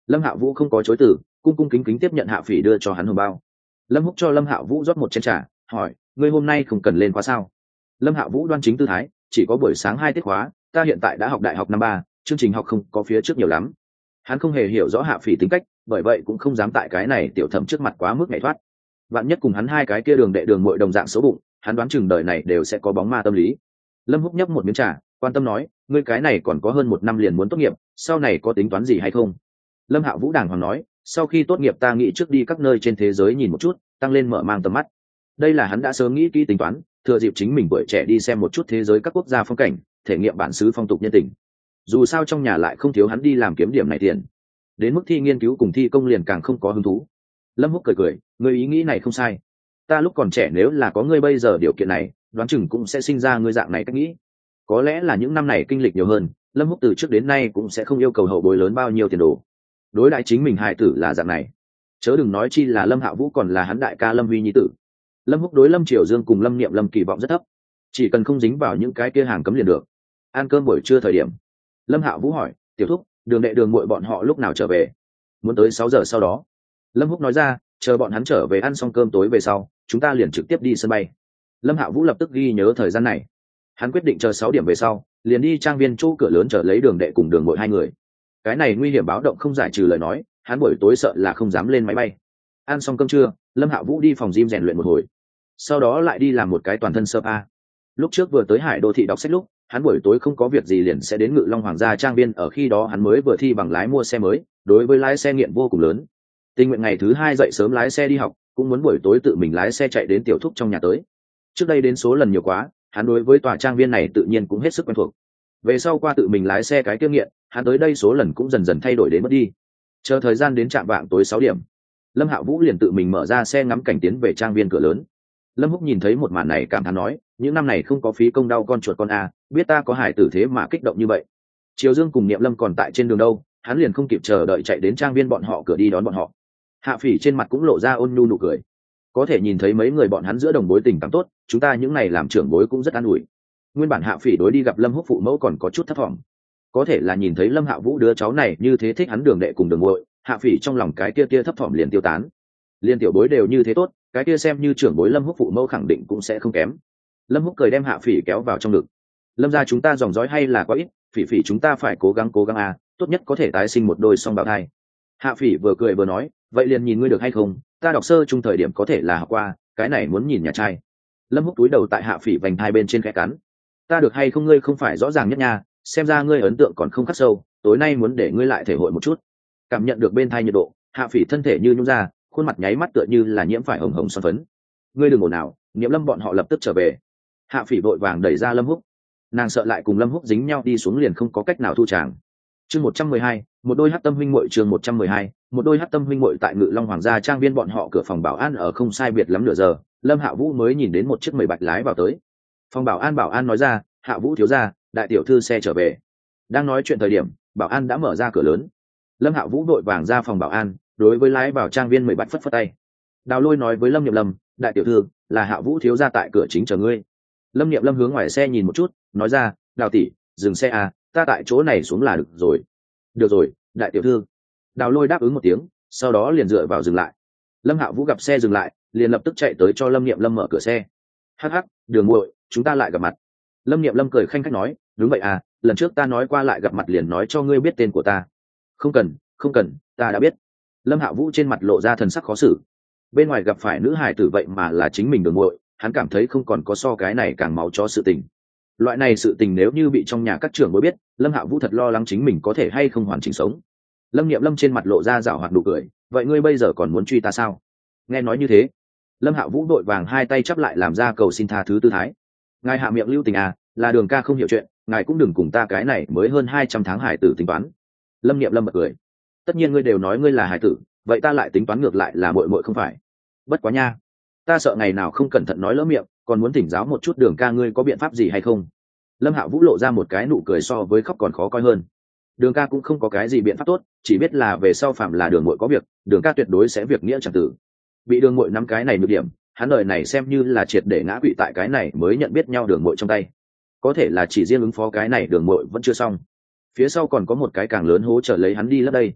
Lâm Hạ Vũ không có chối từ, cung cung kính kính tiếp nhận Hạ Phỉ đưa cho hắn hồng bao. Lâm Húc cho Lâm Hạ Vũ rót một chén trà, hỏi, ngươi hôm nay không cần lên khóa sao? Lâm Hạ Vũ đoan chính tư thái, chỉ có buổi sáng hai tiết khóa, ta hiện tại đã học đại học năm ba, chương trình học không có phía trước nhiều lắm. Hắn không hề hiểu rõ Hạ Phỉ tính cách, bởi vậy cũng không dám tại cái này tiểu thẩm trước mặt quá mức nhảy thoát. Vạn nhất cùng hắn hai cái kia đường đệ đường muội đồng dạng xấu bụng, hắn đoán chừng đời này đều sẽ có bóng ma tâm lý. Lâm Húc nhấp một miếng trà, quan tâm nói, ngươi cái này còn có hơn một năm liền muốn tốt nghiệp, sau này có tính toán gì hay không? Lâm Hạ Vũ đàng hoàng nói, sau khi tốt nghiệp ta nghĩ trước đi các nơi trên thế giới nhìn một chút, tăng lên mở mang tầm mắt. Đây là hắn đã sớm nghĩ kỹ tính toán, thừa dịp chính mình tuổi trẻ đi xem một chút thế giới các quốc gia phong cảnh, thể nghiệm bản xứ phong tục nhân tình. Dù sao trong nhà lại không thiếu hắn đi làm kiếm điểm này tiền. Đến mức thi nghiên cứu cùng thi công liền càng không có hứng thú. Lâm Húc cười cười, ngươi ý nghĩ này không sai. Ta lúc còn trẻ nếu là có ngươi bây giờ điều kiện này, đoán chừng cũng sẽ sinh ra ngươi dạng này cách nghĩ. Có lẽ là những năm này kinh lịch nhiều hơn, Lâm Húc từ trước đến nay cũng sẽ không yêu cầu hậu bối lớn bao nhiêu tiền đồ. Đối đãi chính mình hài tử là dạng này, chớ đừng nói chi là Lâm Hạ Vũ còn là hắn đại ca Lâm Huy nhi tử. Lâm Húc đối Lâm Triều Dương cùng Lâm Niệm Lâm kỳ vọng rất thấp, chỉ cần không dính vào những cái kia hàng cấm liền được. Ăn cơm buổi trưa thời điểm, Lâm Hạ Vũ hỏi, tiểu thúc, đường đệ đường muội bọn họ lúc nào trở về? Muốn tới sáu giờ sau đó. Lâm Húc nói ra, chờ bọn hắn trở về ăn xong cơm tối về sau, chúng ta liền trực tiếp đi sân bay. Lâm Hạ Vũ lập tức ghi nhớ thời gian này. Hắn quyết định chờ sáu điểm về sau, liền đi trang viên chỗ cửa lớn chờ lấy đường đệ cùng đường muội hai người. Cái này nguy hiểm báo động không giải trừ lời nói, hắn buổi tối sợ là không dám lên máy bay. Ăn xong cơm trưa, Lâm Hạ Vũ đi phòng gym rèn luyện một hồi, sau đó lại đi làm một cái toàn thân spa. Lúc trước vừa tới Hải Đô thị đọc sách lúc, hắn buổi tối không có việc gì liền sẽ đến Ngự Long Hoàng gia trang viên, ở khi đó hắn mới vừa thi bằng lái mua xe mới, đối với lái xe nghiện vô cùng lớn. Tình nguyện ngày thứ hai dậy sớm lái xe đi học, cũng muốn buổi tối tự mình lái xe chạy đến tiểu thúc trong nhà tới. Trước đây đến số lần nhiều quá, hắn đối với tòa trang viên này tự nhiên cũng hết sức quen thuộc. Về sau qua tự mình lái xe cái kinh nghiệm, hắn tới đây số lần cũng dần dần thay đổi đến mất đi. Chờ thời gian đến trạm vạng tối sáu điểm, Lâm Hạ Vũ liền tự mình mở ra xe ngắm cảnh tiến về trang viên cửa lớn. Lâm Húc nhìn thấy một màn này cảm thán nói, những năm này không có phí công đau con chuột con a, biết ta có hải tử thế mà kích động như vậy. Triều Dương cùng Niệm Lâm còn tại trên đường đâu, hắn liền không kịp chờ đợi chạy đến trang viên bọn họ cửa đi đón bọn họ. Hạ Phỉ trên mặt cũng lộ ra ôn nhu nụ cười. Có thể nhìn thấy mấy người bọn hắn giữa đồng bối tình cảm tốt, chúng ta những này làm trưởng bối cũng rất an ủi. Nguyên bản Hạ Phỉ đối đi gặp Lâm Húc phụ mẫu còn có chút thất vọng. Có thể là nhìn thấy Lâm Hạ Vũ đứa cháu này như thế thích hắn đường đệ cùng đường muội, Hạ Phỉ trong lòng cái kia kia thấp thỏm liền tiêu tán. Liên tiểu bối đều như thế tốt, cái kia xem như trưởng bối Lâm Húc phụ mẫu khẳng định cũng sẽ không kém. Lâm Húc cười đem Hạ Phỉ kéo vào trong ngực. Lâm gia chúng ta dòng dõi hay là có ít, Phỉ Phỉ chúng ta phải cố gắng cố gắng à, tốt nhất có thể tái sinh một đôi song bào thai. Hạ Phỉ vừa cười vừa nói, vậy liền nhìn ngươi được hay không, ta đọc sơ chung thời điểm có thể là học qua, cái này muốn nhìn nhà trai. Lâm Húc túi đầu tại Hạ Phỉ vành hai bên trên khẽ cắn. Ta được hay không ngươi không phải rõ ràng nhất nha, xem ra ngươi ấn tượng còn không khắc sâu, tối nay muốn để ngươi lại thể hội một chút. Cảm nhận được bên thai nhiệt độ, Hạ Phỉ thân thể như nhung ra, khuôn mặt nháy mắt tựa như là nhiễm phải hồng hồng son phấn. Ngươi đừng ồn nào, Niệm Lâm bọn họ lập tức trở về. Hạ Phỉ vội vàng đẩy ra Lâm Húc, nàng sợ lại cùng Lâm Húc dính nhau đi xuống liền không có cách nào thu tràng. Chương một trăm mười hai, một đôi hắc tâm huynh muội. Chương một trăm mười hai, một đôi hắc tâm huynh muội. Tại Ngự Long Hoàng gia trang viên bọn họ cửa phòng bảo an ở không sai biệt lắm nửa giờ, Lâm Hạ Vũ mới nhìn đến một chiếc mười bạch lái vào tới. Phòng bảo an bảo an nói ra, Hạ Vũ thiếu gia, đại tiểu thư xe trở về. Đang nói chuyện thời điểm, bảo an đã mở ra cửa lớn. Lâm Hạ Vũ đội vàng ra phòng bảo an, đối với lái vào trang viên mười bạch phất phất tay. Đào Lôi nói với Lâm Niệm Lâm, đại tiểu thư, là Hạ Vũ thiếu gia tại cửa chính chờ ngươi. Lâm Niệm Lâm hướng ngoài xe nhìn một chút, nói ra, Đào tỷ, dừng xe à, ta tại chỗ này xuống là được rồi. Được rồi, đại tiểu thư. Đào Lôi đáp ứng một tiếng, sau đó liền dựa vào dừng lại. Lâm Hạ Vũ gặp xe dừng lại, liền lập tức chạy tới cho Lâm Niệm Lâm mở cửa xe. Hắc hắc, đường muội, chúng ta lại gặp mặt. Lâm Niệm Lâm cười khanh khách nói, đúng vậy à, lần trước ta nói qua lại gặp mặt liền nói cho ngươi biết tên của ta. Không cần, không cần, ta đã biết. Lâm Hạ Vũ trên mặt lộ ra thần sắc khó xử. Bên ngoài gặp phải nữ hài tử vậy mà là chính mình đường muội, hắn cảm thấy không còn có so cái này càng máu chó sự tình. Loại này sự tình nếu như bị trong nhà các trưởng bối biết, Lâm Hạ Vũ thật lo lắng chính mình có thể hay không hoàn chỉnh sống. Lâm Niệm Lâm trên mặt lộ ra rảo hoạt nụ cười, vậy ngươi bây giờ còn muốn truy ta sao? Nghe nói như thế, Lâm Hạ Vũ đội vàng hai tay chắp lại làm ra cầu xin tha thứ tư thái. Ngài hạ miệng lưu tình à, là Đường ca không hiểu chuyện, ngài cũng đừng cùng ta cái này mới hơn hai trăm tháng hải tử tính toán. Lâm Niệm Lâm bật cười, tất nhiên ngươi đều nói ngươi là hải tử, vậy ta lại tính toán ngược lại là muội muội không phải. Bất quá nha, ta sợ ngày nào không cẩn thận nói lỡ miệng, còn muốn thỉnh giáo một chút Đường ca ngươi có biện pháp gì hay không. Lâm Hạ Vũ lộ ra một cái nụ cười so với khóc còn khó coi hơn. Đường ca cũng không có cái gì biện pháp tốt, chỉ biết là về sau phạm là Đường muội có việc, Đường ca tuyệt đối sẽ việc nghĩa chẳng tử. Bị Đường muội nắm cái này nhược điểm, hắn đời này xem như là triệt để ngã quỵ tại cái này mới nhận biết nhau Đường muội trong tay. Có thể là chỉ riêng ứng phó cái này Đường muội vẫn chưa xong, phía sau còn có một cái càng lớn hố chờ lấy hắn đi lấp đây.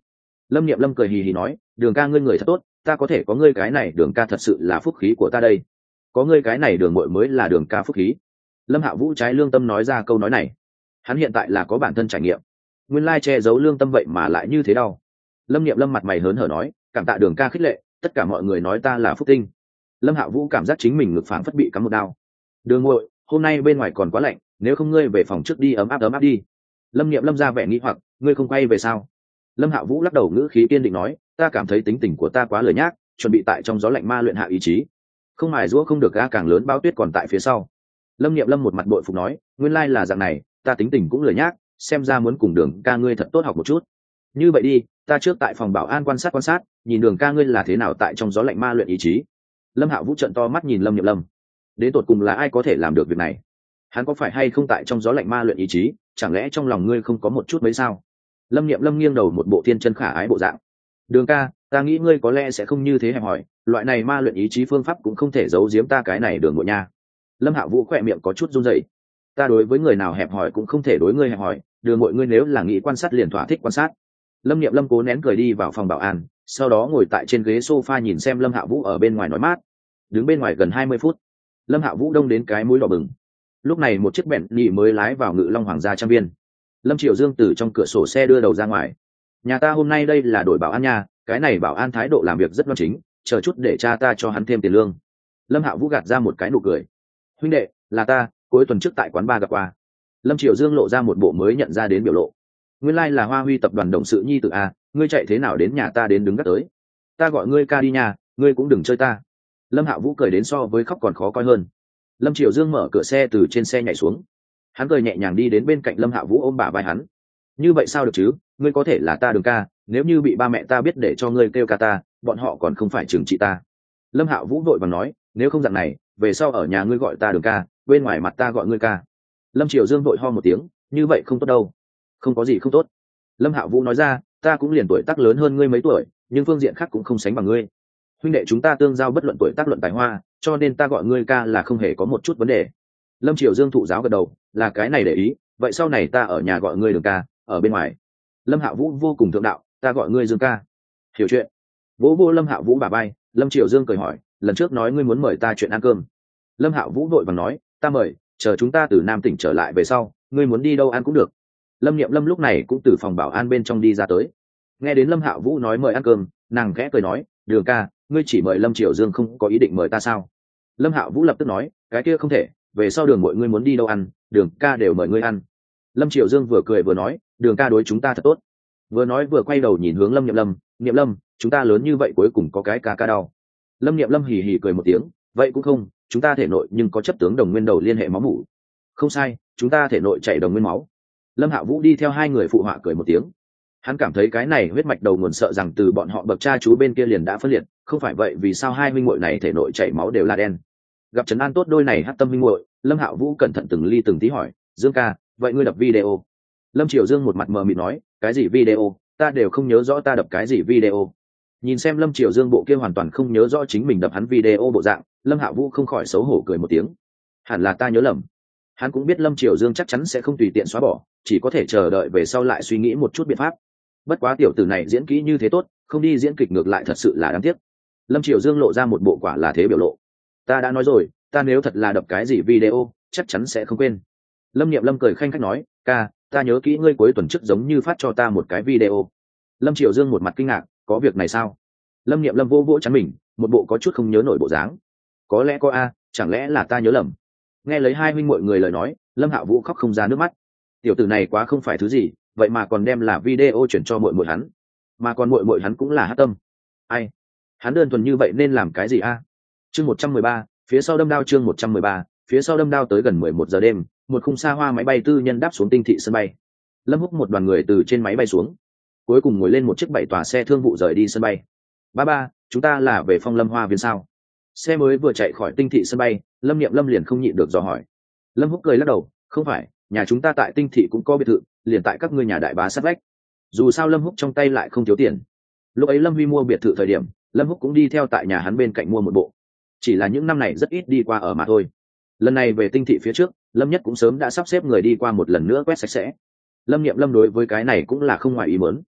Lâm Niệm Lâm cười hì hì nói, đường ca ngươi người thật tốt, ta có thể có ngươi cái này đường ca thật sự là phúc khí của ta đây, có ngươi cái này đường muội mới là đường ca phúc khí. Lâm Hạ Vũ trái lương tâm nói ra câu nói này. Hắn hiện tại là có bản thân trải nghiệm, nguyên lai che giấu lương tâm vậy mà lại như thế đau. Lâm Niệm Lâm mặt mày hớn hở nói, cảm tạ đường ca khích lệ, tất cả mọi người nói ta là phúc tinh. Lâm Hạ Vũ cảm giác chính mình ngực phảng phất bị cắm một đao. Đường muội, hôm nay bên ngoài còn quá lạnh, nếu không ngươi về phòng trước đi ấm áp ấm áp đi. Lâm Niệm Lâm ra vẻ nghĩ hoặc, ngươi không quay về sao? Lâm Hạ Vũ lắc đầu ngữ khí kiên định nói, ta cảm thấy tính tình của ta quá lười nhác, chuẩn bị tại trong gió lạnh ma luyện hạ ý chí. Không mài giũa không được, ga càng lớn bão tuyết còn tại phía sau. Lâm Niệm Lâm một mặt bội phục nói, nguyên lai là dạng này, ta tính tình cũng lười nhác, xem ra muốn cùng đường ca ngươi thật tốt học một chút. Như vậy đi, ta trước tại phòng bảo an quan sát quan sát, nhìn đường ca ngươi là thế nào tại trong gió lạnh ma luyện ý chí. Lâm Hạ Vũ trợn to mắt nhìn Lâm Niệm Lâm, đến tột cùng là ai có thể làm được việc này? Hắn có phải hay không tại trong gió lạnh ma luyện ý chí, chẳng lẽ trong lòng ngươi không có một chút mấy sao? Lâm Niệm Lâm nghiêng đầu một bộ thiên chân khả ái bộ dạng. Đường ca, ta nghĩ ngươi có lẽ sẽ không như thế hẹp hỏi, loại này ma luyện ý chí phương pháp cũng không thể giấu giếm ta cái này đường muội nha. Lâm Hạ Vũ khỏe miệng có chút run rẩy. Ta đối với người nào hẹp hỏi cũng không thể đối ngươi hẹp hỏi, đường muội ngươi nếu là nghĩ quan sát liền thỏa thích quan sát. Lâm Niệm Lâm cố nén cười đi vào phòng bảo an, sau đó ngồi tại trên ghế sofa nhìn xem Lâm Hạ Vũ ở bên ngoài nói mát. Đứng bên ngoài gần hai mươi phút, Lâm Hạ Vũ đông đến cái mũi đỏ bừng. Lúc này một chiếc bẹn nhị mới lái vào Ngự Long Hoàng gia trang viên. Lâm Triều Dương từ trong cửa sổ xe đưa đầu ra ngoài. Nhà ta hôm nay đây là đổi bảo an nha, cái này bảo an thái độ làm việc rất đoan chính, chờ chút để cha ta cho hắn thêm tiền lương. Lâm Hạ Vũ gạt ra một cái nụ cười. Huynh đệ, là ta, cuối tuần trước tại quán bar gặp qua. Lâm Triều Dương lộ ra một bộ mới nhận ra đến biểu lộ. Nguyên lai là Hoa Huy tập đoàn đồng sự nhi tự a, ngươi chạy thế nào đến nhà ta đến đứng gác tới? Ta gọi ngươi ca đi nhà, ngươi cũng đừng chơi ta. Lâm Hạ Vũ cười đến so với khóc còn khó coi hơn. Lâm Triều Dương mở cửa xe từ trên xe nhảy xuống. Hắn cười nhẹ nhàng đi đến bên cạnh Lâm Hạ Vũ ôm bả vai hắn. Như vậy sao được chứ, ngươi có thể là ta đường ca, nếu như bị ba mẹ ta biết để cho ngươi kêu ca ta, bọn họ còn không phải trừng trị ta. Lâm Hạ Vũ vội vàng nói, nếu không dạng này, về sau ở nhà ngươi gọi ta đường ca, bên ngoài mặt ta gọi ngươi ca. Lâm Triều Dương vội ho một tiếng, như vậy không tốt đâu. Không có gì không tốt. Lâm Hạ Vũ nói ra, ta cũng liền tuổi tác lớn hơn ngươi mấy tuổi, nhưng phương diện khác cũng không sánh bằng ngươi. Huynh đệ chúng ta tương giao bất luận tuổi tác luận tài hoa, cho nên ta gọi ngươi ca là không hề có một chút vấn đề. Lâm Triều Dương thụ giáo gật đầu, là cái này để ý, vậy sau này ta ở nhà gọi ngươi đường ca, ở bên ngoài. Lâm Hạ Vũ vô cùng thượng đạo, ta gọi ngươi Dương ca. Hiểu chuyện. Vỗ vô Lâm Hạ Vũ bà bay, Lâm Triều Dương cười hỏi, lần trước nói ngươi muốn mời ta chuyện ăn cơm. Lâm Hạ Vũ vội vàng nói, ta mời, chờ chúng ta từ Nam tỉnh trở lại về sau, ngươi muốn đi đâu ăn cũng được. Lâm Niệm Lâm lúc này cũng từ phòng bảo an bên trong đi ra tới. Nghe đến Lâm Hạ Vũ nói mời ăn cơm, nàng khẽ cười nói, đường ca, ngươi chỉ mời Lâm Triều Dương không có ý định mời ta sao? Lâm Hạ Vũ lập tức nói, cái kia không thể, về sau đường mọi ngươi muốn đi đâu ăn, đường ca đều mời ngươi ăn. Lâm Triều Dương vừa cười vừa nói, đường ca đối chúng ta thật tốt. Vừa nói vừa quay đầu nhìn hướng Lâm Niệm Lâm, Niệm Lâm, chúng ta lớn như vậy cuối cùng có cái ca ca đau. Lâm Niệm Lâm hì hì cười một tiếng, vậy cũng không, chúng ta thể nội nhưng có chấp tướng đồng nguyên đầu liên hệ máu mủ. Không sai, chúng ta thể nội chảy đồng nguyên máu. Lâm Hạ Vũ đi theo hai người phụ họa cười một tiếng. Hắn cảm thấy cái này huyết mạch đầu nguồn sợ rằng từ bọn họ bậc cha chú bên kia liền đã phân liệt, không phải vậy vì sao hai huynh muội này thể nội chảy máu đều là đen. Gặp trấn an tốt đôi này hắc tâm huynh muội, Lâm Hạ Vũ cẩn thận từng ly từng tí hỏi, Dương ca, vậy ngươi đập video? Lâm Triều Dương một mặt mờ mịt nói, cái gì video, ta đều không nhớ rõ ta đập cái gì video. Nhìn xem Lâm Triều Dương bộ kia hoàn toàn không nhớ rõ chính mình đập hắn video bộ dạng, Lâm Hạ Vũ không khỏi xấu hổ cười một tiếng. Hẳn là ta nhớ lầm. Hắn cũng biết Lâm Triều Dương chắc chắn sẽ không tùy tiện xóa bỏ, chỉ có thể chờ đợi về sau lại suy nghĩ một chút biện pháp. Bất quá tiểu tử này diễn kỹ như thế tốt, không đi diễn kịch ngược lại thật sự là đáng tiếc. Lâm Triều Dương lộ ra một bộ quả là thế biểu lộ. Ta đã nói rồi, ta nếu thật là đập cái gì video, chắc chắn sẽ không quên. Lâm Niệm Lâm cười khanh khách nói, ca, ta nhớ kỹ ngươi cuối tuần trước giống như phát cho ta một cái video. Lâm Triều Dương một mặt kinh ngạc, có việc này sao? Lâm Niệm Lâm vô vỗ chắn mình, một bộ có chút không nhớ nổi bộ dáng. Có lẽ có a, chẳng lẽ là ta nhớ lầm? Nghe lấy hai huynh muội người lời nói, Lâm Hạ Vũ khóc không ra nước mắt. Tiểu tử này quá không phải thứ gì, vậy mà còn đem là video chuyển cho muội muội hắn, mà còn muội muội hắn cũng là hắc tâm. Ai? Hắn đơn thuần như vậy nên làm cái gì a? Chương một trăm mười ba, phía sau đâm đao chương một trăm mười ba, phía sau đâm đao tới gần mười một giờ đêm, một khung xa hoa máy bay tư nhân đáp xuống Tinh Thị sân bay. Lâm Húc một đoàn người từ trên máy bay xuống, cuối cùng ngồi lên một chiếc bảy tòa xe thương vụ rời đi sân bay. Ba ba, chúng ta là về Phong Lâm Hoa Viên sao? Xe mới vừa chạy khỏi Tinh Thị sân bay, Lâm Niệm Lâm liền không nhịn được dò hỏi. Lâm Húc cười lắc đầu, không phải, nhà chúng ta tại Tinh Thị cũng có biệt thự, liền tại các ngươi nhà đại bá sát vách. Dù sao Lâm Húc trong tay lại không thiếu tiền. Lúc ấy Lâm Huy mua biệt thự thời điểm, Lâm Húc cũng đi theo tại nhà hắn bên cạnh mua một bộ. Chỉ là những năm này rất ít đi qua ở mà thôi. Lần này về Tinh Thị phía trước, Lâm Nhất cũng sớm đã sắp xếp người đi qua một lần nữa quét sạch sẽ. Lâm Niệm Lâm đối với cái này cũng là không ngoài ý muốn.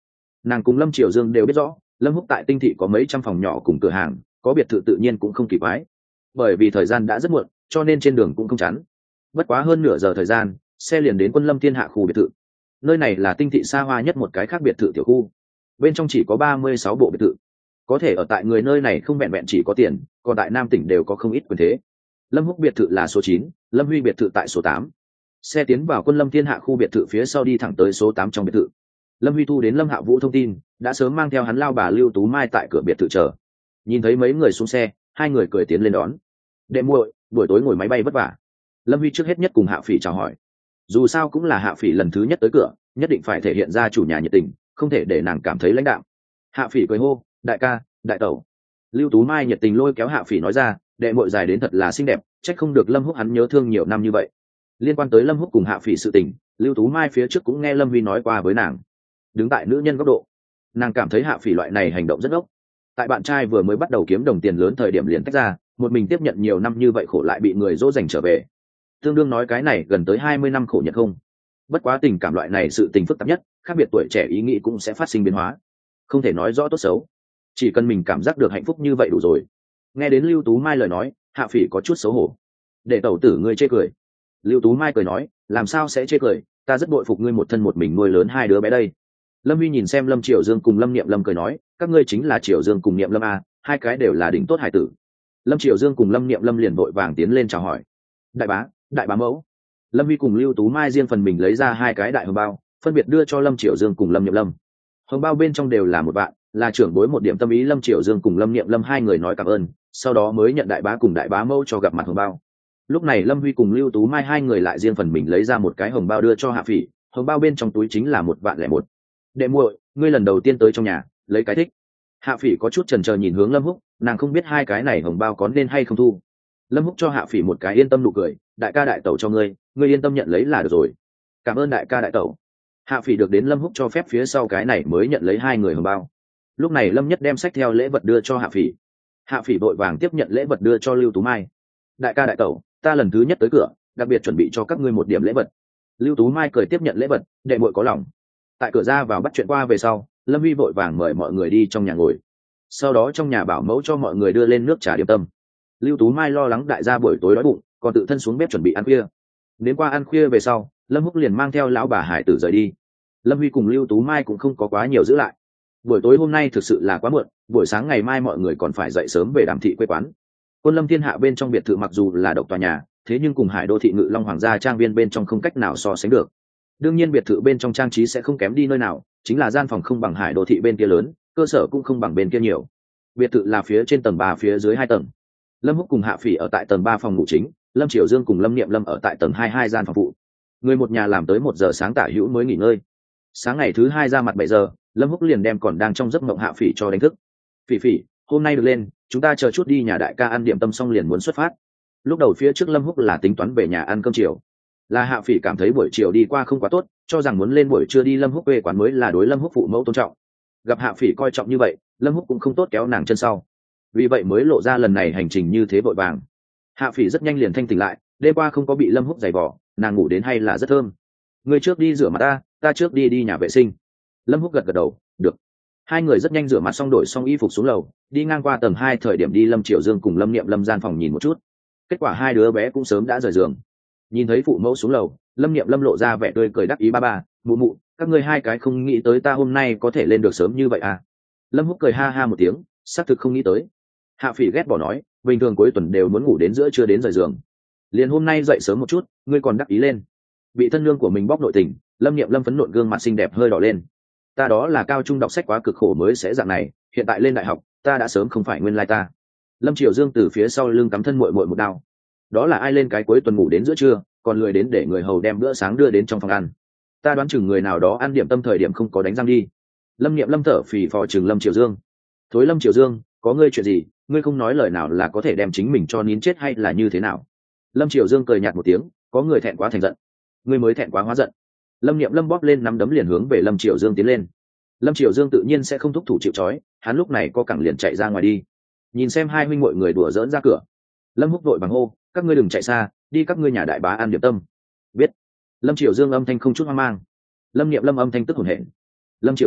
Nàng cùng Lâm Triều Dương đều biết rõ Lâm Húc tại Tinh Thị có mấy trăm phòng nhỏ cùng cửa hàng, có biệt thự tự nhiên cũng không kỳ quái. Bởi vì thời gian đã rất muộn, cho nên trên đường cũng không chắn. Bất quá hơn nửa giờ thời gian, xe liền đến Quân Lâm Thiên Hạ khu biệt thự. Nơi này là Tinh Thị xa hoa nhất một cái khác biệt thự tiểu khu. Bên trong chỉ có ba mươi sáu bộ biệt thự. Có thể ở tại người nơi này không vẹn vẹn chỉ có tiền, còn tại Nam tỉnh đều có không ít quyền thế. Lâm Húc biệt thự là số chín, Lâm Huy biệt thự tại số tám. Xe tiến vào Quân Lâm Thiên Hạ khu biệt thự phía sau đi thẳng tới số tám trong biệt thự. Lâm Huy thu đến Lâm Hạ Vũ thông tin, đã sớm mang theo hắn lao bà Lưu Tú Mai tại cửa biệt thự chờ. Nhìn thấy mấy người xuống xe, hai người cười tiến lên đón. Đệ muội, buổi tối ngồi máy bay vất vả. Lâm Huy trước hết nhất cùng Hạ Phỉ chào hỏi. Dù sao cũng là Hạ Phỉ lần thứ nhất tới cửa, nhất định phải thể hiện ra chủ nhà nhiệt tình, không thể để nàng cảm thấy lãnh đạm. Hạ Phỉ cười hô, đại ca, đại tẩu. Lưu Tú Mai nhiệt tình lôi kéo Hạ Phỉ nói ra, đệ muội dài đến thật là xinh đẹp, trách không được Lâm Húc hắn nhớ thương nhiều năm như vậy. Liên quan tới Lâm Húc cùng Hạ Phỉ sự tình, Lưu Tú Mai phía trước cũng nghe Lâm Huy nói qua với nàng. Đứng tại nữ nhân góc độ, nàng cảm thấy Hạ Phỉ loại này hành động rất ốc. Tại bạn trai vừa mới bắt đầu kiếm đồng tiền lớn thời điểm liền tách ra, một mình tiếp nhận nhiều năm như vậy khổ lại bị người dỗ dành trở về, tương đương nói cái này gần tới hai mươi năm khổ nhật không. Bất quá tình cảm loại này sự tình phức tạp nhất, khác biệt tuổi trẻ ý nghĩ cũng sẽ phát sinh biến hóa, không thể nói rõ tốt xấu, chỉ cần mình cảm giác được hạnh phúc như vậy đủ rồi. Nghe đến Lưu Tú Mai lời nói, Hạ Phỉ có chút xấu hổ. Để tẩu tử ngươi chê cười. Lưu Tú Mai cười nói, làm sao sẽ chê cười, ta rất bội phục ngươi một thân một mình nuôi lớn hai đứa bé đây. Lâm Huy nhìn xem Lâm Triều Dương cùng Lâm Niệm Lâm cười nói, các ngươi chính là Triều Dương cùng Niệm Lâm a, hai cái đều là đỉnh tốt hải tử. Lâm Triều Dương cùng Lâm Niệm Lâm liền vội vàng tiến lên chào hỏi. Đại bá, đại bá mẫu. Lâm Huy cùng Lưu Tú Mai riêng phần mình lấy ra hai cái đại hồng bao, phân biệt đưa cho Lâm Triều Dương cùng Lâm Niệm Lâm. Hồng bao bên trong đều là một vạn, là trưởng bối một điểm tâm ý. Lâm Triều Dương cùng Lâm Niệm Lâm hai người nói cảm ơn, sau đó mới nhận đại bá cùng đại bá mẫu cho gặp mặt hồng bao. Lúc này Lâm Huy cùng Lưu Tú Mai hai người lại riêng phần mình lấy ra một cái hồng bao đưa cho Hạ Phỉ, hồng bao bên trong túi chính là một vạn lẻ một. Đệ muội, ngươi lần đầu tiên tới trong nhà, lấy cái thích. Hạ Phỉ có chút chần chờ nhìn hướng Lâm Húc, nàng không biết hai cái này hồng bao có nên hay không thu. Lâm Húc cho Hạ Phỉ một cái yên tâm nụ cười, đại ca đại tẩu cho ngươi, ngươi yên tâm nhận lấy là được rồi. Cảm ơn đại ca đại tẩu. Hạ Phỉ được đến Lâm Húc cho phép phía sau cái này mới nhận lấy hai người hồng bao. Lúc này Lâm Nhất đem sách theo lễ vật đưa cho Hạ Phỉ. Hạ Phỉ vội vàng tiếp nhận lễ vật đưa cho Lưu Tú Mai. Đại ca đại tẩu, ta lần thứ nhất tới cửa, đặc biệt chuẩn bị cho các ngươi một điểm lễ vật. Lưu Tú Mai cười tiếp nhận lễ vật, đệ muội có lòng. Tại cửa ra vào bắt chuyện qua về sau, Lâm Huy vội vàng mời mọi người đi trong nhà ngồi. Sau đó trong nhà bảo mẫu cho mọi người đưa lên nước trà điểm tâm. Lưu Tú Mai lo lắng đại gia buổi tối đói bụng, còn tự thân xuống bếp chuẩn bị ăn khuya. Đến qua ăn khuya về sau, Lâm Húc liền mang theo lão bà Hải Tử rời đi. Lâm Huy cùng Lưu Tú Mai cũng không có quá nhiều giữ lại. Buổi tối hôm nay thực sự là quá muộn, buổi sáng ngày mai mọi người còn phải dậy sớm về Đàm thị quê quán. Quân Lâm Thiên Hạ bên trong biệt thự mặc dù là độc tòa nhà, thế nhưng cùng Hải Đô thị Ngự Long Hoàng gia trang viên bên trong không cách nào so sánh được. Đương nhiên biệt thự bên trong trang trí sẽ không kém đi nơi nào, chính là gian phòng không bằng Hải Đô thị bên kia lớn, cơ sở cũng không bằng bên kia nhiều. Biệt thự là phía trên tầng ba, phía dưới hai tầng. Lâm Húc cùng Hạ Phỉ ở tại tầng ba phòng ngủ chính, Lâm Triều Dương cùng Lâm Niệm Lâm ở tại tầng hai hai gian phòng phụ. Người một nhà làm tới một giờ sáng tả hữu mới nghỉ ngơi. Sáng ngày thứ hai ra mặt bảy giờ, Lâm Húc liền đem còn đang trong giấc mộng Hạ Phỉ cho đánh thức. Phỉ Phỉ, hôm nay được lên, chúng ta chờ chút đi nhà đại ca ăn điểm tâm xong liền muốn xuất phát. Lúc đầu phía trước Lâm Húc là tính toán về nhà ăn cơm chiều, là Hạ Phỉ cảm thấy buổi chiều đi qua không quá tốt, cho rằng muốn lên buổi trưa đi Lâm Húc quê quán mới là đối Lâm Húc phụ mẫu tôn trọng. Gặp Hạ Phỉ coi trọng như vậy, Lâm Húc cũng không tốt kéo nàng chân sau, vì vậy mới lộ ra lần này hành trình như thế vội vàng. Hạ Phỉ rất nhanh liền thanh tỉnh lại, đêm qua không có bị Lâm Húc giày vò, nàng ngủ đến hay là rất thơm. Ngươi trước đi rửa mặt ta, ta trước đi đi nhà vệ sinh. Lâm Húc gật gật đầu, được. Hai người rất nhanh rửa mặt xong đổi xong y phục xuống lầu, đi ngang qua tầng hai thời điểm đi Lâm Triều Dương cùng Lâm Niệm Lâm gian phòng nhìn một chút. Kết quả hai đứa bé cũng sớm đã rời giường. Nhìn thấy phụ mẫu xuống lầu, Lâm Niệm Lâm lộ ra vẻ tươi cười đắc ý, ba ba, mụ mụ, các ngươi hai cái không nghĩ tới ta hôm nay có thể lên được sớm như vậy à? Lâm Húc cười ha ha một tiếng, xác thực không nghĩ tới. Hạ Phỉ ghét bỏ nói, bình thường cuối tuần đều muốn ngủ đến giữa trưa đến rời giường, liền hôm nay dậy sớm một chút, ngươi còn đắc ý lên. Bị thân lương của mình bóc nội tình, Lâm Niệm Lâm phấn nộn gương mặt xinh đẹp hơi đỏ lên. Ta đó là cao trung đọc sách quá cực khổ mới sẽ dạng này, hiện tại lên đại học, ta đã sớm không phải nguyên lai ta. Lâm Triều Dương từ phía sau lưng cắm thân muội muội một đao. Đó là ai lên cái cuối tuần ngủ đến giữa trưa, còn lười đến để người hầu đem bữa sáng đưa đến trong phòng ăn. Ta đoán chừng người nào đó ăn điểm tâm thời điểm không có đánh răng đi. Lâm Niệm Lâm thở phì phò chừng Lâm Triều Dương. Thối Lâm Triều Dương, có ngươi chuyện gì, ngươi không nói lời nào là có thể đem chính mình cho nín chết hay là như thế nào? Lâm Triều Dương cười nhạt một tiếng, có người thẹn quá thành giận. Ngươi mới thẹn quá hóa giận. Lâm Niệm Lâm bóp lên nắm đấm liền hướng về Lâm Triều Dương tiến lên. Lâm Triều Dương tự nhiên sẽ không thúc thủ chịu trói, hắn lúc này có cẳng liền chạy ra ngoài đi. Nhìn xem hai huynh muội người đùa giỡn ra cửa, Lâm Húc vội bằng hô, các ngươi đừng chạy xa, đi các ngươi nhà đại bá ăn điểm tâm. Biết. Lâm Triều Dương âm thanh không chút hoang mang. Lâm Niệm Lâm âm thanh tức hổn hển. Lâm Triều Dương,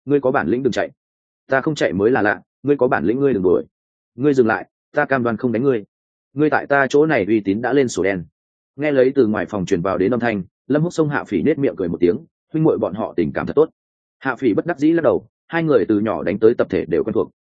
ngươi có bản lĩnh đừng chạy. Ta không chạy mới là lạ, ngươi có bản lĩnh ngươi đừng đuổi. Ngươi dừng lại, ta cam đoan không đánh ngươi. Ngươi tại ta chỗ này uy tín đã lên sổ đen. Nghe lấy từ ngoài phòng truyền vào đến âm thanh, Lâm Húc xông Hạ Phỉ nết miệng cười một tiếng, huynh muội bọn họ tình cảm thật tốt. Hạ Phỉ bất đắc dĩ lắc đầu, hai người từ nhỏ đánh tới tập thể đều quen thuộc.